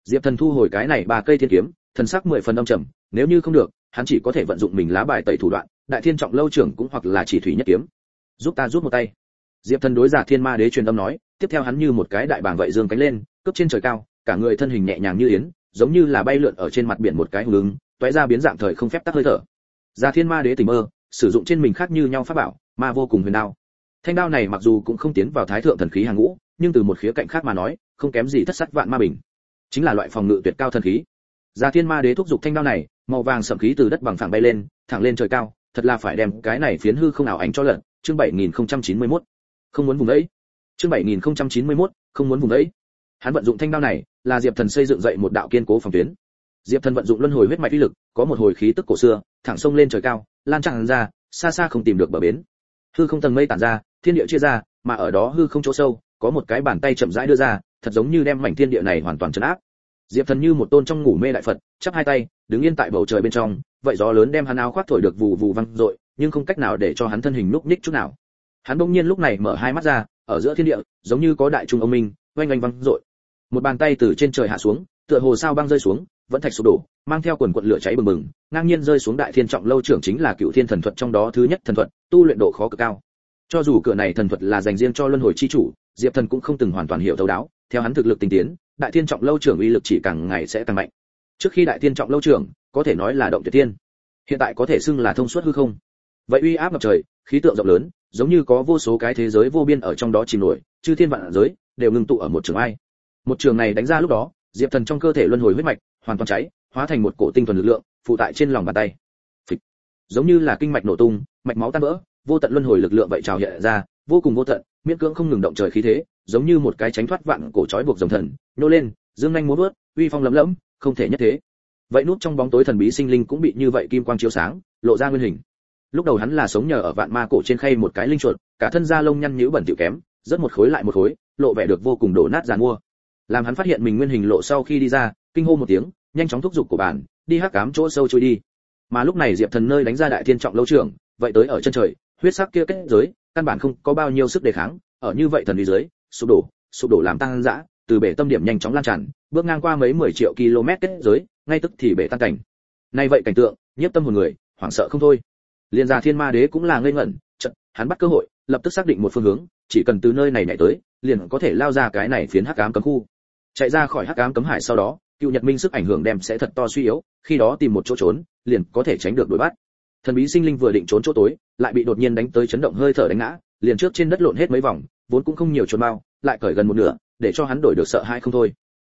Diệp Thần thu hồi cái này 3 cây thiên kiếm, thần sắc 10 phần âm trầm, nếu như không được, hắn chỉ có thể vận dụng mình lá bài tẩy thủ đoạn, Đại Thiên Trọng Lâu trưởng cũng hoặc là chỉ thủy nhất kiếm. Giúp ta rút một tay. Diệp Thần đối Giả Thiên Ma Đế truyền âm nói, tiếp theo hắn như một cái đại bàng vậy dương cánh lên, cướp trên trời cao, cả người thân hình nhẹ nhàng như yến, giống như là bay lượn ở trên mặt biển một cái hướng, toé ra biến dạng thời không phép tắc hơi thở. Giả Thiên Ma Đế tỉnh mơ, sử dụng trên mình khác như nhau pháp bảo, ma vô cùng huyền đao. Thanh đao này mặc dù cũng không tiến vào thái thượng thần khí hàng ngũ, nhưng từ một khía cạnh khác mà nói, không kém gì thất sắt vạn ma bình. Chính là loại phòng ngự tuyệt cao thần khí. Giả Thiên Ma Đế thúc giục thanh đao này, màu vàng sẫm khí từ đất bằng phẳng bay lên, thẳng lên trời cao, thật là phải đem cái này phiến hư không ảo ảnh cho lật. Chương 7091. Không muốn vùng đấy. Chương 7091. Không muốn vùng đấy. Hắn vận dụng thanh đao này, là Diệp Thần xây dựng dậy một đạo kiên cố phòng tuyến. Diệp Thần vận dụng luân hồi huyết mạch uy lực, có một hồi khí tức cổ xưa, thẳng sông lên trời cao, lan tràn ra, xa xa không tìm được bờ bến. Hư không tầng mây tản ra, thiên địa chia ra, mà ở đó hư không chỗ sâu, có một cái bàn tay chậm rãi đưa ra, thật giống như đem mảnh thiên địa này hoàn toàn trấn áp. Diệp Thần như một tôn trong ngủ mê đại Phật, chắp hai tay, đứng yên tại bầu trời bên trong, vậy gió lớn đem hắn áo khoác thổi được vù vù vang dội, nhưng không cách nào để cho hắn thân hình núc ních chút nào. Hắn bỗng nhiên lúc này mở hai mắt ra, ở giữa thiên địa, giống như có đại trung ông minh, oanh oanh vang dội. Một bàn tay từ trên trời hạ xuống, tựa hồ sao băng rơi xuống, vẫn thạch sụp đổ, mang theo quần quần lửa cháy bừng bừng, ngang nhiên rơi xuống Đại Thiên Trọng Lâu trưởng chính là Cựu Thiên thần thuật trong đó thứ nhất thần thuật, tu luyện độ khó cực cao. Cho dù cửa này thần thuật là dành riêng cho luân hồi chi chủ, Diệp Thần cũng không từng hoàn toàn hiểu thấu đáo, theo hắn thực lực tinh tiến, Đại Thiên Trọng Lâu trưởng uy lực chỉ càng ngày sẽ càng mạnh. Trước khi Đại Thiên Trọng Lâu trưởng, có thể nói là động tuyệt thiên, hiện tại có thể xưng là thông suốt hư không. Vậy uy áp ngập trời, khí tượng rộng lớn, giống như có vô số cái thế giới vô biên ở trong đó chìm nổi, chư thiên vạn giới đều ngưng tụ ở một trường ai. Một trường này đánh ra lúc đó, Diệp Thần trong cơ thể luân hồi huyết mạch hoàn toàn cháy, hóa thành một cổ tinh thuần lực lượng, phụ tại trên lòng bàn tay. Phịch. Giống như là kinh mạch nổ tung, mạch máu tan vỡ, vô tận luân hồi lực lượng vậy trào hiện ra, vô cùng vô tận, miễn cưỡng không ngừng động trời khí thế, giống như một cái tránh thoát vạn cổ trói buộc rồng thần, nhô lên, dương nhanh múa vớt, uy phong lẫm lẫm, không thể nhất thế. Vậy nút trong bóng tối thần bí sinh linh cũng bị như vậy kim quang chiếu sáng, lộ ra nguyên hình. Lúc đầu hắn là sống nhờ ở vạn ma cổ trên khay một cái linh chuột, cả thân da lông nhăn nhữ bẩn thỉu kém, rất một khối lại một khối, lộ vẻ được vô cùng đổ nát giàn mua. Làm hắn phát hiện mình nguyên hình lộ sau khi đi ra, kinh hô một tiếng, nhanh chóng thúc giục của bản, đi hắc ám chỗ sâu trôi đi. Mà lúc này Diệp Thần nơi đánh ra Đại Thiên Trọng Lâu trưởng, vậy tới ở chân trời, huyết sắc kia kết giới, căn bản không có bao nhiêu sức đề kháng, ở như vậy thần uy dưới, sụp đổ làm tăng dã, từ bể tâm điểm nhanh chóng lan tràn, bước ngang qua mấy 10 triệu km kết giới, ngay tức thì bể tan cảnh. Nay vậy cảnh tượng, nhiếp tâm hồn người, hoảng sợ không thôi. Liên Giả Thiên Ma Đế cũng là ngây ngẩn, chợt, hắn bắt cơ hội, lập tức xác định một phương hướng, chỉ cần từ nơi này nhảy tới, liền có thể lao ra cái này phiến hắc ám cấm khu. Chạy ra khỏi hắc ám cấm hải sau đó, Cựu Nhật Minh sức ảnh hưởng đem sẽ thật to suy yếu, khi đó tìm một chỗ trốn, liền có thể tránh được đuổi bắt. Thần bí sinh linh vừa định trốn chỗ tối, lại bị đột nhiên đánh tới chấn động hơi thở đánh ngã, liền trước trên đất lộn hết mấy vòng, vốn cũng không nhiều trốn bao, lại cởi gần một nửa, để cho hắn đổi được sợ hãi không thôi.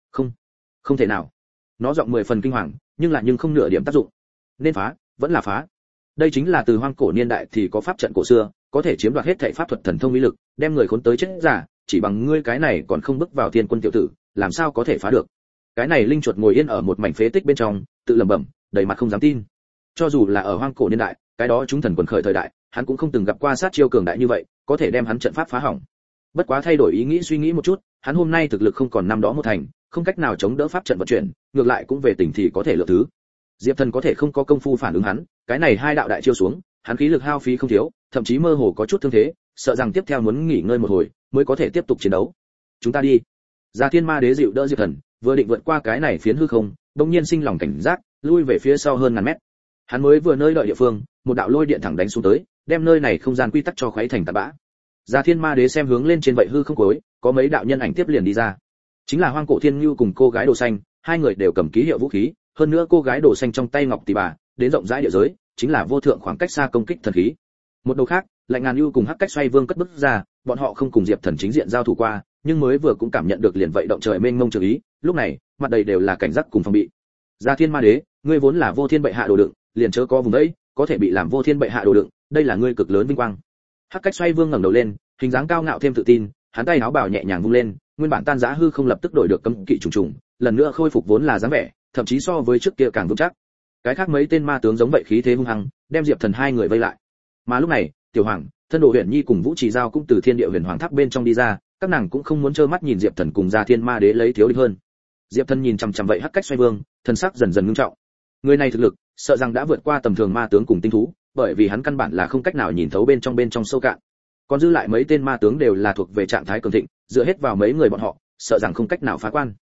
Không thể nào. Nó giọng 10 phần kinh hoàng, nhưng không nửa điểm tác dụng. Nên phá, vẫn là phá. Đây chính là từ hoang cổ niên đại thì có pháp trận cổ xưa, có thể chiếm đoạt hết thảy pháp thuật thần thông uy lực, đem người khốn tới chết giả, chỉ bằng ngươi cái này còn không bước vào thiên quân tiểu tử, làm sao có thể phá được. Cái này linh chuột ngồi yên ở một mảnh phế tích bên trong, tự lẩm bẩm, đầy mặt không dám tin. Cho dù là ở hoang cổ niên đại, cái đó chúng thần quần khởi thời đại, hắn cũng không từng gặp qua sát chiêu cường đại như vậy, có thể đem hắn trận pháp phá hỏng. Bất quá thay đổi ý nghĩ suy nghĩ một chút, hắn hôm nay thực lực không còn năm đó một thành, không cách nào chống đỡ pháp trận vận chuyển, ngược lại cũng về tỉnh thì có thể lựa thứ. Diệp Thần có thể không có công phu phản ứng hắn, cái này hai đạo đại chiêu xuống, hắn khí lực hao phí không thiếu, thậm chí mơ hồ có chút thương thế, sợ rằng tiếp theo muốn nghỉ ngơi một hồi mới có thể tiếp tục chiến đấu. Chúng ta đi. Giả Thiên Ma Đế dịu đỡ Diệp Thần, vừa định vượt qua cái này phiến hư không, đột nhiên sinh lòng cảnh giác, lui về phía sau hơn ngàn mét. Hắn mới vừa nơi đợi địa phương, một đạo lôi điện thẳng đánh xuống tới, đem nơi này không gian quy tắc cho khuấy thành tạt bã. Giả Thiên Ma Đế xem hướng lên trên vậy hư không cuối, có mấy đạo nhân ảnh tiếp liền đi ra. Chính là Hoang Cổ Thiên Nưu cùng cô gái đồ xanh, hai người đều cầm ký hiệu vũ khí, hơn nữa cô gái đồ xanh trong tay ngọc tỷ bà, đến rộng rãi địa giới, chính là vô thượng khoảng cách xa công kích thần khí. Một đầu khác, Lạnh Ngàn Nưu cùng Hắc Cách Xoay Vương cất bước ra, bọn họ không cùng Diệp Thần chính diện giao thủ qua, nhưng mới vừa cũng cảm nhận được liền vậy động trời mênh mông trường ý, lúc này, mặt đầy đều là cảnh giác cùng phòng bị. Giả Thiên Ma Đế, ngươi vốn là vô thiên bệ hạ đồ đựng, liền chớ có vùng đấy, có thể bị làm vô thiên bệ hạ đồ đựng, đây là ngươi cực lớn vinh quang. Hắc Cách Xoay Vương ngẩng đầu lên, hình dáng cao ngạo thêm tự tin, hắn tay áo bào nhẹ nhàng vung lên, nguyên bản tan rã hư không lập tức đổi được cấm kỵ trùng trùng, lần nữa khôi phục vốn là dáng vẻ, thậm chí so với trước kia càng vững chắc. Cái khác mấy tên ma tướng giống vậy khí thế hung hăng, đem Diệp Thần hai người vây lại. Mà lúc này, Tiểu Hoàng, Thân Đồ Huyền Nhi cùng Vũ Trì Giao cũng từ Thiên Địa Huyền Hoàng Tháp bên trong đi ra, các nàng cũng không muốn trơ mắt nhìn Diệp Thần cùng Giả Thiên Ma Đế lấy thiếu địch hơn. Diệp Thần nhìn chằm chằm vậy Hắc Cách Xoay Vương, thần sắc dần dần ngưng trọng. Người này thực lực, sợ rằng đã vượt qua tầm thường ma tướng cùng tinh thú, bởi vì hắn căn bản là không cách nào nhìn thấu bên trong sâu cạn. Còn dư lại mấy tên ma tướng đều là thuộc về trạng thái cường thịnh, dựa hết vào mấy người bọn họ, sợ rằng không cách nào phá quan.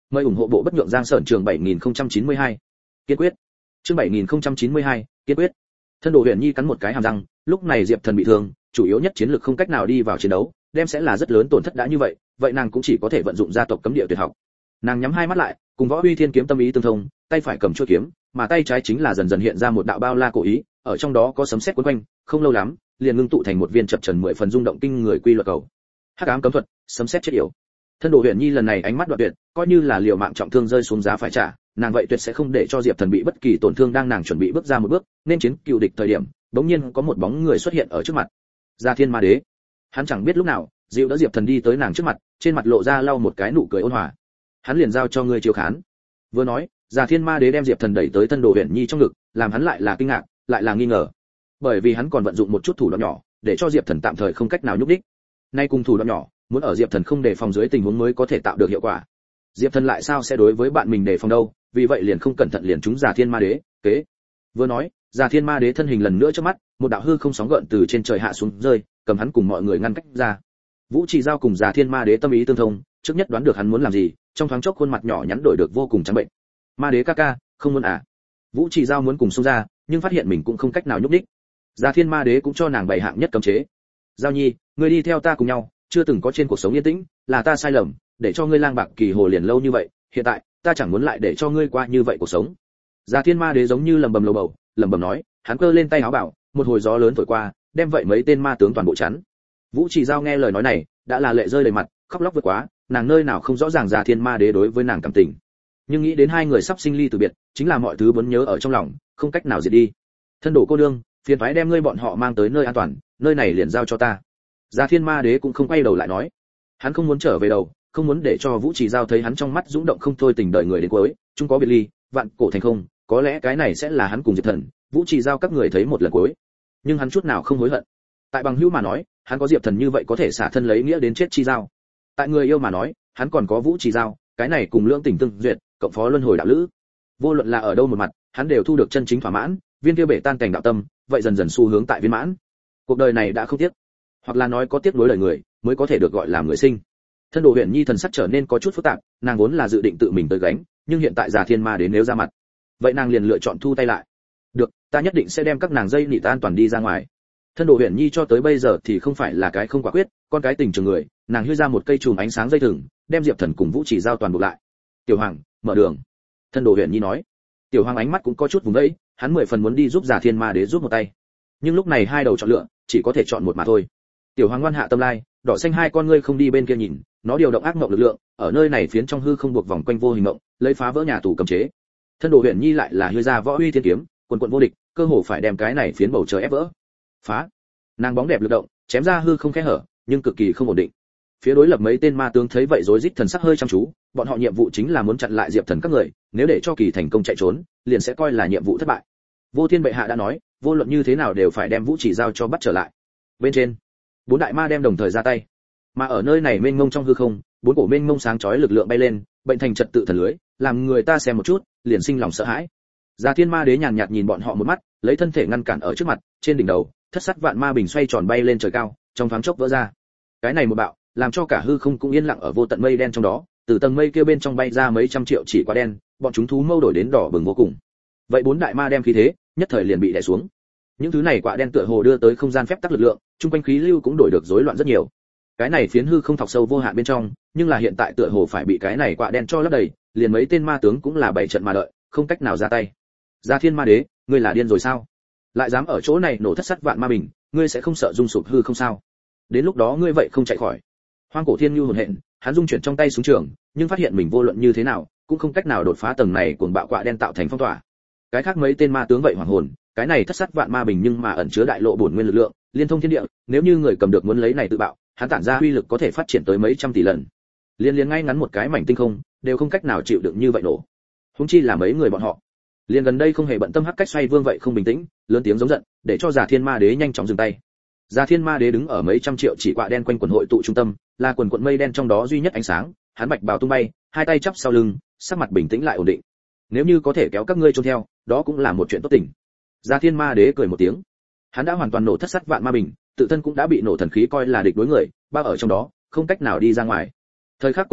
Mời ủng hộ bộ bất nhượng Giang Sởn Trường 7092. Kiên quyết. Chương 7092, kiên quyết. Thân Đồ Huyền Nhi cắn một cái hàm răng, lúc này Diệp Thần bị thương, chủ yếu nhất chiến lược không cách nào đi vào chiến đấu, đem sẽ là rất lớn tổn thất đã như vậy, vậy nàng cũng chỉ có thể vận dụng gia tộc cấm địa tuyệt học. Nàng nhắm hai mắt lại, cùng Võ Uy Thiên kiếm tâm ý tương thông, tay phải cầm chuôi kiếm, mà tay trái chính là dần dần hiện ra một đạo bao la cổ ý, ở trong đó có sấm sét quấn quanh, không lâu lắm, liền ngưng tụ thành một viên chập chờn 10 phần rung động kinh người quy luật cầu. Hắc ám cấm thuật, sấm sét chết yểu. Thân Đồ Huyền Nhi lần này ánh mắt đoạn tuyệt, coi như là liều mạng trọng thương rơi xuống giá phải trả, nàng vậy tuyệt sẽ không để cho Diệp Thần bị bất kỳ tổn thương. Đang nàng chuẩn bị bước ra một bước, nên chiến cựu địch thời điểm, bỗng nhiên có một bóng người xuất hiện ở trước mặt. Gia Thiên Ma Đế. Hắn chẳng biết lúc nào, dịu đỡ Diệp Thần đi tới nàng trước mặt, trên mặt lộ ra lau một cái nụ cười ôn hòa. Hắn liền giao cho ngươi chiếu khán. Vừa nói, Gia Thiên Ma Đế đem Diệp Thần đẩy tới Thân Đồ Huyền Nhi trong ngực, làm hắn lại là kinh ngạc, lại là nghi ngờ. Bởi vì hắn còn vận dụng một chút thủ đoạn nhỏ, để cho Diệp Thần tạm thời không cách nào nhúc đích. Nay cùng thủ đoạn nhỏ, muốn ở Diệp Thần không đề phòng dưới tình huống mới có thể tạo được hiệu quả. Diệp Thần lại sao sẽ đối với bạn mình đề phòng đâu, vì vậy liền không cẩn thận liền trúng Già Thiên Ma Đế kế. Vừa nói, Già Thiên Ma Đế thân hình lần nữa trước mắt, một đạo hư không sóng gợn từ trên trời hạ xuống rơi, cầm hắn cùng mọi người ngăn cách ra. Vũ Trì Giao cùng Già Thiên Ma Đế tâm ý tương thông, trước nhất đoán được hắn muốn làm gì, trong thoáng chốc khuôn mặt nhỏ nhắn đổi được vô cùng trắng bệnh. Ma Đế ca ca, không muốn à? Vũ Trì Giao muốn cùng xông ra, nhưng phát hiện mình cũng không cách nào nhúc đích. Già Thiên Ma Đế cũng cho nàng bày hạng nhất cấm chế. Giao Nhi, ngươi đi theo ta cùng nhau, chưa từng có trên cuộc sống yên tĩnh, là ta sai lầm, để cho ngươi lang bạc kỳ hồ liền lâu như vậy, hiện tại, ta chẳng muốn lại để cho ngươi qua như vậy cuộc sống. Già Thiên Ma Đế giống như lầm bầm lầu bầu, lầm bầm nói, hắn cơ lên tay áo bảo, một hồi gió lớn thổi qua, đem vậy mấy tên ma tướng toàn bộ chắn. Vũ Trì Giao nghe lời nói này, đã là lệ rơi đầy mặt, khóc lóc vượt quá, nàng nơi nào không rõ ràng Già Thiên Ma Đế đối với nàng cảm tình, nhưng nghĩ đến hai người sắp sinh ly từ biệt, chính là mọi thứ muốn nhớ ở trong lòng, không cách nào diệt đi. Thân Đồ cô nương, phiền toái đem ngươi bọn họ mang tới nơi an toàn, nơi này liền giao cho ta. Già Thiên Ma Đế cũng không quay đầu lại nói, hắn không muốn trở về đầu, không muốn để cho Vũ Trì Giao thấy hắn trong mắt dũng động không thôi tình đời người đến cuối, chung có biệt ly, vạn cổ thành không, có lẽ cái này sẽ là hắn cùng Diệp Thần, Vũ Trì Giao các người thấy một lần cuối. Nhưng hắn chút nào không hối hận. Tại bằng hữu mà nói, hắn có Diệp Thần như vậy có thể xả thân lấy nghĩa đến chết chi giao. Tại người yêu mà nói, hắn còn có Vũ Trì Giao, cái này cùng lưỡng tình tương duyệt, cộng phó luân hồi đạo lữ. Vô luận là ở đâu một mặt, hắn đều thu được chân chính thỏa mãn, viên kia bể tan cảnh đạo tâm, vậy dần dần xu hướng tại viên mãn. Cuộc đời này đã không tiếc, hoặc là nói có tiếc nuối lời người, mới có thể được gọi là người sinh. Thân Đồ Huyền Nhi thần sắc trở nên có chút phức tạp, nàng vốn là dự định tự mình tới gánh, nhưng hiện tại Già Thiên Ma đến nếu ra mặt, vậy nàng liền lựa chọn thu tay lại. Được, ta nhất định sẽ đem các nàng dây nị an toàn đi ra ngoài. Thân Đồ Huyền Nhi cho tới bây giờ thì không phải là cái không quả quyết, con cái tình trường người, nàng hư ra một cây chùm ánh sáng dây thừng, đem Diệp Thần cùng Vũ Trì Giao toàn buộc lại. Tiểu Hoàng, mở đường. Thân Đồ Huyền Nhi nói. Tiểu Hoàng ánh mắt cũng có chút vùng vẫy, hắn 10 phần muốn đi giúp Già Thiên Ma Đế giúp một tay, nhưng lúc này hai đầu chọn lựa, chỉ có thể chọn một mà thôi. Tiểu Hoàng ngoan hạ tâm lai, đỏ xanh hai con ngươi không đi bên kia nhìn, nó điều động ác mộng lực lượng, ở nơi này phiến trong hư không buộc vòng quanh vô hình mộng, lấy phá vỡ nhà tù cấm chế. Thân Đồ Huyền Nhi lại là hư ra Võ Uy Thiên kiếm, quần quần vô địch, cơ hồ phải đem cái này phiến bầu trời ép vỡ. Phá! Nàng bóng đẹp lực động, chém ra hư không khe hở, nhưng cực kỳ không ổn định. Phía đối lập mấy tên ma tướng thấy vậy rối rít thần sắc hơi chăm chú, bọn họ nhiệm vụ chính là muốn chặn lại Diệp Thần các người, nếu để cho Kỳ thành công chạy trốn, liền sẽ coi là nhiệm vụ thất bại. Vô Thiên bệ hạ đã nói, vô luận như thế nào đều phải đem Vũ Trì Giao cho bắt trở lại. Bên trên, bốn đại ma đem đồng thời ra tay, mà ở nơi này mênh mông trong hư không, bốn cổ mênh mông sáng chói lực lượng bay lên, bệnh thành trật tự thần lưới, làm người ta xem một chút, liền sinh lòng sợ hãi. Già Thiên Ma Đế nhàn nhạt nhìn bọn họ một mắt, lấy thân thể ngăn cản ở trước mặt, trên đỉnh đầu, thất sắc vạn ma bình xoay tròn bay lên trời cao, trong thoáng chốc vỡ ra. Cái này một bạo, làm cho cả hư không cũng yên lặng ở vô tận mây đen trong đó, từ tầng mây kia bên trong bay ra mấy trăm triệu chỉ quả đen, bọn chúng thú mâu đổi đến đỏ bừng vô cùng. Vậy bốn đại ma đem khí thế, nhất thời liền bị đè xuống. Những thứ này quả đen tựa hồ đưa tới không gian phép tắc lực lượng, trung quanh khí lưu cũng đổi được rối loạn rất nhiều. Cái này phiến hư không thọc sâu vô hạn bên trong, nhưng là hiện tại tựa hồ phải bị cái này quả đen cho lấp đầy, liền mấy tên ma tướng cũng là bảy trận mà đợi, không cách nào ra tay. Gia Thiên Ma Đế, ngươi là điên rồi sao? Lại dám ở chỗ này nổ thất sắt vạn ma bình, ngươi sẽ không sợ rung sụp hư không sao? Đến lúc đó ngươi vậy không chạy khỏi. Hoang Cổ Thiên Nhu hồn hện, hắn dung chuyển trong tay súng trường, nhưng phát hiện mình vô luận như thế nào, cũng không cách nào đột phá tầng này cuồng bạo quạ đen tạo thành phong tỏa. Cái khác mấy tên ma tướng vậy hoảng hồn, cái này thất sắt vạn ma bình nhưng mà ẩn chứa đại lộ bổn nguyên lực lượng, liên thông thiên địa, nếu như người cầm được muốn lấy này tự bạo, hắn tản ra uy lực có thể phát triển tới mấy trăm tỷ lần. Liên ngay ngắn một cái mảnh tinh không, đều không cách nào chịu đựng như vậy nổ. Huống chi là mấy người bọn họ. Liên gần đây không hề bận tâm hắc cách xoay vương vậy không bình tĩnh, lớn tiếng giống giận, để cho Già Thiên Ma Đế nhanh chóng dừng tay. Già Thiên Ma Đế đứng ở mấy trăm triệu chỉ quạ đen quanh quần hội tụ trung tâm, là quần quần mây đen trong đó duy nhất ánh sáng, hắn bạch bào tung bay, hai tay chắp sau lưng, sắc mặt bình tĩnh lại ổn định. Nếu như có thể kéo các ngươi trông theo, đó cũng là một chuyện tốt tình. Già Thiên Ma Đế cười một tiếng. Hắn đã hoàn toàn nổ thất sắt vạn ma bình, tự thân cũng đã bị nổ thần khí coi là địch đối người, bao ở trong đó, không cách nào đi ra ngoài. Thời khắc cuối cùng,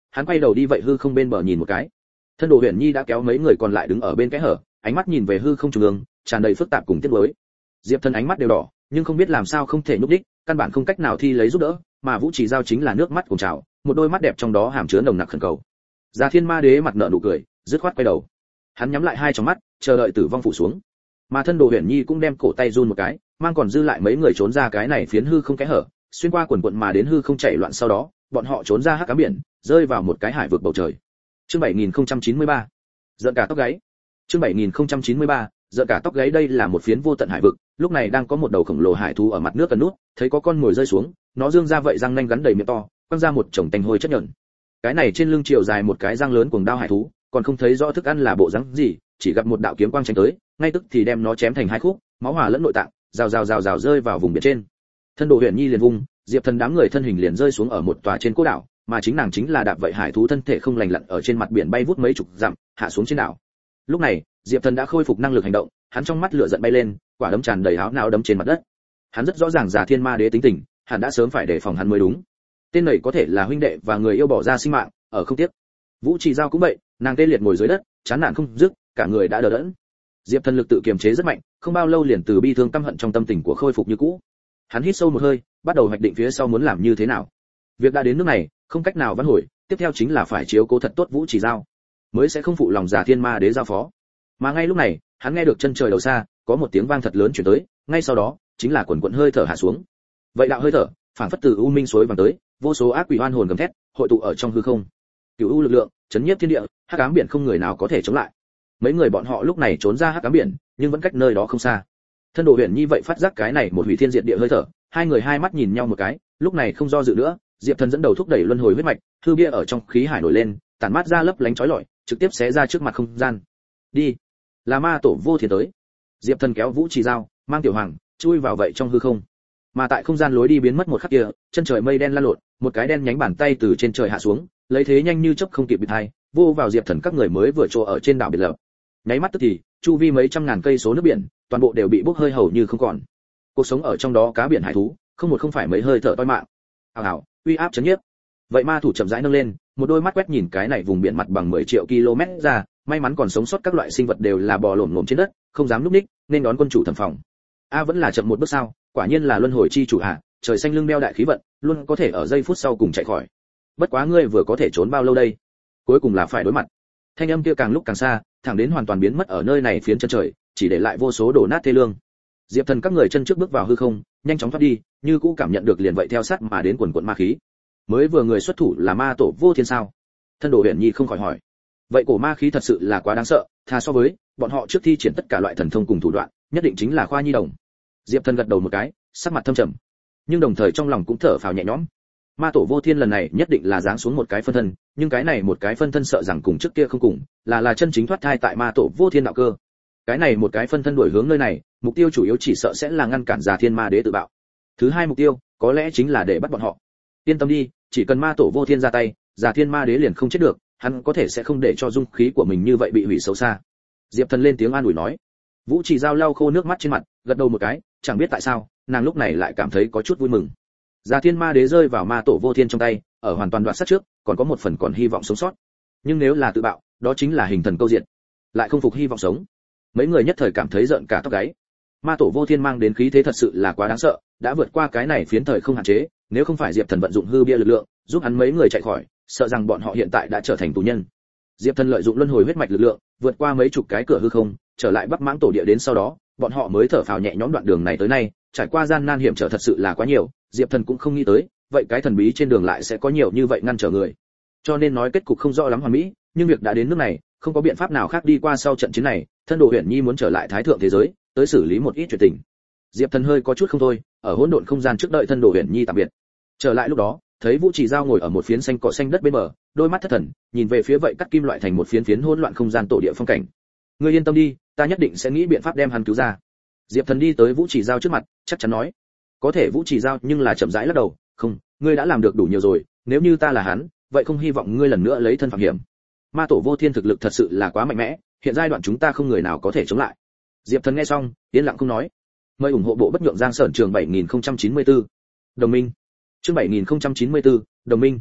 hắn quay đầu đi vậy hư không bên bờ nhìn một cái. Thân đồ Huyền Nhi đã kéo mấy người còn lại đứng ở bên kẽ hở, ánh mắt nhìn về hư không trung ương, tràn đầy phức tạp cùng tiếc nuối. Diệp Thần ánh mắt đều đỏ, nhưng không biết làm sao không thể nhúc đích, căn bản không cách nào thi lấy giúp đỡ, mà Vũ Chỉ Giao chính là nước mắt cuồng trào, một đôi mắt đẹp trong đó hàm chứa nồng nặc khẩn cầu. Già Thiên Ma Đế mặt nở nụ cười, dứt khoát quay đầu. Hắn nhắm lại hai tròng mắt, chờ đợi tử vong phủ xuống. Mà thân đồ Huyền Nhi cũng đem cổ tay run một cái, mang còn dư lại mấy người trốn ra cái này phiến hư không kẽ hở, xuyên qua quần quần mà đến hư không chạy loạn, sau đó, bọn họ trốn ra hắc ám biển, rơi vào một cái hải vực bầu trời. Chương 7093. Giận cả tóc gáy. Chương 7093. Giận cả tóc gáy. Đây là một phiến vô tận hải vực, lúc này đang có một đầu khổng lồ hải thú ở mặt nước cần nút, thấy có con mồi rơi xuống, nó dương ra vậy răng nanh gắn đầy miệng to, quăng ra một chồng tanh hôi chất nhợn. Cái này trên lưng chiều dài một cái răng lớn cuồng đao hải thú, còn không thấy rõ thức ăn là bộ răng gì, chỉ gặp một đạo kiếm quang tránh tới, ngay tức thì đem nó chém thành hai khúc, máu hòa lẫn nội tạng, rào rơi vào vùng biển trên. Thân đồ Huyền Nhi liền vung, Diệp Thần đám người thân hình liền rơi xuống ở một tòa trên cô đảo, mà chính nàng chính là đạp vậy hải thú thân thể không lành lặn ở trên mặt biển bay vút mấy chục dặm, hạ xuống trên đảo. Lúc này, Diệp Thần đã khôi phục năng lực hành động, hắn trong mắt lửa giận bay lên, quả đấm tràn đầy áo não đấm trên mặt đất. Hắn rất rõ ràng Già Thiên Ma Đế tính tình, hắn đã sớm phải đề phòng hắn mới đúng. Tên này có thể là huynh đệ và người yêu bỏ ra sinh mạng, ở không tiếc. Vũ Chỉ Giao cũng vậy, nàng tê liệt ngồi dưới đất, chán nản không dứt, cả người đã đờ đẫn. Diệp Thần lực tự kiềm chế rất mạnh, không bao lâu liền từ bi thương căm hận trong tâm tình của khôi phục như cũ. Hắn hít sâu một hơi, bắt đầu hoạch định phía sau muốn làm như thế nào. Việc đã đến nước này, không cách nào vãn hồi, tiếp theo chính là phải chiếu cố thật tốt Vũ Chỉ Giao, mới sẽ không phụ lòng Già Thiên Ma Đế giao phó. Mà ngay lúc này, hắn nghe được chân trời đầu xa, có một tiếng vang thật lớn truyền tới, ngay sau đó, chính là quần quần hơi thở hạ xuống. Vậy đạo hơi thở, phảng phất từ u minh suối vàng tới, vô số ác quỷ oan hồn gầm thét, hội tụ ở trong hư không. Cửu u lực lượng, chấn nhiếp thiên địa, hắc ám biển không người nào có thể chống lại. Mấy người bọn họ lúc này trốn ra hắc ám biển, nhưng vẫn cách nơi đó không xa. Thân đồ Huyền Nhi vậy phát giác cái này một hủy thiên diệt địa hơi thở, hai người hai mắt nhìn nhau một cái, lúc này không do dự nữa, Diệp Thần dẫn đầu thúc đẩy luân hồi huyết mạch, hư bia ở trong khí hải nổi lên, tản mát ra lấp lánh chói lọi, trực tiếp xé ra trước mặt không gian. Đi, là ma tổ vô thiên tới. Diệp Thần kéo Vũ Chỉ Giao, mang Tiểu Hoàng chui vào vậy trong hư không. Mà tại không gian lối đi biến mất một khắc kia, chân trời mây đen lan lộn, một cái đen nhánh bàn tay từ trên trời hạ xuống, lấy thế nhanh như chớp không kịp bị thay, vô vào Diệp Thần các người mới vừa trô ở trên đảo biệt lập. Nháy mắt tức thì, chu vi mấy trăm ngàn cây số nước biển, toàn bộ đều bị bốc hơi hầu như không còn. Cuộc sống ở trong đó cá biển hải thú, không phải mấy hơi thở toi mạng. Hào, uy áp chấn nhiếp. Vậy ma thủ chậm rãi nâng lên, một đôi mắt quét nhìn cái này vùng biển mặt bằng 10 triệu km ra, may mắn còn sống sót các loại sinh vật đều là bò lổm lổm trên đất, không dám núp ních, nên đón quân chủ thẩm phòng. Vẫn là chậm một bước sao, quả nhiên là luân hồi chi chủ hạ, trời xanh lưng đeo đại khí vận, luôn có thể ở giây phút sau cùng chạy khỏi. Bất quá ngươi vừa có thể trốn bao lâu đây? Cuối cùng là phải đối mặt. Thanh âm kia càng lúc càng xa, thẳng đến hoàn toàn biến mất ở nơi này phiến chân trời, chỉ để lại vô số đổ nát thê lương. Diệp Thần các người chân trước bước vào hư không, nhanh chóng thoát đi, như cũ cảm nhận được liền vậy theo sát mà đến quần quần ma khí. Mới vừa người xuất thủ là ma tổ vô thiên sao? Thân đồ Huyền Nhi không khỏi hỏi. Vậy cổ ma khí thật sự là quá đáng sợ, thà so với bọn họ trước thi triển tất cả loại thần thông cùng thủ đoạn, nhất định chính là khoa nhi đồng. Diệp Thần gật đầu một cái, sắc mặt thâm trầm, nhưng đồng thời trong lòng cũng thở phào nhẹ nhõm. Ma tổ vô thiên lần này nhất định là giáng xuống một cái phân thân, nhưng cái này một cái phân thân sợ rằng cùng trước kia không cùng, là chân chính thoát thai tại ma tổ vô thiên đạo cơ. Cái này một cái phân thân đuổi hướng nơi này, mục tiêu chủ yếu chỉ sợ sẽ là ngăn cản Già Thiên Ma Đế tự bạo. Thứ hai mục tiêu, có lẽ chính là để bắt bọn họ. Yên tâm đi, chỉ cần ma tổ vô thiên ra tay, Già Thiên Ma Đế liền không chết được, hắn có thể sẽ không để cho dung khí của mình như vậy bị hủy xấu xa. Diệp Thần lên tiếng an ủi nói. Vũ Chỉ Giao lau khô nước mắt trên mặt, gật đầu một cái, chẳng biết tại sao, nàng lúc này lại cảm thấy có chút vui mừng. Già Thiên Ma Đế rơi vào ma tổ vô thiên trong tay, ở hoàn toàn đoạn sát trước, còn có một phần còn hy vọng sống sót. Nhưng nếu là tự bạo, đó chính là hình thần câu diện, lại không phục hy vọng sống. Mấy người nhất thời cảm thấy giận cả tóc gáy. Ma tổ vô thiên mang đến khí thế thật sự là quá đáng sợ, đã vượt qua cái này phiến thời không hạn chế, nếu không phải Diệp Thần vận dụng hư bia lực lượng, giúp hắn mấy người chạy khỏi, sợ rằng bọn họ hiện tại đã trở thành tù nhân. Diệp Thần lợi dụng luân hồi huyết mạch lực lượng, vượt qua mấy chục cái cửa hư không, trở lại Bắc Mãng tổ địa đến sau đó, bọn họ mới thở phào nhẹ nhõm. Đoạn đường này tới nay, trải qua gian nan hiểm trở thật sự là quá nhiều, Diệp Thần cũng không nghĩ tới, vậy cái thần bí trên đường lại sẽ có nhiều như vậy ngăn trở người. Cho nên nói kết cục không rõ lắm hoàn mỹ, nhưng việc đã đến nước này, không có biện pháp nào khác đi qua sau trận chiến này, thân đồ Huyền Nhi muốn trở lại thái thượng thế giới, tới xử lý một ít chuyện tình. Diệp Thần hơi có chút không thôi, ở hỗn độn không gian trước đợi thân đồ Huyền Nhi tạm biệt. Trở lại lúc đó, thấy Vũ Chỉ Giao ngồi ở một phiến xanh cỏ xanh đất bên bờ, đôi mắt thất thần, nhìn về phía vậy cắt kim loại thành một phiến phiến hỗn loạn không gian tổ địa phong cảnh. Ngươi yên tâm đi, ta nhất định sẽ nghĩ biện pháp đem hắn cứu ra. Diệp Thần đi tới Vũ Chỉ Giao trước mặt, chắc chắn nói. Có thể Vũ Chỉ Giao nhưng là chậm rãi lắc đầu, không, ngươi đã làm được đủ nhiều rồi, nếu như ta là hắn, vậy không hy vọng ngươi lần nữa lấy thân phạm hiểm. Ma tổ vô thiên thực lực thật sự là quá mạnh mẽ, hiện giai đoạn chúng ta không người nào có thể chống lại. Diệp Thần nghe xong, yên lặng không nói. Mời ủng hộ bộ bất nhượng Giang Sởn trường 7094. Đồng minh. Chương 7094, đồng minh.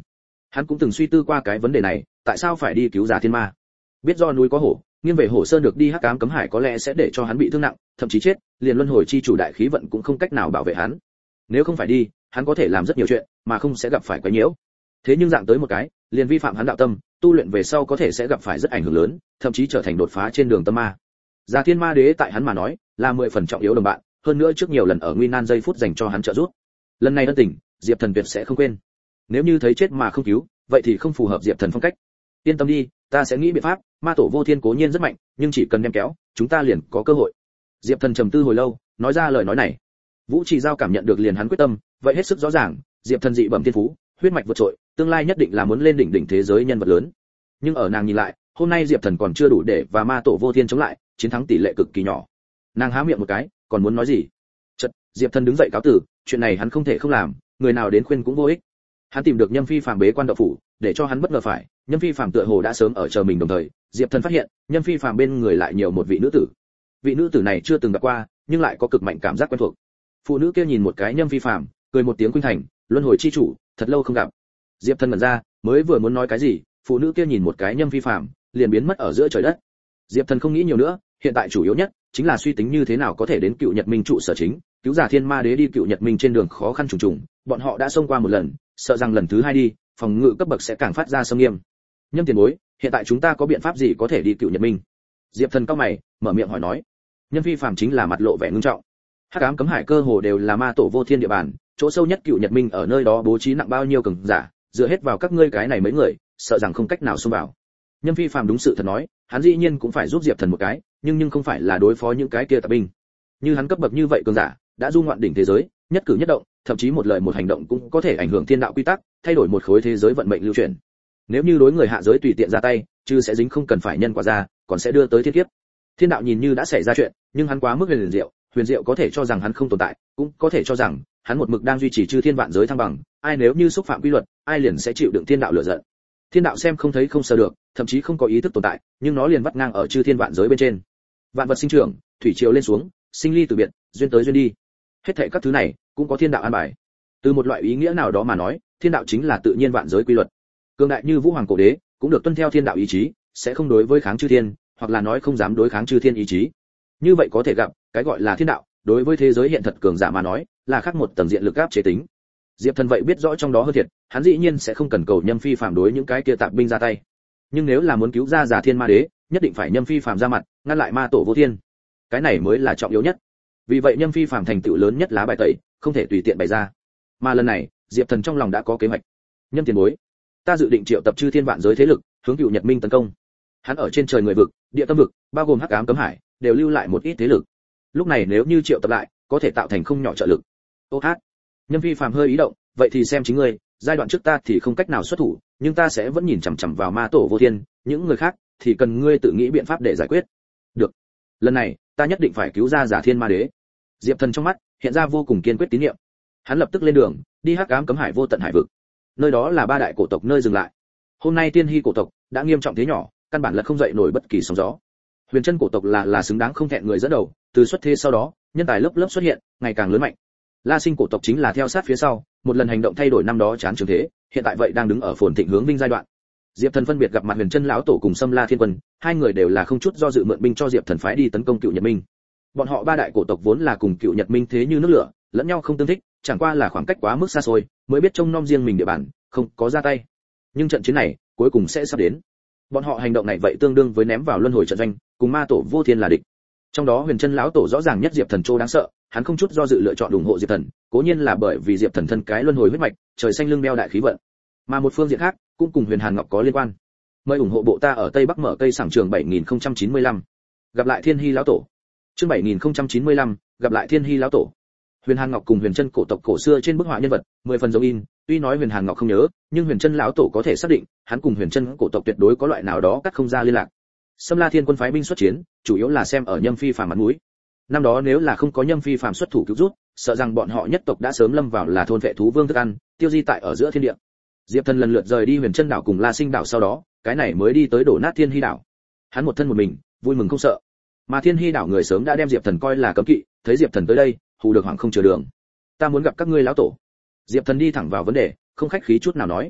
Hắn cũng từng suy tư qua cái vấn đề này, tại sao phải đi cứu Già Thiên Ma? Biết do núi có hổ, nghiêng về Hổ Sơn được đi Hắc Ám Cấm Hải có lẽ sẽ để cho hắn bị thương nặng, thậm chí chết, liền luân hồi chi chủ đại khí vận cũng không cách nào bảo vệ hắn. Nếu không phải đi, hắn có thể làm rất nhiều chuyện, mà không sẽ gặp phải quấy nhiễu. Thế nhưng dạng tới một cái, liền vi phạm hắn đạo tâm, tu luyện về sau có thể sẽ gặp phải rất ảnh hưởng lớn, thậm chí trở thành đột phá trên đường tâm ma. Già Thiên Ma Đế tại hắn mà nói, là 10 phần trọng yếu đồng bạn, hơn nữa trước nhiều lần ở nguy nan giây phút dành cho hắn trợ giúp. Lần này ân tình, Diệp Thần tuyệt sẽ không quên. Nếu như thấy chết mà không cứu, vậy thì không phù hợp Diệp Thần phong cách. Yên tâm đi, ta sẽ nghĩ biện pháp, ma tổ vô thiên cố nhiên rất mạnh, nhưng chỉ cần đem kéo, chúng ta liền có cơ hội. Diệp Thần trầm tư hồi lâu, nói ra lời nói này. Vũ Trì Giao cảm nhận được liền hắn quyết tâm, vậy hết sức rõ ràng, Diệp Thần dị bẩm thiên phú, huyết mạch vượt trội, tương lai nhất định là muốn lên đỉnh thế giới nhân vật lớn. Nhưng ở nàng nhìn lại, hôm nay Diệp Thần còn chưa đủ để và ma tổ vô thiên chống lại, chiến thắng tỷ lệ cực kỳ nhỏ. Nàng há miệng một cái, còn muốn nói gì? Chợt, Diệp Thần đứng dậy cáo từ, chuyện này hắn không thể không làm, người nào đến khuyên cũng vô ích. Hắn tìm được Nhâm Phi Phàm bế quan động phủ, để cho hắn bất ngờ phải, Nhâm Phi Phàm tựa hồ đã sớm ở chờ mình đồng thời, Diệp Thần phát hiện, Nhâm Phi Phàm bên người lại nhiều một vị nữ tử. Vị nữ tử này chưa từng gặp qua, nhưng lại có cực mạnh cảm giác quen thuộc. Phụ nữ kia nhìn một cái Nhâm Phi Phàm, cười một tiếng khuynh thành, luân hồi chi chủ, thật lâu không gặp. Diệp Thần ngẩn ra, mới vừa muốn nói cái gì, phụ nữ kia nhìn một cái Nhâm Phi Phàm, liền biến mất ở giữa trời đất. Diệp Thần không nghĩ nhiều nữa, hiện tại chủ yếu nhất chính là suy tính như thế nào có thể đến Cựu Nhật Minh trụ sở chính, cứu Già Thiên Ma Đế đi Cựu Nhật Minh trên đường khó khăn trùng trùng, bọn họ đã xông qua một lần, sợ rằng lần thứ hai đi, phòng ngự cấp bậc sẽ càng phát ra sâm nghiêm. Nhâm tiền bối, hiện tại chúng ta có biện pháp gì có thể đi Cựu Nhật Minh? Diệp Thần cau mày, mở miệng hỏi nói. Nhâm Phi Phàm chính là mặt lộ vẻ ngưng trọng. Hắc Ám Cấm Hải cơ hồ đều là ma tổ vô thiên địa bàn, chỗ sâu nhất Cựu Nhật Minh ở nơi đó bố trí nặng bao nhiêu cường giả, dựa hết vào các ngươi cái này mấy người, sợ rằng không cách nào xông vào. Nhâm Phi Phàm đúng sự thật nói, hắn dĩ nhiên cũng phải giúp Diệp Thần một cái, nhưng không phải là đối phó những cái kia tạp binh. Như hắn cấp bậc như vậy cường giả, đã du ngoạn đỉnh thế giới, nhất cử nhất động, thậm chí một lời một hành động cũng có thể ảnh hưởng thiên đạo quy tắc, thay đổi một khối thế giới vận mệnh lưu chuyển. Nếu như đối người hạ giới tùy tiện ra tay, chứ sẽ dính không cần phải nhân quả ra, còn sẽ đưa tới thiên kiếp. Thiên đạo nhìn như đã xảy ra chuyện, nhưng hắn quá mức huyền diệu có thể cho rằng hắn không tồn tại, cũng có thể cho rằng hắn một mực đang duy trì chư thiên vạn giới thăng bằng, ai nếu như xúc phạm quy luật, ai liền sẽ chịu đựng thiên đạo lửa giận. Thiên đạo xem không thấy không sờ được, thậm chí không có ý thức tồn tại, nhưng nó liền vắt ngang ở chư thiên vạn giới bên trên. Vạn vật sinh trưởng, thủy triều lên xuống, sinh ly từ biệt, duyên tới duyên đi. Hết thảy các thứ này cũng có thiên đạo an bài. Từ một loại ý nghĩa nào đó mà nói, thiên đạo chính là tự nhiên vạn giới quy luật. Cường đại như Vũ Hoàng cổ đế, cũng được tuân theo thiên đạo ý chí, sẽ không đối với kháng chư thiên, hoặc là nói không dám đối kháng chư thiên ý chí. Như vậy có thể gặp, cái gọi là thiên đạo, đối với thế giới hiện thật cường giả mà nói, là khác một tầng diện lực áp chế tính. Diệp Thần vậy biết rõ trong đó hơn thiệt, hắn dĩ nhiên sẽ không cần cầu Nhâm Phi Phàm đối những cái kia tạp binh ra tay. Nhưng nếu là muốn cứu ra Già Thiên Ma Đế, nhất định phải Nhâm Phi Phàm ra mặt, ngăn lại ma tổ vô thiên. Cái này mới là trọng yếu nhất. Vì vậy Nhâm Phi Phàm thành tựu lớn nhất lá bài tẩy, không thể tùy tiện bày ra. Mà lần này, Diệp Thần trong lòng đã có kế hoạch. Nhâm tiền bối, ta dự định triệu tập chư thiên vạn giới thế lực, hướng Cựu Nhật Minh tấn công. Hắn ở trên trời người vực, địa tâm vực, bao gồm Hắc Ám Cấm Hải, đều lưu lại một ít thế lực. Lúc này nếu như triệu tập lại, có thể tạo thành không nhỏ trợ lực. Ô hát. Nhâm Phi Phàm hơi ý động, vậy thì xem chính ngươi, giai đoạn trước ta thì không cách nào xuất thủ, nhưng ta sẽ vẫn nhìn chằm chằm vào ma tổ vô thiên, những người khác thì cần ngươi tự nghĩ biện pháp để giải quyết. Được. Lần này, ta nhất định phải cứu ra Già Thiên Ma Đế. Diệp Thần trong mắt hiện ra vô cùng kiên quyết tín nhiệm. Hắn lập tức lên đường, đi Hắc Ám Cấm Hải vô tận hải vực. Nơi đó là ba đại cổ tộc nơi dừng lại. Hôm nay Tiên Hy cổ tộc đã nghiêm trọng thế nhỏ, căn bản là không dậy nổi bất kỳ sóng gió. Huyền Chân cổ tộc là xứng đáng không thẹn người dẫn đầu, từ xuất thế sau đó, nhân tài lớp lớp xuất hiện, ngày càng lớn mạnh. La Sinh cổ tộc chính là theo sát phía sau, một lần hành động thay đổi năm đó chán trường thế, hiện tại vậy đang đứng ở phồn thịnh hướng vinh giai đoạn. Diệp Thần phân biệt gặp mặt Huyền Chân lão tổ cùng Sâm La Thiên Quân, hai người đều là không chút do dự mượn binh cho Diệp Thần phái đi tấn công Cựu Nhật Minh. Bọn họ ba đại cổ tộc vốn là cùng Cựu Nhật Minh thế như nước lửa, lẫn nhau không tương thích, chẳng qua là khoảng cách quá mức xa xôi, mới biết trông nom riêng mình địa bàn, không có ra tay. Nhưng trận chiến này cuối cùng sẽ sắp đến. Bọn họ hành động này vậy tương đương với ném vào luân hồi trận doanh, cùng ma tổ vô thiên là địch. Trong đó Huyền Chân lão tổ rõ ràng nhất Diệp Thần trô đáng sợ, hắn không chút do dự lựa chọn ủng hộ Diệp Thần, cố nhiên là bởi vì Diệp Thần thân cái luân hồi huyết mạch, trời xanh lưng đeo đại khí vận. Mà một phương diện khác, cũng cùng Huyền Hàn Ngọc có liên quan. Mời ủng hộ bộ ta ở Tây Bắc mở cây sảng trường 7095. Gặp lại Thiên Hy lão tổ. Chương 7095, gặp lại Thiên Hy lão tổ. Huyền Hàn Ngọc cùng Huyền Chân cổ tộc cổ xưa trên bức họa nhân vật, 10 phần giống in, tuy nói Huyền Hàn Ngọc không nhớ, nhưng Huyền Chân lão tổ có thể xác định, hắn cùng Huyền Chân cổ tộc tuyệt đối có loại nào đó cắt không ra liên lạc. Sâm La Thiên Quân phái binh xuất chiến, chủ yếu là xem ở Nhâm Phi Phàm mặt mũi. Năm đó nếu là không có Nhâm Phi Phàm xuất thủ cứu rút, sợ rằng bọn họ nhất tộc đã sớm lâm vào là thôn vệ thú vương thức ăn, tiêu di tại ở giữa thiên địa. Diệp Thần lần lượt rời đi Huyền Chân đảo cùng La Sinh đảo sau đó, cái này mới đi tới đổ nát Thiên Hy đảo. Hắn một thân một mình, vui mừng không sợ. Mà Thiên Hy đảo người sớm đã đem Diệp Thần coi là cấm kỵ, thấy Diệp Thần tới đây, hù được hoảng không chừa đường. Ta muốn gặp các ngươi lão tổ. Diệp Thần đi thẳng vào vấn đề, không khách khí chút nào nói.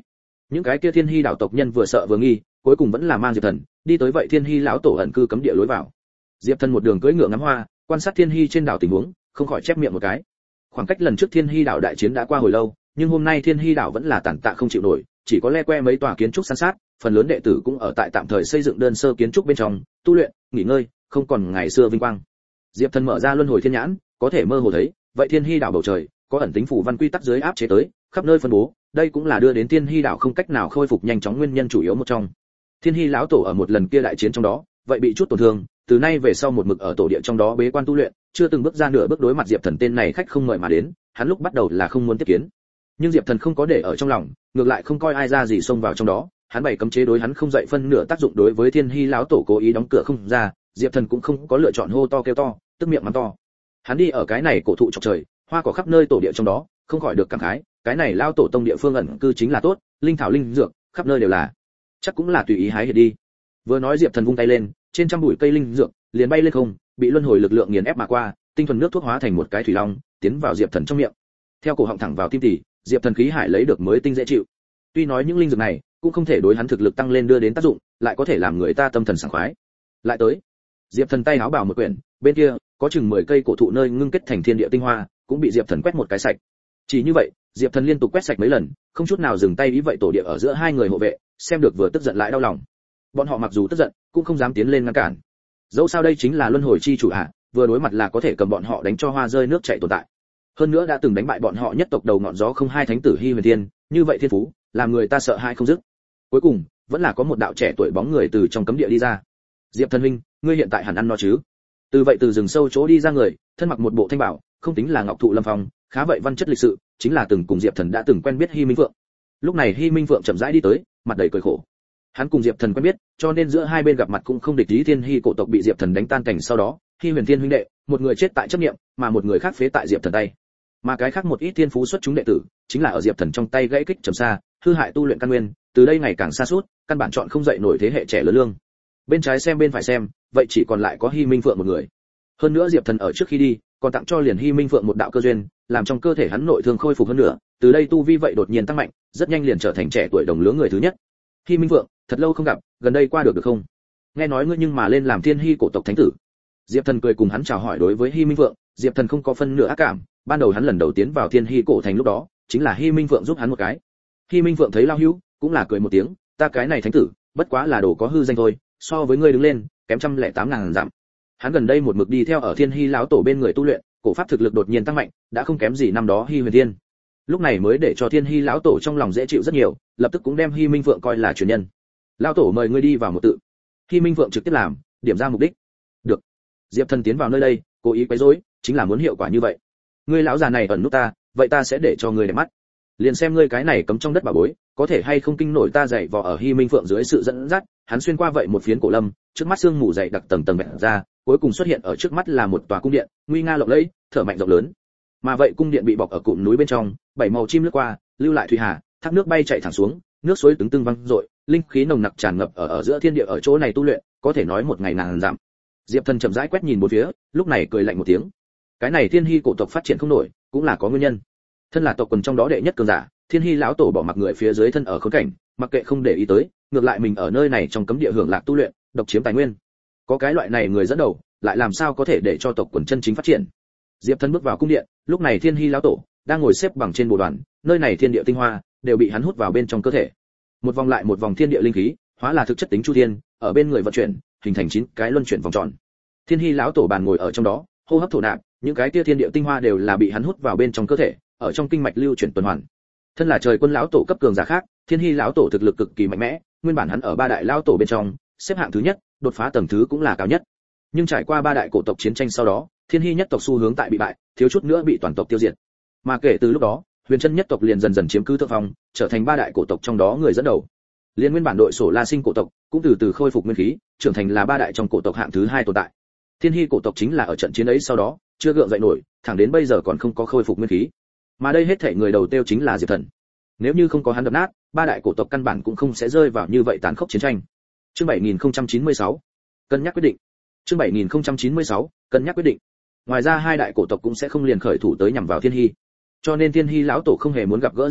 Những cái kia Thiên Hy đảo tộc nhân vừa sợ vừa nghi, cuối cùng vẫn là mang Diệp Thần đi tới vậy Thiên Hy lão tổ ẩn cư cấm địa lối vào. Diệp Thần một đường cưỡi ngựa ngắm hoa, quan sát Thiên Hy trên đảo tình huống, không khỏi chép miệng một cái. Khoảng cách lần trước Thiên Hy đảo đại chiến đã qua hồi lâu, nhưng hôm nay Thiên Hy đảo vẫn là tàn tạ không chịu nổi, chỉ có le que mấy tòa kiến trúc san sát, phần lớn đệ tử cũng ở tại tạm thời xây dựng đơn sơ kiến trúc bên trong, tu luyện, nghỉ ngơi, không còn ngày xưa vinh quang. Diệp Thần mở ra luân hồi thiên nhãn, có thể mơ hồ thấy, vậy Thiên Hy đảo bầu trời có ẩn tính phủ văn quy tắc dưới áp chế tới, khắp nơi phân bố, đây cũng là đưa đến Thiên Hy đảo không cách nào khôi phục nhanh chóng nguyên nhân chủ yếu một trong. Thiên Hy lão tổ ở một lần kia đại chiến trong đó, vậy bị chút tổn thương, từ nay về sau một mực ở tổ địa trong đó bế quan tu luyện, chưa từng bước ra nửa bước đối mặt Diệp Thần tên này khách không mời mà đến, hắn lúc bắt đầu là không muốn tiếp kiến. Nhưng Diệp Thần không có để ở trong lòng, ngược lại không coi ai ra gì xông vào trong đó, hắn bày cấm chế đối hắn không dậy phân nửa tác dụng đối với Thiên Hy lão tổ cố ý đóng cửa không ra, Diệp Thần cũng không có lựa chọn hô to kêu to, tức miệng mắng to. Hắn đi ở cái này cổ thụ chọc trời, hoa cỏ khắp nơi tổ địa trong đó, không khỏi được cảm khái, cái này lão tổ tông địa phương ẩn cư chính là tốt, linh thảo linh dược, khắp nơi đều là. Chắc cũng là tùy ý hái hiện đi. Vừa nói Diệp Thần vung tay lên, trên trăm bụi cây linh dược liền bay lên không, bị luân hồi lực lượng nghiền ép mà qua, tinh thuần nước thuốc hóa thành một cái thủy long, tiến vào Diệp Thần trong miệng. Theo cổ họng thẳng vào tim tỳ, Diệp Thần khí hải lấy được mới tinh dễ chịu. Tuy nói những linh dược này cũng không thể đối hắn thực lực tăng lên đưa đến tác dụng, lại có thể làm người ta tâm thần sảng khoái. Lại tới, Diệp Thần tay áo bảo một quyển, bên kia có chừng 10 cây cổ thụ nơi ngưng kết thành thiên địa tinh hoa, cũng bị Diệp Thần quét một cái sạch. Chỉ như vậy, Diệp Thần liên tục quét sạch mấy lần, không chút nào dừng tay ý vậy tổ địa ở giữa hai người hộ vệ, xem được vừa tức giận lại đau lòng. Bọn họ mặc dù tức giận, cũng không dám tiến lên ngăn cản. Dẫu sao đây chính là luân hồi chi chủ hạ, vừa đối mặt là có thể cầm bọn họ đánh cho hoa rơi nước chảy tồn tại. Hơn nữa đã từng đánh bại bọn họ nhất tộc đầu ngọn gió không hai thánh tử Hy Huyền Thiên, như vậy thiên phú, làm người ta sợ hãi không dứt. Cuối cùng, vẫn là có một đạo trẻ tuổi bóng người từ trong cấm địa đi ra. Diệp Thần huynh, ngươi hiện tại hẳn ăn no chứ? Từ rừng sâu chỗ đi ra người, thân mặc một bộ thanh bảo, không tính là ngọc thụ lâm phong, khá vậy văn chất lịch sự, chính là từng cùng Diệp Thần đã từng quen biết Hy Minh Phượng. Lúc này Hy Minh Phượng chậm rãi đi tới, mặt đầy cười khổ. Hắn cùng Diệp Thần quen biết, cho nên giữa hai bên gặp mặt cũng không địch ý. Thiên Hy cổ tộc bị Diệp Thần đánh tan cảnh sau đó, Hy Huyền Thiên huynh đệ, một người chết tại chấp niệm, mà một người khác phế tại Diệp Thần tay. Mà cái khác một ít thiên phú xuất chúng đệ tử, chính là ở Diệp Thần trong tay gãy kích trầm xa, hư hại tu luyện căn nguyên, từ đây ngày càng xa suốt, căn bản chọn không dậy nổi thế hệ trẻ lớn lương. Bên trái xem bên phải xem, vậy chỉ còn lại có Hy Minh Phượng một người. Hơn nữa Diệp Thần ở trước khi đi, còn tặng cho liền Hy Minh Phượng một đạo cơ duyên, làm trong cơ thể hắn nội thương khôi phục hơn nữa, từ đây tu vi vậy đột nhiên tăng mạnh, rất nhanh liền trở thành trẻ tuổi đồng lứa người thứ nhất. Hy Minh Phượng, thật lâu không gặp, gần đây qua được không? Nghe nói ngươi nhưng mà lên làm Thiên Hy cổ tộc thánh tử. Diệp Thần cười cùng hắn chào hỏi. Đối với Hy Minh Phượng, Diệp Thần không có phân nửa ác cảm, ban đầu hắn lần đầu tiến vào Thiên Hy cổ thành lúc đó, chính là Hy Minh Phượng giúp hắn một cái. Hy Minh Phượng thấy lao hữu, cũng là cười một tiếng, ta cái này thánh tử, bất quá là đồ có hư danh thôi, so với ngươi đứng lên, kém 108.000 dặm. Hắn gần đây một mực đi theo ở Thiên Hy lão tổ bên người tu luyện, cổ pháp thực lực đột nhiên tăng mạnh, đã không kém gì năm đó Hy Huyền Thiên. Lúc này mới để cho Thiên Hy lão tổ trong lòng dễ chịu rất nhiều, lập tức cũng đem Hy Minh Phượng coi là truyền nhân. Lão tổ mời ngươi đi vào một tự. Hy Minh Phượng trực tiếp làm, điểm ra mục đích. Được. Diệp Thần tiến vào nơi đây, cố ý quấy rối, chính là muốn hiệu quả như vậy. Ngươi lão già này ẩn nút ta, vậy ta sẽ để cho ngươi để mắt. Liền xem ngươi cái này cấm trong đất bảo bối, có thể hay không kinh nổi ta dạy vò. Ở Hy Minh Phượng dưới sự dẫn dắt, hắn xuyên qua vậy một phiến cổ lâm, trước mắt sương mù dày đặc tầng tầng bẹt ra, cuối cùng xuất hiện ở trước mắt là một tòa cung điện, nguy nga lộng lẫy, thở mạnh rộng lớn. Mà vậy cung điện bị bọc ở cụm núi bên trong, bảy màu chim lướt qua, lưu lại thủy hà, thác nước bay chạy thẳng xuống, nước suối tứng tưng văng dội, linh khí nồng nặc tràn ngập ở giữa thiên địa. Ở chỗ này tu luyện, có thể nói một ngày ngàn dặm. Diệp Thần chậm rãi quét nhìn bốn phía, lúc này cười lạnh một tiếng. Cái này Thiên Hy cổ tộc phát triển không nổi, cũng là có nguyên nhân. Thân là tộc quần trong đó đệ nhất cường giả, Thiên Hy lão tổ bỏ mặc người phía dưới thân ở khốn cảnh, mặc kệ không để ý tới, ngược lại mình ở nơi này trong cấm địa hưởng lạc tu luyện, độc chiếm tài nguyên. Có cái loại này người dẫn đầu, lại làm sao có thể để cho tộc quần chân chính phát triển. Diệp Thần bước vào cung điện, lúc này Thiên Hy lão tổ đang ngồi xếp bằng trên bồ đoàn, nơi này thiên địa tinh hoa đều bị hắn hút vào bên trong cơ thể. Một vòng lại một vòng thiên địa linh khí, hóa là thực chất tính chu thiên, ở bên người vận chuyển, hình thành 9 cái luân chuyển vòng tròn. Thiên Hy lão tổ bàn ngồi ở trong đó, hô hấp thổ nạp, những cái kia thiên địa tinh hoa đều là bị hắn hút vào bên trong cơ thể, ở trong kinh mạch lưu chuyển tuần hoàn. Thân là trời quân lão tổ cấp cường giả khác, Thiên Hy lão tổ thực lực cực kỳ mạnh mẽ, nguyên bản hắn ở 3 đại lão tổ bên trong, xếp hạng thứ nhất, đột phá tầng thứ cũng là cao nhất. Nhưng trải qua 3 đại cổ tộc chiến tranh sau đó, Thiên Hy nhất tộc xu hướng tại bị bại, thiếu chút nữa bị toàn tộc tiêu diệt. Mà kể từ lúc đó, Huyền Chân nhất tộc liền dần dần chiếm cứ thượng phong, trở thành 3 đại cổ tộc trong đó người dẫn đầu. Liên nguyên bản đội sổ La Sinh cổ tộc cũng từ từ khôi phục nguyên khí, trưởng thành là 3 đại trong cổ tộc hạng thứ 2 tồn tại. Thiên Hy cổ tộc chính là ở trận chiến ấy sau đó, chưa gượng dậy nổi, thẳng đến bây giờ còn không có khôi phục nguyên khí. Mà đây hết thảy người đầu tiêu chính là Diệp Thần. Nếu như không có hắn đập nát, 3 đại cổ tộc căn bản cũng không sẽ rơi vào như vậy tàn khốc chiến tranh. Chương 7096, cân nhắc quyết định. Chương 7096, cân nhắc quyết định. Ngoài ra 2 đại cổ tộc cũng sẽ không liền khởi thủ tới nhằm vào Thiên Hy. Cho nên Thiên Hy lão tổ không hề muốn gặp gỡ Diệp Thần,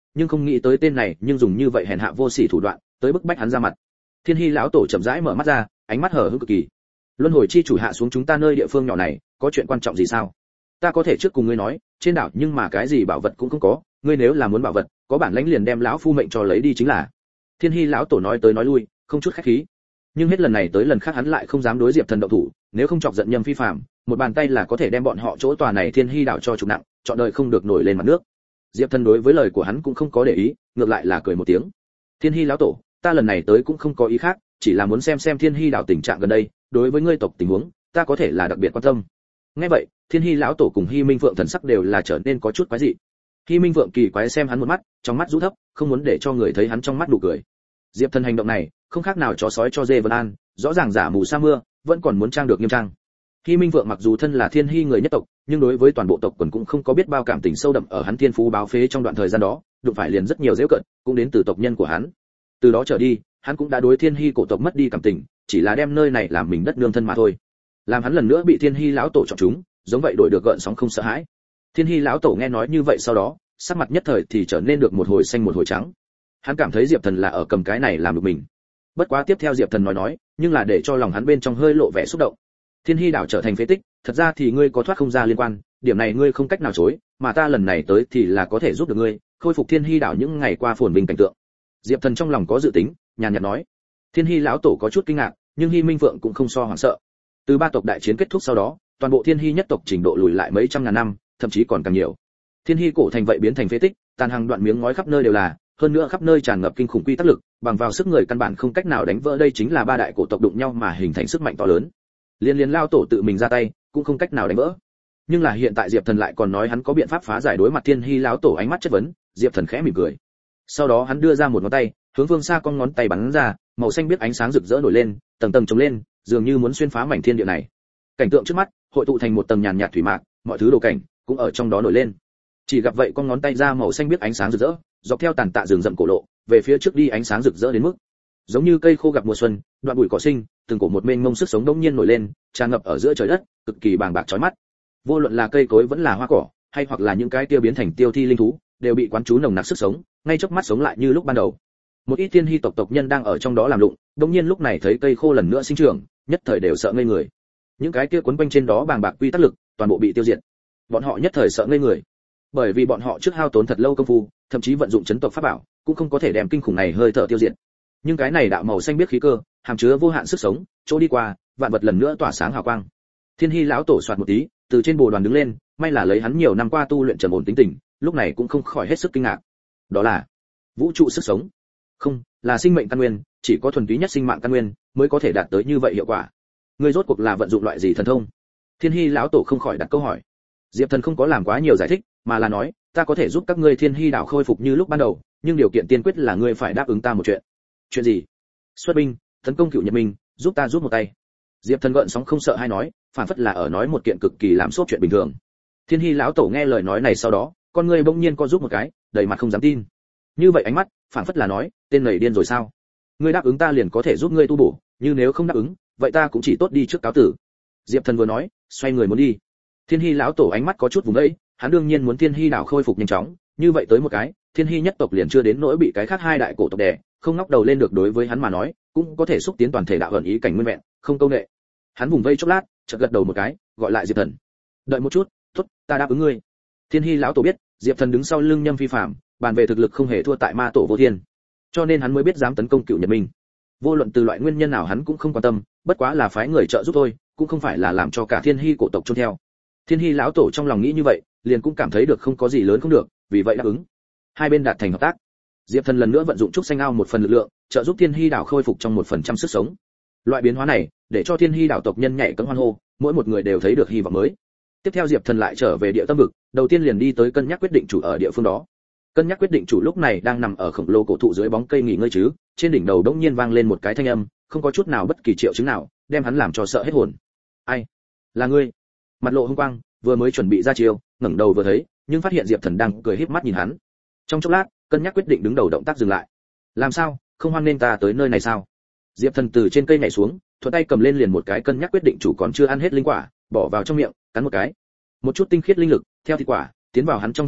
nhưng không nghĩ tới tên này nhưng dùng như vậy hèn hạ vô sỉ thủ đoạn tới bức bách hắn ra mặt. Thiên Hy lão tổ chậm rãi mở mắt ra, ánh mắt hờ hững cực kỳ. Luân hồi chi chủ hạ xuống chúng ta nơi địa phương nhỏ này, có chuyện quan trọng gì sao? Ta có thể trước cùng ngươi nói, trên đảo nhưng mà cái gì bảo vật cũng không có, ngươi nếu là muốn bảo vật, có bản lãnh liền đem lão phu mệnh cho lấy đi chính là. Thiên Hy lão tổ nói tới nói lui, không chút khách khí. Nhưng hết lần này tới lần khác hắn lại không dám đối Diệp Thần động thủ, nếu không chọc giận Nhâm Phi Phàm, một bàn tay là có thể đem bọn họ chỗ tòa này Thiên Hy đảo cho trục nặng, chọn đời không được nổi lên mặt nước. Diệp Thần đối với lời của hắn cũng không có để ý, ngược lại là cười một tiếng. Thiên Hy lão tổ, ta lần này tới cũng không có ý khác, chỉ là muốn xem Thiên Hy đảo tình trạng gần đây, đối với ngươi tộc tình huống, ta có thể là đặc biệt quan tâm. Nghe vậy, Thiên Hy lão tổ cùng Hy Minh Phượng thần sắc đều là trở nên có chút quái dị. Hy Minh Phượng kỳ quái xem hắn một mắt, trong mắt rũ thấp, không muốn để cho người thấy hắn trong mắt nụ cười. Diệp Thần hành động này, không khác nào chó sói cho dê Vân An, rõ ràng giả mù sa mưa, vẫn còn muốn trang được nghiêm trang. Hy Minh Vượng mặc dù thân là Thiên Hy người nhất tộc, nhưng đối với toàn bộ tộc quần cũng không có biết bao cảm tình sâu đậm ở hắn thiên phú báo phế trong đoạn thời gian đó, đụng phải liền rất nhiều giễu cợt, cũng đến từ tộc nhân của hắn. Từ đó trở đi, hắn cũng đã đối Thiên Hy cổ tộc mất đi cảm tình, chỉ là đem nơi này làm mình đất nương thân mà thôi. Làm hắn lần nữa bị Thiên Hy lão tổ chọn chúng, giống vậy đổi được gợn sóng không sợ hãi. Thiên Hy lão tổ nghe nói như vậy sau đó, sắc mặt nhất thời thì trở nên được một hồi xanh một hồi trắng. Hắn cảm thấy Diệp Thần là ở cầm cái này làm được mình. Bất quá tiếp theo Diệp Thần nói, nhưng là để cho lòng hắn bên trong hơi lộ vẻ xúc động. Thiên Hy đảo trở thành phế tích, thật ra thì ngươi có thoát không ra liên quan, điểm này ngươi không cách nào chối, mà ta lần này tới thì là có thể giúp được ngươi, khôi phục Thiên Hy đảo những ngày qua phồn vinh cảnh tượng. Diệp Thần trong lòng có dự tính, nhàn nhạt nói. Thiên Hy lão tổ có chút kinh ngạc, nhưng Hy Minh Vượng cũng không so hoảng sợ. Từ ba tộc đại chiến kết thúc sau đó, toàn bộ Thiên Hy nhất tộc trình độ lùi lại mấy trăm ngàn năm, thậm chí còn càng nhiều. Thiên Hy cổ thành vậy biến thành phế tích, tàn hàng đoạn miếng ngói khắp nơi đều là, hơn nữa khắp nơi tràn ngập kinh khủng quy tắc lực, bằng vào sức người căn bản không cách nào đánh vỡ, đây chính là ba đại cổ tộc đụng nhau mà hình thành sức mạnh to lớn. Liên lao tổ tự mình ra tay, cũng không cách nào đánh vỡ. Nhưng là hiện tại Diệp Thần lại còn nói hắn có biện pháp phá giải, đối mặt Thiên Hy lão tổ ánh mắt chất vấn, Diệp Thần khẽ mỉm cười. Sau đó hắn đưa ra một ngón tay, hướng phương xa con ngón tay bắn ra, màu xanh biết ánh sáng rực rỡ nổi lên, tầng tầng chồng lên, dường như muốn xuyên phá mảnh thiên địa này. Cảnh tượng trước mắt hội tụ thành một tầng nhàn nhạt thủy mạc, mọi thứ đồ cảnh cũng ở trong đó nổi lên. Chỉ gặp vậy con ngón tay ra màu xanh biết ánh sáng rực rỡ, dọc theo tàn tạ rừng rậm cổ lộ, về phía trước đi ánh sáng rực rỡ đến mức giống như cây khô gặp mùa xuân, đoạn bụi cỏ sinh, từng cổ một mênh mông sức sống đống nhiên nổi lên, tràn ngập ở giữa trời đất, cực kỳ bàng bạc chói mắt. Vô luận là cây cối vẫn là hoa cỏ, hay hoặc là những cái tiêu biến thành tiêu thi linh thú, đều bị quán chú nồng nặc sức sống, ngay chớp mắt sống lại như lúc ban đầu. Một ít Thiên Hy tộc nhân đang ở trong đó làm lụng, đống nhiên lúc này thấy cây khô lần nữa sinh trưởng, nhất thời đều sợ ngây người. Những cái kia quấn quanh trên đó bàng bạc quy tắc lực, toàn bộ bị tiêu diệt. Bọn họ nhất thời sợ ngây người, bởi vì bọn họ trước hao tốn thật lâu công phu, thậm chí vận dụng chấn tộc pháp bảo, cũng không có thể đem kinh khủng này hơi thở tiêu diệt. Nhưng cái này đạo màu xanh biết khí cơ, hàm chứa vô hạn sức sống, chỗ đi qua, vạn vật lần nữa tỏa sáng hào quang. Thiên Hy lão tổ soạt một tí, từ trên bồ đoàn đứng lên, may là lấy hắn nhiều năm qua tu luyện trầm ổn tính tình, lúc này cũng không khỏi hết sức kinh ngạc. Đó là vũ trụ sức sống, không, là sinh mệnh căn nguyên, chỉ có thuần túy nhất sinh mạng căn nguyên mới có thể đạt tới như vậy hiệu quả. Ngươi rốt cuộc là vận dụng loại gì thần thông? Thiên Hy lão tổ không khỏi đặt câu hỏi. Diệp Thần không có làm quá nhiều giải thích, mà là nói, ta có thể giúp các ngươi Thiên Hy đảo khôi phục như lúc ban đầu, nhưng điều kiện tiên quyết là ngươi phải đáp ứng ta một chuyện. Chuyện gì? Xuất binh, tấn công Cựu Nhật Minh, giúp ta giúp một tay. Diệp Thần gợn sóng không sợ hay nói, phản phất là ở nói một kiện cực kỳ làm sốt chuyện bình thường. Thiên Hy lão tổ nghe lời nói này sau đó, con ngươi bỗng nhiên co giúp một cái, đầy mặt không dám tin. Như vậy ánh mắt, phản phất là nói, tên này điên rồi sao? Ngươi đáp ứng ta liền có thể giúp ngươi tu bổ, nhưng nếu không đáp ứng, vậy ta cũng chỉ tốt đi trước cáo tử. Diệp Thần vừa nói, xoay người muốn đi. Thiên Hy lão tổ ánh mắt có chút vùng vẫy, hắn đương nhiên muốn Thiên Hy đảo khôi phục nhanh chóng, như vậy tới một cái, Thiên Hy nhất tộc liền chưa đến nỗi bị cái khác hai đại cổ tộc đè, không ngóc đầu lên được, đối với hắn mà nói, cũng có thể xúc tiến toàn thể đạo ẩn ý cảnh nguyên vẹn, không câu nệ. Hắn vùng vây chốc lát, chợt gật đầu một cái, gọi lại Diệp Thần. Đợi một chút, tốt, ta đáp ứng ngươi. Thiên Hy lão tổ biết, Diệp Thần đứng sau lưng Nhâm Phi Phàm, bàn về thực lực không hề thua tại ma tổ vô thiên, cho nên hắn mới biết dám tấn công Cựu Nhật Minh. Vô luận từ loại nguyên nhân nào hắn cũng không quan tâm, bất quá là phái người trợ giúp thôi, cũng không phải là làm cho cả Thiên Hy cổ tộc chôn theo. Thiên Hy lão tổ trong lòng nghĩ như vậy, liền cũng cảm thấy được không có gì lớn không được, vì vậy đáp ứng. Hai bên đạt thành hợp tác. Diệp Thần lần nữa vận dụng trúc xanh ao một phần lực lượng, trợ giúp Thiên Hy đảo khôi phục trong 1% sức sống. Loại biến hóa này, để cho Thiên Hy đảo tộc nhân nhảy cẫng hoan hô, mỗi một người đều thấy được hy vọng mới. Tiếp theo Diệp Thần lại trở về địa tâm vực, đầu tiên liền đi tới cân nhắc quyết định chủ ở địa phương đó. Cân nhắc quyết định chủ lúc này đang nằm ở khổng lồ cổ thụ dưới bóng cây nghỉ ngơi chứ, trên đỉnh đầu đống nhiên vang lên một cái thanh âm, không có chút nào bất kỳ triệu chứng nào, đem hắn làm cho sợ hết hồn. Ai? Là ngươi? Mặt lộ hung quang, vừa mới chuẩn bị ra chiêu, ngẩng đầu vừa thấy, nhưng phát hiện Diệp Thần đang cười híp mắt nhìn hắn. Trong chốc lát, cân nhắc quyết định đứng đầu động tác dừng lại. Làm sao, không hoan nên ta tới nơi này sao? Diệp Thần từ trên cây nhảy xuống, thuận tay cầm lên liền một cái cân nhắc quyết định chủ còn chưa ăn hết linh quả, bỏ vào trong miệng, cắn một cái. Một chút tinh khiết linh lực theo thịt quả tiến vào hắn trong thân thể,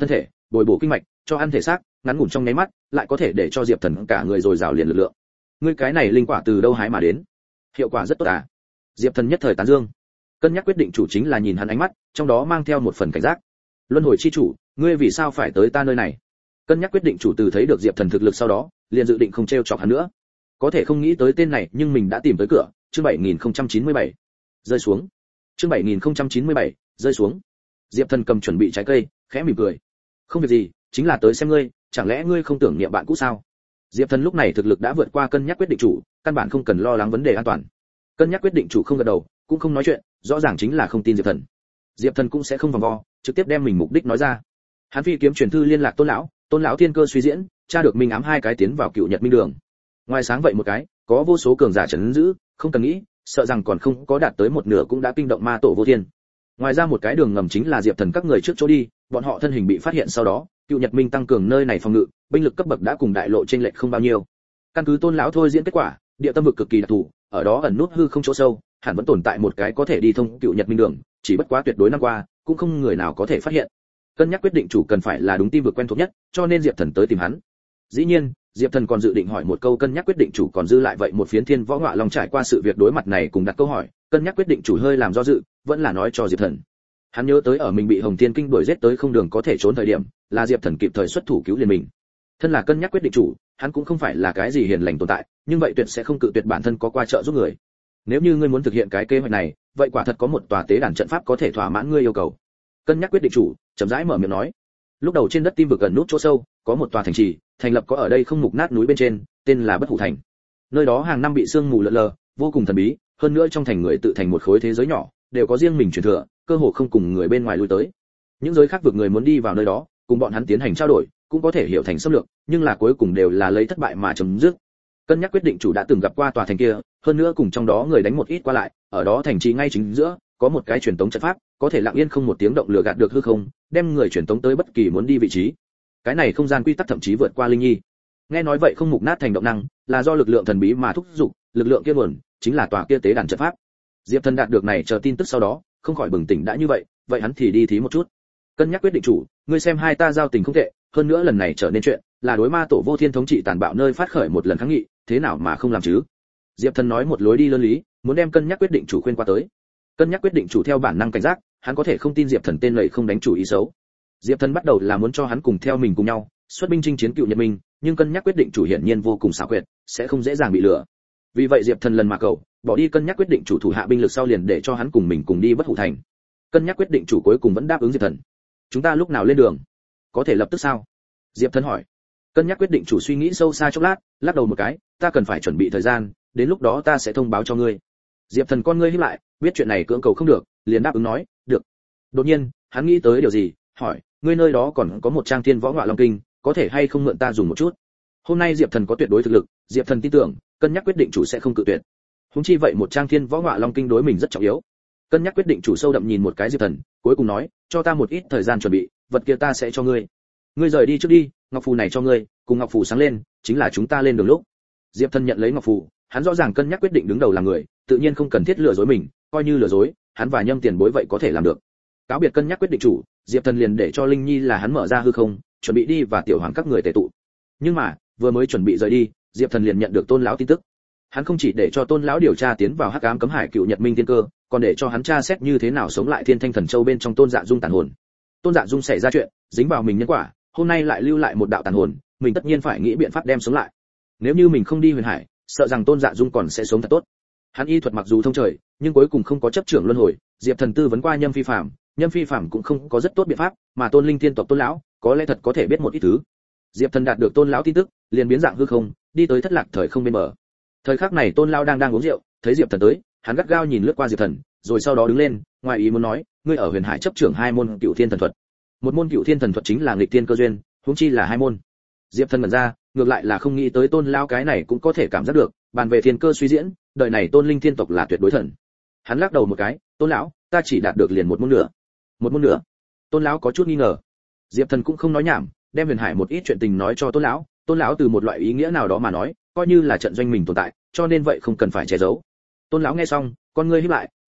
bồi bổ kinh mạch, cho ăn thể xác, ngắn ngủn trong nháy mắt, lại có thể để cho Diệp Thần cả người dồi dào liền lực lượng. Ngươi cái này linh quả từ đâu hái mà đến? Hiệu quả rất tốt à? Diệp Thần nhất thời tán dương. Cân nhắc quyết định chủ chính là nhìn hắn ánh mắt, trong đó mang theo một phần cảnh giác. Luân hồi chi chủ, ngươi vì sao phải tới ta nơi này? Cân nhắc quyết định chủ từ thấy được Diệp Thần thực lực sau đó, liền dự định không trêu chọc hắn nữa. Có thể không nghĩ tới tên này, nhưng mình đã tìm tới cửa. Chương 7097. Rơi xuống. Chương 7097. Rơi xuống. Diệp Thần cầm chuẩn bị trái cây, khẽ mỉm cười. Không việc gì, chính là tới xem ngươi, chẳng lẽ ngươi không tưởng niệm bạn cũ sao? Diệp Thần lúc này thực lực đã vượt qua cân nhắc quyết định chủ, căn bản không cần lo lắng vấn đề an toàn. Cân nhắc quyết định chủ không gật đầu, cũng không nói chuyện, rõ ràng chính là không tin Diệp Thần. Diệp Thần cũng sẽ không vòng vo, trực tiếp đem mình mục đích nói ra. Hắn phi kiếm truyền thư liên lạc Tôn lão thiên cơ suy diễn, tra được Minh ám hai cái tiến vào Cựu Nhật Minh Đường. Ngoài sáng vậy một cái, có vô số cường giả trấn giữ, không cần nghĩ, sợ rằng còn không có đạt tới một nửa cũng đã kinh động ma tổ vô thiên. Ngoài ra một cái đường ngầm chính là Diệp Thần các người trước chỗ đi, bọn họ thân hình bị phát hiện sau đó, Cựu Nhật Minh tăng cường nơi này phòng ngự, binh lực cấp bậc đã cùng đại lộ chênh lệch không bao nhiêu. Căn cứ Tôn lão thôi diễn kết quả, địa tâm vực cực kỳ đặc thù, ở đó ẩn nút hư không chỗ sâu, hẳn vẫn tồn tại một cái có thể đi thông Cựu Nhật Minh Đường, chỉ bất quá tuyệt đối năm qua, cũng không người nào có thể phát hiện. Cân nhắc quyết định chủ cần phải là đúng tim vực quen thuộc nhất, cho nên Diệp Thần tới tìm hắn. Dĩ nhiên, Diệp Thần còn dự định hỏi một câu cân nhắc quyết định chủ còn dư lại vậy một phiến thiên võ ngọa long trải qua sự việc đối mặt này cùng đặt câu hỏi, cân nhắc quyết định chủ hơi làm do dự, vẫn là nói cho Diệp Thần. Hắn nhớ tới ở mình bị Hồng Thiên Kinh đuổi giết tới không đường có thể trốn thời điểm, là Diệp Thần kịp thời xuất thủ cứu liền mình. Thân là cân nhắc quyết định chủ, hắn cũng không phải là cái gì hiền lành tồn tại, nhưng vậy tuyệt sẽ không cự tuyệt bản thân có qua trợ giúp người. Nếu như ngươi muốn thực hiện cái kế hoạch này, vậy quả thật có một tòa tế đàn trận pháp có thể thỏa mãn ngươi yêu cầu. Cân nhắc quyết định chủ, chậm rãi mở miệng nói. Lúc đầu trên đất tim vực gần nút chỗ sâu, có một tòa thành trì, thành lập có ở đây không mục nát núi bên trên, tên là Bất Hủ Thành. Nơi đó hàng năm bị sương mù lượn lờ, vô cùng thần bí, hơn nữa trong thành người tự thành một khối thế giới nhỏ, đều có riêng mình truyền thừa, cơ hồ không cùng người bên ngoài lui tới. Những giới khác vực người muốn đi vào nơi đó, cùng bọn hắn tiến hành trao đổi, cũng có thể hiểu thành xâm lược, nhưng là cuối cùng đều là lấy thất bại mà chấm dứt. Cân nhắc quyết định chủ đã từng gặp qua tòa thành kia, hơn nữa cùng trong đó người đánh một ít qua lại, ở đó thành trì ngay chính giữa, có một cái truyền tống trận pháp, có thể lặng yên không một tiếng động lừa gạt được hư không, đem người truyền tống tới bất kỳ muốn đi vị trí. Cái này không gian quy tắc thậm chí vượt qua linh nhi. Nghe nói vậy không mục nát thành động năng, là do lực lượng thần bí mà thúc giục, lực lượng kia nguồn chính là tòa kia tế đàn trận pháp. Diệp Thần đạt được này chờ tin tức sau đó, không khỏi bừng tỉnh đã như vậy hắn thì đi thí một chút. Cân nhắc quyết định chủ, ngươi xem hai ta giao tình không tệ, hơn nữa lần này trở nên chuyện, là đối ma tổ vô thiên thống trị tàn bạo nơi phát khởi một lần kháng nghị, thế nào mà không làm chứ? Diệp Thần nói một lối đi lơn lý, muốn đem cân nhắc quyết định chủ khuyên qua tới. Cân nhắc quyết định chủ theo bản năng cảnh giác, hắn có thể không tin Diệp Thần tên lầy không đánh chủ ý xấu. Diệp Thần bắt đầu là muốn cho hắn cùng theo mình cùng nhau xuất binh chinh chiến Cựu Nhật Minh, nhưng cân nhắc quyết định chủ hiển nhiên vô cùng xảo quyệt, sẽ không dễ dàng bị lừa. Vì vậy Diệp Thần lần mà cầu, bỏ đi cân nhắc quyết định chủ thủ hạ binh lực sau liền để cho hắn cùng mình cùng đi Bất Hủ Thành. Cân nhắc quyết định chủ cuối cùng vẫn đáp ứng Diệp Thần. Chúng ta lúc nào lên đường? Có thể lập tức sao? Diệp Thần hỏi. Cân nhắc quyết định chủ suy nghĩ sâu xa chốc lát, lắc đầu một cái, ta cần phải chuẩn bị thời gian, đến lúc đó ta sẽ thông báo cho ngươi. Diệp Thần con ngươi híp lại, biết chuyện này cưỡng cầu không được, liền đáp ứng nói, được. Đột nhiên, hắn nghĩ tới điều gì, hỏi, ngươi nơi đó còn có một trang thiên võ ngọa long kinh, có thể hay không mượn ta dùng một chút? Hôm nay Diệp Thần có tuyệt đối thực lực, Diệp Thần tin tưởng, cân nhắc quyết định chủ sẽ không cự tuyệt. Huống chi vậy một trang thiên võ ngọa long kinh đối mình rất trọng yếu. Cân nhắc quyết định chủ sâu đậm nhìn một cái Diệp Thần, cuối cùng nói, cho ta một ít thời gian chuẩn bị, vật kia ta sẽ cho ngươi. Ngươi rời đi trước đi, ngọc phù này cho ngươi, cùng ngọc phù sáng lên, chính là chúng ta lên đường lúc. Diệp Thần nhận lấy ngọc phù, hắn rõ ràng cân nhắc quyết định đứng đầu là người, tự nhiên không cần thiết lừa dối mình, coi như lừa dối, hắn và Nhâm Tiền Bối vậy có thể làm được. Cáo biệt cân nhắc quyết định chủ, Diệp Thần liền để cho Linh Nhi là hắn mở ra hư không, chuẩn bị đi và tiểu hoàng các người tề tụ. Nhưng mà, vừa mới chuẩn bị rời đi, Diệp Thần liền nhận được Tôn lão tin tức. Hắn không chỉ để cho Tôn lão điều tra tiến vào Hắc Ám Cấm Hải Cựu Nhật Minh Thiên Cơ, còn để cho hắn tra xét như thế nào sống lại Thiên Thanh Thần Châu bên trong Tôn Dạ Dung tàn hồn. Tôn Dạ Dung xảy ra chuyện, dính vào mình nhân quả, hôm nay lại lưu lại một đạo tàn hồn, mình tất nhiên phải nghĩ biện pháp đem sống lại. Nếu như mình không đi Huyền Hải, sợ rằng Tôn Dạ Dung còn sẽ sống thật tốt. Hắn y thuật mặc dù thông trời, nhưng cuối cùng không có chấp trưởng luân hồi, Diệp Thần tư vấn qua Nhâm Phi Phàm, Nhâm Phi Phàm cũng không có rất tốt biện pháp, mà Tôn Linh Thiên tộc Tôn lão, có lẽ thật có thể biết một ít thứ. Diệp Thần đạt được Tôn lão tin tức, liền biến dạng hư không, đi tới Thất Lạc thời không bên bờ. Thời khắc này Tôn lão đang uống rượu, thấy Diệp Thần tới, hắn gắt gao nhìn lướt qua Diệp Thần, rồi sau đó đứng lên, ngoài ý muốn nói, ngươi ở Huyền Hải chấp trưởng hai môn Cựu Thiên Thần thuật. Một môn Cựu Thiên Thần thuật chính là nghịch thiên cơ duyên, huống chi là hai môn. Diệp Thần ngẩn ra, ngược lại là không nghĩ tới Tôn lão cái này cũng có thể cảm giác được, bàn về thiên cơ suy diễn, đời này Tôn Linh Thiên tộc là tuyệt đối thần. Hắn lắc đầu một cái, Tôn lão, ta chỉ đạt được liền một môn nửa. Một môn nửa? Tôn lão có chút nghi ngờ. Diệp Thần cũng không nói nhảm, đem Huyền Hải một ít chuyện tình nói cho Tôn lão. Tôn lão từ một loại ý nghĩa nào đó mà nói, coi như là trận doanh mình tồn tại, cho nên vậy không cần phải che giấu. Tôn lão nghe xong, con ngươi híp lại,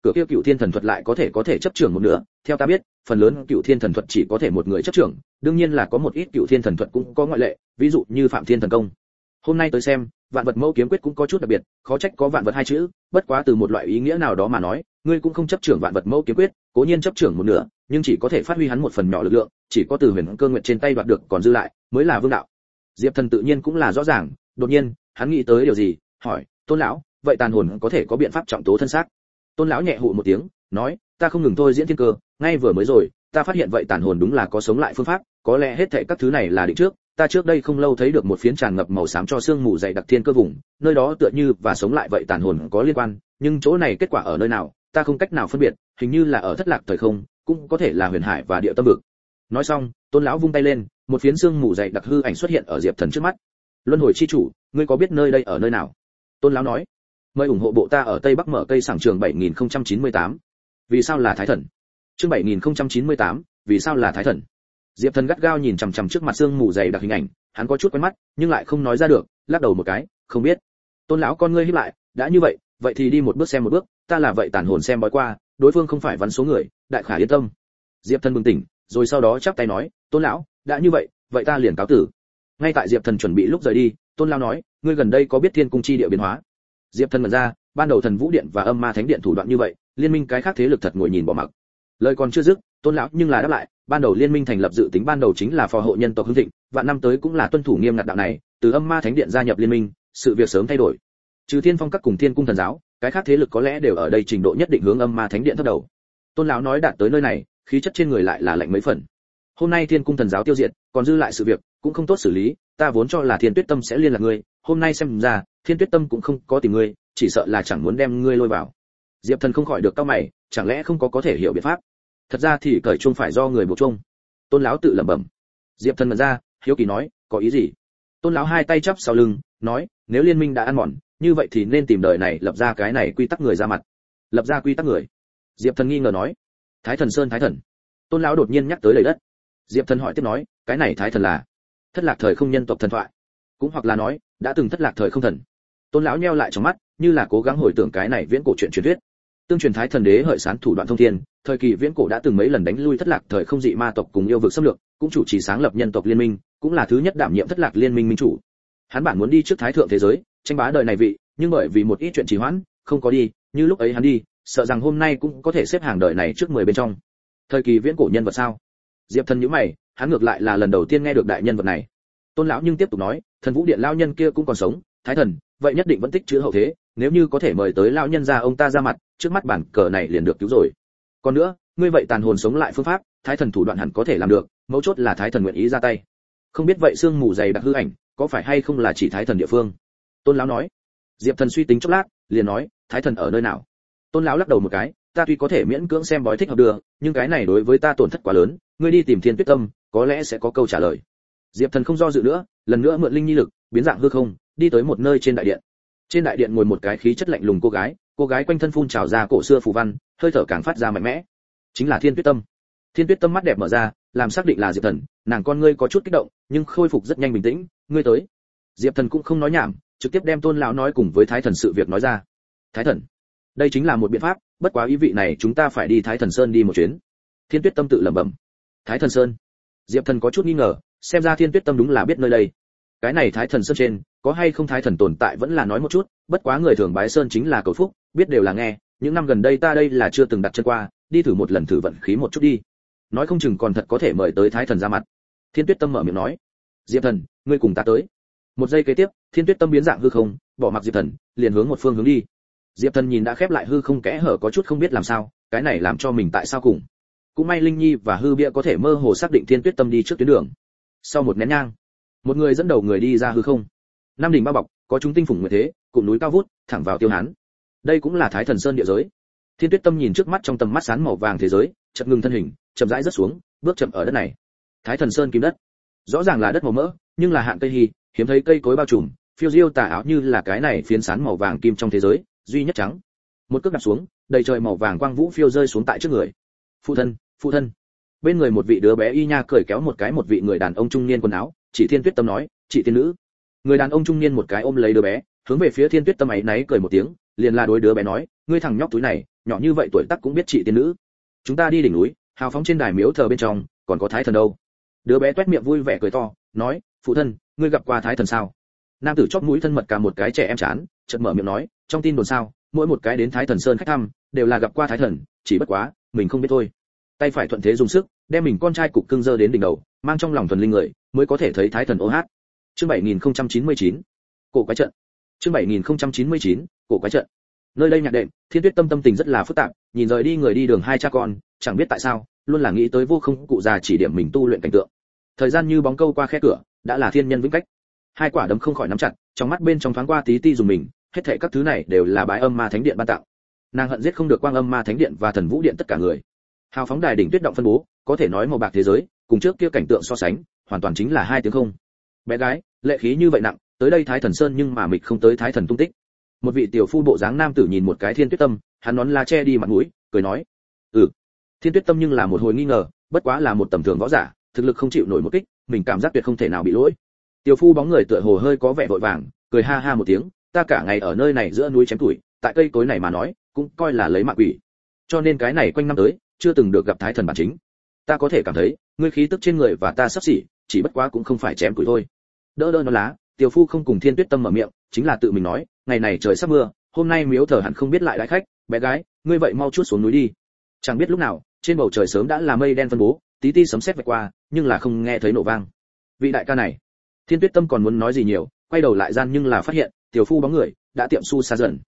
cửa kia Cựu Thiên Thần Thuật lại có thể chấp trưởng một nửa, theo ta biết, phần lớn Cựu Thiên Thần Thuật chỉ có thể một người chấp trưởng, đương nhiên là có một ít Cựu Thiên Thần Thuật cũng có ngoại lệ, ví dụ như Phạm Thiên Thần Công. Hôm nay tới xem, Vạn Vật Mẫu Kiếm Quyết cũng có chút đặc biệt, khó trách có vạn vật hai chữ, bất quá từ một loại ý nghĩa nào đó mà nói, ngươi cũng không chấp trưởng Vạn Vật Mẫu Kiếm Quyết, cố nhiên chấp trưởng một nửa, nhưng chỉ có thể phát huy hắn một phần nhỏ lực lượng, chỉ có từ Huyền Cơ Nguyệt trên tay đoạt được còn dư lại, mới là vương đạo. Diệp Thần tự nhiên cũng là rõ ràng, đột nhiên, hắn nghĩ tới điều gì, hỏi, Tôn lão, vậy tàn hồn có thể có biện pháp trọng tố thân xác? Tôn lão nhẹ hụ một tiếng, nói, ta không ngừng thôi diễn thiên cơ, ngay vừa mới rồi, ta phát hiện vậy tàn hồn đúng là có sống lại phương pháp, có lẽ hết thảy các thứ này là định trước, ta trước đây không lâu thấy được một phiến tràn ngập màu xám cho sương mù dày đặc thiên cơ vùng, nơi đó tựa như và sống lại vậy tàn hồn có liên quan, nhưng chỗ này kết quả ở nơi nào, ta không cách nào phân biệt, hình như là ở thất lạc thời không, cũng có thể là huyền hải và địa tâm vực. Nói xong, Tôn lão vung tay lên, một phiến sương mù dày đặc hư ảnh xuất hiện ở Diệp Thần trước mắt. Luân hồi chi chủ, ngươi có biết nơi đây ở nơi nào? Tôn lão nói. Mời ủng hộ bộ ta ở Tây Bắc mở cây sảng trường 7098. Vì sao là Thái Thần? Chương 7098, vì sao là Thái Thần? Diệp Thần gắt gao nhìn chằm chằm trước mặt sương mù dày đặc hình ảnh, hắn có chút quen mắt, nhưng lại không nói ra được, lắc đầu một cái, không biết. Tôn lão con ngươi híp lại, đã như vậy, vậy thì đi một bước xem một bước, ta là vậy tàn hồn xem bói qua, đối phương không phải vắn số người, đại khả yên tâm. Diệp Thần bừng tỉnh, rồi sau đó chắp tay nói, Tôn lão, đã như vậy, vậy ta liền cáo tử. Ngay tại Diệp Thần chuẩn bị lúc rời đi, Tôn lão nói, ngươi gần đây có biết Thiên Cung chi địa biến hóa? Diệp Thần mở ra, ban đầu Thần Vũ Điện và Âm Ma Thánh Điện thủ đoạn như vậy, liên minh cái khác thế lực thật ngồi nhìn bỏ mặc. Lời còn chưa dứt, Tôn lão nhưng là đáp lại, ban đầu liên minh thành lập dự tính ban đầu chính là phò hộ nhân tộc hưng thịnh, vạn năm tới cũng là tuân thủ nghiêm ngặt đạo này, từ Âm Ma Thánh Điện gia nhập liên minh, sự việc sớm thay đổi. Trừ Thiên Phong các cùng Thiên Cung thần giáo, cái khác thế lực có lẽ đều ở đây trình độ nhất định hướng Âm Ma Thánh Điện thấp đầu. Tôn lão nói đạt tới nơi này, khí chất trên người lại là lạnh mấy phần. Hôm nay Thiên Cung thần giáo tiêu diệt, còn dư lại sự việc cũng không tốt xử lý, ta vốn cho là Thiên Tuyết Tâm sẽ liên lạc ngươi, hôm nay xem ra, Thiên Tuyết Tâm cũng không có tìm ngươi, chỉ sợ là chẳng muốn đem ngươi lôi vào. Diệp Thần không khỏi được cau mày, chẳng lẽ không có thể hiểu biện pháp? Thật ra thì cởi chuông phải do người buộc chuông. Tôn lão tự lẩm bẩm. Diệp Thần mở ra, hiếu kỳ nói, có ý gì? Tôn lão hai tay chắp sau lưng, nói, nếu liên minh đã ăn mòn, như vậy thì nên tìm đời này lập ra cái này quy tắc người ra mặt. Lập ra quy tắc người? Diệp Thần nghi ngờ nói. Thái Thần Sơn Thái Thần. Tôn lão đột nhiên nhắc tới đầy đất. Diệp Thần hỏi tiếp nói, cái này Thái Thần là thất lạc thời không nhân tộc thần thoại, cũng hoặc là nói đã từng thất lạc thời không thần. Tôn lão nheo lại trong mắt, như là cố gắng hồi tưởng cái này viễn cổ chuyện truyền thuyết. Tương truyền Thái Thần đế hợi sán thủ đoạn thông thiên, thời kỳ viễn cổ đã từng mấy lần đánh lui thất lạc thời không dị ma tộc cùng yêu vực xâm lược, cũng chủ trì sáng lập nhân tộc liên minh, cũng là thứ nhất đảm nhiệm thất lạc liên minh minh chủ. Hắn bản muốn đi trước thái thượng thế giới, tranh bá đời này vị, nhưng bởi vì một ít chuyện trì hoãn, không có đi, như lúc ấy hắn đi, sợ rằng hôm nay cũng có thể xếp hàng đời này trước 10 bên trong. Thời kỳ viễn cổ nhân vật sao? Diệp Thần nhíu mày, hắn ngược lại là lần đầu tiên nghe được đại nhân vật này. Tôn lão nhưng tiếp tục nói, Thần Vũ Điện lão nhân kia cũng còn sống, Thái Thần, vậy nhất định vẫn tích trữ hậu thế, nếu như có thể mời tới lão nhân gia ông ta ra mặt, trước mắt bản cờ này liền được cứu rồi. Còn nữa, ngươi vậy tàn hồn sống lại phương pháp, Thái Thần thủ đoạn hẳn có thể làm được, mấu chốt là Thái Thần nguyện ý ra tay. Không biết vậy sương mù dày đặc hư ảnh, có phải hay không là chỉ Thái Thần địa phương? Tôn lão nói. Diệp Thần suy tính chốc lát, liền nói, Thái Thần ở nơi nào? Tôn lão lắc đầu một cái, ta tuy có thể miễn cưỡng xem bói thích hợp được, nhưng cái này đối với ta tổn thất quá lớn, ngươi đi tìm Thiên Tuyết Tâm, có lẽ sẽ có câu trả lời. Diệp Thần không do dự nữa, lần nữa mượn linh nhi lực, biến dạng hư không, đi tới một nơi trên đại điện. Trên đại điện ngồi một cái khí chất lạnh lùng cô gái quanh thân phun trào ra cổ xưa phù văn, hơi thở càng phát ra mạnh mẽ. Chính là Thiên Tuyết Tâm. Thiên Tuyết Tâm mắt đẹp mở ra, làm xác định là Diệp Thần, nàng con ngươi có chút kích động, nhưng khôi phục rất nhanh bình tĩnh, ngươi tới. Diệp Thần cũng không nói nhảm, trực tiếp đem Tôn lão nói cùng với Thái Thần sự việc nói ra. Thái Thần, đây chính là một biện pháp, bất quá ý vị này chúng ta phải đi Thái Thần Sơn đi một chuyến. Thiên Tuyết Tâm tự lẩm bẩm. Thái Thần Sơn? Diệp Thần có chút nghi ngờ, xem ra Thiên Tuyết Tâm đúng là biết nơi đây. Cái này Thái Thần Sơn trên, có hay không Thái Thần tồn tại vẫn là nói một chút, bất quá người thường bái sơn chính là cầu phúc, biết đều là nghe, những năm gần đây ta đây là chưa từng đặt chân qua, đi thử một lần thử vận khí một chút đi. Nói không chừng còn thật có thể mời tới Thái Thần ra mặt. Thiên Tuyết Tâm mở miệng nói. Diệp Thần, ngươi cùng ta tới. Một giây kế tiếp, Thiên Tuyết Tâm biến dạng hư không, bỏ mặc Diệp Thần, liền hướng một phương hướng đi. Diệp Thần nhìn đã khép lại hư không kẽ hở có chút không biết làm sao, cái này làm cho mình tại sao cùng. Cũng may Linh Nhi và Hư Bia có thể mơ hồ xác định Thiên Tuyết Tâm đi trước tuyến đường. Sau một nén nhang, một người dẫn đầu người đi ra hư không. Nam đỉnh bao bọc, có chúng tinh phủng nguyệt thế, cụm núi cao vút, thẳng vào Tiêu Hán. Đây cũng là Thái Thần Sơn địa giới. Thiên Tuyết Tâm nhìn trước mắt trong tầm mắt sáng màu vàng thế giới, chợt ngừng thân hình, chậm rãi rớt xuống, bước chậm ở đất này. Thái Thần Sơn kim đất, rõ ràng là đất màu mỡ, nhưng là hạn cây hi, hiếm thấy cây cối bao trùm, phiêu diêu tà áo như là cái này phiến sán màu vàng kim trong thế giới, duy nhất trắng. Một cước đạp xuống, đầy trời màu vàng quang vũ phiêu rơi xuống tại trước người. Phụ thân. Bên người một vị đứa bé y nha cởi kéo một vị người đàn ông trung niên quần áo, chỉ Thiên Tuyết Tâm nói, chị tiên nữ. Người đàn ông trung niên một cái ôm lấy đứa bé, hướng về phía Thiên Tuyết Tâm ấy náy cười một tiếng, liền là đối đứa bé nói, ngươi thằng nhóc túi này, nhỏ như vậy tuổi tác cũng biết trị tiên nữ. Chúng ta đi đỉnh núi, hào phóng trên đài miếu thờ bên trong còn có thái thần đâu. Đứa bé toét miệng vui vẻ cười to, nói, phụ thân, ngươi gặp qua thái thần sao? Nam tử chóp mũi thân mật cả một cái trẻ em chán, chợt mở miệng nói, trong tin đồn sao, mỗi một cái đến Thái Thần Sơn khách thăm đều là gặp qua thái thần, chỉ bất quá mình không biết thôi. Tay phải thuận thế dùng sức, đem mình con trai cục cưng giơ đến đỉnh đầu, mang trong lòng thuần linh người, mới có thể thấy thái thần ô hát. Chương 7099, cổ quái trận. Chương 7099, cổ quái trận. Nơi đây nhạc đệm, Thiên Tuyết tâm tình rất là phức tạp, nhìn rời đi người đi đường hai cha con, chẳng biết tại sao, luôn là nghĩ tới Vô Không cụ già chỉ điểm mình tu luyện cảnh tượng. Thời gian như bóng câu qua khe cửa, đã là thiên nhân vĩnh cách. Hai quả đấm không khỏi nắm chặt, trong mắt bên trong thoáng qua tí ti dùng mình, hết thảy các thứ này đều là bái âm ma thánh điện ban tặng. Nàng hận giết không được quang âm ma thánh điện và thần vũ điện tất cả người. Hào phóng đài đỉnh tuyết động phân bố, có thể nói màu bạc thế giới, cùng trước kia cảnh tượng so sánh, hoàn toàn chính là hai tiếng không. Bé gái, lệ khí như vậy nặng, tới đây Thái Thần Sơn nhưng mà mịch không tới thái thần tung tích. Một vị tiểu phu bộ dáng nam tử nhìn một cái Thiên Tuyết Tâm, hắn nón lá che đi mặt mũi, cười nói: Thiên Tuyết Tâm nhưng là một hồi nghi ngờ, bất quá là một tầm thường võ giả, thực lực không chịu nổi một kích, mình cảm giác tuyệt không thể nào bị lỗi. Tiểu phu bóng người tựa hồ hơi có vẻ vội vàng, cười ha ha một tiếng, ta cả ngày ở nơi này giữa núi chém tuổi, tại cây cối này mà nói, cũng coi là lấy mạng quỷ. Cho nên cái này quanh năm tới, chưa từng được gặp thái thần bản chính. Ta có thể cảm thấy, ngươi khí tức trên người và ta sắp xỉ, chỉ bất quá cũng không phải chém tuổi thôi. Đỡ nó lá, tiểu phu không cùng Thiên Tuyết Tâm mở miệng, chính là tự mình nói, ngày này trời sắp mưa, hôm nay miếu thờ hẳn không biết lại đãi khách, bé gái, ngươi vậy mau chút xuống núi đi. Chẳng biết lúc nào, trên bầu trời sớm đã là mây đen phân bố, tí ti sấm sét vạch qua, nhưng là không nghe thấy nổ vang. Vị đại ca này, Thiên Tuyết Tâm còn muốn nói gì nhiều, quay đầu lại gian nhưng là phát hiện, tiểu phu bóng người đã tiệm su xa dần.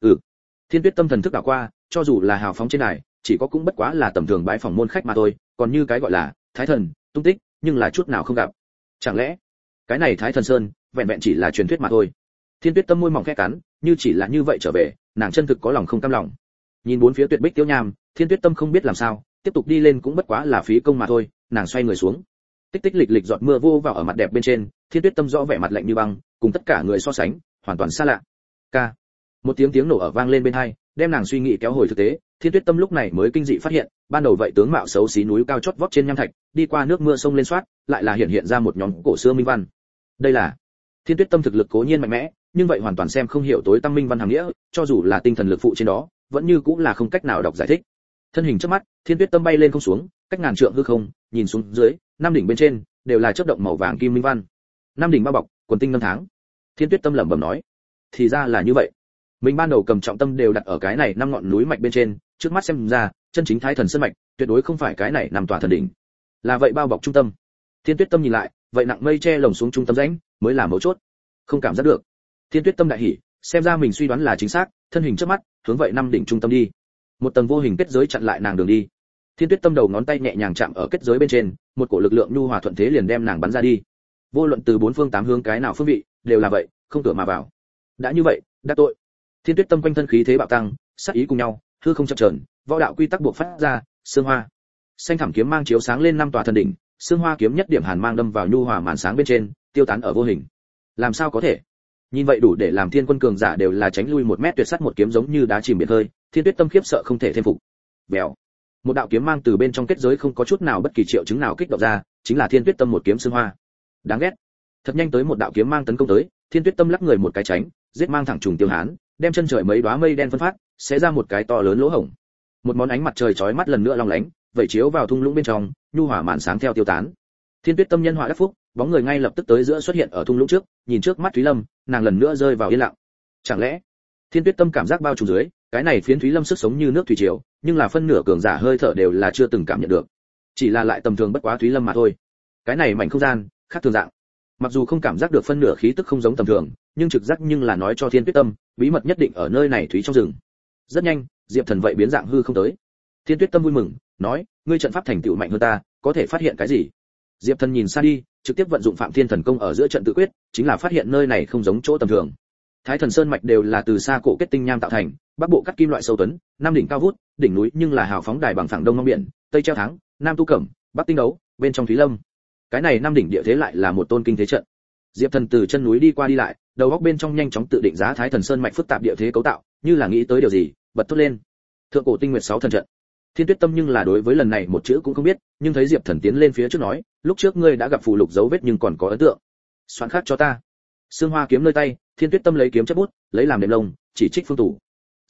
Thiên Tuyết Tâm thần thức đảo qua, cho dù là hào phóng trên này, chỉ có cũng bất quá là tầm thường bái phòng môn khách mà thôi, còn như cái gọi là thái thần tung tích, nhưng là chút nào không gặp. Chẳng lẽ cái này Thái Thần Sơn vẹn vẹn chỉ là truyền thuyết mà thôi? Thiên Tuyết Tâm môi mỏng khẽ cắn, như chỉ là như vậy trở về, nàng chân thực có lòng không cam lòng. Nhìn bốn phía tuyệt bích tiêu nham, Thiên Tuyết Tâm không biết làm sao, tiếp tục đi lên cũng bất quá là phí công mà thôi, nàng xoay người xuống. Tích tích lịch lịch giọt mưa vô vào ở mặt đẹp bên trên, Thiên Tuyết Tâm rõ vẻ mặt lạnh như băng, cùng tất cả người so sánh, hoàn toàn xa lạ. Ca. Một tiếng nổ ở vang lên bên tai, đem nàng suy nghĩ kéo hồi thực tế. Thiên Tuyết Tâm lúc này mới kinh dị phát hiện, ban đầu vậy tướng mạo xấu xí núi cao chót vót trên nham thạch, đi qua nước mưa sông lên xoát, lại là hiện ra một nhóm cổ xưa minh văn. Đây là Thiên Tuyết Tâm thực lực cố nhiên mạnh mẽ, nhưng vậy hoàn toàn xem không hiểu tối tăm minh văn hàm nghĩa, cho dù là tinh thần lực phụ trên đó, vẫn như cũng là không cách nào đọc giải thích. Thân hình chớp mắt, Thiên Tuyết Tâm bay lên không xuống, cách ngàn trượng hư không, nhìn xuống dưới, năm đỉnh bên trên đều là chớp động màu vàng kim minh văn. Năm đỉnh bao bọc, quần tinh năm tháng. Thiên Tuyết Tâm lẩm bẩm nói, thì ra là như vậy. Mình ban đầu cầm trọng tâm đều đặt ở cái này năm ngọn núi mạch bên trên, trước mắt xem ra, chân chính Thái Thần Sơn mạch, tuyệt đối không phải cái này nằm tòa thần đỉnh. Là vậy bao bọc trung tâm. Thiên Tuyết Tâm nhìn lại, vậy nặng mây che lồng xuống trung tâm rãnh, mới là mấu chốt. Không cảm giác được. Thiên Tuyết Tâm đại hỉ, xem ra mình suy đoán là chính xác, thân hình trước mắt, hướng vậy năm đỉnh trung tâm đi. Một tầng vô hình kết giới chặn lại nàng đường đi. Thiên Tuyết Tâm đầu ngón tay nhẹ nhàng chạm ở kết giới bên trên, một cổ lực lượng nhu hòa thuận thế liền đem nàng bắn ra đi. Vô luận từ bốn phương tám hướng cái nào phương vị, đều là vậy, không cửa mà vào. Đã như vậy, đã tội. Thiên Tuyết Tâm quanh thân khí thế bạo tăng, sát ý cùng nhau, hư không chập chờn, võ đạo quy tắc buộc phát ra, sương hoa. Xanh thẳm kiếm mang chiếu sáng lên năm tòa thần đỉnh, sương hoa kiếm nhất điểm hàn mang đâm vào nhu hòa màn sáng bên trên, tiêu tán ở vô hình. Làm sao có thể? Nhìn vậy đủ để làm thiên quân cường giả đều là tránh lui một mét tuyệt sắt một kiếm giống như đá chìm biển hơi, Thiên Tuyết Tâm khiếp sợ không thể thêm phục. Bèo. Một đạo kiếm mang từ bên trong kết giới không có chút nào bất kỳ triệu chứng nào kích động ra, chính là Thiên Tuyết Tâm một kiếm sương hoa. Đáng ghét. Thật nhanh tới một đạo kiếm mang tấn công tới, Thiên Tuyết Tâm lắc người một cái tránh, giết mang thẳng trùng tiêu hán, đem chân trời mấy đóa mây đen phân phát, sẽ ra một cái to lớn lỗ hổng. Một món ánh mặt trời chói mắt lần nữa long lánh, vẩy chiếu vào thung lũng bên trong, nhu hòa màn sáng theo tiêu tán. Thiên Tuyết Tâm nhân họa đắc phúc, bóng người ngay lập tức tới giữa xuất hiện ở thung lũng trước, nhìn trước mắt Thúy Lâm, nàng lần nữa rơi vào yên lặng. Chẳng lẽ, Thiên Tuyết Tâm cảm giác bao trùm dưới, cái này phiến Thúy Lâm sức sống như nước thủy triều, nhưng là phân nửa cường giả hơi thở đều là chưa từng cảm nhận được. Chỉ là lại tầm thường bất quá Thúy Lâm mà thôi. Cái này mảnh không gian, khác thường dạng. Mặc dù không cảm giác được phân nửa khí tức không giống tầm thường, nhưng trực giác nhưng là nói cho Thiên Tuyết Tâm, bí mật nhất định ở nơi này thúy trong rừng. Rất nhanh, Diệp Thần vậy biến dạng hư không tới. Thiên Tuyết Tâm vui mừng, nói, ngươi trận pháp thành tựu mạnh hơn ta, có thể phát hiện cái gì? Diệp Thần nhìn xa đi, trực tiếp vận dụng Phạm Thiên Thần công ở giữa trận tự quyết, chính là phát hiện nơi này không giống chỗ tầm thường. Thái Thần Sơn mạch đều là từ xa cổ kết tinh nham tạo thành, bắc bộ cắt kim loại sâu tuấn, nam đỉnh cao vút, đỉnh núi nhưng là hào phóng đài bằng phẳng đông mong biển, tây treo thắng, nam tu cẩm, bắc tinh đấu, bên trong Thúy Lâm. Cái này năm đỉnh địa thế lại là một tôn kinh thế trận. Diệp Thần từ chân núi đi qua đi lại, đầu óc bên trong nhanh chóng tự định giá Thái Thần Sơn mạch phức tạp địa thế cấu tạo, như là nghĩ tới điều gì, bật thốt lên. Thượng cổ tinh nguyệt 6 thần trận. Thiên Tuyết Tâm nhưng là đối với lần này một chữ cũng không biết, nhưng thấy Diệp Thần tiến lên phía trước nói, lúc trước ngươi đã gặp phù lục dấu vết nhưng còn có ấn tượng. Soạn khắc cho ta. Sương hoa kiếm nơi tay, Thiên Tuyết Tâm lấy kiếm chấp bút, lấy làm đệm lông, chỉ trích phương tủ.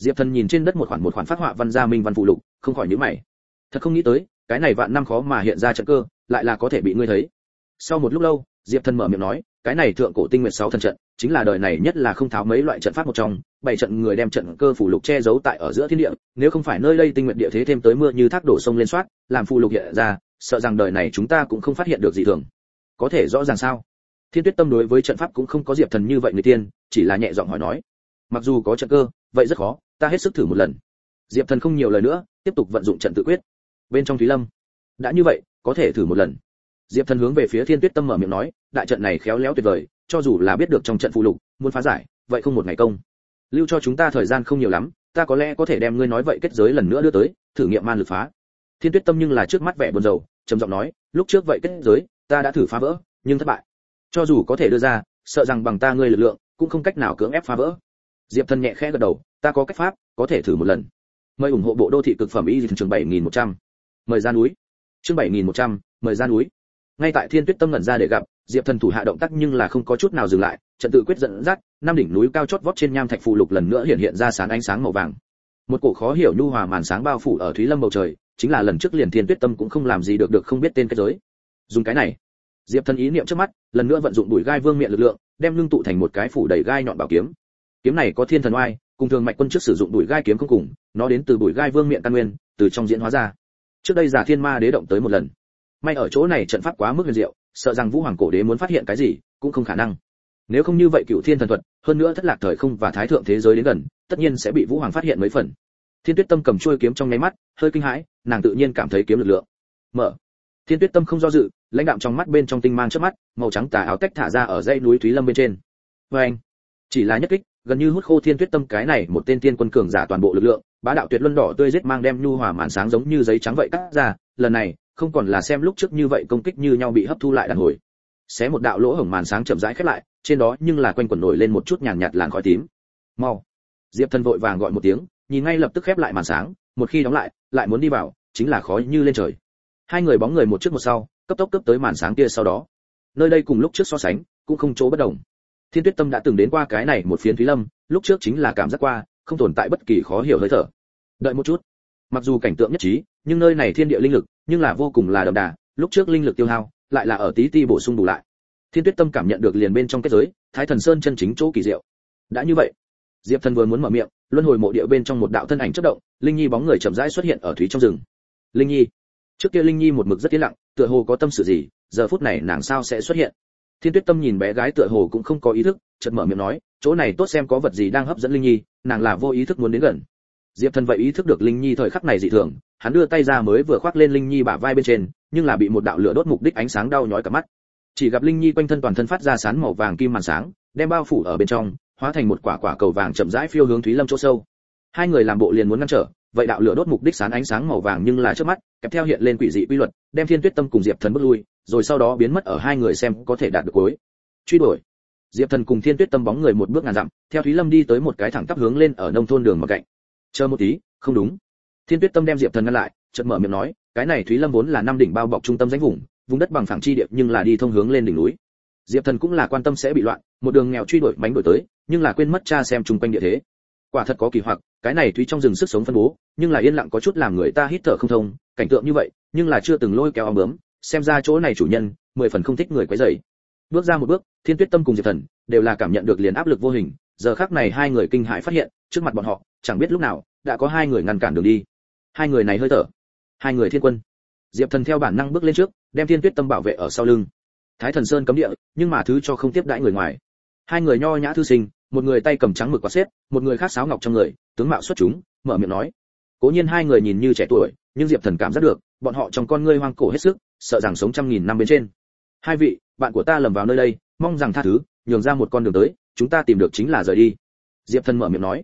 Diệp Thần nhìn trên đất một khoản phác họa văn gia minh văn phụ lục, không khỏi nhíu mày. Thật không nghĩ tới, cái này vạn năm khó mà hiện ra trận cơ, lại là có thể bị ngươi thấy. Sau một lúc lâu, Diệp Thần mở miệng nói, cái này thượng cổ tinh nguyệt 6 thần trận, chính là đời này nhất là không tháo mấy loại trận pháp một trong, 7 trận người đem trận cơ phụ lục che giấu tại ở giữa thiên địa, nếu không phải nơi đây tinh nguyệt địa thế thêm tới mưa như thác đổ sông lên soát, làm phụ lục hiện ra, sợ rằng đời này chúng ta cũng không phát hiện được gì thường. Có thể rõ ràng sao? Thiên Tuyết Tâm đối với trận pháp cũng không có Diệp Thần như vậy người tiên, chỉ là nhẹ giọng hỏi nói, mặc dù có trận cơ, vậy rất khó, ta hết sức thử một lần. Diệp Thần không nhiều lời nữa, tiếp tục vận dụng trận tự quyết. Bên trong Thúy Lâm, đã như vậy, có thể thử một lần. Diệp Thần hướng về phía Thiên Tuyết Tâm mở miệng nói, đại trận này khéo léo tuyệt vời, cho dù là biết được trong trận phụ lục, muốn phá giải, vậy không một ngày công. Lưu cho chúng ta thời gian không nhiều lắm, ta có lẽ có thể đem ngươi nói vậy kết giới lần nữa đưa tới, thử nghiệm man lực phá. Thiên Tuyết Tâm nhưng là trước mắt vẻ buồn rầu, trầm giọng nói, lúc trước vậy kết giới, ta đã thử phá vỡ, nhưng thất bại. Cho dù có thể đưa ra, sợ rằng bằng ta ngươi lực lượng, cũng không cách nào cưỡng ép phá vỡ. Diệp Thần nhẹ khẽ gật đầu, ta có cách pháp, có thể thử một lần. Mời ủng hộ bộ đô thị cực phẩm y chương 7100. Mời ra núi. Chương 7100, mời ra núi. Ngay tại Thiên Tuyết Tâm ngẩn ra để gặp, Diệp Thần thủ hạ động tác nhưng là không có chút nào dừng lại, trận tự quyết dẫn dắt, năm đỉnh núi cao chót vót trên nham thạch phù lục lần nữa hiện ra sáng ánh sáng màu vàng. Một cổ khó hiểu nhu hòa màn sáng bao phủ ở Thúy Lâm bầu trời, chính là lần trước liền Thiên Tuyết Tâm cũng không làm gì được không biết tên kết giới. Dùng cái này, Diệp Thần ý niệm trước mắt, lần nữa vận dụng bùi gai vương miện lực lượng, đem ngưng tụ thành một cái phủ đầy gai nhọn bảo kiếm. Kiếm này có thiên thần oai, cùng thường mạch quân trước sử dụng bùi gai kiếm không cùng, nó đến từ bùi gai vương miện căn nguyên, từ trong diễn hóa ra. Trước đây Giả Thiên Ma Đế động tới một lần. May ở chỗ này trận pháp quá mức huyền diệu, sợ rằng Vũ Hoàng cổ đế muốn phát hiện cái gì, cũng không khả năng. Nếu không như vậy Cửu Thiên thần thuật, hơn nữa thất lạc thời không và thái thượng thế giới đến gần, tất nhiên sẽ bị Vũ Hoàng phát hiện mấy phần. Thiên Tuyết Tâm cầm chuôi kiếm trong nháy mắt, hơi kinh hãi, nàng tự nhiên cảm thấy kiếm lực lượng. Mở. Thiên Tuyết Tâm không do dự, lãnh đạm trong mắt bên trong tinh mang chớp mắt, màu trắng tà áo tách thả ra ở dãy núi Thúy Lâm bên trên. Oeng. Chỉ là nhất kích, gần như hút khô Thiên Tuyết Tâm cái này một tên tiên quân cường giả toàn bộ lực lượng, bá đạo tuyệt luân đỏ tươi giết mang đem nhu hòa màn sáng giống như giấy trắng vậy cắt ra, lần này, không còn là xem lúc trước như vậy công kích như nhau bị hấp thu lại đàn hồi. Xé một đạo lỗ hổng màn sáng chậm rãi khép lại, trên đó nhưng là quanh quẩn nổi lên một chút nhàn nhạt làn khói tím. Mau. Diệp Thần vội vàng gọi một tiếng, nhìn ngay lập tức khép lại màn sáng, một khi đóng lại, lại muốn đi vào, chính là khói như lên trời. Hai người bóng người một trước một sau, cấp tốc cấp tới màn sáng kia sau đó. Nơi đây cùng lúc trước so sánh, cũng không chỗ bất đồng. Thiên Tuyết Tâm đã từng đến qua cái này một phiến Thúy Lâm, lúc trước chính là cảm giác qua, không tồn tại bất kỳ khó hiểu hơi thở. Đợi một chút. Mặc dù cảnh tượng nhất trí, nhưng nơi này thiên địa linh lực, nhưng là vô cùng là đậm đà, lúc trước linh lực tiêu hao, lại là ở tí ti bổ sung bù lại. Thiên Tuyết Tâm cảm nhận được liền bên trong kết giới, Thái Thần Sơn chân chính chỗ kỳ diệu. Đã như vậy, Diệp Thần vừa muốn mở miệng, luân hồi mộ địa bên trong một đạo thân ảnh chớp động, Linh Nhi bóng người chậm rãi xuất hiện ở thúy trong rừng. Linh Nhi. Trước kia Linh Nhi một mực rất yên lặng, tựa hồ có tâm sự gì, giờ phút này nàng sao sẽ xuất hiện? Thiên Tuyết Tâm nhìn bé gái tựa hồ cũng không có ý thức, chợt mở miệng nói, chỗ này tốt xem có vật gì đang hấp dẫn Linh Nhi, nàng là vô ý thức muốn đến gần. Diệp Thần vậy ý thức được Linh Nhi thời khắc này dị thường, hắn đưa tay ra mới vừa khoác lên Linh Nhi bả vai bên trên, nhưng là bị một đạo lửa đốt mục đích ánh sáng đau nhói cả mắt. Chỉ gặp Linh Nhi quanh thân toàn thân phát ra sáng màu vàng kim màn sáng, đem bao phủ ở bên trong, hóa thành một quả cầu vàng chậm rãi phiêu hướng Thúy Lâm chỗ sâu. Hai người làm bộ liền muốn ngăn trở, vậy đạo lửa đốt mục đích sáng ánh sáng màu vàng nhưng là trước mắt, kèm theo hiện lên quỷ dị quy luật, đem Thiên Tuyết Tâm cùng Diệp Thần bước lui, rồi sau đó biến mất ở hai người xem có thể đạt được cuối. Truy đuổi. Diệp Thần cùng Thiên Tuyết Tâm bóng người một bước ngàn dặm, theo Thúy Lâm đi tới một cái thẳng tắp hướng lên ở nông thôn đường mà cạnh. Chờ một tí, không đúng. Thiên Tuyết Tâm đem Diệp Thần ngăn lại, chợt mở miệng nói, cái này Thúy Lâm vốn là năm đỉnh bao bọc trung tâm danh vùng đất bằng phẳng chi địa nhưng là đi thông hướng lên đỉnh núi. Diệp Thần cũng là quan tâm sẽ bị loạn, một đường nghèo truy đuổi mánh đuổi tới, nhưng là quên mất tra xem chung quanh địa thế. Quả thật có kỳ hoặc, cái này Thúy trong rừng sức sống phân bố, nhưng là yên lặng có chút làm người ta hít thở không thông, cảnh tượng như vậy, nhưng là chưa từng lôi kéo ong bướm, xem ra chỗ này chủ nhân, 10 phần không thích người quấy rầy. Bước ra một bước, Thiên Tuyết Tâm cùng Diệp Thần đều là cảm nhận được liền áp lực vô hình, giờ khắc này hai người kinh hãi phát hiện, trước mặt bọn họ, chẳng biết lúc nào đã có hai người ngăn cản đường đi. Hai người này hơi thở, hai người thiên quân. Diệp Thần theo bản năng bước lên trước, đem Thiên Tuyết Tâm bảo vệ ở sau lưng. Thái Thần Sơn cấm địa, nhưng mà thứ cho không tiếp đãi người ngoài. Hai người nho nhã thư sinh, một người tay cầm trắng mực quạt xếp, một người khác sáo ngọc trong người, tướng mạo xuất chúng, mở miệng nói. Cố nhiên hai người nhìn như trẻ tuổi, nhưng Diệp Thần cảm giác được, bọn họ trong con ngươi hoang cổ hết sức, sợ rằng sống trăm nghìn năm bên trên. Hai vị, bạn của ta lầm vào nơi đây, mong rằng tha thứ, nhường ra một con đường tới, chúng ta tìm được chính là rời đi. Diệp Thần mở miệng nói.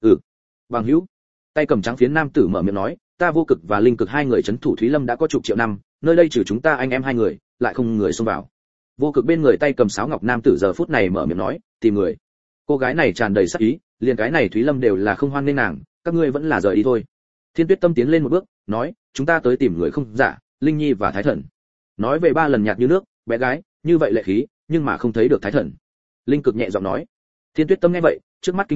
Bằng hữu. Tay cầm trắng phiến nam tử mở miệng nói, ta vô cực và linh cực hai người trấn thủ Thúy Lâm đã có chục triệu năm, nơi đây trừ chúng ta anh em hai người, lại không người xông vào. Vô cực bên người tay cầm sáo ngọc nam tử giờ phút này mở miệng nói, tìm người. Cô gái này tràn đầy sắc ý, liền cái này Thúy Lâm đều là không hoan nghênh nàng, các ngươi vẫn là rời đi thôi. Thiên Tuyết Tâm tiến lên một bước, nói, chúng ta tới tìm người không giả, Linh Nhi và Thái Thần. Nói về ba lần nhạt như nước, bé gái, như vậy lệ khí, nhưng mà không thấy được Thái Thần. Linh cực nhẹ giọng nói. Thiên Tuyết Tâm nghe vậy, trước mắt kinh hãi,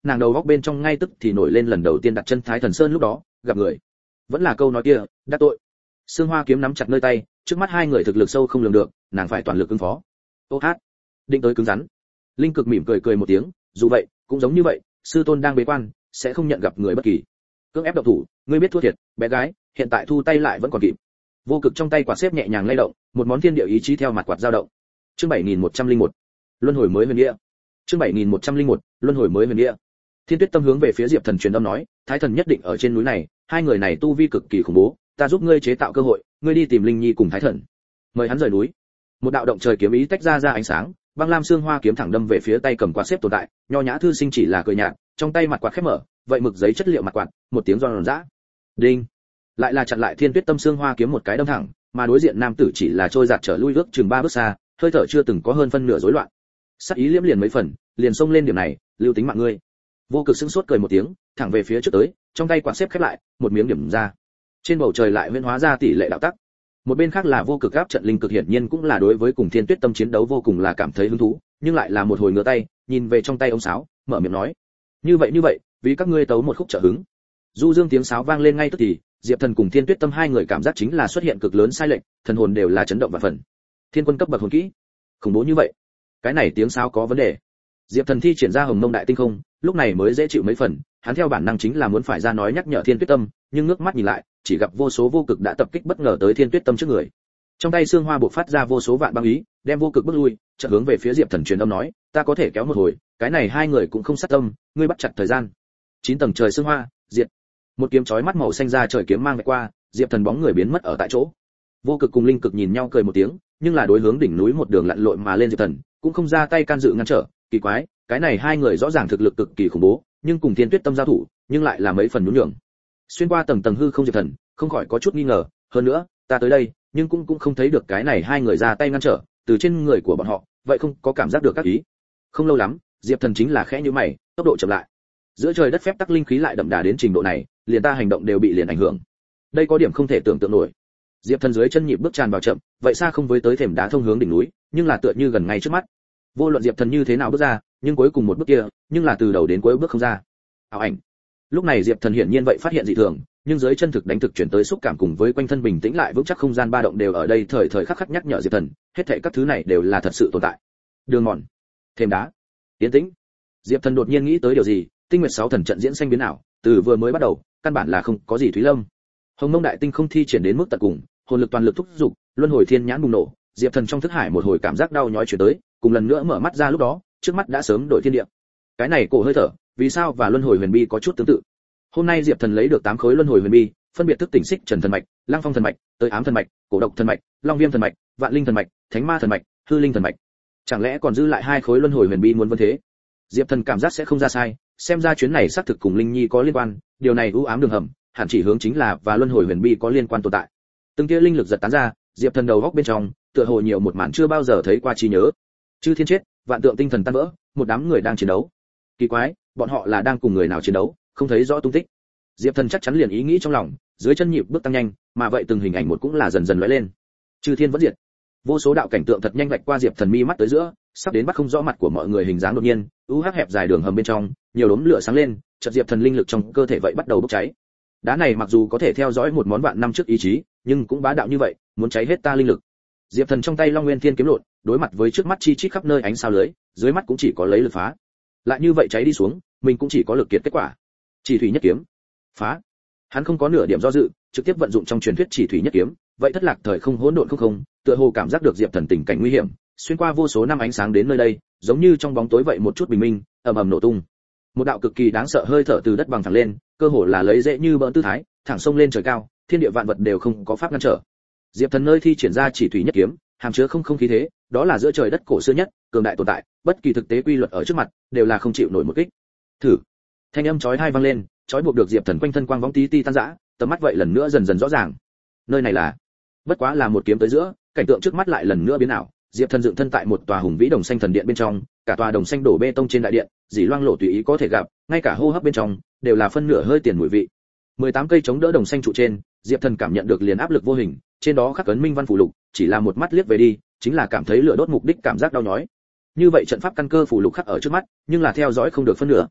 nàng đầu góc bên trong ngay tức thì nổi lên lần đầu tiên đặt chân Thái Thần Sơn lúc đó gặp người. Vẫn là câu nói kia, đắc tội. Sương Hoa kiếm nắm chặt nơi tay, trước mắt hai người thực lực sâu không lường được, nàng phải toàn lực ứng phó. Ô hát, định tới cứng rắn. Linh Cực mỉm cười cười một tiếng, dù vậy, cũng giống như vậy, sư tôn đang bế quan, sẽ không nhận gặp người bất kỳ. Cưỡng ép động thủ, ngươi biết thua thiệt, bé gái, hiện tại thu tay lại vẫn còn kịp. Vô Cực trong tay quạt xếp nhẹ nhàng lay động, một món thiên địa ý chí theo mặt quạt dao động. Chương 7101, luân hồi mới huyền địa. Chương 7101, luân hồi mới huyền địa. Thiên Tuyết Tâm hướng về phía Diệp Thần truyền âm nói, Thái Thần nhất định ở trên núi này, hai người này tu vi cực kỳ khủng bố, ta giúp ngươi chế tạo cơ hội, ngươi đi tìm Linh Nhi cùng Thái Thần. Mời hắn rời núi. Một đạo động trời kiếm ý tách ra ánh sáng, băng lam xương hoa kiếm thẳng đâm về phía tay cầm quạt xếp tồn tại, nho nhã thư sinh chỉ là cười nhạt, trong tay mặt quạt khép mở, vậy mực giấy chất liệu mặt quạt, một tiếng giòn giã. Đinh. Lại là chặn lại Thiên Tuyết Tâm xương hoa kiếm một cái đâm thẳng, mà đối diện nam tử chỉ là trôi giạt trở lui ước chừng 3 bước xa, hơi thở chưa từng có hơn phân nửa rối loạn. Sắc ý liễm liền mấy phần, liền xông lên điểm này, lưu tính mạng ngươi. Vô Cực sững sốt cười một tiếng, thẳng về phía trước tới, trong tay quạt xếp khép lại, một miếng điểm ra. Trên bầu trời lại huyễn hóa ra tỷ lệ đạo tắc. Một bên khác là Vô Cực áp trận Linh Cực hiển nhiên cũng là đối với cùng Thiên Tuyết Tâm chiến đấu vô cùng là cảm thấy hứng thú, nhưng lại là một hồi ngửa tay, nhìn về trong tay ông sáo, mở miệng nói: như vậy, vì các ngươi tấu một khúc trợ hứng. Du dương tiếng sáo vang lên ngay tức thì, Diệp Thần cùng Thiên Tuyết Tâm hai người cảm giác chính là xuất hiện cực lớn sai lệch, thần hồn đều là chấn động và phần. Thiên quân cấp bậc hồn kỹ, khủng bố như vậy, cái này tiếng sáo có vấn đề. Diệp Thần thi triển ra Hồng Mông Đại Tinh Không, lúc này mới dễ chịu mấy phần, hắn theo bản năng chính là muốn phải ra nói nhắc nhở Thiên Tuyết Tâm, nhưng ngước mắt nhìn lại, chỉ gặp vô số vô cực đã tập kích bất ngờ tới Thiên Tuyết Tâm trước người. Trong tay xương hoa bộc phát ra vô số vạn băng ý, đem vô cực bước lui, chợt hướng về phía Diệp Thần truyền âm nói, ta có thể kéo một hồi, cái này hai người cũng không sát tâm, ngươi bắt chặt thời gian. 9 tầng trời xương hoa, diệt. Một kiếm chói mắt màu xanh ra trời kiếm mang vạch qua, Diệp Thần bóng người biến mất ở tại chỗ. Vô Cực cùng Linh Cực nhìn nhau cười một tiếng, nhưng là đối hướng đỉnh núi một đường lặn lội mà lên Diệp Thần, cũng không ra tay can dự ngăn trở, kỳ quái, cái này hai người rõ ràng thực lực cực kỳ khủng bố, nhưng cùng Thiên Tuyết Tâm giao thủ, nhưng lại là mấy phần nhún nhường. Xuyên qua tầng tầng hư không Diệp Thần, không khỏi có chút nghi ngờ, hơn nữa, ta tới đây, nhưng cũng không thấy được cái này hai người ra tay ngăn trở, từ trên người của bọn họ, vậy không có cảm giác được các ý. Không lâu lắm, Diệp Thần chính là khẽ nhíu mày, tốc độ chậm lại. Giữa trời đất phép tắc linh khí lại đậm đà đến trình độ này, liền ta hành động đều bị liền ảnh hưởng. Đây có điểm không thể tưởng tượng nổi. Diệp Thần dưới chân nhịp bước tràn vào chậm, vậy xa không với tới thềm đá thông hướng đỉnh núi, nhưng là tựa như gần ngay trước mắt. Vô luận Diệp Thần như thế nào bước ra, nhưng cuối cùng một bước kia, nhưng là từ đầu đến cuối bước không ra. Ảo ảnh. Lúc này Diệp Thần hiển nhiên vậy phát hiện dị thường, nhưng dưới chân thực đánh thực chuyển tới xúc cảm cùng với quanh thân bình tĩnh lại vững chắc không gian ba động đều ở đây thời thời khắc khắc nhắc nhở Diệp Thần, hết thảy các thứ này đều là thật sự tồn tại. Đường mòn, thềm đá, tiến tĩnh. Diệp Thần đột nhiên nghĩ tới điều gì, Tinh Nguyệt 6 thần trận diễn sinh biến ảo, từ vừa mới bắt đầu, căn bản là không có gì Thúy Lâm. Hồng Mông Đại Tinh không thi triển đến mức tận cùng, hồn lực toàn lực thúc dục, luân hồi thiên nhãn bùng nổ, Diệp Thần trong thức hải một hồi cảm giác đau nhói truyền tới, cùng lần nữa mở mắt ra lúc đó, trước mắt đã sớm đổi thiên địa. Cái này cổ hơi thở, vì sao và luân hồi huyền bi có chút tương tự. Hôm nay Diệp Thần lấy được 8 khối luân hồi huyền bi, phân biệt thức tỉnh Xích Trần thần mạch, Lăng Phong thần mạch, Tới Ám thần mạch, Cổ Độc thần mạch, Long Viêm thần mạch, Vạn Linh thần mạch, Thánh Ma thần mạch, Hư Linh thần mạch. Chẳng lẽ còn dư lại 2 khối luân hồi huyền bi muốn vân thế? Diệp Thần cảm giác sẽ không ra sai, xem ra chuyến này xác thực cùng Linh Nhi có liên quan, điều này u ám đường hầm, hẳn chỉ hướng chính là và luân hồi huyền bi có liên quan tồn tại. Từng tia linh lực giật tán ra, Diệp Thần đầu góc bên trong, tựa hồ nhiều một màn chưa bao giờ thấy qua trí nhớ. Chư thiên chết, vạn tượng tinh thần tan vỡ, một đám người đang chiến đấu. Kỳ quái, bọn họ là đang cùng người nào chiến đấu, không thấy rõ tung tích. Diệp Thần chắc chắn liền ý nghĩ trong lòng, dưới chân nhịp bước tăng nhanh, mà vậy từng hình ảnh một cũng là dần dần lóe lên. Chư thiên vẫn diệt. Vô số đạo cảnh tượng thật nhanh vạch qua Diệp Thần mi mắt tới giữa, sắp đến bắt không rõ mặt của mọi người hình dáng đột nhiên, hắc hẹp dài đường hầm bên trong, nhiều đốm lửa sáng lên, chợt Diệp Thần linh lực trong cơ thể vậy bắt đầu bốc cháy. Đá này mặc dù có thể theo dõi một món vạn năm trước ý chí, nhưng cũng bá đạo như vậy, muốn cháy hết ta linh lực. Diệp Thần trong tay Long Nguyên Thiên kiếm lộn, đối mặt với trước mắt chi chít khắp nơi ánh sao lưới, dưới mắt cũng chỉ có lấy lực phá. Lại như vậy cháy đi xuống, mình cũng chỉ có lực kiệt kết quả. Chỉ thủy nhất kiếm, phá. Hắn không có nửa điểm do dự, trực tiếp vận dụng trong truyền thuyết chỉ thủy nhất kiếm, vậy thất lạc thời không hỗn độn không, tựa hồ cảm giác được Diệp Thần tình cảnh nguy hiểm, xuyên qua vô số năm ánh sáng đến nơi đây, giống như trong bóng tối vậy một chút bình minh, ầm ầm nổ tung. Một đạo cực kỳ đáng sợ hơi thở từ đất bằng thẳng lên, cơ hồ là lấy dễ như bỡn tư thái, thẳng sông lên trời cao, thiên địa vạn vật đều không có pháp ngăn trở. Diệp Thần nơi thi triển ra chỉ thủy nhất kiếm, hàm chứa không khí thế, đó là giữa trời đất cổ xưa nhất, cường đại tồn tại, bất kỳ thực tế quy luật ở trước mặt, đều là không chịu nổi một kích. Thử. Thanh âm chói tai vang lên, chói buộc được Diệp Thần quanh thân quang vóng tí ti tan rã, tầm mắt vậy lần nữa dần dần rõ ràng. Nơi này là, bất quá là một kiếm tới giữa, cảnh tượng trước mắt lại lần nữa biến ảo. Diệp Thần dựng thân tại một tòa hùng vĩ đồng xanh thần điện bên trong, cả tòa đồng xanh đổ bê tông trên đại điện, dỉ loang lổ tùy ý có thể gặp, ngay cả hô hấp bên trong đều là phân nửa hơi tiền mùi vị. 18 cây chống đỡ đồng xanh trụ trên, Diệp Thần cảm nhận được liền áp lực vô hình, trên đó khắc ấn minh văn phù lục, chỉ là một mắt liếc về đi, chính là cảm thấy lửa đốt mục đích cảm giác đau nhói. Như vậy trận pháp căn cơ phù lục khắc ở trước mắt, nhưng là theo dõi không được phân nửa.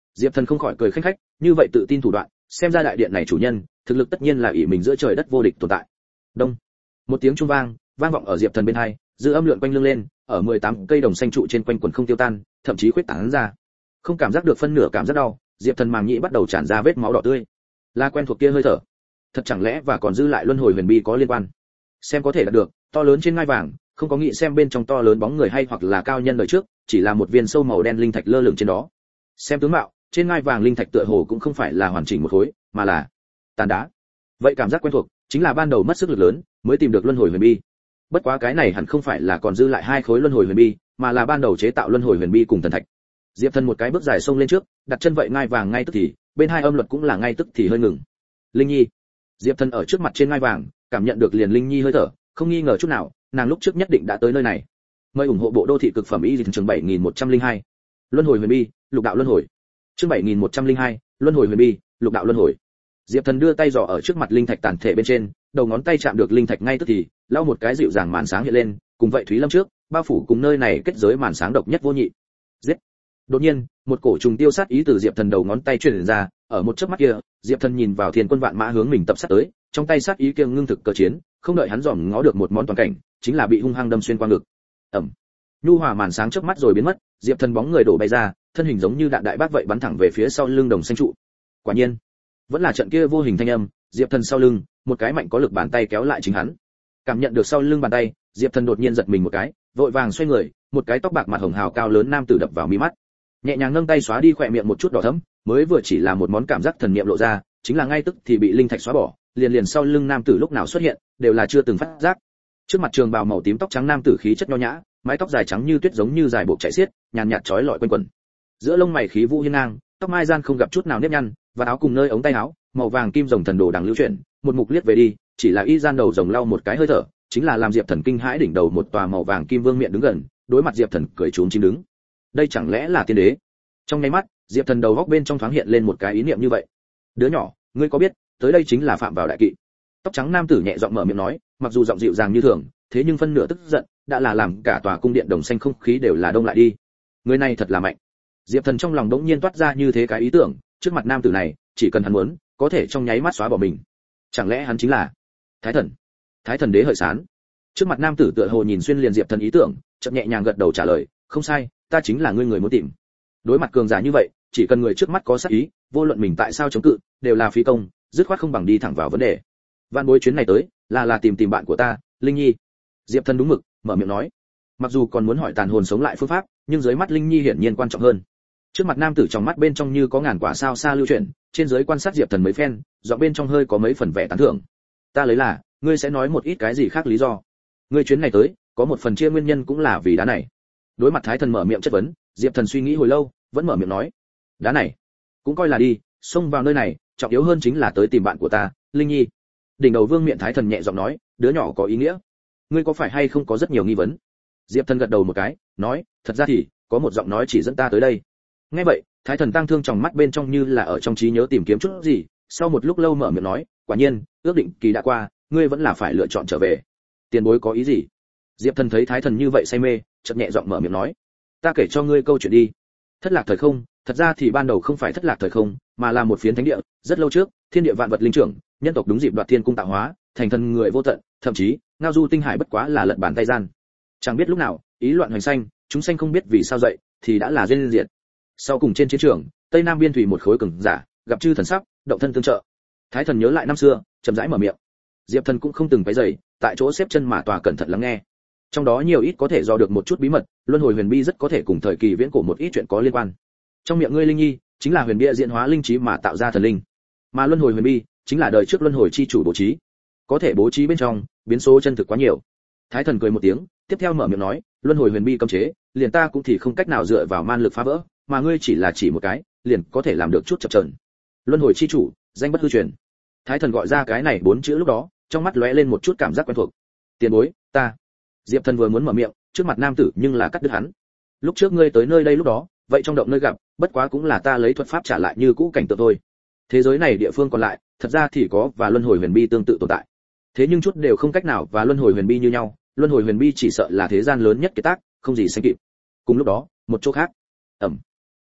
Diệp Thần không khỏi cười khanh khách, như vậy tự tin thủ đoạn, xem ra đại điện này chủ nhân, thực lực tất nhiên là ỷ mình giữa trời đất vô địch tồn tại. Đông, một tiếng chuông vang, vang vọng ở Diệp Thần bên hai, dư âm lượn quanh lưng lên, ở 18 cây đồng xanh trụ trên quanh quần không tiêu tan, thậm chí khuyết tán ra. Không cảm giác được phân nửa cảm giác đau, Diệp Thần màng nhĩ bắt đầu tràn ra vết máu đỏ tươi. Là quen thuộc kia hơi thở. Thật chẳng lẽ và còn dư lại luân hồi huyền bi có liên quan? Xem có thể đạt được, to lớn trên ngai vàng, không có nghĩ xem bên trong to lớn bóng người hay hoặc là cao nhân đời trước, chỉ là một viên sâu màu đen linh thạch lơ lửng trên đó. Xem tướng mạo, trên ngai vàng linh thạch tựa hồ cũng không phải là hoàn chỉnh một khối, mà là tàn đá. Vậy cảm giác quen thuộc, chính là ban đầu mất sức lực lớn, mới tìm được luân hồi huyền bi. Bất quá cái này hẳn không phải là còn dư lại 2 khối luân hồi huyền bi, mà là ban đầu chế tạo luân hồi huyền bi cùng thần thạch. Diệp Thần một cái bước dài xông lên trước, đặt chân vậy ngai vàng ngay tức thì, bên hai âm luật cũng là ngay tức thì hơi ngừng. Linh Nhi. Diệp Thần ở trước mặt trên ngai vàng, cảm nhận được liền Linh Nhi hơi thở, không nghi ngờ chút nào, nàng lúc trước nhất định đã tới nơi này. Mời ủng hộ bộ đô thị cực phẩm y dịch trường 7102. Luân hồi huyền bi, lục đạo luân hồi. Chương 7102, luân hồi huyền bi, lục đạo luân hồi. Diệp Thần đưa tay dò ở trước mặt linh thạch tàn thể bên trên, đầu ngón tay chạm được linh thạch ngay tức thì, lau một cái dịu dàng màn sáng hiện lên, cùng vậy Thúy Lâm trước, bao phủ cùng nơi này kết giới màn sáng độc nhất vô nhị. Giết. Đột nhiên, một cổ trùng tiêu sát ý từ Diệp Thần đầu ngón tay truyền ra, ở một chớp mắt kia, Diệp Thần nhìn vào Thiên Quân Vạn Mã hướng mình tập sát tới, trong tay sát ý kia ngưng thực cờ chiến, không đợi hắn dòm ngó được một món toàn cảnh, chính là bị hung hăng đâm xuyên qua ngực. Ầm. Nhu hòa màn sáng chớp mắt rồi biến mất, Diệp Thần bóng người đổ bay ra, thân hình giống như đạn đại bác vậy bắn thẳng về phía sau lưng đồng xanh trụ. Quả nhiên, vẫn là trận kia vô hình thanh âm, Diệp Thần sau lưng, một cái mạnh có lực bàn tay kéo lại chính hắn. Cảm nhận được sau lưng bàn tay, Diệp Thần đột nhiên giật mình một cái, vội vàng xoay người, một cái tóc bạc mặt hồng hào cao lớn nam tử đập vào mi mắt. Nhẹ nhàng nâng tay xóa đi khỏe miệng một chút đỏ thẫm, mới vừa chỉ là một món cảm giác thần niệm lộ ra, chính là ngay tức thì bị linh thạch xóa bỏ, liền sau lưng nam tử lúc nào xuất hiện, đều là chưa từng phát giác. Trước mặt trường bào màu tím tóc trắng nam tử khí chất nho nhã, mái tóc dài trắng như tuyết giống như dài buộc chạy xiết, nhàn nhạt chói lọi quanh quẩn. Giữa lông mày khí vũ hiên ngang, tóc mai gian không gặp chút nào nếp nhăn, và áo cùng nơi ống tay áo, màu vàng kim rồng thần đồ đang lưu chuyển, một mục liếc về đi, chỉ là y gian đầu rồng lau một cái hơi thở, chính là làm Diệp Thần kinh hãi đỉnh đầu một tòa màu vàng kim vương miện đứng gần, đối mặt Diệp Thần cười trốn chim đứng. Đây chẳng lẽ là tiên đế? Trong nháy mắt, Diệp Thần đầu góc bên trong thoáng hiện lên một cái ý niệm như vậy. Đứa nhỏ, ngươi có biết, tới đây chính là phạm vào đại kỵ. Tóc trắng nam tử nhẹ giọng mở miệng nói, mặc dù giọng dịu dàng như thường, thế nhưng phân nửa tức giận, đã là làm cả tòa cung điện đồng xanh không khí đều là đông lại đi. Người này thật là mạnh. Diệp Thần trong lòng đống nhiên toát ra như thế cái ý tưởng, trước mặt nam tử này, chỉ cần hắn muốn, có thể trong nháy mắt xóa bỏ mình. Chẳng lẽ hắn chính là Thái Thần? Thái Thần đế hợi sán. Trước mặt nam tử tựa hồ nhìn xuyên liền Diệp Thần ý tưởng, chậm nhẹ nhàng gật đầu trả lời, không sai, ta chính là người muốn tìm. Đối mặt cường giả như vậy, chỉ cần người trước mắt có sát ý, vô luận mình tại sao chống cự, đều là phí công, dứt khoát không bằng đi thẳng vào vấn đề. Vạn Bối chuyến này tới, là tìm bạn của ta, Linh Nhi. Diệp Thần đúng mực, mở miệng nói. Mặc dù còn muốn hỏi tàn hồn sống lại phương pháp, nhưng dưới mắt Linh Nhi hiển nhiên quan trọng hơn. Trước mặt nam tử trong mắt bên trong như có ngàn quả sao xa lưu chuyển, trên dưới quan sát Diệp Thần mấy phen, giọng bên trong hơi có mấy phần vẻ tán thưởng. Ta lấy là, ngươi sẽ nói một ít cái gì khác lý do. Ngươi chuyến này tới, có một phần chia nguyên nhân cũng là vì đá này. Đối mặt Thái Thần mở miệng chất vấn, Diệp Thần suy nghĩ hồi lâu, vẫn mở miệng nói. Đá này, cũng coi là đi, xông vào nơi này, trọng yếu hơn chính là tới tìm bạn của ta, Linh Nhi. Đỉnh đầu vương miện Thái Thần nhẹ giọng nói, đứa nhỏ có ý nghĩa. Ngươi có phải hay không có rất nhiều nghi vấn? Diệp Thần gật đầu một cái, nói, thật ra thì, có một giọng nói chỉ dẫn ta tới đây. Nghe vậy, Thái Thần tăng thương trong mắt bên trong như là ở trong trí nhớ tìm kiếm chút gì, sau một lúc lâu mở miệng nói, quả nhiên, ước định kỳ đã qua, ngươi vẫn là phải lựa chọn trở về. Tiền bối có ý gì? Diệp Thần thấy Thái Thần như vậy say mê, chợt nhẹ giọng mở miệng nói, ta kể cho ngươi câu chuyện đi. Thất lạc thời không, thật ra thì ban đầu không phải thất lạc thời không, mà là một phiến thánh địa, rất lâu trước, thiên địa vạn vật linh trưởng, nhân tộc đúng dịp đoạt thiên cung tạo hóa, thành thần người vô tận, thậm chí, ngao du tinh hải bất quá là lật bàn tay gian. Chẳng biết lúc nào, ý loạn hoành sanh, chúng sanh không biết vì sao dậy, thì đã là duyên diệt. Sau cùng trên chiến trường, Tây Nam biên thủy một khối cường giả, gặp chư thần sắp, động thân tương trợ. Thái Thần nhớ lại năm xưa, chậm rãi mở miệng. Diệp Thần cũng không từng quấy rầy, tại chỗ xếp chân mà tòa cẩn thận lắng nghe. Trong đó nhiều ít có thể dò được một chút bí mật, luân hồi huyền bi rất có thể cùng thời kỳ viễn cổ một ít chuyện có liên quan. Trong miệng ngươi Linh Nhi, chính là huyền bia diễn hóa linh trí mà tạo ra thần linh, mà luân hồi huyền bi chính là đời trước luân hồi chi chủ bố trí, có thể bố trí bên trong biến số chân thực quá nhiều. Thái Thần cười một tiếng, tiếp theo mở miệng nói, luân hồi huyền bi cấm chế, liền ta cũng thì không cách nào dựa vào man lực phá vỡ, mà ngươi chỉ là chỉ một cái, liền có thể làm được chút chập chờn. Luân hồi chi chủ, danh bất hư truyền. Thái Thần gọi ra cái này 4 chữ lúc đó, trong mắt lóe lên một chút cảm giác quen thuộc. Tiền bối, ta. Diệp Thần vừa muốn mở miệng, trước mặt nam tử nhưng là cắt đứt hắn. Lúc trước ngươi tới nơi đây lúc đó, vậy trong động nơi gặp, bất quá cũng là ta lấy thuật pháp trả lại như cũ cảnh tượng thôi. Thế giới này địa phương còn lại, thật ra thì có và luân hồi huyền bi tương tự tồn tại. Thế nhưng chút đều không cách nào và luân hồi huyền bi như nhau, luân hồi huyền bi chỉ sợ là thế gian lớn nhất kiệt tác, không gì sánh kịp. Cùng lúc đó, một chỗ khác.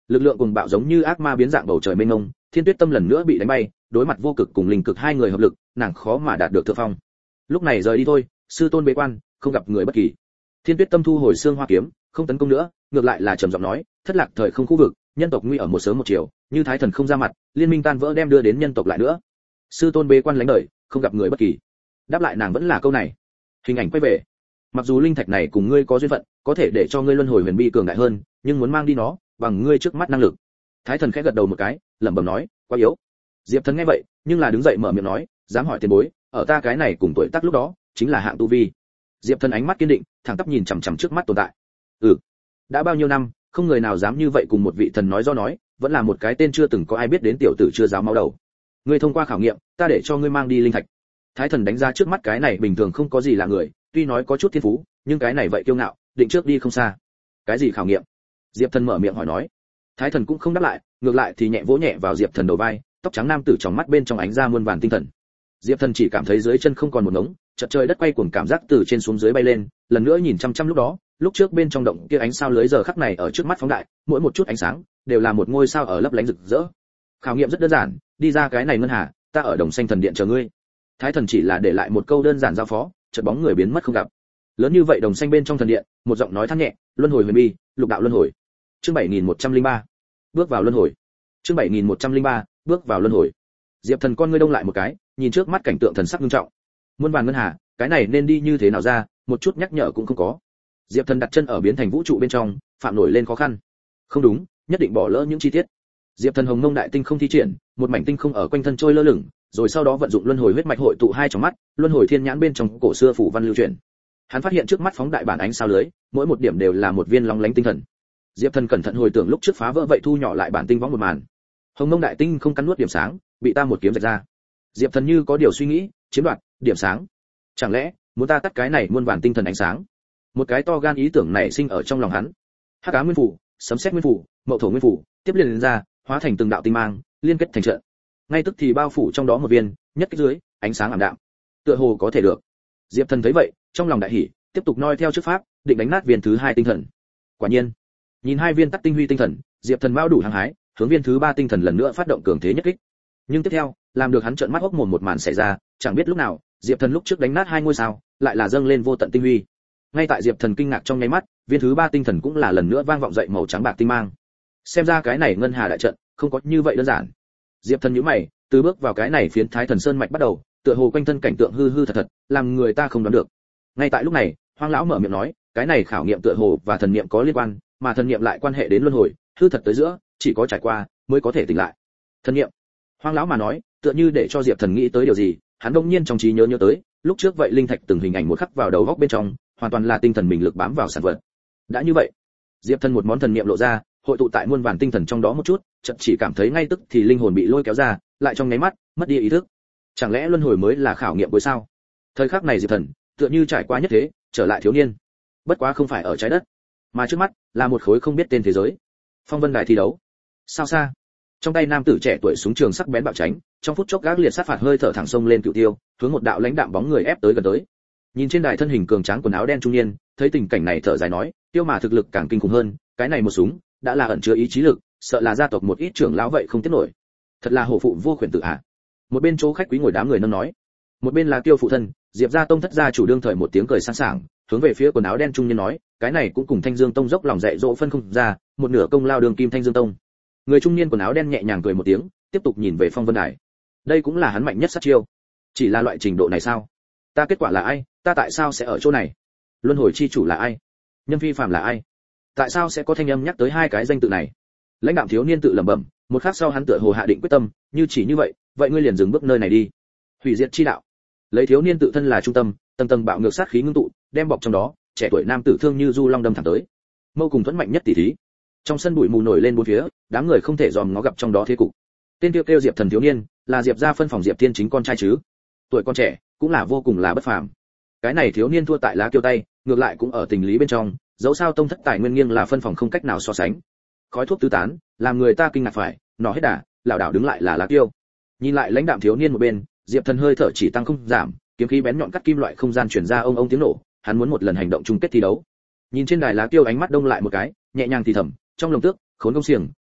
Lực lượng cùng bạo giống như ác ma biến dạng bầu trời mênh mông, Thiên Tuyết Tâm lần nữa bị đánh bay, đối mặt vô cực cùng linh cực hai người hợp lực, nàng khó mà đạt được thượng phong. Lúc này rời đi thôi, sư tôn bế quan, không gặp người bất kỳ. Thiên Tuyết Tâm thu hồi xương hoa kiếm, không tấn công nữa, ngược lại là trầm giọng nói, thất lạc thời không khu vực, nhân tộc nguy ở một sớm một chiều, như thái thần không ra mặt, liên minh tan vỡ đem đưa đến nhân tộc lại nữa. Sư tôn bế quan lánh đời, không gặp người bất kỳ. Đáp lại nàng vẫn là câu này. Hình ảnh quay về. Mặc dù linh thạch này cùng ngươi có duyên phận, có thể để cho ngươi luân hồi huyền bi cường đại hơn, nhưng muốn mang đi nó, bằng ngươi trước mắt năng lực. Thái thần khẽ gật đầu một cái, lẩm bẩm nói, quá yếu. Diệp Thần nghe vậy, nhưng là đứng dậy mở miệng nói, dám hỏi tiền bối, ở ta cái này cùng tuổi tác lúc đó, chính là hạng tu vi. Diệp Thần ánh mắt kiên định, thẳng tắp nhìn chằm chằm trước mắt tồn tại. Đã bao nhiêu năm, không người nào dám như vậy cùng một vị thần nói do nói, vẫn là một cái tên chưa từng có ai biết đến tiểu tử chưa giáo máu đầu. Ngươi thông qua khảo nghiệm, ta để cho ngươi mang đi linh thạch. Thái thần đánh ra trước mắt cái này bình thường không có gì là người, tuy nói có chút thiên phú, nhưng cái này vậy kiêu ngạo, định trước đi không xa. Cái gì khảo nghiệm? Diệp Thần mở miệng hỏi nói. Thái thần cũng không đáp lại, ngược lại thì nhẹ vỗ nhẹ vào Diệp Thần đầu vai, tóc trắng nam tử trong mắt bên trong ánh ra muôn vàn tinh thần. Diệp Thần chỉ cảm thấy dưới chân không còn một ngống, chợt trời đất quay cuồng cảm giác từ trên xuống dưới bay lên, lần nữa nhìn chăm chăm lúc đó, lúc trước bên trong động kia ánh sao lưới giờ khắc này ở trước mắt phóng đại, mỗi một chút ánh sáng đều là một ngôi sao ở lấp lánh rực rỡ. Khảo nghiệm rất đơn giản, đi ra cái này ngân hà, ta ở Đồng Xanh thần điện chờ ngươi. Thái thần chỉ là để lại một câu đơn giản giao phó, chợt bóng người biến mất không gặp. Lớn như vậy Đồng Xanh bên trong thần điện, một giọng nói than nhẹ, luân hồi huyền bi, lục đạo luân hồi. Chương 7103. Bước vào luân hồi. Chương 7103. Bước vào luân hồi. Diệp Thần con ngươi đông lại một cái, nhìn trước mắt cảnh tượng thần sắc nghiêm trọng. Muôn vàn ngân hà, cái này nên đi như thế nào ra, một chút nhắc nhở cũng không có. Diệp Thần đặt chân ở biến thành vũ trụ bên trong, phạm nổi lên khó khăn. Không đúng, nhất định bỏ lỡ những chi tiết. Diệp Thần hồng mông đại tinh không thi triển, một mảnh tinh không ở quanh thân trôi lơ lửng, rồi sau đó vận dụng luân hồi huyết mạch hội tụ hai trong mắt, luân hồi thiên nhãn bên trong cổ xưa phủ văn lưu truyền. Hắn phát hiện trước mắt phóng đại bản ánh sao lưới, mỗi một điểm đều là một viên long lánh tinh thần. Diệp Thần cẩn thận hồi tưởng lúc trước phá vỡ vậy thu nhỏ lại bản tinh võng một màn. Hồng mông đại tinh không cắn nuốt điểm sáng, bị ta một kiếm rạch ra. Diệp Thần như có điều suy nghĩ, chiếm đoạt điểm sáng. Chẳng lẽ muốn ta tắt cái này muôn vàn tinh thần ánh sáng? Một cái to gan ý tưởng này sinh ở trong lòng hắn. Hắc ám nguyên phủ, sấm sét nguyên phủ, mậu thổ nguyên phủ, tiếp liền lên ra, hóa thành từng đạo tinh mang, liên kết thành trận. Ngay tức thì bao phủ trong đó một viên, nhất cái dưới, ánh sáng ảm đạm. Tựa hồ có thể được. Diệp Thần thấy vậy, trong lòng đại hỉ, tiếp tục noi theo trước pháp, định đánh nát viên thứ hai tinh thần. Quả nhiên, nhìn hai viên tắc tinh huy tinh thần, Diệp Thần mao đủ hăng hái, hướng viên thứ ba tinh thần lần nữa phát động cường thế nhất kích. Nhưng tiếp theo, làm được hắn trợn mắt hốc mồm một màn xảy ra, chẳng biết lúc nào, Diệp Thần lúc trước đánh nát hai ngôi sao, lại là dâng lên vô tận tinh huy. Ngay tại Diệp Thần kinh ngạc trong nháy mắt, viên thứ ba tinh thần cũng là lần nữa vang vọng dậy màu trắng bạc tinh mang. Xem ra cái này ngân hà đại trận không có như vậy đơn giản. Diệp Thần nhíu mày, từ bước vào cái này phiến Thái Thần Sơn mạch bắt đầu, tựa hồ quanh thân cảnh tượng hư hư thật thật, làm người ta không đoán được. Ngay tại lúc này, Hoang lão mở miệng nói, cái này khảo nghiệm tựa hồ và thần niệm có liên quan, mà thần niệm lại quan hệ đến luân hồi, hư thật tới giữa, chỉ có trải qua mới có thể tỉnh lại. Thần niệm. Hoang lão mà nói, tựa như để cho Diệp Thần nghĩ tới điều gì, hắn đột nhiên trong trí nhớ tới, lúc trước vậy linh thạch từng hình ảnh một khắc vào đầu góc bên trong, hoàn toàn là tinh thần mình lực bám vào sản vật. Đã như vậy, Diệp Thần một món thần niệm lộ ra, hội tụ tại muôn vàn tinh thần trong đó một chút, chợt chỉ cảm thấy ngay tức thì linh hồn bị lôi kéo ra, lại trong nháy mắt mất đi ý thức. Chẳng lẽ luân hồi mới là khảo nghiệm cuối sao? Thời khắc này Diệp Thần tựa như trải qua nhất thế, trở lại thiếu niên. Bất quá không phải ở trái đất, mà trước mắt là một khối không biết tên thế giới. Phong vân đài thi đấu. Sao xa, trong tay nam tử trẻ tuổi súng trường sắc bén bạo tránh, trong phút chốc gác liệt sát phạt hơi thở thẳng sông lên cựu tiêu, hướng một đạo lãnh đạm bóng người ép tới gần tới. Nhìn trên đài thân hình cường tráng quần áo đen trung niên, thấy tình cảnh này thở dài nói, tiêu mà thực lực càng kinh khủng hơn, cái này một súng đã là ẩn chứa ý chí lực, sợ là gia tộc một ít trưởng lão vậy không tiếp nổi. Thật là hổ phụ vô khuyển tự hạ. Một bên chỗ khách quý ngồi đám người nâng nói, một bên là tiêu phụ thân, Diệp gia tông thất gia chủ đương thời một tiếng cười sảng sảng, hướng về phía quần áo đen trung niên nói, cái này cũng cùng Thanh Dương tông dốc lòng dạy dỗ phân không ra, một nửa công lao đường kim Thanh Dương tông. Người trung niên quần áo đen nhẹ nhàng cười một tiếng, tiếp tục nhìn về Phong Vân Đài. Đây cũng là hắn mạnh nhất sát chiêu. Chỉ là loại trình độ này sao? Ta kết quả là ai? Ta tại sao sẽ ở chỗ này? Luân hồi chi chủ là ai? Nhân phi phàm là ai? Tại sao sẽ có thanh âm nhắc tới hai cái danh tự này? Lãnh đạm thiếu niên tự lẩm bẩm, một khắc sau hắn tựa hồ hạ định quyết tâm, như chỉ như vậy, vậy ngươi liền dừng bước nơi này đi. Hủy diệt chi đạo. Lấy thiếu niên tự thân là trung tâm, tầng tầng bạo ngược sát khí ngưng tụ, đem bọc trong đó, trẻ tuổi nam tử thương như du long đâm thẳng tới. Mâu cùng thuẫn mạnh nhất tỷ thí. Trong sân bụi mù nổi lên bốn phía, đám người không thể dòm ngó gặp trong đó thế cục. Tên kêu Diệp Thần thiếu niên, là Diệp gia phân phòng Diệp Thiên chính con trai chứ? Tuổi con trẻ, cũng là vô cùng là bất phàm. Cái này thiếu niên thua tại lá kiêu tay, ngược lại cũng ở tình lý bên trong, dẫu sao tông thất tài nguyên nghiêng là phân phòng không cách nào so sánh. Khói thuốc tứ tán, làm người ta kinh ngạc phải, nó hết đà, lão đảo đứng lại là lá kiêu. Nhìn lại lãnh đạm thiếu niên một bên, Diệp Thần hơi thở chỉ tăng không giảm, kiếm khí bén nhọn cắt kim loại không gian truyền ra ông tiếng nổ, hắn muốn một lần hành động chung kết thi đấu. Nhìn trên đài lá kiêu ánh mắt đông lại một cái, nhẹ nhàng thì thầm, trong lồng tước, khốn công xiềng,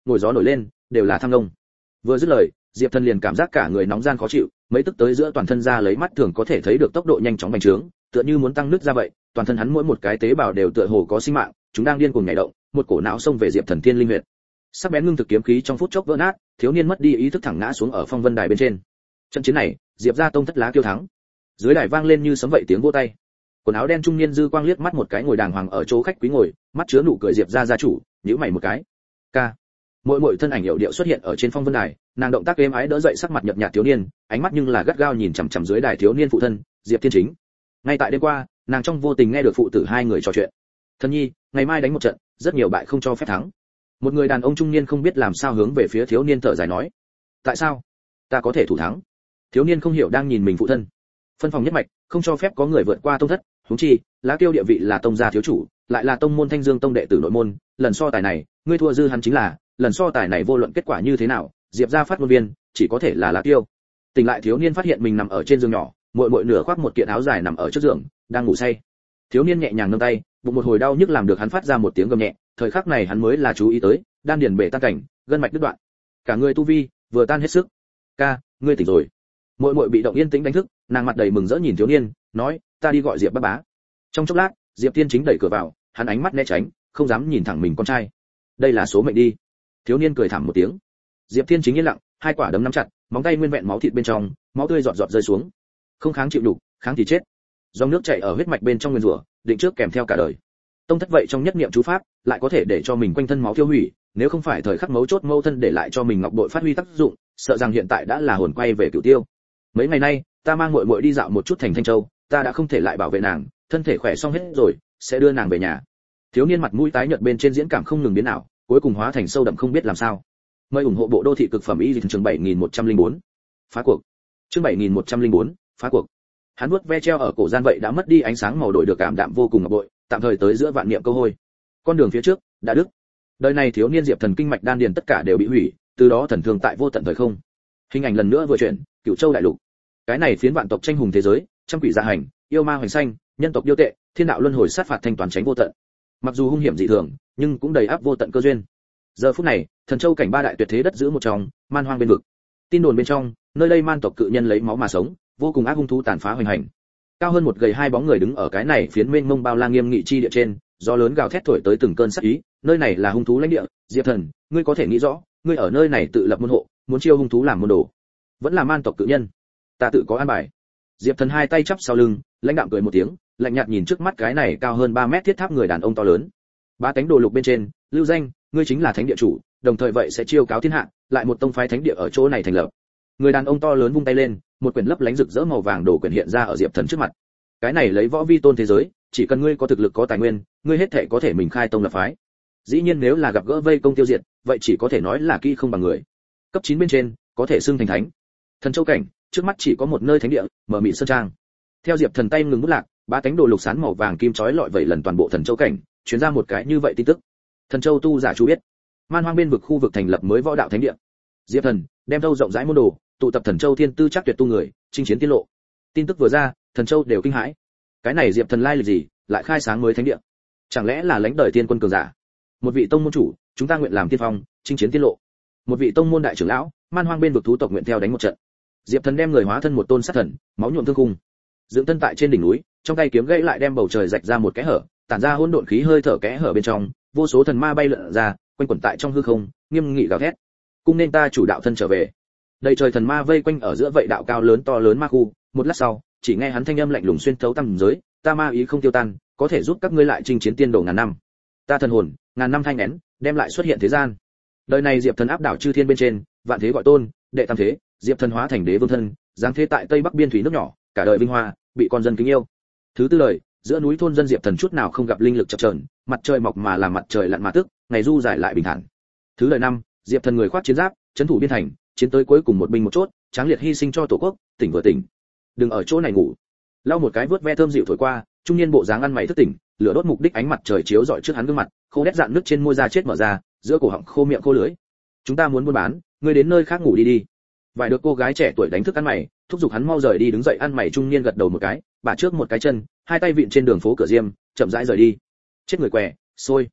ngồi gió nổi lên, đều là tham nông. Vừa dứt lời, Diệp Thần liền cảm giác cả người nóng gian khó chịu, mấy tức tới giữa toàn thân ra lấy mắt thường có thể thấy được tốc độ nhanh chóng bành trướng, tựa như muốn tăng nứt ra vậy, toàn thân hắn mỗi một cái tế bào đều tựa hồ có sinh mạng, chúng đang điên cuồng nhảy động, một cổ não xông về Diệp Thần Tiên Linh huyệt. Sắc bén ngưng thực kiếm khí trong phút chốc vỡ nát, thiếu niên mất đi ý thức thẳng ngã xuống ở phong vân đài bên trên. Trận chiến này, Diệp gia tông thất lá kiêu thắng. Dưới đài vang lên như sấm vậy tiếng vỗ tay. Quần áo đen trung niên dư quang liếc mắt một cái ngồi đàng hoàng ở chỗ khách quý ngồi, mắt chứa nụ cười Diệp gia gia chủ, nhíu mày một cái. Ca. Mỗi thân ảnh hiệu điệu xuất hiện ở trên phong vân đài, nàng động tác êm ái đỡ dậy sắc mặt nhợt nhạt thiếu niên, ánh mắt nhưng là gắt gao nhìn chằm chằm dưới đài thiếu niên phụ thân, Diệp Thiên Chính. Ngay tại đêm qua, nàng trong vô tình nghe được phụ tử hai người trò chuyện. Thân nhi, ngày mai đánh một trận, rất nhiều bại không cho phép thắng. Một người đàn ông trung niên không biết làm sao hướng về phía thiếu niên thở dài nói. Tại sao? Ta có thể thủ thắng. Thiếu niên không hiểu đang nhìn mình phụ thân. Phân phòng nhất mạch, không cho phép có người vượt qua tông thất, huống chi, Lá Tiêu địa vị là tông gia thiếu chủ, lại là tông môn Thanh Dương tông đệ tử nội môn, lần so tài này, ngươi thua dư hắn chính là, lần so tài này vô luận kết quả như thế nào, Diệp gia phát ngôn viên, chỉ có thể là Lá Tiêu. Tỉnh lại thiếu niên phát hiện mình nằm ở trên giường nhỏ, muội nửa khoác một kiện áo dài nằm ở trước giường, đang ngủ say. Thiếu niên nhẹ nhàng nâng tay, bụng một hồi đau nhức làm được hắn phát ra một tiếng gầm nhẹ, thời khắc này hắn mới là chú ý tới, đan điền bể tan cảnh, gân mạch đứt đoạn. Cả người tu vi vừa tan hết sức. Ca, ngươi tỉnh rồi. Muội bị động yên tĩnh đánh thức, nàng mặt đầy mừng rỡ nhìn thiếu niên, nói, ta đi gọi Diệp bá bá. Trong chốc lát, Diệp Thiên Chính đẩy cửa vào, hắn ánh mắt né tránh, không dám nhìn thẳng mình con trai. Đây là số mệnh đi. Thiếu niên cười thảm một tiếng. Diệp Thiên Chính yên lặng, hai quả đấm nắm chặt, móng tay nguyên vẹn máu thịt bên trong, máu tươi giọt giọt rơi xuống. Không kháng chịu đủ, kháng thì chết. Dòng nước chảy ở huyết mạch bên trong nguyên rủa, định trước kèm theo cả đời. Tông thất vậy trong nhất niệm chú pháp, lại có thể để cho mình quanh thân máu tiêu hủy, nếu không phải thời khắc mấu chốt mâu thân để lại cho mình ngọc bội phát huy tác dụng, sợ rằng hiện tại đã là hồn quay về cửu tiêu. Mấy ngày nay, ta mang muội đi dạo một chút thành Thanh Châu, ta đã không thể lại bảo vệ nàng, thân thể khỏe xong hết rồi, sẽ đưa nàng về nhà. Thiếu niên mặt mũi tái nhợt bên trên diễn cảm không ngừng biến ảo, cuối cùng hóa thành sâu đậm không biết làm sao. Mời ủng hộ bộ đô thị cực phẩm y chương 7104. Phá cuộc. Chương 7104, phá cuộc. Hắn vuốt ve treo ở cổ gian vậy đã mất đi ánh sáng màu đổi được cảm đạm vô cùng ngọc bội, tạm thời tới giữa vạn niệm câu hôi. Con đường phía trước đã đứt. Đời này thiếu niên Diệp Thần kinh mạch đan điền tất cả đều bị hủy, từ đó thần thương tại vô tận thời không. Hình ảnh lần nữa vừa chuyển, Cửu Châu đại lục. Cái này phiến vạn tộc tranh hùng thế giới, trăm quỷ gia hành, yêu ma hoành xanh, nhân tộc điêu tệ, thiên đạo luân hồi sát phạt thanh toàn tránh vô tận. Mặc dù hung hiểm dị thường, nhưng cũng đầy áp vô tận cơ duyên. Giờ phút này, Thần Châu cảnh ba đại tuyệt thế đất giữ một trong, man hoang bên vực. Tin đồn bên trong, nơi đây man tộc cự nhân lấy máu mà sống, vô cùng ác hung thú tàn phá hoành hành. Cao hơn một gầy hai bóng người đứng ở cái này phiến mênh mông bao la nghiêm nghị chi địa trên, gió lớn gào thét thổi tới từng cơn sát ý, nơi này là hung thú lãnh địa, Diệp Thần, ngươi có thể nghĩ rõ, ngươi ở nơi này tự lập môn hộ, muốn chiêu hung thú làm môn đồ, vẫn là man tộc cự nhân, ta tự có an bài. Diệp Thần hai tay chắp sau lưng, lãnh đạm cười một tiếng, lạnh nhạt nhìn trước mắt cái này cao hơn 3 mét thiết tháp người đàn ông to lớn. Ba cánh đồ lục bên trên, lưu danh, ngươi chính là thánh địa chủ, đồng thời vậy sẽ chiêu cáo thiên hạ, lại một tông phái thánh địa ở chỗ này thành lập. Người đàn ông to lớn vung tay lên, một quyển lấp lánh rực rỡ màu vàng đồ quyển hiện ra ở Diệp Thần trước mặt. Cái này lấy võ vi tôn thế giới, chỉ cần ngươi có thực lực có tài nguyên, ngươi hết thảy có thể mình khai tông lập phái. Dĩ nhiên nếu là gặp gỡ vây công tiêu diệt, vậy chỉ có thể nói là kỹ không bằng người. Cấp 9 bên trên, có thể xưng thành thánh. Thần Châu cảnh, trước mắt chỉ có một nơi thánh địa, mở mị sơn trang. Theo Diệp Thần tay ngừng bút lạc, ba cánh đồ lục sán màu vàng kim chói lọi vậy lần toàn bộ Thần Châu cảnh, truyền ra một cái như vậy tin tức. Thần Châu tu giả chú biết, man hoang bên vực khu vực thành lập mới võ đạo thánh địa. Diệp Thần đem thâu rộng rãi môn đồ, tụ tập Thần Châu thiên tư chắc tuyệt tu người, chinh chiến tiết lộ. Tin tức vừa ra, Thần Châu đều kinh hãi. Cái này Diệp Thần lai lịch gì, lại khai sáng mới thánh địa? Chẳng lẽ là lãnh đời tiên quân cường giả? Một vị tông môn chủ, chúng ta nguyện làm tiên phong, chinh chiến tiết lộ. Một vị tông môn đại trưởng lão, man hoang bên vực thú tộc nguyện theo đánh một trận. Diệp Thần đem người hóa thân một tôn sát thần, máu nhuộm thương khung. Dựng thân tại trên đỉnh núi, trong tay kiếm gãy lại đem bầu trời rạch ra một kẽ hở, tản ra hỗn độn khí hơi thở kẽ hở bên trong, vô số thần ma bay lượn ra, quanh quẩn tại trong hư không, nghiêm nghị gào thét. Cung nên ta chủ đạo thân trở về. Đầy trời thần ma vây quanh ở giữa vậy đạo cao lớn to lớn ma khu, một lát sau, chỉ nghe hắn thanh âm lạnh lùng xuyên thấu tầng giới, ta ma ý không tiêu tan, có thể giúp các ngươi lại chinh chiến tiên đồ ngàn năm. Ta thần hồn, ngàn năm thanh nén, đem lại xuất hiện thế gian. Đời này Diệp Thần áp đảo chư thiên bên trên, vạn thế gọi tôn, đệ tam thế, Diệp Thần hóa thành đế vương thân, giáng thế tại tây bắc biên thủy nước nhỏ, cả đời vinh hoa, bị con dân kính yêu. Thứ tư lời, giữa núi thôn dân Diệp Thần chút nào không gặp linh lực chập chờn, mặt trời mọc mà làm mặt trời lặn mà tức, ngày du dài lại bình thản. Thứ lời năm, Diệp Thần người khoác chiến giáp, trấn thủ biên thành, chiến tới cuối cùng một binh một chốt, tráng liệt hy sinh cho tổ quốc, tỉnh vừa tỉnh. Đừng ở chỗ này ngủ. Lau một cái vớt ve thơm dịu thổi qua, trung niên bộ dáng ăn mày thức tỉnh, lửa đốt mục đích ánh mặt trời chiếu rọi trước hắn gương mặt, khô đét dạn nước trên môi da chết mở ra, giữa cổ họng khô miệng khô lưỡi. Chúng ta muốn buôn bán, ngươi đến nơi khác ngủ đi đi. Vài được cô gái trẻ tuổi đánh thức ăn mày, thúc giục hắn mau rời đi. Đứng dậy ăn mày trung niên gật đầu một cái, bả trước một cái chân, hai tay vịn trên đường phố cửa diêm, chậm rãi rời đi. Chết người què, xôi.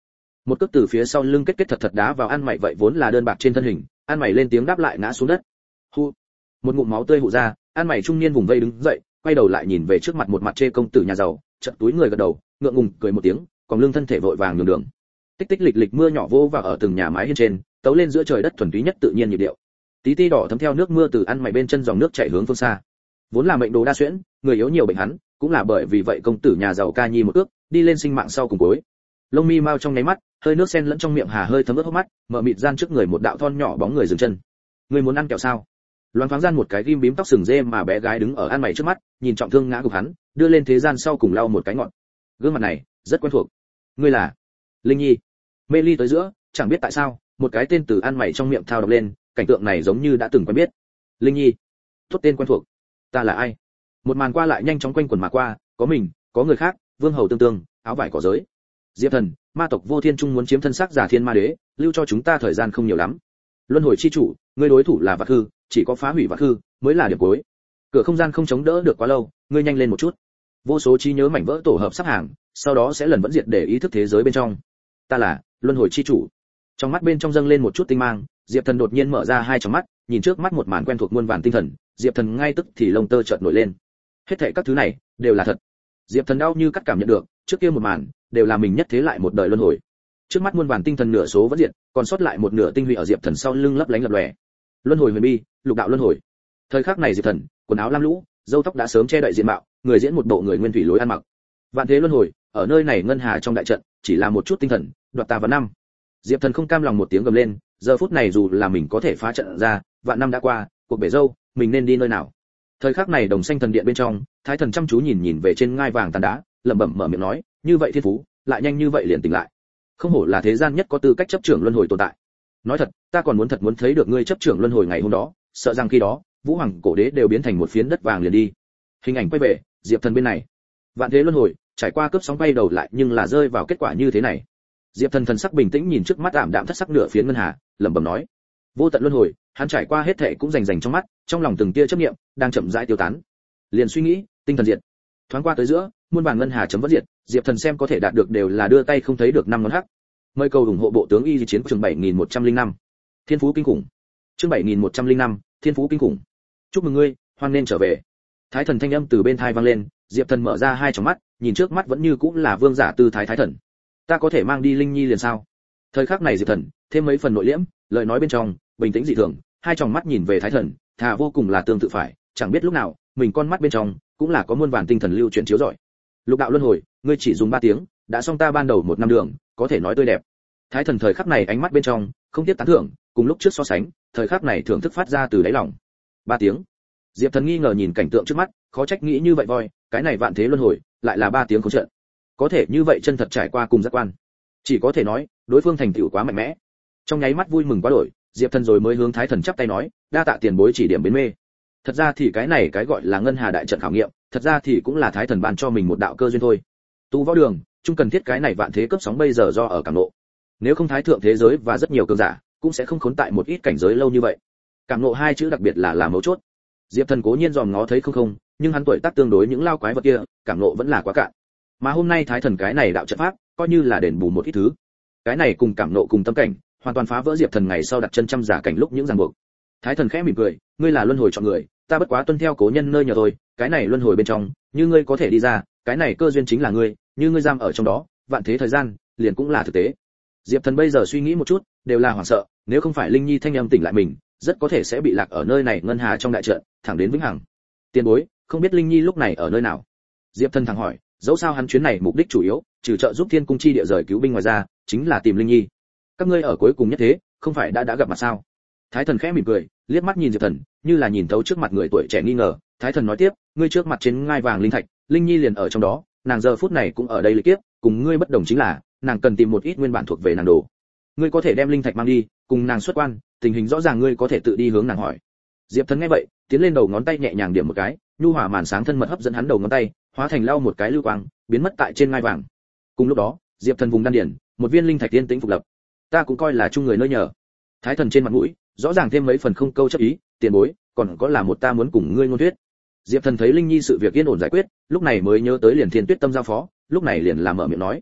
một cước từ phía sau lưng kết kết thật thật đá vào An Mày vậy vốn là đơn bạc trên thân hình, An Mày lên tiếng đáp lại ngã xuống đất. Hu, một ngụm máu tươi hụ ra, An Mày trung niên vùng vây đứng dậy, quay đầu lại nhìn về trước mặt một mặt chê công tử nhà giàu, chợt túi người gật đầu, ngượng ngùng cười một tiếng, còn lưng thân thể vội vàng nhường đường. Tích tích lịch lịch mưa nhỏ vô vào ở từng nhà mái hiên trên, tấu lên giữa trời đất thuần túy nhất tự nhiên nhịp điệu. Tí tí đỏ thấm theo nước mưa từ An Mày bên chân dòng nước chảy hướng phương xa. Vốn là mệnh đồ đa xuyễn, người yếu nhiều bệnh hắn, cũng là bởi vì vậy công tử nhà giàu ca nhi một ước, đi lên sinh mạng sau cùng cuối. Lông mi mau trong nháy mắt, hơi nước sen lẫn trong miệng hà hơi thấm ướt hốc mắt, mở mịt gian trước người một đạo thon nhỏ bóng người dừng chân. Người muốn ăn kẹo sao? Loan thoáng gian một cái ghim bím tóc sừng dê mà bé gái đứng ở An Mày trước mắt, nhìn trọng thương ngã gục hắn, đưa lên thế gian sau cùng lau một cái ngọn. Gương mặt này rất quen thuộc. Ngươi là Linh Nhi. Mê ly tới giữa, chẳng biết tại sao, một cái tên từ An Mày trong miệng thao đọc lên, cảnh tượng này giống như đã từng quen biết. Linh Nhi, tốt tên quen thuộc. Ta là ai? Một màn qua lại nhanh chóng quanh quẩn mà qua, có mình, có người khác, vương hầu tương tương, áo vải cỏ giới. Diệp Thần, ma tộc Vô Thiên Trung muốn chiếm thân xác giả thiên ma đế, lưu cho chúng ta thời gian không nhiều lắm. Luân hồi chi chủ, ngươi đối thủ là Vạc Hư, chỉ có phá hủy Vạc Hư mới là điểm cuối. Cửa không gian không chống đỡ được quá lâu, ngươi nhanh lên một chút. Vô số trí nhớ mảnh vỡ tổ hợp sắp hàng, sau đó sẽ lần vẫn diệt để ý thức thế giới bên trong. Ta là Luân hồi chi chủ. Trong mắt bên trong dâng lên một chút tinh mang, Diệp Thần đột nhiên mở ra hai tròng mắt, nhìn trước mắt một màn quen thuộc muôn vàn tinh thần, Diệp Thần ngay tức thì lông tơ chợt nổi lên. Hết thảy các thứ này đều là thật. Diệp Thần đau như cắt cảm nhận được, trước kia một màn đều là mình nhất thế lại một đời luân hồi. Trước mắt muôn vàn tinh thần nửa số vẫn diệt, còn sót lại một nửa tinh huy ở Diệp Thần sau lưng lấp lánh lập lòe. Luân hồi huyền bi, lục đạo luân hồi. Thời khắc này Diệp Thần, quần áo lam lũ, râu tóc đã sớm che đậy diện mạo, người diễn một bộ người nguyên thủy lối ăn mặc. Vạn thế luân hồi, ở nơi này ngân hà trong đại trận, chỉ là một chút tinh thần, đoạt ta vào năm. Diệp Thần không cam lòng một tiếng gầm lên, giờ phút này dù là mình có thể phá trận ra, vạn năm đã qua, cuộc bể dâu, mình nên đi nơi nào? Thời khắc này đồng xanh thần điện bên trong, Thái Thần chăm chú nhìn về trên ngai vàng tàn đá, lẩm bẩm mở miệng nói, như vậy thiên phú, lại nhanh như vậy liền tỉnh lại. Không hổ là thế gian nhất có tư cách chấp trưởng luân hồi tồn tại. Nói thật, ta còn muốn thấy được ngươi chấp trưởng luân hồi ngày hôm đó, sợ rằng khi đó, Vũ Hoàng cổ đế đều biến thành một phiến đất vàng liền đi. Hình ảnh quay về, Diệp Thần bên này. Vạn thế luân hồi, trải qua cướp sóng bay đầu lại nhưng là rơi vào kết quả như thế này. Diệp Thần thần sắc bình tĩnh nhìn trước mắt ảm đạm thất sắc nửa phiến ngân hà, lẩm bẩm nói, vô tận luân hồi, hắn trải qua hết thảy cũng rành trong mắt, trong lòng từng tia chấp niệm đang chậm rãi tiêu tán. Liền suy nghĩ, tinh thần diệt. Thoáng qua tới giữa, muôn vàn ngân hà chấm vẫn diệt, Diệp Thần xem có thể đạt được đều là đưa tay không thấy được năm ngón hắc. Mời cầu ủng hộ bộ tướng y di chiến chương 7105. Thiên phú kinh khủng. Chương 7105, Thiên phú kinh khủng. Chúc mừng ngươi, hoan nên trở về. Thái Thần thanh âm từ bên tai vang lên, Diệp Thần mở ra hai tròng mắt, nhìn trước mắt vẫn như cũng là vương giả tư thái Thái Thần. Ta có thể mang đi Linh Nhi liền sao? Thời khắc này Diệp Thần thêm mấy phần nội liễm, lời nói bên trong bình tĩnh dị thường, hai tròng mắt nhìn về Thái Thần, thà vô cùng là tương tự phải, chẳng biết lúc nào, mình con mắt bên trong cũng là có muôn vàn tinh thần lưu chuyển chiếu rọi. Lục đạo luân hồi, ngươi chỉ dùng 3 tiếng, đã xong ta ban đầu 1 năm đường, có thể nói tươi đẹp. Thái Thần thời khắc này ánh mắt bên trong không tiếc tán thưởng, cùng lúc trước so sánh, thời khắc này thưởng thức phát ra từ đáy lòng. 3 tiếng. Diệp Thần nghi ngờ nhìn cảnh tượng trước mắt, khó trách nghĩ như vậy voi, cái này vạn thế luân hồi, lại là 3 tiếng khốn trận. Có thể như vậy chân thật trải qua cùng giác quan. Chỉ có thể nói, đối phương thành tựu quá mạnh mẽ. Trong nháy mắt vui mừng quá đổi, Diệp Thần rồi mới hướng Thái Thần chắp tay nói, đa tạ tiền bối chỉ điểm bến mê. Thật ra thì cái này cái gọi là ngân hà đại trận khảo nghiệm, thật ra thì cũng là Thái Thần ban cho mình một đạo cơ duyên thôi. Tu võ đường, chung cần thiết cái này vạn thế cấp sóng bây giờ do ở cảm nộ. Nếu không thái thượng thế giới và rất nhiều cường giả, cũng sẽ không khốn tại một ít cảnh giới lâu như vậy. Cảm nộ hai chữ đặc biệt là mấu chốt. Diệp Thần cố nhiên dòm ngó thấy không, nhưng hắn tuổi tác tương đối những lao quái vật kia, cảm nộ vẫn là quá cạn. Mà hôm nay Thái Thần cái này đạo trận pháp, coi như là đền bù một ít thứ. Cái này cùng cảm nộ cùng tâm cảnh, hoàn toàn phá vỡ Diệp Thần ngày sau đặt chân trăm giả cảnh lúc những ràng buộc. Thái Thần khẽ mỉm cười, ngươi là luân hồi chọn người, ta bất quá tuân theo cố nhân nơi nhờ thôi, cái này luân hồi bên trong, như ngươi có thể đi ra, cái này cơ duyên chính là ngươi, như ngươi giam ở trong đó, vạn thế thời gian, liền cũng là thực tế. Diệp Thần bây giờ suy nghĩ một chút, đều là hoảng sợ, nếu không phải Linh Nhi thanh âm tỉnh lại mình, rất có thể sẽ bị lạc ở nơi này ngân hà trong đại trận, thẳng đến vĩnh hằng. Tiền bối, không biết Linh Nhi lúc này ở nơi nào? Diệp Thần thẳng hỏi, dẫu sao hắn chuyến này mục đích chủ yếu, trừ trợ giúp Thiên Cung chi địa rời cứu binh ngoài ra, chính là tìm Linh Nhi. Các ngươi ở cuối cùng nhất thế, không phải đã gặp mặt sao? Thái Thần khẽ mỉm cười, liếc mắt nhìn Diệp Thần, như là nhìn thấu trước mặt người tuổi trẻ nghi ngờ. Thái Thần nói tiếp, ngươi trước mặt trên ngai vàng linh thạch, Linh Nhi liền ở trong đó, nàng giờ phút này cũng ở đây lịch kiếp, cùng ngươi bất đồng chính là, nàng cần tìm một ít nguyên bản thuộc về nàng đồ. Ngươi có thể đem linh thạch mang đi, cùng nàng xuất quan, tình hình rõ ràng ngươi có thể tự đi hướng nàng hỏi. Diệp Thần nghe vậy, tiến lên đầu ngón tay nhẹ nhàng điểm một cái, nhu hòa màn sáng thân mật hấp dẫn hắn đầu ngón tay, hóa thành lau một cái lưu quang, biến mất tại trên ngai vàng. Cùng lúc đó, Diệp Thần vùng đan điển, một viên linh thạch tiên tĩnh phục lập. Ta cũng coi là chung người nơi nhờ. Thái Thần trên mặt mũi, rõ ràng thêm mấy phần không câu chấp ý, tiền bối, còn có là một ta muốn cùng ngươi ngôn thuyết. Diệp Thần thấy Linh Nhi sự việc yên ổn giải quyết, lúc này mới nhớ tới liền Thiên Tuyết Tâm giao phó, lúc này liền làm mở miệng nói.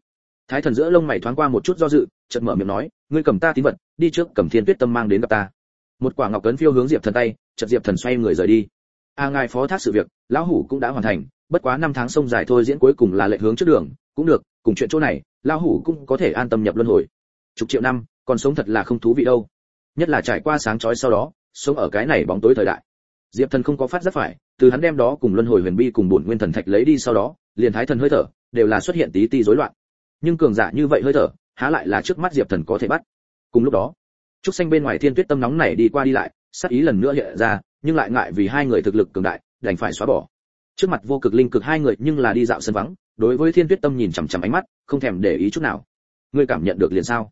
Thái thần giữa lông mày thoáng qua một chút do dự, chợt mở miệng nói, ngươi cầm ta tín vật, đi trước cầm Thiên Tuyết Tâm mang đến gặp ta. Một quả ngọc cấn phiêu hướng Diệp Thần tay, chợt Diệp Thần xoay người rời đi. Ngài phó thác sự việc, lão hủ cũng đã hoàn thành, bất quá 5 tháng sông dài thôi, diễn cuối cùng là lệnh hướng trước đường, cũng được, cùng chuyện chỗ này, lão hủ cũng có thể an tâm nhập luân hồi. Chục triệu năm, còn sống thật là không thú vị đâu. Nhất là trải qua sáng chói sau đó, sống ở cái này bóng tối thời đại. Diệp Thần không có phát giác phải, từ hắn đem đó cùng luân hồi huyền bi cùng bổn nguyên thần thạch lấy đi sau đó, liền thái thần hơi thở đều là xuất hiện tí tí rối loạn. Nhưng cường giả như vậy hơi thở, há lại là trước mắt Diệp Thần có thể bắt. Cùng lúc đó, trúc xanh bên ngoài Thiên Tuyết Tâm nóng nảy đi qua đi lại, sát ý lần nữa hiện ra, nhưng lại ngại vì hai người thực lực cường đại, đành phải xóa bỏ. Trước mặt vô cực linh cực hai người nhưng là đi dạo sân vắng, đối với Thiên Tuyết Tâm nhìn chằm chằm ánh mắt, không thèm để ý chút nào. Ngươi cảm nhận được liền sao?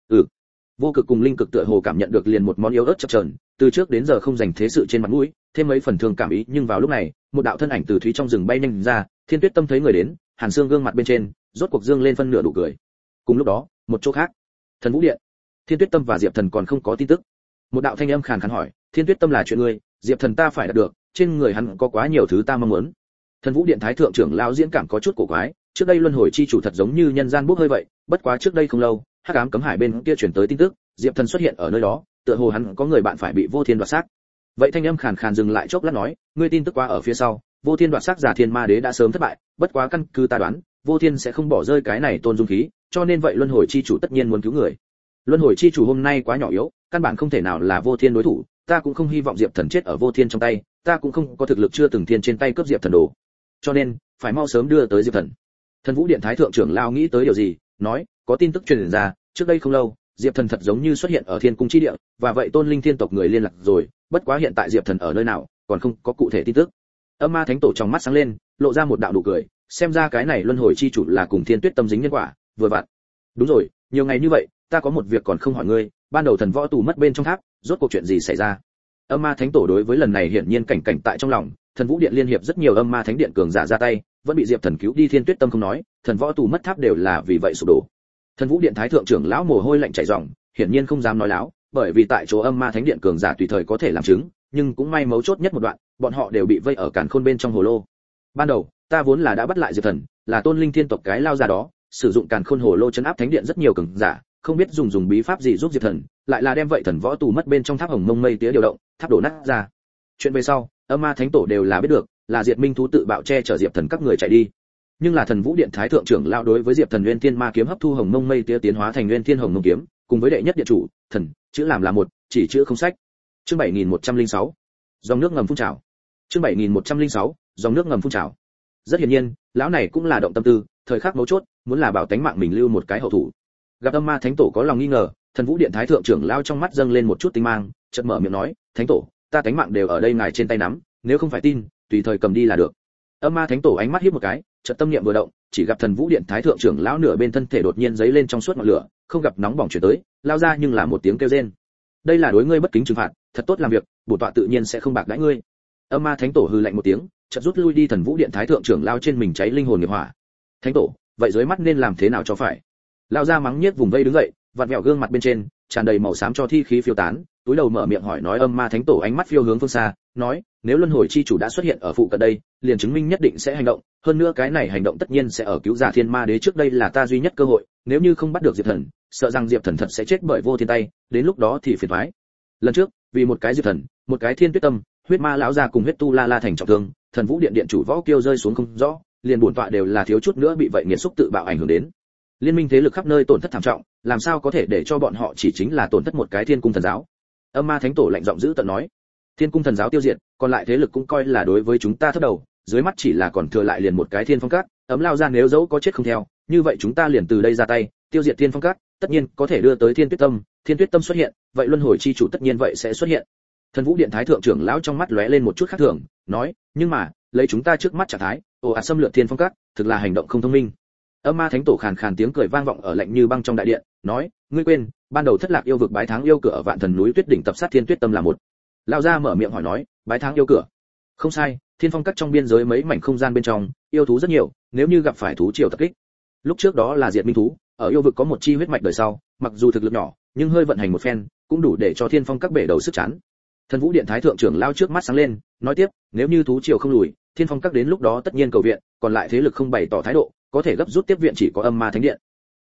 Vô cực cùng linh cực tựa hồ cảm nhận được liền một món yếu ớt chập chờn, từ trước đến giờ không dành thế sự trên mặt mũi, thêm mấy phần thương cảm ý, nhưng vào lúc này, một đạo thân ảnh từ thúy trong rừng bay nhanh ra, Thiên Tuyết Tâm thấy người đến, hàn xương gương mặt bên trên, rốt cuộc dương lên phân nửa đủ cười. Cùng lúc đó, một chỗ khác, Thần Vũ Điện, Thiên Tuyết Tâm và Diệp Thần còn không có tin tức. Một đạo thanh âm khàn khàn hỏi, Thiên Tuyết Tâm là chuyện ngươi, Diệp Thần ta phải đạt được, trên người hắn có quá nhiều thứ ta mong muốn. Thần Vũ Điện thái thượng trưởng lão diễn cảm có chút cổ quái, trước đây luân hồi chi chủ thật giống như nhân gian bốc hơi vậy, bất quá trước đây không lâu, hắc ám cấm hải bên kia chuyển tới tin tức, Diệp Thần xuất hiện ở nơi đó, tựa hồ hắn có người bạn phải bị vô thiên đoạt xác. Vậy thanh âm khàn khàn dừng lại chốc lát nói, ngươi tin tức qua ở phía sau, vô thiên đoạt xác giả thiên ma đế đã sớm thất bại, bất quá căn cứ ta đoán, vô thiên sẽ không bỏ rơi cái này tôn dung khí, cho nên vậy luân hồi chi chủ tất nhiên muốn cứu người. Luân hồi chi chủ hôm nay quá nhỏ yếu, căn bản không thể nào là vô thiên đối thủ, ta cũng không hy vọng Diệp Thần chết ở vô thiên trong tay, ta cũng không có thực lực chưa từng thiên trên tay cướp Diệp Thần đồ, cho nên phải mau sớm đưa tới Diệp Thần. Thần Vũ Điện thái thượng trưởng lao nghĩ tới điều gì, nói, có tin tức truyền ra, trước đây không lâu, Diệp Thần thật giống như xuất hiện ở Thiên Cung chi địa, và vậy Tôn Linh Thiên tộc người liên lạc rồi, bất quá hiện tại Diệp Thần ở nơi nào, còn không có cụ thể tin tức. Âm Ma Thánh Tổ trong mắt sáng lên, lộ ra một đạo nụ cười, xem ra cái này luân hồi chi chủ là cùng Thiên Tuyết Tâm dính nhân quả, vừa vặn. Đúng rồi, nhiều ngày như vậy, ta có một việc còn không hỏi ngươi, ban đầu thần võ tù mất bên trong tháp, rốt cuộc chuyện gì xảy ra? Âm Ma Thánh Tổ đối với lần này hiển nhiên cảnh cảnh tại trong lòng, Thần Vũ Điện liên hiệp rất nhiều Âm Ma Thánh Điện cường giả ra tay, vẫn bị Diệp Thần cứu đi Thiên Tuyết Tâm không nói, thần võ tù mất tháp đều là vì vậy sụp đổ. Thần Vũ Điện thái thượng trưởng lão mồ hôi lạnh chảy ròng, hiển nhiên không dám nói láo, bởi vì tại chỗ Âm Ma Thánh Điện cường giả tùy thời có thể làm chứng, nhưng cũng may mấu chốt nhất một đoạn, bọn họ đều bị vây ở càn khôn bên trong hồ lô. Ban đầu, ta vốn là đã bắt lại Diệp Thần, là Tôn Linh Thiên tộc cái lao già đó, sử dụng càn khôn hồ lô trấn áp thánh điện rất nhiều cường giả, không biết dùng bí pháp gì giúp Diệp Thần, lại là đem vậy thần võ tù mất bên trong tháp hồng mông mây tía điều động, tháp đổ nát ra. Chuyện về sau, Âm Ma Thánh Tổ đều là biết được, là Diệt Minh thú tự bạo che chở Diệp Thần các người chạy đi. Nhưng là Thần Vũ Điện thái thượng trưởng lão đối với Diệp Thần Nguyên Thiên Ma kiếm hấp thu hồng mông mây tía tiến hóa thành Nguyên Thiên Hồng Mông kiếm, cùng với đệ nhất điện chủ, thần, chữ làm là một, chỉ chữ không sách. Chương 7106. Dòng nước ngầm phun trào. Chương 7106. Dòng nước ngầm phun trào. Rất hiển nhiên, lão này cũng là động tâm tư, thời khắc mấu chốt, muốn là bảo tánh mạng mình lưu một cái hậu thủ. Gặp Âm Ma Thánh Tổ có lòng nghi ngờ, Thần Vũ Điện thái thượng trưởng lão trong mắt dâng lên một chút tinh mang, chợt mở miệng nói, "Thánh Tổ, ta tánh mạng đều ở đây ngài trên tay nắm, nếu không phải tin, tùy thời cầm đi là được." Âm Ma Thánh Tổ ánh mắt híp một cái, chợt tâm niệm vừa động, chỉ gặp Thần Vũ Điện thái thượng trưởng lão nửa bên thân thể đột nhiên giấy lên trong suốt ngọn lửa, không gặp nóng bỏng chuyển tới, lao ra nhưng là một tiếng kêu rên. "Đây là đối ngươi bất kính trừng phạt, thật tốt làm việc, bổn tọa tự nhiên sẽ không bạc đãi ngươi." Âm Ma Thánh Tổ hừ lạnh một tiếng, chợt rút lui đi Thần Vũ Điện thái thượng trưởng lao trên mình cháy linh hồn nghiệp hỏa. "Thánh Tổ, vậy dưới mắt nên làm thế nào cho phải?" Lao ra mắng nhiếc vùng vây đứng dậy, vặn vẹo gương mặt bên trên tràn đầy màu xám cho thi khí phiêu tán, túi đầu mở miệng hỏi nói. Âm Ma Thánh Tổ ánh mắt phiêu hướng phương xa, nói, nếu luân hồi chi chủ đã xuất hiện ở phụ cận đây, liền chứng minh nhất định sẽ hành động, hơn nữa cái này hành động tất nhiên sẽ ở cứu giả Thiên Ma Đế trước, đây là ta duy nhất cơ hội, nếu như không bắt được Diệp Thần, sợ rằng Diệp Thần thật sẽ chết bởi vô thiên tay, đến lúc đó thì phiền toái. Lần trước, vì một cái Diệp Thần, một cái Thiên Tuyết Tâm, huyết ma lão già cùng huyết tu la la thành trọng thương, Thần Vũ Điện điện chủ võ kiêu rơi xuống không rõ, liền bổn tọa đều là thiếu chút nữa bị vậy nghiệt xúc tự bạo ảnh hưởng đến. Liên minh thế lực khắp nơi tổn thất thảm trọng, làm sao có thể để cho bọn họ chỉ chính là tổn thất một cái Thiên Cung thần giáo. Âm Ma Thánh Tổ lạnh giọng giữ tận nói, Thiên Cung thần giáo tiêu diệt, còn lại thế lực cũng coi là đối với chúng ta thấp đầu, dưới mắt chỉ là còn thừa lại liền một cái Thiên Phong Các, Ấm lao ra nếu dẫu có chết không theo, như vậy chúng ta liền từ đây ra tay, tiêu diệt Thiên Phong Các, tất nhiên có thể đưa tới Thiên Tuyết Tâm, Thiên Tuyết Tâm xuất hiện, vậy luân hồi chi chủ tất nhiên vậy sẽ xuất hiện. Thần Vũ Điện thái thượng trưởng lão trong mắt lóe lên một chút khác thường, nói, nhưng mà, lấy chúng ta trước mắt trạng thái, xâm lược Thiên Phong Các, thực là hành động không thông minh. Âm Ma Thánh Tổ khàn khàn tiếng cười vang vọng ở lạnh như băng trong đại điện, nói, ngươi quên, ban đầu thất lạc yêu vực bái tháng yêu cửa ở Vạn Thần núi Tuyết đỉnh tập sát Thiên Tuyết Tâm là một. Lão gia mở miệng hỏi nói, bái tháng yêu cửa. Không sai, Thiên Phong Các trong biên giới mấy mảnh không gian bên trong, yêu thú rất nhiều, nếu như gặp phải thú triều tập kích. Lúc trước đó là diệt minh thú, ở yêu vực có một chi huyết mạch đời sau, mặc dù thực lực nhỏ, nhưng hơi vận hành một phen, cũng đủ để cho Thiên Phong Các bể đầu sức chán. Thần Vũ Điện thái thượng trưởng lao trước mắt sáng lên, nói tiếp, nếu như thú triều không lùi, Thiên Phong Các đến lúc đó tất nhiên cầu viện, còn lại thế lực không bày tỏ thái độ, có thể gấp rút tiếp viện chỉ có Âm Ma Thánh Điện.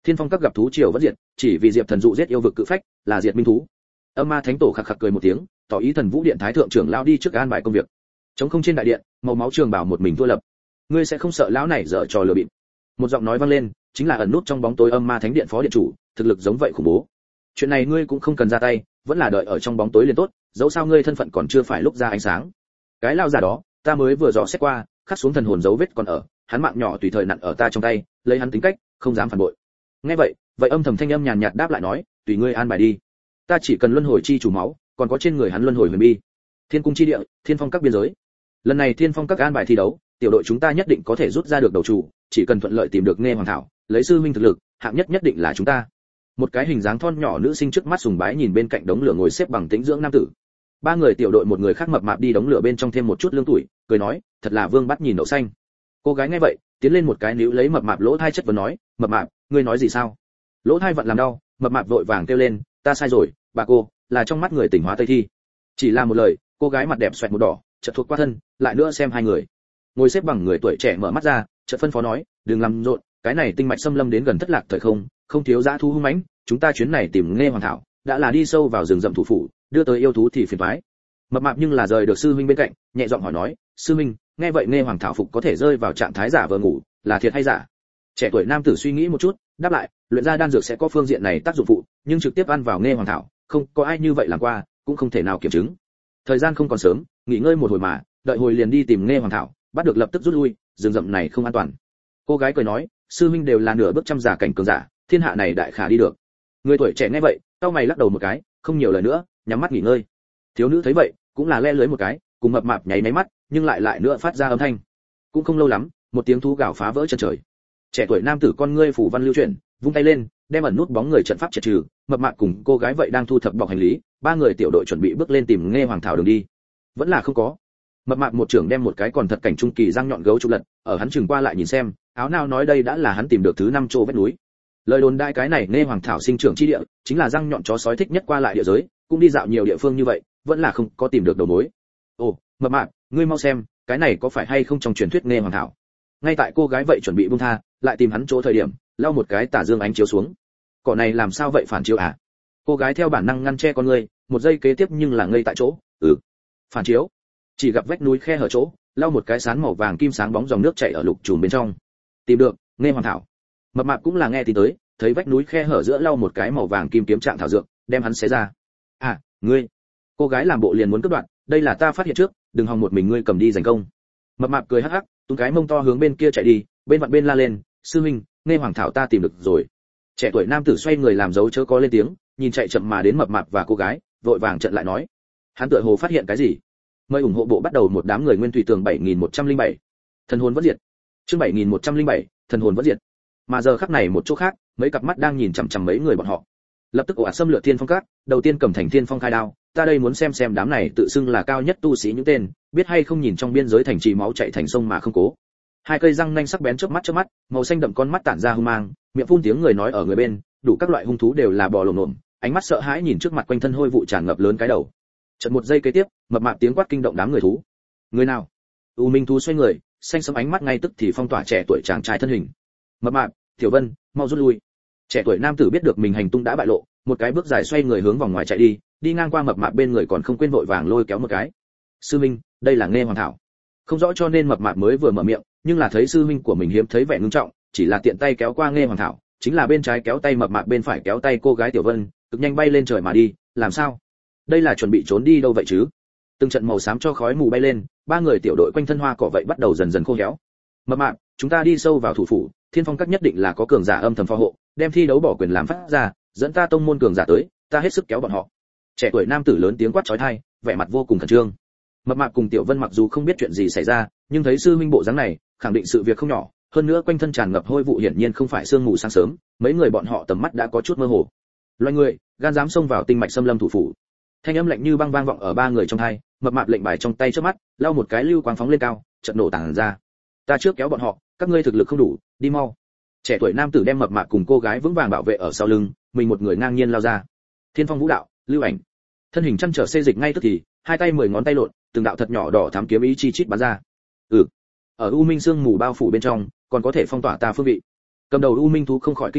Thiên Phong các gặp thú triều vẫn diệt, chỉ vì Diệp Thần dụ giết yêu vực cự phách, là diệt minh thú. Âm Ma Thánh Tổ khặc khặc cười một tiếng, tỏ ý Thần Vũ Điện Thái thượng trưởng lao đi trước an bài công việc. Trống không trên đại điện, màu máu trường bảo một mình thua lập. Ngươi sẽ không sợ lão này dở trò lừa bịp? Một giọng nói vang lên, chính là ẩn nút trong bóng tối Âm Ma Thánh Điện phó điện chủ, thực lực giống vậy khủng bố. Chuyện này ngươi cũng không cần ra tay, vẫn là đợi ở trong bóng tối liền tốt, dẫu sao ngươi thân phận còn chưa phải lúc ra ánh sáng. Cái lao giả đó, ta mới vừa dò xét qua, khắc xuống thần hồn dấu vết còn ở, hắn mạng nhỏ tùy thời nặn ở ta trong tay, lấy hắn tính cách, không dám phản bội. Nghe vậy, vậy âm thầm thanh âm nhàn nhạt đáp lại nói, tùy ngươi an bài đi. Ta chỉ cần luân hồi chi chủ máu, còn có trên người hắn luân hồi huyền bi. Thiên cung chi địa, Thiên Phong các biên giới. Lần này Thiên Phong các an bài thi đấu, tiểu đội chúng ta nhất định có thể rút ra được đầu chủ, chỉ cần thuận lợi tìm được nghe hoàng thảo, lấy sư huynh thực lực, hạng nhất nhất định là chúng ta. Một cái hình dáng thon nhỏ nữ sinh trước mắt sùng bái nhìn bên cạnh đống lửa ngồi xếp bằng tĩnh dưỡng nam tử. Ba người tiểu đội một người khác mập mạp đi đống lửa bên trong thêm một chút lương tuổi, cười nói, thật là vương bắt nhìn đậu xanh. Cô gái nghe vậy, tiến lên một cái níu lấy mập mạp lỗ thai chất vấn nói, mập mạp, ngươi nói gì sao? Lỗ thai vận làm đau, mập mạp vội vàng kêu lên, ta sai rồi, bà cô, là trong mắt người tỉnh hóa tây thi. Chỉ là một lời, cô gái mặt đẹp xoẹt một đỏ, chợt thuộc qua thân, lại nữa xem hai người. Ngồi xếp bằng người tuổi trẻ mở mắt ra, chợt phân phó nói, đừng làm rộn, cái này tinh mạch xâm lâm đến gần thất lạc thời không, không thiếu dã thú hung mãnh, chúng ta chuyến này tìm nghe hoàng thảo, đã là đi sâu vào rừng rậm thủ phủ, đưa tới yêu thú thì phiền toái. Mập mạp nhưng là rời được sư huynh bên cạnh, nhẹ giọng hỏi nói, sư huynh, nghe vậy nghe hoàng thảo phục có thể rơi vào trạng thái giả vờ ngủ, là thiệt hay giả? Trẻ tuổi nam tử suy nghĩ một chút, đáp lại, luyện ra đan dược sẽ có phương diện này tác dụng phụ, nhưng trực tiếp ăn vào nghe hoàng thảo, không có ai như vậy làm qua, cũng không thể nào kiểm chứng. Thời gian không còn sớm, nghỉ ngơi một hồi mà, đợi hồi liền đi tìm nghe hoàng thảo, bắt được lập tức rút lui, rừng rậm này không an toàn. Cô gái cười nói, sư huynh đều là nửa bước trăm giả cảnh cường giả, thiên hạ này đại khả đi được. Người tuổi trẻ nghe vậy, cau mày lắc đầu một cái, không nhiều lời nữa, nhắm mắt nghỉ ngơi. Thiếu nữ thấy vậy, cũng là le lưới một cái, cùng mập mạp nháy máy mắt, nhưng lại nữa phát ra âm thanh. Cũng không lâu lắm, một tiếng thú gào phá vỡ chân trời. Trẻ tuổi nam tử con ngươi phủ văn lưu chuyển, vung tay lên, đem ẩn nút bóng người trận pháp triệt trừ, mập mạp cùng cô gái vậy đang thu thập bọc hành lý, ba người tiểu đội chuẩn bị bước lên tìm nghe hoàng thảo đường đi. Vẫn là không có. Mập mạp một trưởng đem một cái còn thật cảnh trung kỳ răng nhọn gấu trục lật, ở hắn chừng qua lại nhìn xem, áo nào nói đây đã là hắn tìm được thứ 5 chỗ vách núi. Lời đồn đại cái này nghe hoàng thảo sinh trưởng chi địa, chính là răng nhọn chó sói thích nhất qua lại địa giới, cũng đi dạo nhiều địa phương như vậy, vẫn là không có tìm được đầu mối. Ồ, mập mạp, ngươi mau xem, cái này có phải hay không trong truyền thuyết nghe hoàng thảo? Ngay tại cô gái vậy chuẩn bị buông tha, lại tìm hắn chỗ thời điểm, lao một cái tà dương ánh chiếu xuống. Cỏ này làm sao vậy phản chiếu à? Cô gái theo bản năng ngăn che con ngươi, một giây kế tiếp nhưng là ngây tại chỗ. Phản chiếu. Chỉ gặp vách núi khe hở chỗ, lao một cái sán màu vàng kim sáng bóng dòng nước chảy ở lục trùm bên trong. Tìm được, nghe hoàng thảo. Mập mạp cũng là nghe tin tới, thấy vách núi khe hở giữa lau một cái màu vàng kim kiếm trạng thảo dược, đem hắn xé ra. À, ngươi. Cô gái làm bộ liền muốn cướp đoạn, đây là ta phát hiện trước, đừng hòng một mình ngươi cầm đi giành công. Mập mạp cười hắc hắc, tung cái mông to hướng bên kia chạy đi, bên vặn bên la lên, sư huynh, nghe hoàng thảo ta tìm được rồi. Trẻ tuổi nam tử xoay người làm dấu chớ có lên tiếng, nhìn chạy chậm mà đến mập mạp và cô gái, vội vàng trận lại nói, hắn tựa hồ phát hiện cái gì. Mời ủng hộ bộ bắt đầu một đám người nguyên thủy tường 7107. Thần hồn vẫn diệt. Chương 7107, thần hồn vẫn diệt. Mà giờ khắc này một chỗ khác, mấy cặp mắt đang nhìn chằm chằm mấy người bọn họ. Lập tức ồ ạt xâm lược Thiên Phong các, đầu tiên cầm thành Thiên Phong khai đao, ta đây muốn xem đám này tự xưng là cao nhất tu sĩ những tên, biết hay không nhìn trong biên giới thành trì máu chảy thành sông mà không cố. Hai cây răng nanh sắc bén chớp mắt, màu xanh đậm con mắt tản ra hung mang, miệng phun tiếng người nói ở người bên, đủ các loại hung thú đều là bò lồm lồm, ánh mắt sợ hãi nhìn trước mặt quanh thân hôi vụ tràn ngập lớn cái đầu. Chợt một giây kế tiếp, mập mạp tiếng quát kinh động đám người thú. Người nào? U Minh thú xoay người, xanh sẫm ánh mắt ngay tức thì phong tỏa trẻ tuổi chàng trai thân hình. Mập mạp, Tiểu Vân, mau rút lui. Trẻ tuổi nam tử biết được mình hành tung đã bại lộ, một cái bước dài xoay người hướng vòng ngoài chạy đi ngang qua mập mạp bên người còn không quên vội vàng lôi kéo một cái. Sư minh, đây là nghe hoàng thảo. Không rõ cho nên mập mạp mới vừa mở miệng, nhưng là thấy sư minh của mình hiếm thấy vẻ ngưng trọng, chỉ là tiện tay kéo qua nghe hoàng thảo, chính là bên trái kéo tay mập mạp bên phải kéo tay cô gái Tiểu Vân, cực nhanh bay lên trời mà đi, làm sao? Đây là chuẩn bị trốn đi đâu vậy chứ? Từng trận màu xám cho khói mù bay lên, ba người tiểu đội quanh thân hoa cỏ vậy bắt đầu dần dần khô héo. Mập mạp, chúng ta đi sâu vào thủ phủ, Thiên Phong các nhất định là có cường giả âm thầm phò hộ, đem thi đấu bỏ quyền làm phát ra, dẫn ta tông môn cường giả tới, ta hết sức kéo bọn họ. Trẻ tuổi nam tử lớn tiếng quát chói tai, vẻ mặt vô cùng khẩn trương. Mập mạp cùng Tiểu Vân mặc dù không biết chuyện gì xảy ra, nhưng thấy sư minh bộ dáng này, khẳng định sự việc không nhỏ, hơn nữa quanh thân tràn ngập hôi vụ hiển nhiên không phải sương mù sáng sớm, mấy người bọn họ tầm mắt đã có chút mơ hồ. Loài người, gan dám xông vào tinh mạch xâm lâm thủ phủ. Thanh âm lạnh như băng vang vọng ở ba người trong tai, mập mạp lệnh bài trong tay trước mắt, lao một cái lưu quang phóng lên cao, chợt nổ tàng ra. Ta trước kéo bọn họ, các ngươi thực lực không đủ, đi mau. Trẻ tuổi nam tử đem mập mạp cùng cô gái vững vàng bảo vệ ở sau lưng, mình một người ngang nhiên lao ra. Thiên Phong vũ đạo, lưu ảnh. Thân hình chăn trở xê dịch ngay tức thì, hai tay 10 ngón tay lộn, từng đạo thật nhỏ đỏ thắm kiếm ý chi chít bắn ra. Ở U Minh sương mù bao phủ bên trong, còn có thể phong tỏa ta phương vị. Cầm đầu U Minh thú không khỏi kinh ngạc,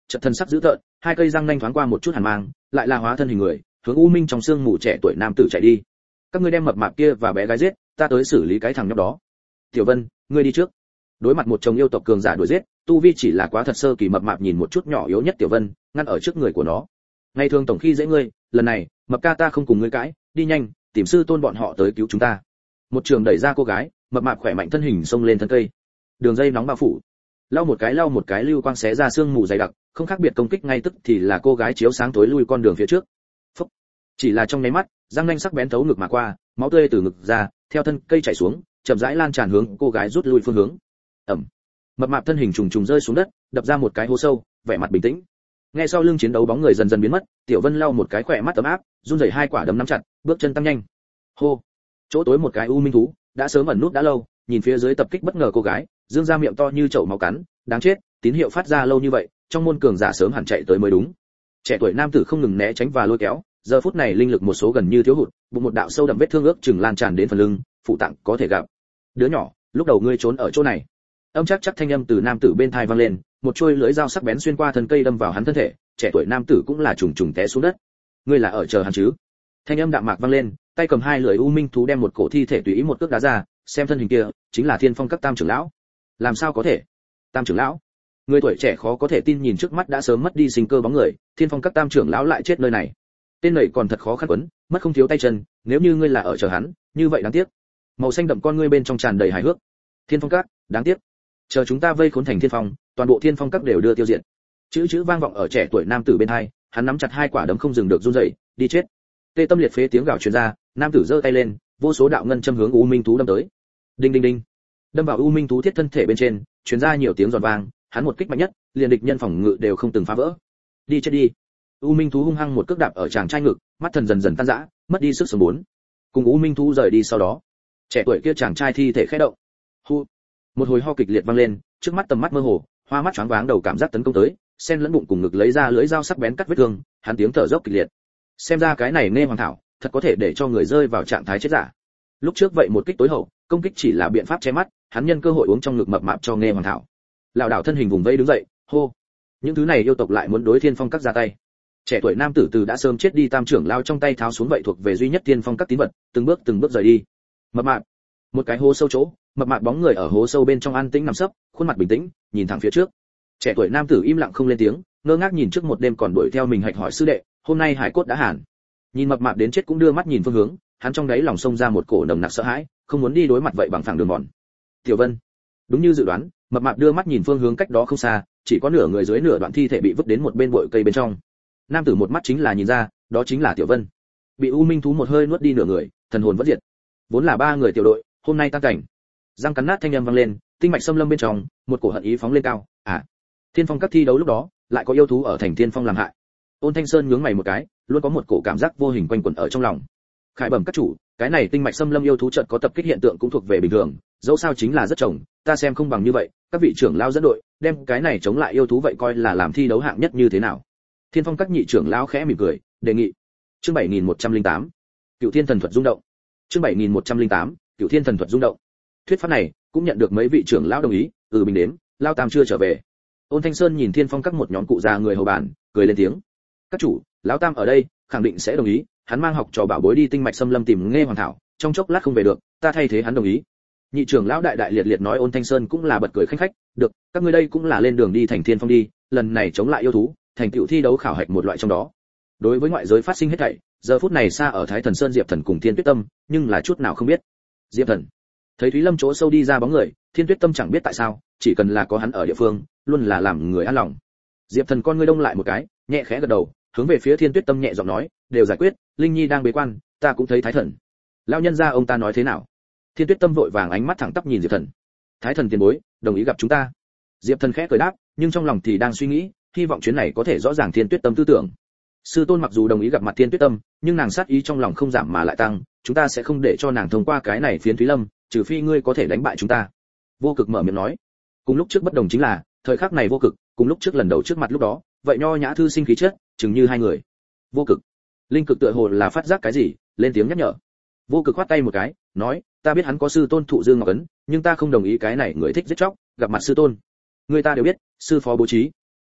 chợt thân sắc dữ tợn, hai cây răng nanh thoáng qua một chút hàn mang, lại là hóa thân hình người, hướng u minh trong sương mù trẻ tuổi nam tử chạy đi. Các ngươi đem mập mạp kia và bé gái giết, ta tới xử lý cái thằng nhóc đó. Tiểu Vân, ngươi đi trước. Đối mặt một chồng yêu tộc cường giả đuổi giết, tu vi chỉ là quá thật sơ kỳ mập mạp nhìn một chút nhỏ yếu nhất Tiểu Vân, ngăn ở trước người của nó. Ngày thường tổng khi dễ ngươi, lần này, mập ca ta không cùng ngươi cãi, đi nhanh, tìm sư tôn bọn họ tới cứu chúng ta. Một trường đẩy ra cô gái, mập mạp khỏe mạnh thân hình xông lên thân cây. Đường dây nóng bao phủ. Lau một cái lưu quang xé ra sương mù dày đặc, không khác biệt công kích ngay tức thì là cô gái chiếu sáng tối lui con đường phía trước. Phốc. Chỉ là trong nháy mắt, răng nanh sắc bén thấu ngực mà qua, máu tươi từ ngực ra, theo thân cây chảy xuống, chậm rãi lan tràn hướng cô gái rút lui phương hướng. Ầm. Mập mạp thân hình trùng trùng rơi xuống đất, đập ra một cái hố sâu, vẻ mặt bình tĩnh. Nghe sau lưng chiến đấu bóng người dần dần biến mất, Tiểu Vân lau một cái khỏe mắt ấm áp, run rẩy hai quả đấm nắm chặt, bước chân tăng nhanh. Hô. Chỗ tối một cái u minh thú, đã sớm ẩn nút đã lâu, nhìn phía dưới tập kích bất ngờ cô gái, dương ra miệng to như chậu máu cắn, đáng chết, tín hiệu phát ra lâu như vậy, trong môn cường giả sớm hẳn chạy tới mới đúng. Trẻ tuổi nam tử không ngừng né tránh và lôi kéo, giờ phút này linh lực một số gần như thiếu hụt, bụng một đạo sâu đậm vết thương ước chừng lan tràn đến phần lưng, phụ tạng có thể gặp. Đứa nhỏ, lúc đầu ngươi trốn ở chỗ này. Âm chắc thanh âm từ nam tử bên tai vang lên, một chuôi lưỡi dao sắc bén xuyên qua thân cây đâm vào hắn thân thể, trẻ tuổi nam tử cũng là trùng trùng té xuống đất. Ngươi là ở chờ hắn chứ? Thanh âm đạm mạc vang lên, tay cầm hai lưỡi u minh thú đem một cổ thi thể tùy ý một cước đá ra, xem thân hình kia, chính là Thiên Phong các Tam trưởng lão. Làm sao có thể? Tam trưởng lão? Người tuổi trẻ khó có thể tin nhìn trước mắt đã sớm mất đi sinh cơ bóng người, Thiên Phong các Tam trưởng lão lại chết nơi này. Tên này còn thật khó khăn quấn, mất không thiếu tay chân, nếu như ngươi là ở chờ hắn, như vậy đáng tiếc. Màu xanh đậm con ngươi bên trong tràn đầy hài hước. Thiên Phong các, đáng tiếc. Chờ chúng ta vây khốn thành Thiên Phong, toàn bộ Thiên Phong các đều đưa tiêu diệt. Chữ vang vọng ở trẻ tuổi nam tử bên hai, hắn nắm chặt hai quả đấm không dừng được run rẩy, đi chết. Tê tâm liệt phế tiếng gào truyền ra, nam tử giơ tay lên, vô số đạo ngân châm hướng u minh thú đâm tới. Đinh đinh đinh. Đâm vào u minh thú thiết thân thể bên trên, truyền ra nhiều tiếng giòn vang, hắn một kích mạnh nhất, liền địch nhân phòng ngự đều không từng phá vỡ. Đi chết đi. U minh thú hung hăng một cước đạp ở chàng trai ngực, mắt thần dần dần tan rã, mất đi sức sống bốn. Cùng u minh thú rời đi sau đó, trẻ tuổi kia chàng trai thi thể khẽ động. Hu. Một hồi ho kịch liệt vang lên, trước mắt tầm mắt mơ hồ, hoa mắt choáng váng đầu cảm giác tấn công tới, xen lẫn bụng cùng ngực lấy ra lưỡi dao sắc bén cắt vết thương, hắn tiếng thở dốc kịch liệt. Xem ra cái này nghe hoàng thảo, thật có thể để cho người rơi vào trạng thái chết giả. Lúc trước vậy một kích tối hậu, công kích chỉ là biện pháp che mắt, hắn nhân cơ hội uống trong ngực mập mạp cho nghe hoàng thảo. Lão đảo thân hình vùng vây đứng dậy, hô. Những thứ này yêu tộc lại muốn đối Thiên Phong các ra tay. Trẻ tuổi nam tử từ đã sớm chết đi tam trưởng lao trong tay tháo xuống vậy thuộc về duy nhất Thiên Phong các tín vật, từng bước rời đi. Mập mạp. Một cái hố sâu chỗ, mập mạp bóng người ở hố sâu bên trong an tĩnh nằm sấp, khuôn mặt bình tĩnh, nhìn thẳng phía trước. Trẻ tuổi nam tử im lặng không lên tiếng, ngơ ngác nhìn trước một đêm còn đuổi theo mình hạch hỏi sư đệ, hôm nay hải cốt đã hàn. Nhìn mập mạp đến chết cũng đưa mắt nhìn phương hướng, hắn trong đáy lòng xông ra một cổ nồng nặc sợ hãi, không muốn đi đối mặt vậy bằng phẳng đường mòn. Tiểu Vân. Đúng như dự đoán, mập mạp đưa mắt nhìn phương hướng cách đó không xa, chỉ có nửa người dưới nửa đoạn thi thể bị vứt đến một bên bụi cây bên trong. Nam tử một mắt chính là nhìn ra, đó chính là Tiểu Vân. Bị u minh thú một hơi nuốt đi nửa người, thần hồn vẫn diệt. Vốn là ba người tiểu đội, hôm nay tan cảnh. Răng cắn nát thanh âm vang lên, tinh mạch xâm lâm bên trong, một cổ hận ý phóng lên cao. Thiên Phong các thi đấu lúc đó, lại có yêu thú ở thành Thiên Phong làm hại. Ôn Thanh Sơn nhướng mày một cái, luôn có một cổ cảm giác vô hình quanh quẩn ở trong lòng. Khải bẩm các chủ, cái này tinh mạch xâm lâm yêu thú chợt có tập kích hiện tượng cũng thuộc về bình thường, dẫu sao chính là rất chồng, ta xem không bằng như vậy, các vị trưởng lao dẫn đội, đem cái này chống lại yêu thú vậy coi là làm thi đấu hạng nhất như thế nào. Thiên Phong các nhị trưởng lão khẽ mỉm cười, đề nghị. Chương 7108. Cựu Thiên Thần thuật rung động. Chương 7108. Cựu Thiên Thần thuật rung động. Thuyết pháp này cũng nhận được mấy vị trưởng lão đồng ý, bình đến, lao tam chưa trở về. Ôn Thanh Sơn nhìn Thiên Phong các một nhóm cụ già người hầu bàn, cười lên tiếng. Các chủ, lão tam ở đây, khẳng định sẽ đồng ý, hắn mang học trò bảo bối đi tinh mạch xâm lâm tìm nghe hoàng thảo, trong chốc lát không về được, ta thay thế hắn đồng ý. Nhị trưởng lão đại đại liệt liệt nói. Ôn Thanh Sơn cũng là bật cười khanh khách, được, các ngươi đây cũng là lên đường đi thành Thiên Phong đi, lần này chống lại yêu thú, thành tựu thi đấu khảo hạch một loại trong đó. Đối với ngoại giới phát sinh hết thảy, giờ phút này xa ở Thái Thần Sơn Diệp Thần cùng Thiên Tuyết Tâm, nhưng là chút nào không biết. Diệp Thần thấy Thúy Lâm chỗ sâu đi ra bóng người, Thiên Tuyết Tâm chẳng biết tại sao, chỉ cần là có hắn ở địa phương, luôn là làm người an lòng. Diệp Thần con ngươi đông lại một cái, nhẹ khẽ gật đầu, hướng về phía Thiên Tuyết Tâm nhẹ giọng nói, đều giải quyết, Linh Nhi đang bế quan, ta cũng thấy Thái Thần. Lão nhân gia ông ta nói thế nào? Thiên Tuyết Tâm vội vàng ánh mắt thẳng tắp nhìn Diệp Thần. Thái Thần tiền bối, đồng ý gặp chúng ta. Diệp Thần khẽ cười đáp, nhưng trong lòng thì đang suy nghĩ, hy vọng chuyến này có thể rõ ràng Thiên Tuyết Tâm tư tưởng. Sư tôn mặc dù đồng ý gặp mặt Thiên Tuyết Tâm, nhưng nàng sát ý trong lòng không giảm mà lại tăng, chúng ta sẽ không để cho nàng thông qua cái này phiến Thúy Lâm, trừ phi ngươi có thể đánh bại chúng ta. Vô Cực mở miệng nói. Cùng lúc trước bất đồng chính là, thời khắc này Vô Cực, cùng lúc trước lần đầu trước mặt lúc đó, vậy nho nhã thư sinh khí chất, chừng như hai người. Vô Cực, Linh Cực tựa hồ là phát giác cái gì, lên tiếng nhắc nhở. Vô Cực khoát tay một cái, nói, ta biết hắn có sư tôn thụ dương ngọc ấn, nhưng ta không đồng ý cái này người thích giết chóc, gặp mặt sư tôn. Người ta đều biết, sư phó bố trí.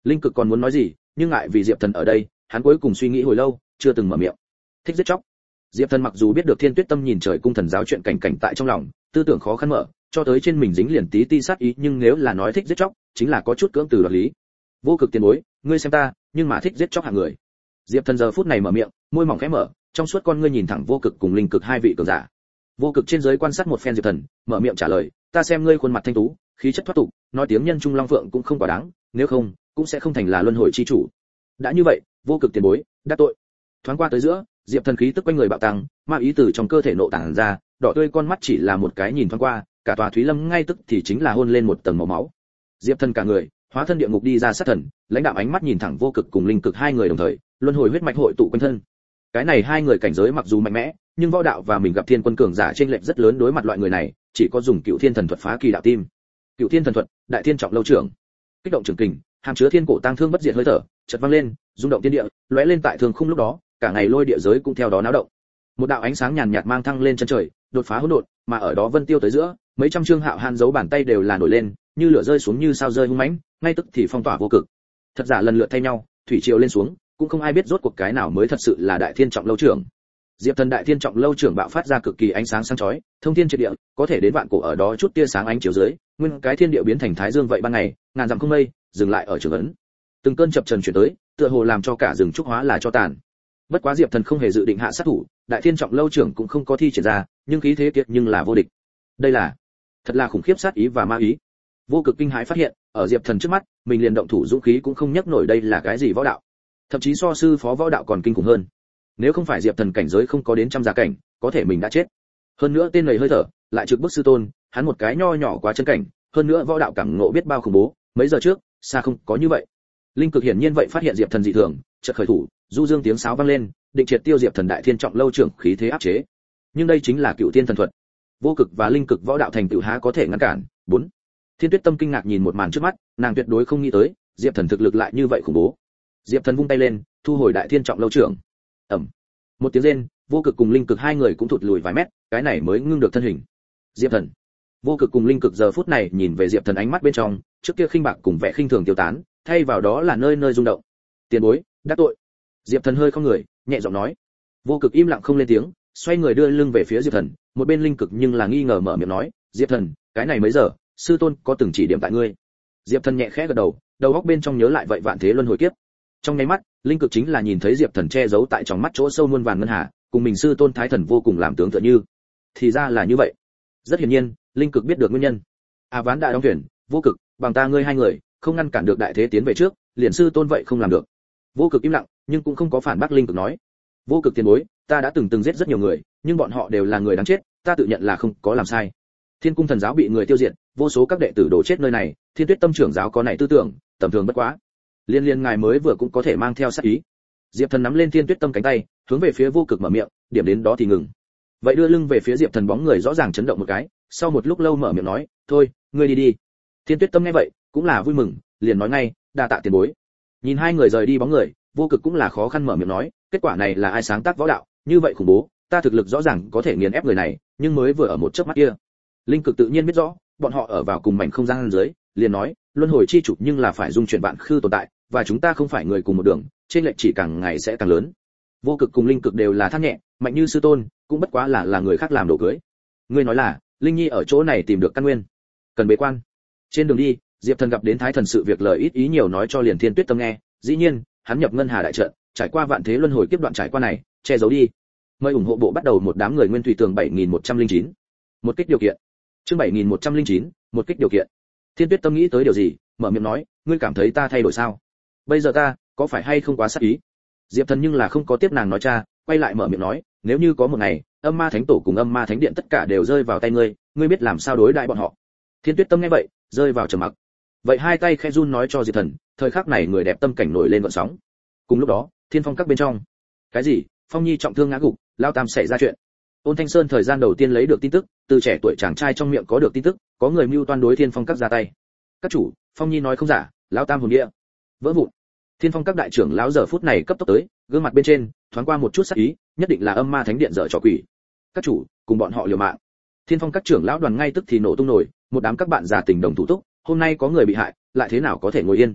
Linh Cực còn muốn nói gì, nhưng ngại vì Diệp Thần ở đây, hắn cuối cùng suy nghĩ hồi lâu, chưa từng mở miệng. Thích giết chóc. Diệp Thần mặc dù biết được Thiên Tuyết Tâm nhìn trời cung thần giáo chuyện cảnh cảnh tại trong lòng, tư tưởng khó khăn mở, cho tới trên mình dính liền tí ti sát ý, nhưng nếu là nói thích giết chóc, chính là có chút cưỡng từ đoạt lý. Vô Cực tiền bối, ngươi xem ta, nhưng mà thích giết chóc hạng người. Diệp Thần giờ phút này mở miệng, môi mỏng khẽ mở, trong suốt con ngươi nhìn thẳng Vô Cực cùng Linh Cực hai vị cường giả. Vô Cực trên dưới quan sát một phen Diệp Thần, mở miệng trả lời, ta xem ngươi khuôn mặt thanh tú, khí chất thoát tục, nói tiếng nhân trung long phượng cũng không quá đáng, nếu không, cũng sẽ không thành là luân hồi chi chủ. Đã như vậy, Vô Cực tiền bối, đắc tội. Thoáng qua tới giữa, Diệp Thần khí tức quanh người bạo tăng, ma ý từ trong cơ thể nộ tản ra, đỏ tươi con mắt chỉ là một cái nhìn thoáng qua, cả tòa Thúy Lâm ngay tức thì chính là hôn lên một tầng màu máu. Diệp Thần cả người, hóa thân địa ngục đi ra sát thần, lãnh đạo ánh mắt nhìn thẳng Vô Cực cùng Linh Cực hai người đồng thời, luân hồi huyết mạch hội tụ quanh thân. Cái này hai người cảnh giới mặc dù mạnh mẽ, nhưng võ đạo và mình gặp thiên quân cường giả trên lệch rất lớn, đối mặt loại người này, chỉ có dùng Cựu Thiên thần thuật phá kỳ đạo tim. Cựu Thiên thần thuật, đại thiên trọng lâu trưởng. Kích động trường kình, hàm chứa thiên cổ tang thương bất diệt hơi thở, chợt vang lên, rung động thiên địa, lóe lên tại thường khung lúc đó, cả ngày lôi địa giới cũng theo đó náo động. Một đạo ánh sáng nhàn nhạt mang thăng lên chân trời, đột phá hỗn độn, mà ở đó vân tiêu tới giữa, mấy trăm trương hạo han dấu bàn tay đều là nổi lên, như lửa rơi xuống như sao rơi hung mãnh, ngay tức thì phong tỏa vô cực. Thật giả lần lượt thay nhau, thủy triều lên xuống, cũng không ai biết rốt cuộc cái nào mới thật sự là đại thiên trọng lâu trưởng. Diệp Thần đại thiên trọng lâu trưởng bạo phát ra cực kỳ ánh sáng sáng chói, thông thiên triệt địa, có thể đến vạn cổ ở đó chút tia sáng ánh chiếu dưới, nguyên cái thiên địa biến thành thái dương vậy ban ngày, ngàn dặm không mây, dừng lại ở trường ấn. Từng cơn chập trần chuyển tới, tựa hồ làm cho cả rừng trúc hóa là cho tàn. Bất quá Diệp Thần không hề dự định hạ sát thủ, đại thiên trọng lâu trưởng cũng không có thi triển ra, nhưng khí thế kiệt nhưng là vô địch. Đây là thật là khủng khiếp sát ý và ma ý. Vô Cực kinh hãi phát hiện, ở Diệp Thần trước mắt, mình liền động thủ dũng khí cũng không nhấc nổi, đây là cái gì võ đạo? Thậm chí so sư phó võ đạo còn kinh khủng hơn. Nếu không phải Diệp Thần cảnh giới không có đến trăm gia cảnh, có thể mình đã chết. Hơn nữa tên này hơi thở, lại trực bức sư tôn, hắn một cái nho nhỏ quá chân cảnh, hơn nữa võ đạo cảm ngộ biết bao khủng bố, mấy giờ trước, xa không có như vậy. Linh Cực hiển nhiên vậy phát hiện Diệp Thần dị thường, chợt khởi thủ, du dương tiếng sáo vang lên, định triệt tiêu Diệp Thần đại thiên trọng lâu trưởng khí thế áp chế. Nhưng đây chính là Cựu Thiên thần thuật. Vô Cực và Linh Cực võ đạo thành tựu há có thể ngăn cản? 4. Thiên Tuyết Tâm kinh ngạc nhìn một màn trước mắt, nàng tuyệt đối không nghĩ tới, Diệp Thần thực lực lại như vậy khủng bố. Diệp Thần vung tay lên, thu hồi đại thiên trọng lâu trưởng. Ầm. Một tiếng rên, Vô Cực cùng Linh Cực hai người cũng thụt lùi vài mét, cái này mới ngưng được thân hình. Diệp Thần. Vô Cực cùng Linh Cực giờ phút này nhìn về Diệp Thần, ánh mắt bên trong, trước kia khinh bạc cùng vẻ khinh thường tiêu tán, thay vào đó là nơi nơi rung động. Tiền bối, đắc tội. Diệp Thần hơi không người, nhẹ giọng nói. Vô Cực im lặng không lên tiếng, xoay người đưa lưng về phía Diệp Thần, một bên Linh Cực nhưng là nghi ngờ mở miệng nói, Diệp Thần, cái này mấy giờ, sư tôn có từng chỉ điểm tại ngươi? Diệp Thần nhẹ khẽ gật đầu, đầu óc bên trong nhớ lại vậy vạn thế luân hồi kiếp. Trong nháy mắt, Linh Cực chính là nhìn thấy Diệp Thần che giấu tại trong mắt chỗ sâu muôn vàn ngân hà, cùng mình sư tôn Thái Thần vô cùng làm tướng tựa như. Thì ra là như vậy. Rất hiển nhiên, Linh Cực biết được nguyên nhân. Ván đại đóng thuyền, Vô Cực, bằng ta ngươi hai người, không ngăn cản được đại thế tiến về trước, liền sư tôn vậy không làm được. Vô Cực im lặng, nhưng cũng không có phản bác Linh Cực nói. Vô Cực tiền bối, ta đã từng giết rất nhiều người, nhưng bọn họ đều là người đáng chết, ta tự nhận là không có làm sai. Thiên cung thần giáo bị người tiêu diệt, vô số các đệ tử đổ chết nơi này, Thiên Tuyết Tâm trưởng giáo có này tư tưởng, tầm thường bất quá. Liên ngài mới vừa cũng có thể mang theo sát ý. Diệp Thần nắm lên Thiên Tuyết Tâm cánh tay, hướng về phía Vô Cực mở miệng, điểm đến đó thì ngừng. Vậy đưa lưng về phía Diệp Thần, bóng người rõ ràng chấn động một cái, sau một lúc lâu mở miệng nói, thôi, ngươi đi đi. Thiên Tuyết Tâm nghe vậy, cũng là vui mừng, liền nói ngay, đa tạ tiền bối. Nhìn hai người rời đi bóng người, Vô Cực cũng là khó khăn mở miệng nói, kết quả này là ai sáng tác võ đạo, như vậy khủng bố, ta thực lực rõ ràng có thể nghiền ép người này, nhưng mới vừa ở một chớp mắt kia. Linh Cực tự nhiên biết rõ, bọn họ ở vào cùng mảnh không gian dưới, liền nói, luân hồi chi chủ nhưng là phải dung chuyển vạn khư tồn tại, và chúng ta không phải người cùng một đường, trên lệch chỉ càng ngày sẽ càng lớn. Vô Cực cùng Linh Cực đều là than nhẹ, mạnh như sư tôn, cũng bất quá là người khác làm đồ cưới. Ngươi nói là, Linh Nhi ở chỗ này tìm được căn nguyên, cần bế quan. Trên đường đi, Diệp Thần gặp đến Thái Thần sự việc lời ít ý nhiều nói cho liền Thiên Tuyết Tâm nghe, dĩ nhiên, hắn nhập ngân hà đại trận, trải qua vạn thế luân hồi kiếp đoạn trải qua này, che giấu đi. Mời ủng hộ bộ bắt đầu một đám người nguyên thủy tường 7109. Một kích điều kiện. Chương 7109, một kích điều kiện. Thiên Tuyết Tâm nghĩ tới điều gì, mở miệng nói, ngươi cảm thấy ta thay đổi sao? Bây giờ ta, có phải hay không quá sát ý? Diệp Thần nhưng là không có tiếp nàng nói cha, quay lại mở miệng nói, nếu như có một ngày, Âm Ma Thánh Tổ cùng Âm Ma Thánh Điện tất cả đều rơi vào tay ngươi, ngươi biết làm sao đối đãi bọn họ? Thiên Tuyết Tâm nghe vậy, rơi vào trầm mặc. Vậy hai tay khẽ run nói cho Diệp Thần, thời khắc này người đẹp tâm cảnh nổi lên gợn sóng. Cùng lúc đó, Thiên Phong các bên trong. Cái gì? Phong Nhi trọng thương ngã gục, Lao Tam xảy ra chuyện. Ôn Thanh Sơn thời gian đầu tiên lấy được tin tức, từ trẻ tuổi chàng trai trong miệng có được tin tức, có người mưu toan đối Thiên Phong các ra tay. Các chủ, Phong Nhi nói không giả, Lao Tam hồn địa vỡ vụn. Thiên Phong các đại trưởng lão giờ phút này cấp tốc tới, gương mặt bên trên thoáng qua một chút sắc ý, nhất định là Âm Ma Thánh Điện dở trò quỷ. Các chủ, cùng bọn họ liều mạng. Thiên Phong các trưởng lão đoàn ngay tức thì nổ tung nổi, một đám các bạn già tình đồng thủ túc, hôm nay có người bị hại, lại thế nào có thể ngồi yên.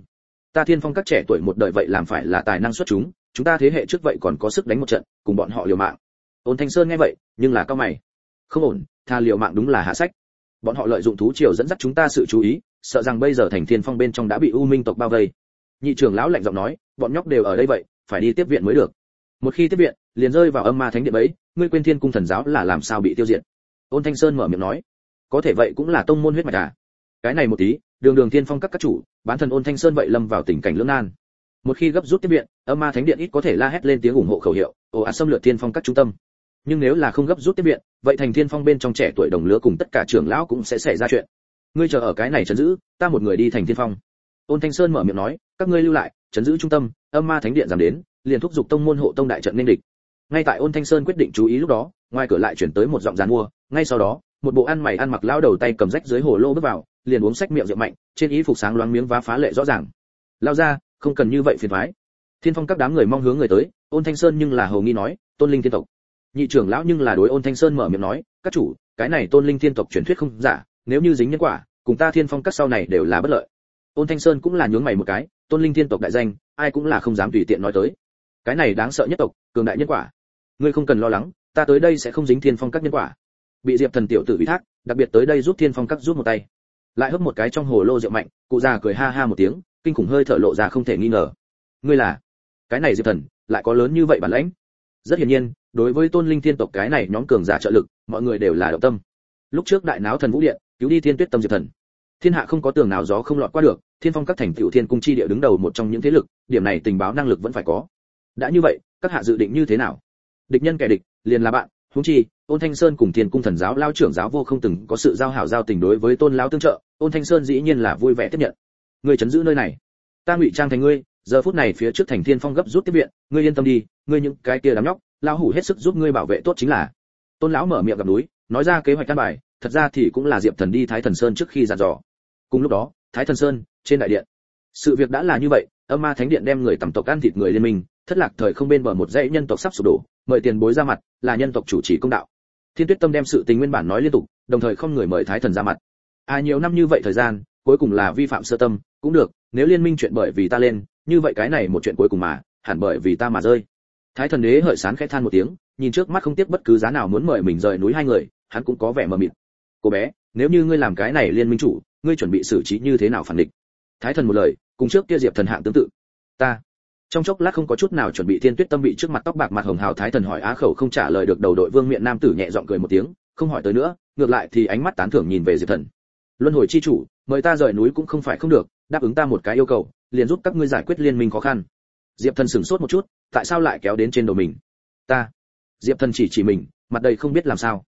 Ta Thiên Phong các trẻ tuổi một đời vậy làm phải là tài năng xuất chúng ta thế hệ trước vậy còn có sức đánh một trận, cùng bọn họ liều mạng. Ôn Thanh Sơn nghe vậy, nhưng là cao mày. Không ổn, tha liều mạng đúng là hạ sách. Bọn họ lợi dụng thú triều dẫn dắt chúng ta sự chú ý, sợ rằng bây giờ thành Thiên Phong bên trong đã bị U Minh tộc bao vây. Nhị trưởng lão lạnh giọng nói, bọn nhóc đều ở đây vậy, phải đi tiếp viện mới được. Một khi tiếp viện, liền rơi vào âm ma thánh điện bẫy, ngươi quên Thiên cung thần giáo là làm sao bị tiêu diệt. Ôn Thanh Sơn mở miệng nói, có thể vậy cũng là tông môn huyết mạch à? Cái này một tí, đường Thiên Phong các chủ, bán thần Ôn Thanh Sơn vậy lâm vào tình cảnh lưỡng nan. Một khi gấp rút tiếp viện, âm ma thánh điện ít có thể la hét lên tiếng ủng hộ khẩu hiệu, ồ ạt xâm lược Thiên Phong các trung tâm. Nhưng nếu là không gấp rút tiếp viện, vậy thành Thiên Phong bên trong trẻ tuổi đồng lứa cùng tất cả trưởng lão cũng sẽ xảy ra chuyện. Ngươi chờ ở cái này trấn giữ, ta một người đi thành Thiên Phong. Ôn Thanh Sơn mở miệng nói, các ngươi lưu lại, trấn giữ trung tâm, âm ma thánh điện giảm đến, liền thúc giục tông môn hộ tông đại trận nên địch. Ngay tại Ôn Thanh Sơn quyết định chú ý lúc đó, ngoài cửa lại chuyển tới một giọng giàn mua, ngay sau đó, một bộ ăn mày ăn mặc lão đầu tay cầm rách dưới hồ lô bước vào, liền uống sách miệng rượu mạnh, trên y phục sáng loáng miếng vá phá lệ rõ ràng. Lao ra, không cần như vậy phiền toái. Thiên Phong các đám người mong hướng người tới, Ôn Thanh Sơn nhưng là hầu nghi nói, tôn linh thiên tộc. Nhị trưởng lão nhưng là đối Ôn Thanh Sơn mở miệng nói, các chủ, cái này tôn linh thiên tộc truyền thuyết không giả, nếu như dính nhân quả, cùng ta Thiên Phong các sau này đều là bất lợi. Ôn Thanh Sơn cũng là nhướng mày một cái, tôn linh thiên tộc đại danh, ai cũng là không dám tùy tiện nói tới. Cái này đáng sợ nhất tộc, cường đại nhân quả. Ngươi không cần lo lắng, ta tới đây sẽ không dính Thiên Phong các nhân quả. Bị Diệp Thần tiểu tử ủy thác, đặc biệt tới đây giúp Thiên Phong các giúp một tay. Lại hấp một cái trong hồ lô rượu mạnh, cụ già cười ha ha một tiếng, kinh khủng hơi thở lộ ra không thể nghi ngờ. Ngươi là? Cái này Diệp Thần, lại có lớn như vậy bản lãnh. Rất hiển nhiên, đối với tôn linh thiên tộc cái này nhóm cường giả trợ lực, mọi người đều là động tâm. Lúc trước đại náo thần vũ điện, cứu đi Thiên Tuyết Tâm Diệp Thần. Thiên hạ không có tường nào gió không lọt qua được, Thiên Phong các thành tựu Thiên cung chi địa đứng đầu một trong những thế lực, điểm này tình báo năng lực vẫn phải có. Đã như vậy, các hạ dự định như thế nào? Địch nhân kẻ địch, liền là bạn, huống chi, Ôn Thanh Sơn cùng Thiên cung thần giáo lao trưởng giáo vô không từng có sự giao hảo giao tình đối với Tôn lão tương trợ, Ôn Thanh Sơn dĩ nhiên là vui vẻ tiếp nhận. Ngươi trấn giữ nơi này, ta ngụy trang thành ngươi, giờ phút này phía trước thành Thiên Phong gấp rút tiếp viện, ngươi yên tâm đi, ngươi những cái kia đám nhóc, lão hủ hết sức giúp ngươi bảo vệ tốt chính là. Tôn lão mở miệng gặp núi, nói ra kế hoạch căn bài, thật ra thì cũng là Diệp Thần đi Thái Thần Sơn trước khi dặn dò. Cùng lúc đó, Thái Thần Sơn, trên đại điện. Sự việc đã là như vậy, âm ma thánh điện đem người tầm tộc ăn thịt người liên minh, thất lạc thời không bên bờ một dãy nhân tộc sắp sụp đổ, mời tiền bối ra mặt, là nhân tộc chủ trì công đạo. Thiên Tuyết Tâm đem sự tình nguyên bản nói liên tục, đồng thời không người mời Thái Thần ra mặt. Nhiều năm như vậy thời gian, cuối cùng là vi phạm sơ tâm, cũng được, nếu liên minh chuyện bởi vì ta lên, như vậy cái này một chuyện cuối cùng mà, hẳn bởi vì ta mà rơi. Thái Thần đế hợi sán khẽ than một tiếng, nhìn trước mắt không tiếc bất cứ giá nào muốn mời mình rời núi hai người, hắn cũng có vẻ mờ mịt. Cô bé, nếu như ngươi làm cái này liên minh chủ, ngươi chuẩn bị xử trí như thế nào phản địch? Thái Thần một lời, cùng trước kia Diệp Thần hạng tương tự. Ta trong chốc lát không có chút nào chuẩn bị, Thiên Tuyết Tâm bị trước mặt tóc bạc mặt hồng hào Thái Thần hỏi á khẩu không trả lời được, đầu đội vương miện nam tử nhẹ giọng cười một tiếng, không hỏi tới nữa, ngược lại thì ánh mắt tán thưởng nhìn về Diệp Thần. Luân hồi chi chủ, mời ta rời núi cũng không phải không được, đáp ứng ta một cái yêu cầu, liền giúp các ngươi giải quyết liên minh khó khăn. Diệp Thần sửng sốt một chút, tại sao lại kéo đến trên đầu mình? Ta. Diệp Thần chỉ mình, mặt đầy không biết làm sao.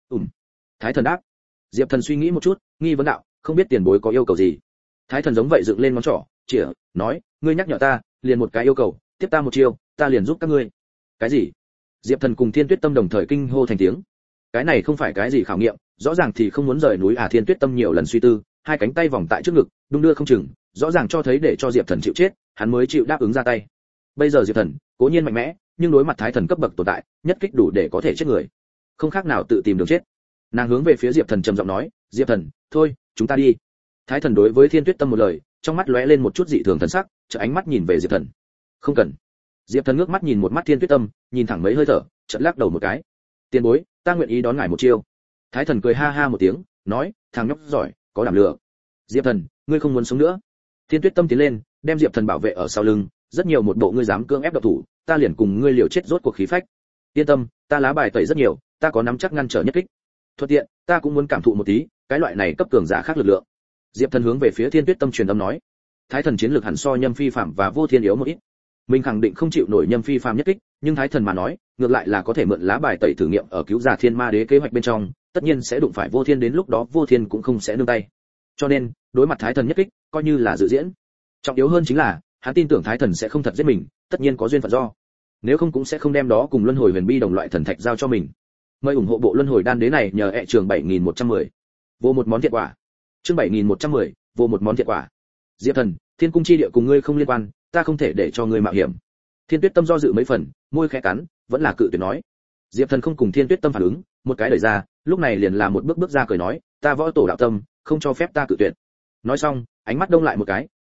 Thái Thần đáp. Diệp Thần suy nghĩ một chút, nghi vấn đạo, không biết tiền bối có yêu cầu gì? Thái Thần giống vậy dựng lên ngón trỏ, chĩa, nói, ngươi nhắc nhở ta, liền một cái yêu cầu, tiếp ta một chiêu, ta liền giúp các ngươi. Cái gì? Diệp Thần cùng Thiên Tuyết Tâm đồng thời kinh hô thành tiếng. Cái này không phải cái gì khảo nghiệm, rõ ràng thì không muốn rời núi à? Thiên Tuyết Tâm nhiều lần suy tư, hai cánh tay vòng tại trước ngực, đung đưa không chừng, rõ ràng cho thấy để cho Diệp Thần chịu chết, hắn mới chịu đáp ứng ra tay. Bây giờ Diệp Thần, cố nhiên mạnh mẽ, nhưng đối mặt Thái Thần cấp bậc tồn tại, nhất kích đủ để có thể chết người, không khác nào tự tìm đường chết. Nàng hướng về phía Diệp Thần trầm giọng nói, Diệp Thần, thôi, chúng ta đi. Thái Thần đối với Thiên Tuyết Tâm một lời, trong mắt lóe lên một chút dị thường thần sắc, chợt ánh mắt nhìn về Diệp Thần. Không cần. Diệp Thần ngước mắt nhìn một mắt Thiên Tuyết Tâm, nhìn thẳng mấy hơi thở, chợt lắc đầu một cái. Tiền bối, ta nguyện ý đón ngài một chiêu. Thái Thần cười ha ha một tiếng, nói, thằng nhóc giỏi, có đảm lượng. Diệp Thần, ngươi không muốn sống nữa. Thiên Tuyết Tâm tiến lên, đem Diệp Thần bảo vệ ở sau lưng, rất nhiều một bộ ngươi dám cưỡng ép độc thủ, ta liền cùng ngươi liều chết rốt cuộc khí phách. Yên tâm, ta lá bài tẩy rất nhiều, ta có nắm chắc ngăn trở nhất kích. Thuận tiện, ta cũng muốn cảm thụ một tí, cái loại này cấp cường giả khác lực lượng. Diệp Thần hướng về phía Thiên Tuyết Tâm truyền âm nói, Thái Thần chiến lược hẳn so Nhâm Phi Phạm và Vô Thiên yếu một ít. Mình khẳng định không chịu nổi Nhâm Phi Phạm nhất kích, nhưng Thái Thần mà nói, ngược lại là có thể mượn lá bài tẩy thử nghiệm ở cứu giả Thiên Ma Đế kế hoạch bên trong, tất nhiên sẽ đụng phải Vô Thiên, đến lúc đó Vô Thiên cũng không sẽ nương tay. Cho nên, đối mặt Thái Thần nhất kích, coi như là dự diễn. Trọng yếu hơn chính là, hắn tin tưởng Thái Thần sẽ không thật giết mình, tất nhiên có duyên phận do. Nếu không cũng sẽ không đem đó cùng Luân Hồi Huyền Bi đồng loại thần thạch giao cho mình. Mời ủng hộ bộ Luân Hồi Đan đế này nhờ trường 7110. Vô một món thiện quả. Chương 7110, vô một món thiện quả. Diệp Thần, Thiên cung chi địa cùng ngươi không liên quan, ta không thể để cho ngươi mạo hiểm. Thiên Tuyết Tâm do dự mấy phần, môi khẽ cắn, vẫn là cự tuyệt nói. Diệp Thần không cùng Thiên Tuyết Tâm phản ứng, một cái đẩy ra, lúc này liền làm một bước bước ra cười nói, ta võ tổ đạo tâm, không cho phép ta cự tuyệt. Nói xong, ánh mắt đông lại một cái,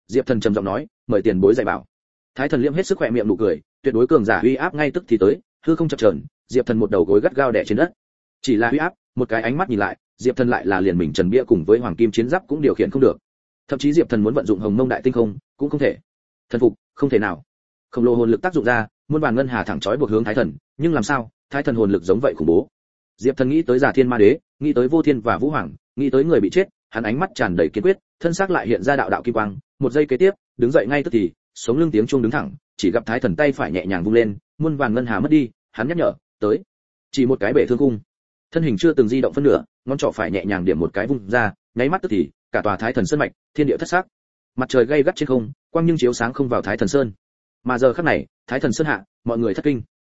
Diệp Thần trầm giọng nói, mời tiền bối dạy bảo. Thái Thần liễm hết sức khỏe miệng nụ cười, tuyệt đối cường giả uy áp ngay tức thì tới, hư không chập chờn, Diệp Thần một đầu gối gắt gao đè trên đất. Chỉ là uy áp, một cái ánh mắt nhìn lại, Diệp Thần lại là liền mình trần bia cùng với hoàng kim chiến giáp cũng điều khiển không được. Thậm chí Diệp Thần muốn vận dụng hồng mông đại tinh không, cũng không thể. Thần phục, không thể nào. Khổng lồ hồn lực tác dụng ra, muôn vàn ngân hà thẳng chói buộc hướng Thái Thần, nhưng làm sao, Thái Thần hồn lực giống vậy khủng bố. Diệp Thần nghĩ tới Giả Thiên Ma Đế, nghĩ tới Vô Thiên và Vũ Hoàng, nghĩ tới người bị chết, hắn ánh mắt tràn đầy kiên quyết, thân xác lại hiện ra đạo đạo kim quang, một giây kế tiếp, đứng dậy ngay tức thì, sống lưng tiếng chuông đứng thẳng, chỉ gặp Thái Thần tay phải nhẹ nhàng vung lên, muôn vàn ngân hà mất đi, hắn nhắc nhở, tới. Chỉ một cái bể thương cung. Thân hình chưa từng di động phân nửa, ngón trỏ phải nhẹ nhàng điểm một cái vung ra, nháy mắt tức thì, cả tòa Thái Thần sơn mạch, thiên địa thất sắc. Mặt trời gay gắt trên không, quang nhưng chiếu sáng không vào Thái Thần sơn. Mà giờ khắc này, Thái Thần sơn hạ, mọi người thất kinh.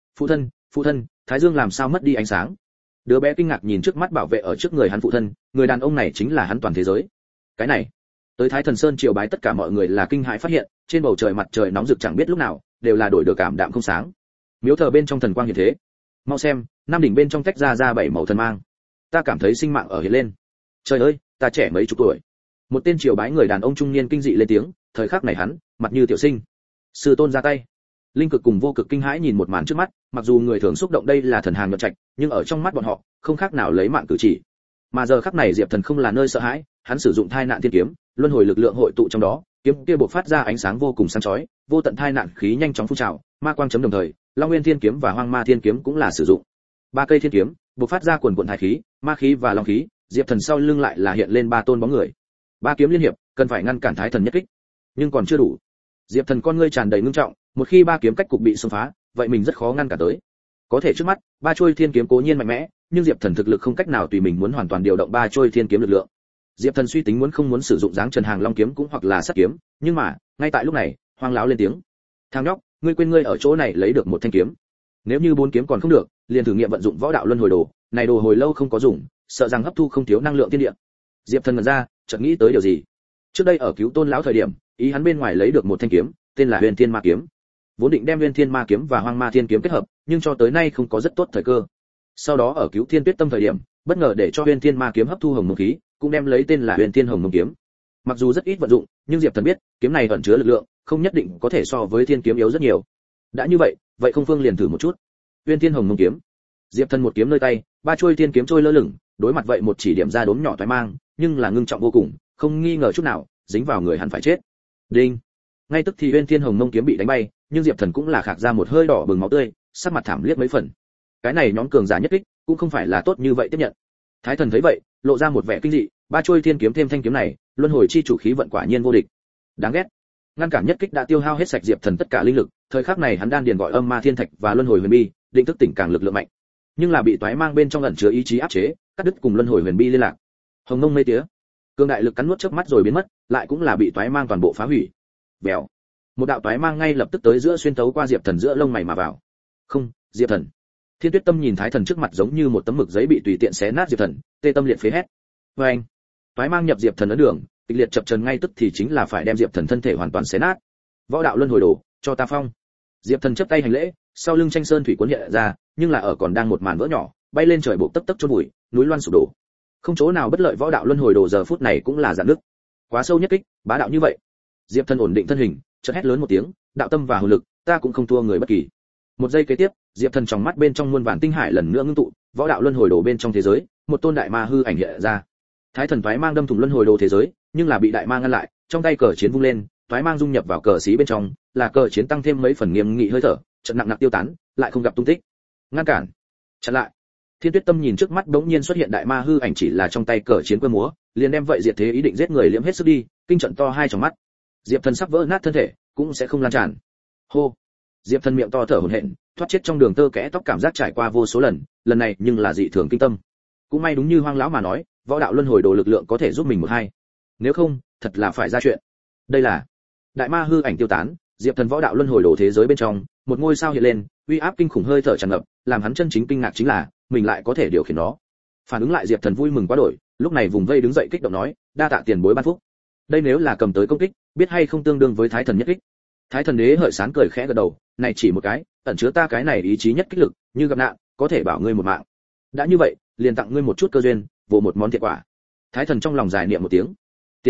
Phụ thân, Thái Dương làm sao mất đi ánh sáng? Đứa bé kinh ngạc nhìn trước mắt bảo vệ ở trước người hắn phụ thân, người đàn ông này chính là hắn toàn thế giới. Cái này, tới Thái Thần sơn triều bái tất cả mọi người là kinh hãi phát hiện, trên bầu trời mặt trời nóng rực chẳng biết lúc nào, đều là đổi được cảm đạm không sáng. Miếu thờ bên trong thần quang hiện thế. Mau xem, năm đỉnh bên trong tách ra bảy màu thần mang. Ta cảm thấy sinh mạng ở hiện lên. Trời ơi, ta trẻ mấy chục tuổi. Một tên triều bái người đàn ông trung niên kinh dị lên tiếng, thời khắc này hắn, mặt như tiểu sinh. Sư tôn ra tay. Linh Cực cùng Vô Cực kinh hãi nhìn một màn trước mắt, mặc dù người thường xúc động đây là thần hàng nhuận trạch, nhưng ở trong mắt bọn họ, không khác nào lấy mạng cử chỉ. Mà giờ khắc này Diệp Thần không là nơi sợ hãi, hắn sử dụng thai nạn thiên kiếm, luân hồi lực lượng hội tụ trong đó, kiếm kia bộc phát ra ánh sáng vô cùng sáng chói, vô tận thai nạn khí nhanh chóng phun trào, ma quang chấm đồng thời, Long Nguyên Thiên kiếm và Hoang Ma Thiên kiếm cũng là sử dụng. Ba cây thiên kiếm, bộc phát ra quần quần thai khí, ma khí và long khí, Diệp Thần sau lưng lại là hiện lên ba tôn bóng người. Ba kiếm liên hiệp, cần phải ngăn cản Thái Thần nhất kích. Nhưng còn chưa đủ. Diệp Thần con ngươi tràn đầy ngưng trọng, một khi ba kiếm cách cục bị xông phá, vậy mình rất khó ngăn cản tới. Có thể trước mắt, ba trôi thiên kiếm cố nhiên mạnh mẽ, nhưng Diệp Thần thực lực không cách nào tùy mình muốn hoàn toàn điều động ba trôi thiên kiếm lực lượng. Diệp Thần suy tính muốn không muốn sử dụng dáng Trần Hàng Long kiếm cũng hoặc là sắt kiếm, nhưng mà, ngay tại lúc này, Hoang lão lên tiếng. Thằng nhóc, ngươi quên ngươi ở chỗ này lấy được một thanh kiếm. Nếu như bốn kiếm còn không được, liền thử nghiệm vận dụng võ đạo luân hồi đồ, này đồ hồi lâu không có dùng, sợ rằng hấp thu không thiếu năng lượng thiên địa. Diệp Thần ngẩn ra, chợt nghĩ tới điều gì. Trước đây ở cứu Tôn lão thời điểm, ý hắn bên ngoài lấy được một thanh kiếm, tên là Huyền Thiên Ma kiếm. Vốn định đem Huyền Thiên Ma kiếm và Hoang Ma Thiên kiếm kết hợp, nhưng cho tới nay không có rất tốt thời cơ. Sau đó ở cứu Thiên Tuyết Tâm thời điểm, bất ngờ để cho Huyền Thiên Ma kiếm hấp thu hồng mông khí, cũng đem lấy tên là Huyền Thiên Hồng Mông kiếm. Mặc dù rất ít vận dụng, nhưng Diệp Thần biết, kiếm này ẩn chứa lực lượng, không nhất định có thể so với Thiên kiếm yếu rất nhiều. Đã như vậy, vậy không phương liền thử một chút. Huyền Thiên Hồng Mông kiếm. Diệp Thần một kiếm nơi tay, ba chuôi thiên kiếm trôi lơ lửng, đối mặt vậy một chỉ điểm ra đốm nhỏ toái mang, nhưng là ngưng trọng vô cùng, không nghi ngờ chút nào, dính vào người hắn phải chết. Đinh. Ngay tức thì Huyền Thiên Hồng Mông kiếm bị đánh bay, nhưng Diệp Thần cũng là khạc ra một hơi đỏ bừng máu tươi, sắc mặt thảm liếc mấy phần. Cái này nhóm cường giả nhất kích, cũng không phải là tốt như vậy tiếp nhận. Thái Thần thấy vậy, lộ ra một vẻ kinh dị, ba chuôi thiên kiếm thêm thanh kiếm này, luân hồi chi chủ khí vận quả nhiên vô địch. Đáng ghét. Ngăn cản nhất kích đã tiêu hao hết sạch Diệp Thần tất cả linh lực, thời khắc này hắn đan điền gọi âm ma thiên thạch và luân hồi huyền bi, định thức tỉnh càng lực lượng mạnh. Nhưng là bị toái mang bên trong ẩn chứa ý chí áp chế, cắt đứt cùng luân hồi huyền bi liên lạc. Hồng Mông mây tía, cương đại lực cắn nuốt chớp mắt rồi biến mất, lại cũng là bị toái mang toàn bộ phá hủy. Bèo. Một đạo toái mang ngay lập tức tới giữa xuyên tấu qua Diệp Thần giữa lông mày mà vào. Không, Diệp Thần. Thiên Tuyết Tâm nhìn Thái Thần trước mặt giống như một tấm mực giấy bị tùy tiện xé nát Diệp Thần, tê tâm liệt phế hét. Và anh, toái mang nhập Diệp Thần ấn đường, kịch liệt chập chờn ngay tức thì chính là phải đem Diệp Thần thân thể hoàn toàn xé nát. Võ đạo luân hồi đồ, cho ta phong. Diệp Thần chắp tay hành lễ, sau lưng tranh sơn thủy cuốn hiện ra, nhưng là ở còn đang một màn vỡ nhỏ, bay lên trời bộ tấp tấp chôn bụi, núi loan sụp đổ. Không chỗ nào bất lợi võ đạo luân hồi đồ giờ phút này cũng là giạn nứt. Quá sâu nhất kích, bá đạo như vậy. Diệp Thần ổn định thân hình, chợt hét lớn một tiếng, đạo tâm và hồn lực, ta cũng không thua người bất kỳ. Một giây kế tiếp, Diệp Thần trong mắt bên trong muôn vàn tinh hải lần nữa ngưng tụ, võ đạo luân hồi đồ bên trong thế giới, một tôn đại ma hư ảnh hiện ra. Thái Thần toái mang đâm thủng luân hồi đồ thế giới, nhưng là bị đại ma ngăn lại, trong tay cờ chiến vung lên, toái mang dung nhập vào cờ xí bên trong, là cờ chiến tăng thêm mấy phần nghiêm nghị hơi thở, trận nặng nặng tiêu tán, lại không gặp tung tích. Ngăn cản, chặn lại. Thiên Tuyết Tâm nhìn trước mắt đống nhiên xuất hiện đại ma hư ảnh chỉ là trong tay cờ chiến quơ múa, liền đem vậy diệt thế ý định giết người liễm hết sức đi, kinh trận to hai trong mắt. Diệp Thần sắp vỡ nát thân thể, cũng sẽ không lan tràn. Hô. Diệp Thần miệng to thở hổn hển, thoát chết trong đường tơ kẽ tóc cảm giác trải qua vô số lần, lần này nhưng là dị thường kinh tâm. Cũng may đúng như Hoang lão mà nói, võ đạo luân hồi đồ lực lượng có thể giúp mình một hai. Nếu không, thật là phải ra chuyện. Đây là đại ma hư ảnh tiêu tán, Diệp Thần võ đạo luân hồi đồ thế giới bên trong, một ngôi sao hiện lên, uy áp kinh khủng hơi thở tràn ngập, làm hắn chân chính kinh ngạc chính là, mình lại có thể điều khiển nó. Phản ứng lại Diệp Thần vui mừng quá đổi, lúc này vùng vây đứng dậy kích động nói, đa tạ tiền bối ban phúc. Đây nếu là cầm tới công kích, biết hay không tương đương với Thái Thần nhất kích. Thái Thần đế hợi sán cười khẽ gật đầu, này chỉ một cái, ẩn chứa ta cái này ý chí nhất kích lực, như gặp nạn, có thể bảo ngươi một mạng. Đã như vậy, liền tặng ngươi một chút cơ duyên, vồ một món thiệt quả. Thái Thần trong lòng giải niệm một tiếng. Tiền bối,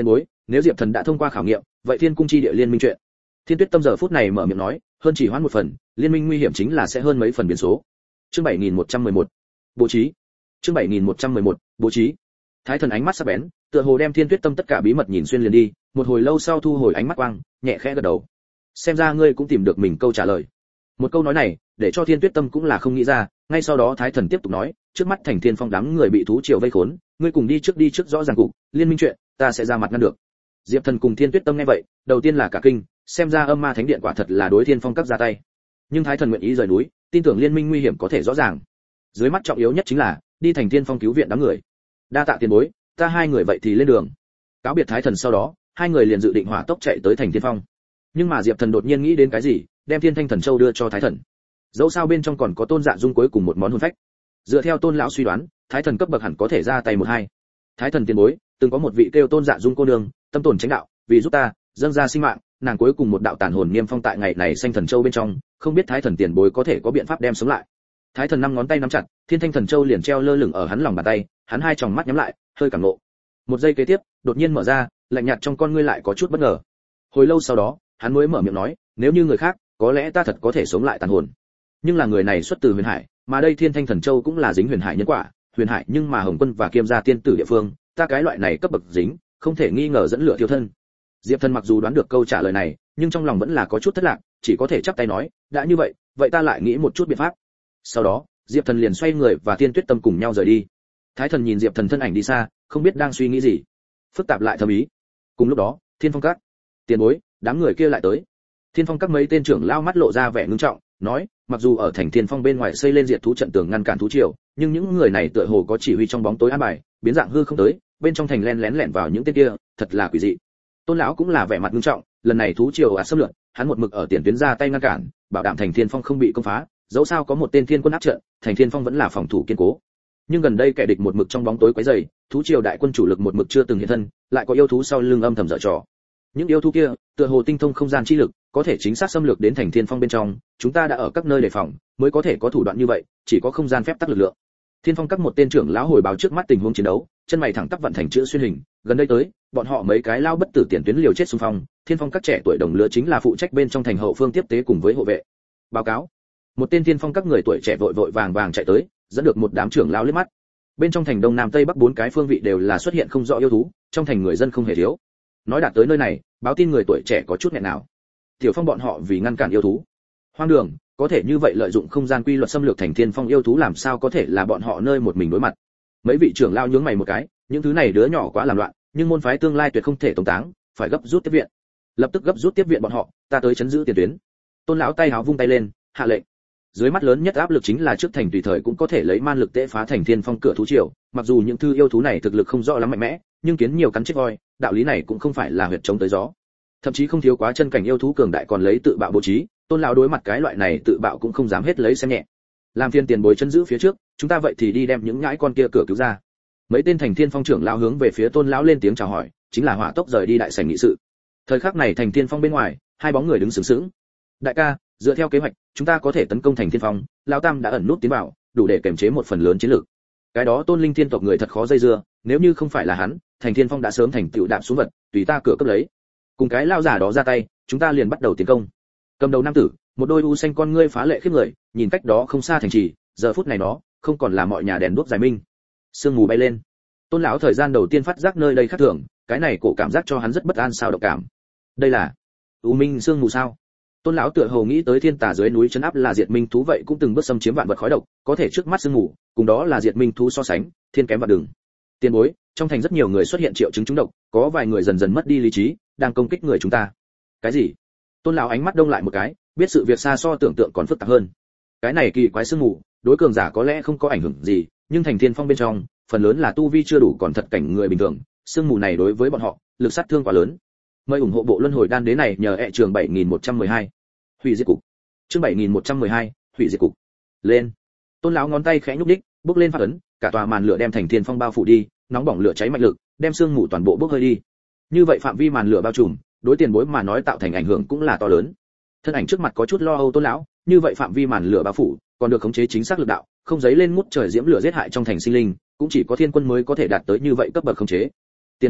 nếu Diệp Thần đã thông qua khảo nghiệm, vậy Thiên Cung chi địa liên minh chuyện. Thiên Tuyết Tâm giờ phút này mở miệng nói, hơn chỉ hoãn một phần, liên minh nguy hiểm chính là sẽ hơn mấy phần biến số. Chương 7111. Bố trí. Chương 7111. Bố trí. Thái Thần ánh mắt sắc bén, tựa hồ đem Thiên Tuyết Tâm tất cả bí mật nhìn xuyên liền đi, một hồi lâu sau thu hồi ánh mắt quang, nhẹ khẽ gật đầu. Xem ra ngươi cũng tìm được mình câu trả lời. Một câu nói này, để cho Thiên Tuyết Tâm cũng là không nghĩ ra, ngay sau đó Thái Thần tiếp tục nói, trước mắt Thành Thiên Phong đám người bị thú triều vây khốn, ngươi cùng đi trước rõ ràng cục, liên minh chuyện, ta sẽ ra mặt ngăn được. Diệp Thần cùng Thiên Tuyết Tâm nghe vậy, đầu tiên là cả kinh, xem ra Âm Ma Thánh Điện quả thật là đối Thiên Phong các ra tay. Nhưng Thái Thần nguyện ý rời núi, tin tưởng liên minh nguy hiểm có thể rõ ràng. Dưới mắt trọng yếu nhất chính là đi Thành Thiên Phong cứu viện đám người. Đa tạ tiền bối, ta hai người vậy thì lên đường. Cáo biệt Thái Thần sau đó, hai người liền dự định hỏa tốc chạy tới Thành Thiên Phong. Nhưng mà Diệp Thần đột nhiên nghĩ đến cái gì, đem Thiên Thanh Thần Châu đưa cho Thái Thần. Dẫu sao bên trong còn có Tôn Dạ Dung cuối cùng một món hồn phách. Dựa theo Tôn lão suy đoán, Thái Thần cấp bậc hẳn có thể ra tay một hai. Thái Thần tiền bối, từng có một vị kêu Tôn Dạ Dung cô nương, tâm tồn chánh đạo, vì giúp ta dâng ra sinh mạng, nàng cuối cùng một đạo tàn hồn niêm phong tại ngày này xanh thần châu bên trong, không biết Thái Thần tiền bối có thể có biện pháp đem sống lại. Thái Thần năm ngón tay nắm chặt, Thiên Thanh Thần Châu liền treo lơ lửng ở hắn lòng bàn tay, hắn hai tròng mắt nhắm lại, hơi cảm ngộ. Một giây kế tiếp, đột nhiên mở ra, lạnh nhạt trong con ngươi lại có chút bất ngờ. Hồi lâu sau đó, hắn mới mở miệng nói, nếu như người khác, có lẽ ta thật có thể sống lại tàn hồn. Nhưng là người này xuất từ Huyền Hải, mà đây Thiên Thanh Thần Châu cũng là dính Huyền Hải nhân quả, Huyền Hải nhưng mà Hồng Quân và Kiêm gia tiên tử địa phương, ta cái loại này cấp bậc dính, không thể nghi ngờ dẫn lửa thiêu thân. Diệp Thần mặc dù đoán được câu trả lời này, nhưng trong lòng vẫn là có chút thất lạc, chỉ có thể chắp tay nói, đã như vậy, vậy ta lại nghĩ một chút biện pháp. Sau đó, Diệp Thần liền xoay người và Thiên Tuyết Tâm cùng nhau rời đi. Thái Thần nhìn Diệp Thần thân ảnh đi xa, không biết đang suy nghĩ gì, phức tạp lại thâm ý. Cùng lúc đó, Thiên Phong Các, tiền bối, đám người kia lại tới. Thiên Phong Các mấy tên trưởng lao mắt lộ ra vẻ ngưng trọng, nói, mặc dù ở thành Thiên Phong bên ngoài xây lên diệt thú trận tường ngăn cản thú triều, nhưng những người này tựa hồ có chỉ huy trong bóng tối an bài, biến dạng hư không tới, bên trong thành lén lẻn vào những tên kia, thật là quỷ dị. Tôn lão cũng là vẻ mặt ngưng trọng, lần này thú triều xâm lược, hắn một mực ở tiền tuyến ra tay ngăn cản, bảo đảm thành Thiên Phong không bị công phá, dẫu sao có một tên thiên quân áp trận, thành Thiên Phong vẫn là phòng thủ kiên cố. Nhưng gần đây kẻ địch một mực trong bóng tối quấy rầy, thú triều đại quân chủ lực một mực chưa từng hiện thân, lại có yêu thú sau lưng âm thầm dở trò. Những yêu thú kia, tựa hồ tinh thông không gian chi lực, có thể chính xác xâm lược đến thành Thiên Phong bên trong, chúng ta đã ở các nơi đề phòng, mới có thể có thủ đoạn như vậy, chỉ có không gian phép tắc lực lượng. Thiên Phong Các một tên trưởng lão hồi báo trước mắt tình huống chiến đấu, chân mày thẳng tắp vận thành chữ xuyên hình, gần đây tới, bọn họ mấy cái lao bất tử tiền tuyến liều chết xung phong, Thiên Phong Các trẻ tuổi đồng lứa chính là phụ trách bên trong thành hậu phương tiếp tế cùng với hộ vệ. Báo cáo. Một tên Thiên Phong Các người tuổi trẻ vội vội vàng vàng chạy tới, dẫn được một đám trưởng lão liếc mắt. Bên trong thành đông nam tây bắc bốn cái phương vị đều là xuất hiện không rõ yêu thú, trong thành người dân không hề thiếu. Nói đạt tới nơi này, báo tin người tuổi trẻ có chút nghẹn nào. Tiểu Phong bọn họ vì ngăn cản yêu thú, hoang đường, có thể như vậy lợi dụng không gian quy luật xâm lược thành Thiên Phong yêu thú làm sao có thể là bọn họ nơi một mình đối mặt. Mấy vị trưởng lao nhướng mày một cái, những thứ này đứa nhỏ quá làm loạn, nhưng môn phái tương lai tuyệt không thể tống táng, phải gấp rút tiếp viện. Lập tức gấp rút tiếp viện bọn họ, ta tới chấn giữ tiền tuyến. Tôn lão tay háo vung tay lên, hạ lệnh. Dưới mắt lớn nhất áp lực chính là trước thành tùy thời cũng có thể lấy man lực tễ phá thành Thiên Phong cửa thú triều, mặc dù những thứ yêu thú này thực lực không rõ lắm mạnh mẽ, nhưng kiến nhiều cắn chết voi, đạo lý này cũng không phải là huyệt chống tới gió. Thậm chí không thiếu quá chân cảnh yêu thú cường đại còn lấy tự bạo bố trí, Tôn lão đối mặt cái loại này tự bạo cũng không dám hết lấy xem nhẹ. Làm phiền tiền bối chân giữ phía trước, chúng ta vậy thì đi đem những nhãi con kia cửa cứu ra. Mấy tên thành Thiên Phong trưởng lão hướng về phía Tôn lão lên tiếng chào hỏi, chính là hỏa tốc rời đi đại sảnh nghị sự. Thời khắc này thành Thiên Phong bên ngoài, hai bóng người đứng sướng sướng. Đại ca, dựa theo kế hoạch, chúng ta có thể tấn công thành Thiên Phong, lão tam đã ẩn nút tiến vào, đủ để kiềm chế một phần lớn chiến lược. Cái đó Tôn Linh Thiên tộc người thật khó dây dưa, nếu như không phải là hắn, thành Thiên Phong đã sớm thành tựu đạp xuống vật, tùy ta cửa cấp lấy. Cùng cái lão giả đó ra tay, chúng ta liền bắt đầu tiến công. Cầm đầu nam tử, một đôi u xanh con ngươi phá lệ khiếp người, nhìn cách đó không xa thành trì, giờ phút này nó không còn là mọi nhà đèn đuốc giải minh. Sương mù bay lên. Tôn lão thời gian đầu tiên phát giác nơi đây khác thường, cái này cổ cảm giác cho hắn rất bất an sao động cảm. Đây là u minh sương mù sao? Tôn lão tựa hồ nghĩ tới thiên tà dưới núi trấn áp là diệt minh thú vậy cũng từng bước xâm chiếm vạn vật khói độc, có thể trước mắt sương mù, cùng đó là diệt minh thú so sánh, thiên kém và đường. Tiền bối, trong thành rất nhiều người xuất hiện triệu chứng trúng độc, có vài người dần dần mất đi lý trí, đang công kích người chúng ta. Cái gì? Tôn lão ánh mắt đông lại một cái, biết sự việc xa so tưởng tượng còn phức tạp hơn. Cái này kỳ quái sương mù, đối cường giả có lẽ không có ảnh hưởng gì, nhưng thành Thiên Phong bên trong, phần lớn là tu vi chưa đủ còn thật cảnh người bình thường, sương mù này đối với bọn họ, lực sát thương quá lớn. Mời ủng hộ bộ luân hồi đan đế này nhờ trường 7112. Hủy diệt cục. Chương 7112, hủy diệt cục. Lên. Tôn lão ngón tay khẽ nhúc nhích, bước lên phát ấn, cả tòa màn lửa đem thành Thiên Phong bao phủ đi, nóng bỏng lửa cháy mạnh lực, đem sương mù toàn bộ bốc hơi đi. Như vậy phạm vi màn lửa bao trùm, đối tiền bối mà nói tạo thành ảnh hưởng cũng là to lớn. Thân ảnh trước mặt có chút lo âu Tôn lão, như vậy phạm vi màn lửa bao phủ, còn được khống chế chính xác lực đạo, không giấy lên ngút trời diễm lửa giết hại trong thành sinh linh, cũng chỉ có thiên quân mới có thể đạt tới như vậy cấp bậc khống chế. Tiền bối,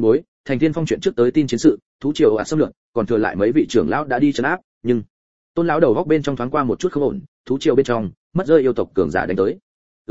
Thành Thiên Phong chuyện trước tới tin chiến sự, thú triều xâm lược, còn thừa lại mấy vị trưởng lão đã đi trấn áp, nhưng Tôn lão đầu góc bên trong thoáng qua một chút không ổn, thú triều bên trong, mất rơi yêu tộc cường giả đánh tới.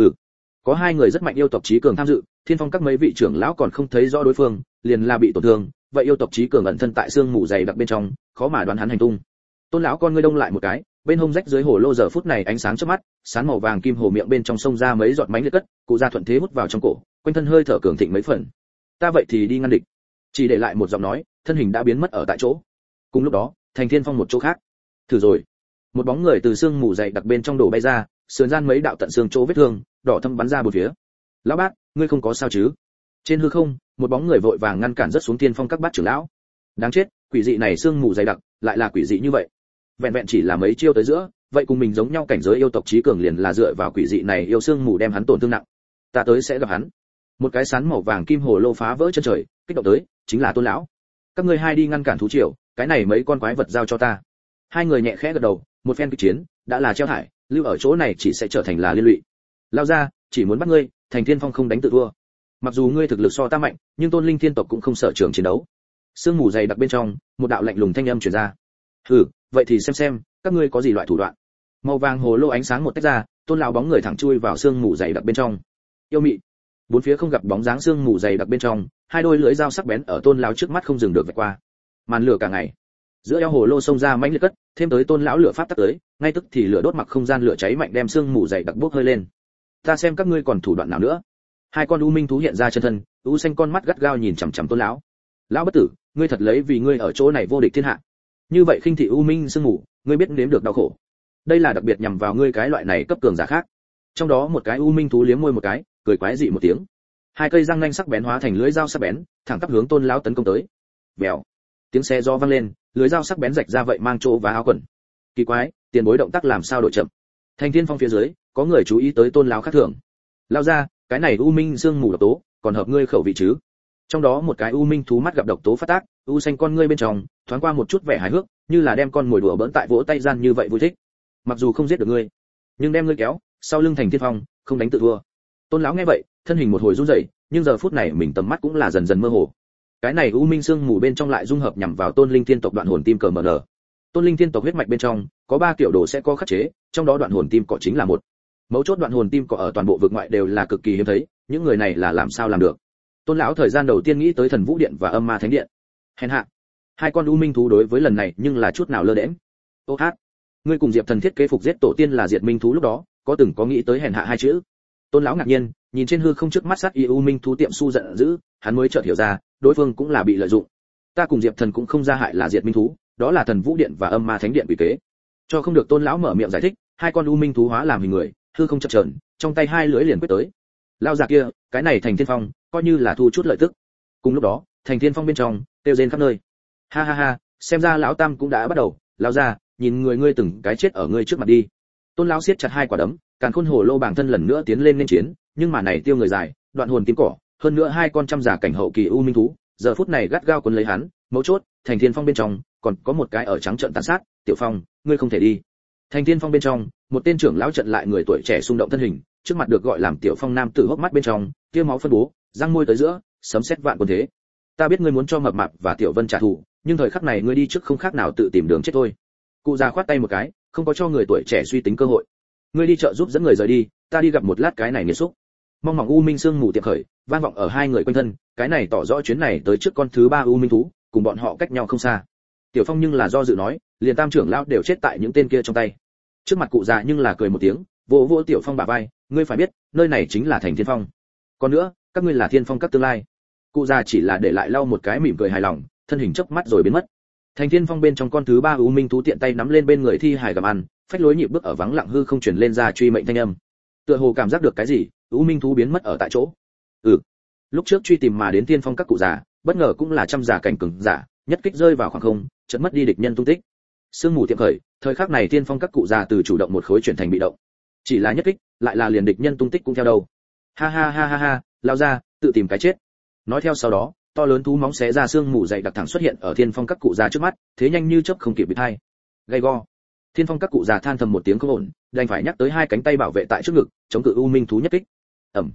Có hai người rất mạnh yêu tộc chí cường tham dự, Thiên Phong các mấy vị trưởng lão còn không thấy rõ đối phương, liền là bị tổn thương, vậy yêu tộc chí cường ẩn thân tại xương mù dày đặc bên trong, khó mà đoán hắn hành tung. Tôn lão con ngươi đông lại một cái, bên hông rách dưới hồ lô giờ phút này ánh sáng chớp mắt, sáng màu vàng kim hồ miệng bên trong sông ra mấy giọt mánh liệt cất, cụ ra thuận thế hút vào trong cổ, quanh thân hơi thở cường thịnh mấy phần. Ta vậy thì đi ngăn địch. Chỉ để lại một giọng nói, thân hình đã biến mất ở tại chỗ. Cùng lúc đó, Thành Thiên Phong một chỗ khác. Thử rồi. Một bóng người từ xương mù dày đặc bên trong đổ bay ra, sườn gian mấy đạo tận xương chỗ vết thương, đỏ thâm bắn ra bốn phía. Lão bát, ngươi không có sao chứ? Trên hư không, một bóng người vội vàng ngăn cản rất xuống Thiên Phong các bát trưởng lão. Đáng chết, quỷ dị này xương mù dày đặc, lại là quỷ dị như vậy. Vẹn vẹn chỉ là mấy chiêu tới giữa, vậy cùng mình giống nhau cảnh giới yêu tộc chí cường liền là dựa vào quỷ dị này yêu xương mù đem hắn tổn thương nặng. Ta tới sẽ gặp hắn. Một cái sán màu vàng kim hồ lô phá vỡ chân trời, kích động tới, chính là Tôn lão. Các ngươi hai đi ngăn cản thú triều, cái này mấy con quái vật giao cho ta. Hai người nhẹ khẽ gật đầu, một phen kịch chiến, đã là treo thải, lưu ở chỗ này chỉ sẽ trở thành là liên lụy. Lao ra, chỉ muốn bắt ngươi, Thành Thiên Phong không đánh tự thua. Mặc dù ngươi thực lực so ta mạnh, nhưng Tôn Linh Thiên tộc cũng không sợ trường chiến đấu. Sương mù dày đặc bên trong, một đạo lạnh lùng thanh âm truyền ra. Hừ, vậy thì xem các ngươi có gì loại thủ đoạn. Màu vàng hồ lô ánh sáng một tách ra, Tôn lão bóng người thẳng chui vào sương mù dày đặc bên trong. Yêu mị. Bốn phía không gặp bóng dáng sương mù dày đặc bên trong, hai đôi lưỡi dao sắc bén ở Tôn lão trước mắt không dừng được vạch qua. Màn lửa cả ngày. Giữa eo hồ lô xông ra mãnh liệt cất, thêm tới Tôn lão lửa pháp tắc tới, ngay tức thì lửa đốt mặc không gian lửa cháy mạnh đem sương mù dày đặc bốc hơi lên. Ta xem các ngươi còn thủ đoạn nào nữa. Hai con u minh thú hiện ra chân thân, u xanh con mắt gắt gao nhìn chằm chằm Tôn lão. Lão bất tử, ngươi thật lấy vì ngươi ở chỗ này vô địch thiên hạ. Như vậy khinh thị u minh sương mù, ngươi biết nếm được đau khổ. Đây là đặc biệt nhằm vào ngươi cái loại này cấp cường giả khác. Trong đó một cái u minh thú liếm môi một cái, cười quái dị một tiếng. Hai cây răng nanh sắc bén hóa thành lưỡi dao sắc bén, thẳng tắp hướng Tôn lão tấn công tới. Bèo. Tiếng xe do vang lên, lưỡi dao sắc bén rạch ra vậy mang chỗ và áo quần. Kỳ quái, tiền bối động tác làm sao đổi chậm. Thành Thiên Phong phía dưới, có người chú ý tới Tôn lão khác thường. Lao ra, cái này u minh sương mù độc tố, còn hợp ngươi khẩu vị chứ? Trong đó một cái u minh thú mắt gặp độc tố phát tác, u xanh con ngươi bên trong thoáng qua một chút vẻ hài hước, như là đem con mồi đùa bỡn tại vỗ tay gian như vậy vui thích. Mặc dù không giết được ngươi, nhưng đem ngươi kéo sau lưng Thành Thiên Phong, không đánh tự thua. Tôn lão nghe vậy, thân hình một hồi run rẩy, nhưng giờ phút này mình tầm mắt cũng là dần dần mơ hồ. Cái này u minh sương mù bên trong lại dung hợp nhằm vào Tôn Linh Thiên tộc đoạn hồn tim cờ mờ nở. Tôn Linh Thiên tộc huyết mạch bên trong có 3 kiểu đồ sẽ có khắc chế, trong đó đoạn hồn tim cọ chính là một. Mấu chốt đoạn hồn tim cọ ở toàn bộ vực ngoại đều là cực kỳ hiếm thấy, những người này là làm sao làm được? Tôn lão thời gian đầu tiên nghĩ tới Thần Vũ Điện và Âm Ma Thánh Điện. Hèn hạ. Hai con u minh thú đối với lần này nhưng là chút nào lơ đễnh. Ô hát, ngươi cùng Diệp Thần thiết kế phục giết tổ tiên là diệt minh thú lúc đó, có từng có nghĩ tới hèn hạ hai chữ? Tôn lão ngạc nhiên, nhìn trên hư không trước mắt sát y u minh thú tiệm su giận dữ, hắn mới chợt hiểu ra, đối phương cũng là bị lợi dụng. Ta cùng Diệp Thần cũng không ra hại là diệt minh thú, đó là Thần Vũ Điện và Âm Ma Thánh Điện quỷ kế. Cho không được Tôn lão mở miệng giải thích, hai con u minh thú hóa làm hình người, hư không chập chờn, trong tay hai lưỡi liền quyết tới. Lao già kia, cái này Thành Thiên Phong, coi như là thu chút lợi tức. Cùng lúc đó, Thành Thiên Phong bên trong, kêu rên khắp nơi. Ha ha ha, xem ra lão tam cũng đã bắt đầu, lao ra, nhìn người ngươi từng cái chết ở ngươi trước mặt đi. Tôn lão siết chặt hai quả đấm, càn khôn hồ lô bản thân lần nữa tiến lên nên chiến, nhưng mà này tiêu người dài, đoạn hồn tím cỏ, hơn nữa hai con trăm giả cảnh hậu kỳ u minh thú, giờ phút này gắt gao cuốn lấy hắn, mấu chốt, Thành Thiên Phong bên trong, còn có một cái ở trắng trợn tàn sát, Tiểu Phong, ngươi không thể đi. Thành Thiên Phong bên trong, một tên trưởng lão trận lại người tuổi trẻ xung động thân hình, trước mặt được gọi làm Tiểu Phong nam tử hốc mắt bên trong, tia máu phân bố, răng môi tới giữa, sấm sét vạn quân thế. Ta biết ngươi muốn cho Mập Mạp và Tiểu Vân trả thù, nhưng thời khắc này ngươi đi trước không khác nào tự tìm đường chết thôi. Cụ già khoát tay một cái, không có cho người tuổi trẻ suy tính cơ hội. Ngươi đi chợ giúp dẫn người rời đi, ta đi gặp một lát cái này nghiệt xúc. Mong mỏng u minh sương mù tiệm khởi, vang vọng ở hai người quanh thân, cái này tỏ rõ chuyến này tới trước con thứ 3 u minh thú, cùng bọn họ cách nhau không xa. Tiểu Phong nhưng là do dự nói, liền tam trưởng lão đều chết tại những tên kia trong tay. Trước mặt cụ già nhưng là cười một tiếng, vỗ vỗ Tiểu Phong bả vai, ngươi phải biết, nơi này chính là Thành Thiên Phong. Còn nữa, các ngươi là Thiên Phong các tương lai. Cụ già chỉ là để lại lau một cái mỉm cười hài lòng, thân hình chớp mắt rồi biến mất. Thành Thiên Phong bên trong con thứ 3 u minh thú tiện tay nắm lên bên người thi hài gặm ăn, phách lối nhịp bước ở vắng lặng hư không truyền lên ra truy mệnh thanh âm. Tựa hồ cảm giác được cái gì, u minh thú biến mất ở tại chỗ. Lúc trước truy tìm mà đến Thiên Phong các cụ già, bất ngờ cũng là trăm giả cảnh cường giả, nhất kích rơi vào khoảng không, chợt mất đi địch nhân tung tích. Sương mù tiệm khởi, thời khắc này Thiên Phong các cụ già từ chủ động một khối chuyển thành bị động. Chỉ là nhất kích, lại là liền địch nhân tung tích cũng theo đầu. Ha ha ha ha ha, lao ra, tự tìm cái chết. Nói theo sau đó, to lớn thú móng xé ra xương mù dày đặc thẳng xuất hiện ở Thiên Phong các cụ già trước mắt, thế nhanh như chớp không kịp bị thay. Gay go. Thiên Phong các cụ già than thầm một tiếng không ổn, đành phải nhắc tới hai cánh tay bảo vệ tại trước ngực, chống cự u minh thú nhất kích. Ầm.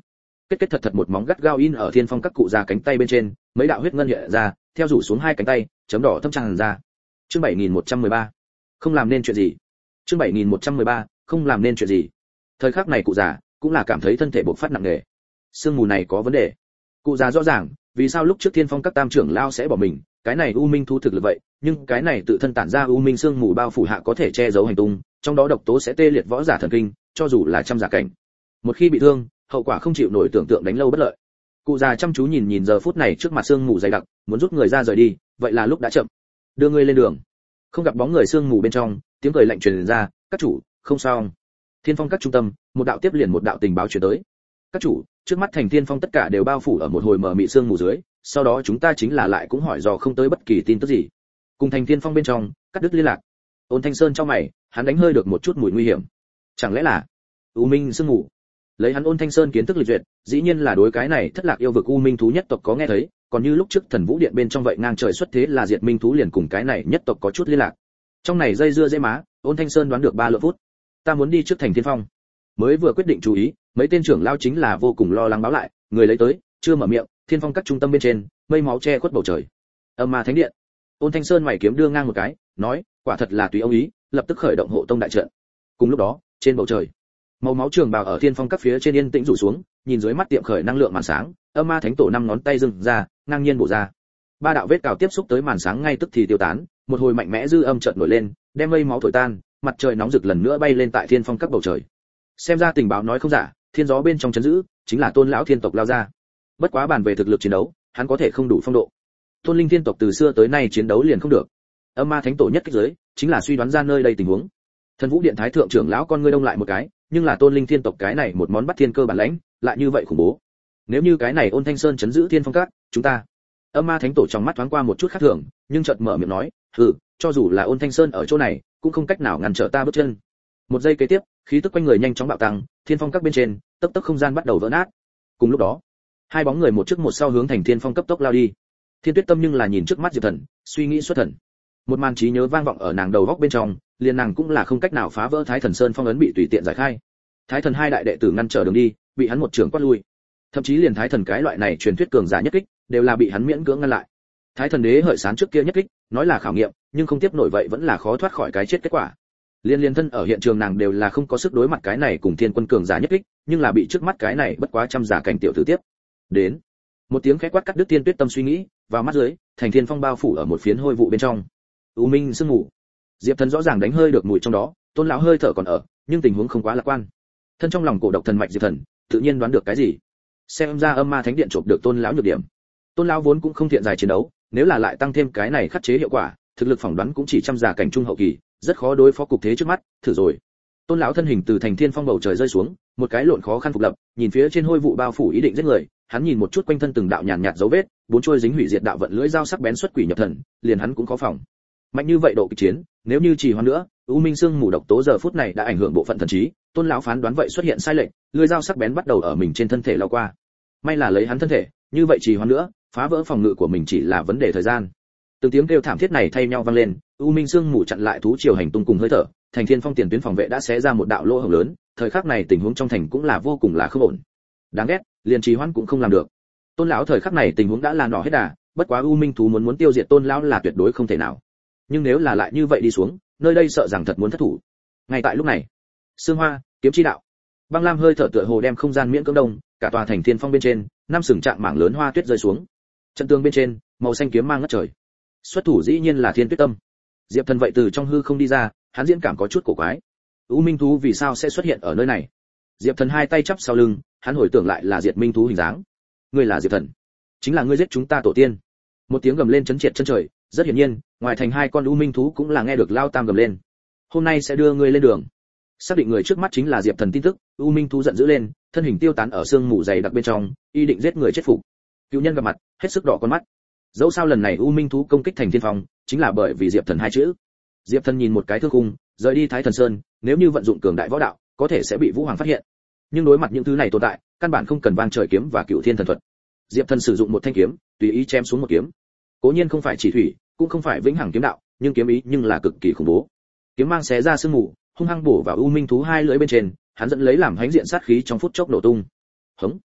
kết thật một móng gắt gao in ở thiên phong các cụ già cánh tay bên trên, mấy đạo huyết ngân hiện ra, theo rủ xuống hai cánh tay, chấm đỏ thâm tràn ra. Chương 7113. Không làm nên chuyện gì. Chương 7113. Không làm nên chuyện gì. Thời khắc này cụ già cũng là cảm thấy thân thể bộc phát nặng nề. Sương mù này có vấn đề. Cụ già rõ ràng, vì sao lúc trước thiên phong các tam trưởng lao sẽ bỏ mình, cái này u minh thú thực lực vậy, nhưng cái này tự thân tản ra u minh sương mù bao phủ hạ có thể che giấu hành tung, trong đó độc tố sẽ tê liệt võ giả thần kinh, cho dù là trăm giả cảnh. Một khi bị thương, hậu quả không chịu nổi tưởng tượng đánh lâu bất lợi. Cụ già chăm chú nhìn giờ phút này trước mặt sương mù dày đặc, muốn rút người ra rời đi, vậy là lúc đã chậm. Đưa người lên đường. Không gặp bóng người sương mù bên trong, tiếng cười lạnh truyền ra, các chủ, không sao. Thiên phong các trung tâm, một đạo tiếp liền một đạo tình báo truyền tới. Các chủ, trước mắt thành thiên phong tất cả đều bao phủ ở một hồi mờ mịt sương mù dưới, sau đó chúng ta chính là lại cũng hỏi dò không tới bất kỳ tin tức gì. Cùng thành thiên phong bên trong, cắt đứt liên lạc. Ôn Thanh Sơn trong mày, hắn đánh hơi được một chút mùi nguy hiểm. Chẳng lẽ là u minh sương mù? Lấy hắn Ôn Thanh Sơn kiến thức lịch duyệt, dĩ nhiên là đối cái này thất lạc yêu vực u minh thú nhất tộc có nghe thấy, còn như lúc trước Thần Vũ Điện bên trong vậy ngang trời xuất thế là diệt minh thú liền cùng cái này nhất tộc có chút liên lạc. Trong này dây dưa dễ má, Ôn Thanh Sơn đoán được 3 lượng phút. Ta muốn đi trước thành thiên phong. Mới vừa quyết định chú ý, mấy tên trưởng lao chính là vô cùng lo lắng báo lại, người lấy tới, chưa mở miệng, thiên phong các trung tâm bên trên, mây máu che khuất bầu trời. Âm ma thánh điện. Ôn Thanh Sơn mày kiếm đưa ngang một cái, nói, quả thật là tùy ông ý, lập tức khởi động hộ tông đại trận. Cùng lúc đó, trên bầu trời, màu máu trường bào ở thiên phong các phía trên yên tĩnh rủ xuống, nhìn dưới mắt tiệm khởi năng lượng màn sáng, âm ma thánh tổ 5 ngón tay dừng ra, ngang nhiên bổ ra. 3 đạo vết cào tiếp xúc tới màn sáng ngay tức thì tiêu tán, một hồi mạnh mẽ dư âm chợt nổi lên, đem mây máu thổi tan, mặt trời nóng rực lần nữa bay lên tại thiên phong các bầu trời. Xem ra tình báo nói không giả, thiên gió bên trong chấn giữ chính là Tôn lão thiên tộc lao ra. Bất quá bàn về thực lực chiến đấu, hắn có thể không đủ phong độ. Tôn linh thiên tộc từ xưa tới nay chiến đấu liền không được. Âm ma thánh tổ nhất kích giới, chính là suy đoán ra nơi đây tình huống. Thần Vũ Điện thái thượng trưởng lão con ngươi đông lại một cái, nhưng là Tôn linh thiên tộc cái này một món bắt thiên cơ bản lãnh, lại như vậy khủng bố. Nếu như cái này Ôn Thanh Sơn chấn giữ thiên phong các, chúng ta. Âm ma thánh tổ trong mắt thoáng qua một chút khác thường, nhưng chợt mở miệng nói, cho dù là Ôn Thanh Sơn ở chỗ này, cũng không cách nào ngăn trở ta bước chân. Một giây kế tiếp, khí tức quanh người nhanh chóng bạo tăng, thiên phong các bên trên, tấp tấp không gian bắt đầu vỡ nát. Cùng lúc đó, hai bóng người một trước một sau hướng thành thiên phong cấp tốc lao đi. Thiên Tuyết Tâm nhưng là nhìn trước mắt Diệp Thần, suy nghĩ xuất thần. Một màn trí nhớ vang vọng ở nàng đầu góc bên trong, liền nàng cũng là không cách nào phá vỡ Thái Thần Sơn phong ấn bị tùy tiện giải khai. Thái Thần hai đại đệ tử ngăn trở đường đi, bị hắn một trường quát lui. Thậm chí liền Thái Thần cái loại này truyền thuyết cường giả nhất kích, đều là bị hắn miễn cưỡng ngăn lại. Thái Thần đế hợi sán trước kia nhất kích, nói là khảo nghiệm, nhưng không tiếp nổi vậy vẫn là khó thoát khỏi cái chết kết quả. Liên thân ở hiện trường nàng đều là không có sức đối mặt cái này cùng thiên quân cường giả nhất kích, nhưng là bị trước mắt cái này bất quá trăm giả cảnh tiểu tử tiếp. Đến. Một tiếng khẽ quát cắt đứt Thiên Tuyết Tâm suy nghĩ, vào mắt dưới, thành thiên phong bao phủ ở một phiến hôi vụ bên trong. U minh sương mù. Diệp Thần rõ ràng đánh hơi được mùi trong đó, Tôn lão hơi thở còn ở, nhưng tình huống không quá lạc quan. Thân trong lòng cổ độc thần mạch Diệp Thần, tự nhiên đoán được cái gì. Xem ra âm ma thánh điện trộm được Tôn lão nhược điểm. Tôn lão vốn cũng không thiện dài chiến đấu, nếu là lại tăng thêm cái này khắc chế hiệu quả, thực lực phỏng đoán cũng chỉ trăm giả cảnh trung hậu kỳ, rất khó đối phó cục thế trước mắt, thử rồi. Tôn lão thân hình từ thành thiên phong bầu trời rơi xuống, một cái lộn khó khăn phục lập, nhìn phía trên hôi vụ bao phủ ý định giết người, hắn nhìn một chút quanh thân từng đạo nhàn nhạt dấu vết, 4 chuôi dính hủy diệt đạo vận lưỡi dao sắc bén xuất quỷ nhập thần, liền hắn cũng khó phòng. Mạnh như vậy độ kịch chiến, nếu như trì hoãn nữa, u minh xương mù độc tố giờ phút này đã ảnh hưởng bộ phận thần trí, Tôn lão phán đoán vậy xuất hiện sai lệch, lưỡi dao sắc bén bắt đầu ở mình trên thân thể lao qua. May là lấy hắn thân thể, như vậy trì hoãn nữa, phá vỡ phòng ngự của mình chỉ là vấn đề thời gian. Từng tiếng kêu thảm thiết này thay nhau vang lên, u minh xương mù chặn lại thú triều hành tung cùng hơi thở, thành thiên phong tiền tuyến phòng vệ đã xé ra một đạo lỗ hổng lớn, thời khắc này tình huống trong thành cũng là vô cùng là không ổn. Đáng ghét, liền trì hoãn cũng không làm được. Tôn lão thời khắc này tình huống đã là nỏ hết đà, bất quá u minh thú muốn tiêu diệt Tôn lão là tuyệt đối không thể nào. Nhưng nếu là lại như vậy đi xuống, nơi đây sợ rằng thật muốn thất thủ. Ngay tại lúc này, Sương Hoa, kiếm chi đạo. Băng lam hơi thở tựa hồ đem không gian miễn cưỡng đông, cả tòa thành thiên phong bên trên, năm sừng trạng mảng lớn hoa tuyết rơi xuống. Trận tường bên trên, màu xanh kiếm mang ngất trời. Xuất thủ dĩ nhiên là Thiên Tuyết Tâm. Diệp Thần vậy từ trong hư không đi ra, hắn diễn cảm có chút cổ quái. U minh thú vì sao sẽ xuất hiện ở nơi này? Diệp Thần hai tay chắp sau lưng, hắn hồi tưởng lại là Diệt Minh thú hình dáng. Ngươi là Diệp Thần, chính là ngươi giết chúng ta tổ tiên. Một tiếng gầm lên chấn triệt chân trời, rất hiển nhiên, ngoài thành hai con u minh thú cũng là nghe được lao tam gầm lên. Hôm nay sẽ đưa ngươi lên đường. Xác định người trước mắt chính là Diệp Thần tin tức, u minh thú giận dữ lên, thân hình tiêu tán ở sương mù dày đặc bên trong, ý định giết người chết phục. Cựu nhân gặp mặt, hết sức đỏ con mắt. Dẫu sao lần này u minh thú công kích thành thiên phong, chính là bởi vì Diệp Thần hai chữ. Diệp Thần nhìn một cái thương khung, rời đi Thái Thần Sơn, nếu như vận dụng cường đại võ đạo, có thể sẽ bị Vũ Hoàng phát hiện. Nhưng đối mặt những thứ này tồn tại, căn bản không cần vang trời kiếm và Cựu Thiên thần thuật. Diệp Thần sử dụng một thanh kiếm, tùy ý chém xuống một kiếm. Cố nhiên không phải chỉ thủy, cũng không phải vĩnh hằng kiếm đạo, nhưng kiếm ý nhưng là cực kỳ khủng bố. Kiếm mang xé ra sương mù, hung hăng bổ vào u minh thú hai lưỡi bên trên, hắn dẫn lấy làm hánh diện sát khí trong phút chốc nổ tung. Hống.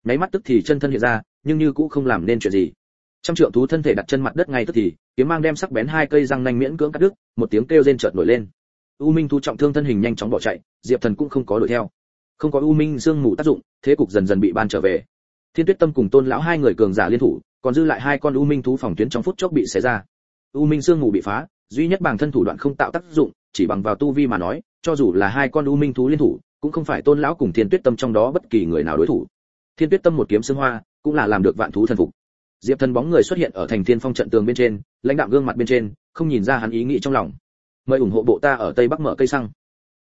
nháy mắt tức thì chân thân hiện ra, nhưng như cũng không làm nên chuyện gì. Trăm trượng thú thân thể đặt chân mặt đất ngay tức thì, kiếm mang đem sắc bén hai cây răng nanh miễn cưỡng cắt đứt, một tiếng kêu rên chợt nổi lên. U Minh thú trọng thương thân hình nhanh chóng bỏ chạy, Diệp Thần cũng không có đuổi theo. Không có U Minh xương mù tác dụng, thế cục dần dần bị ban trở về. Thiên Tuyết Tâm cùng Tôn lão hai người cường giả liên thủ, còn dư lại hai con U Minh thú phòng tuyến trong phút chốc bị xé ra. U Minh xương mù bị phá, duy nhất bản thân thủ đoạn không tạo tác dụng, chỉ bằng vào tu vi mà nói, cho dù là hai con U Minh thú liên thủ, cũng không phải Tôn lão cùng Thiên Tuyết Tâm trong đó bất kỳ người nào đối thủ. Thiên Tuyết Tâm một kiếm xương hoa, cũng là làm được vạn thú thần phục. Diệp Thần bóng người xuất hiện ở thành Thiên Phong trận tường bên trên, lãnh đạm gương mặt bên trên, không nhìn ra hắn ý nghĩ trong lòng. Mời ủng hộ bộ ta ở Tây Bắc mở cây xăng.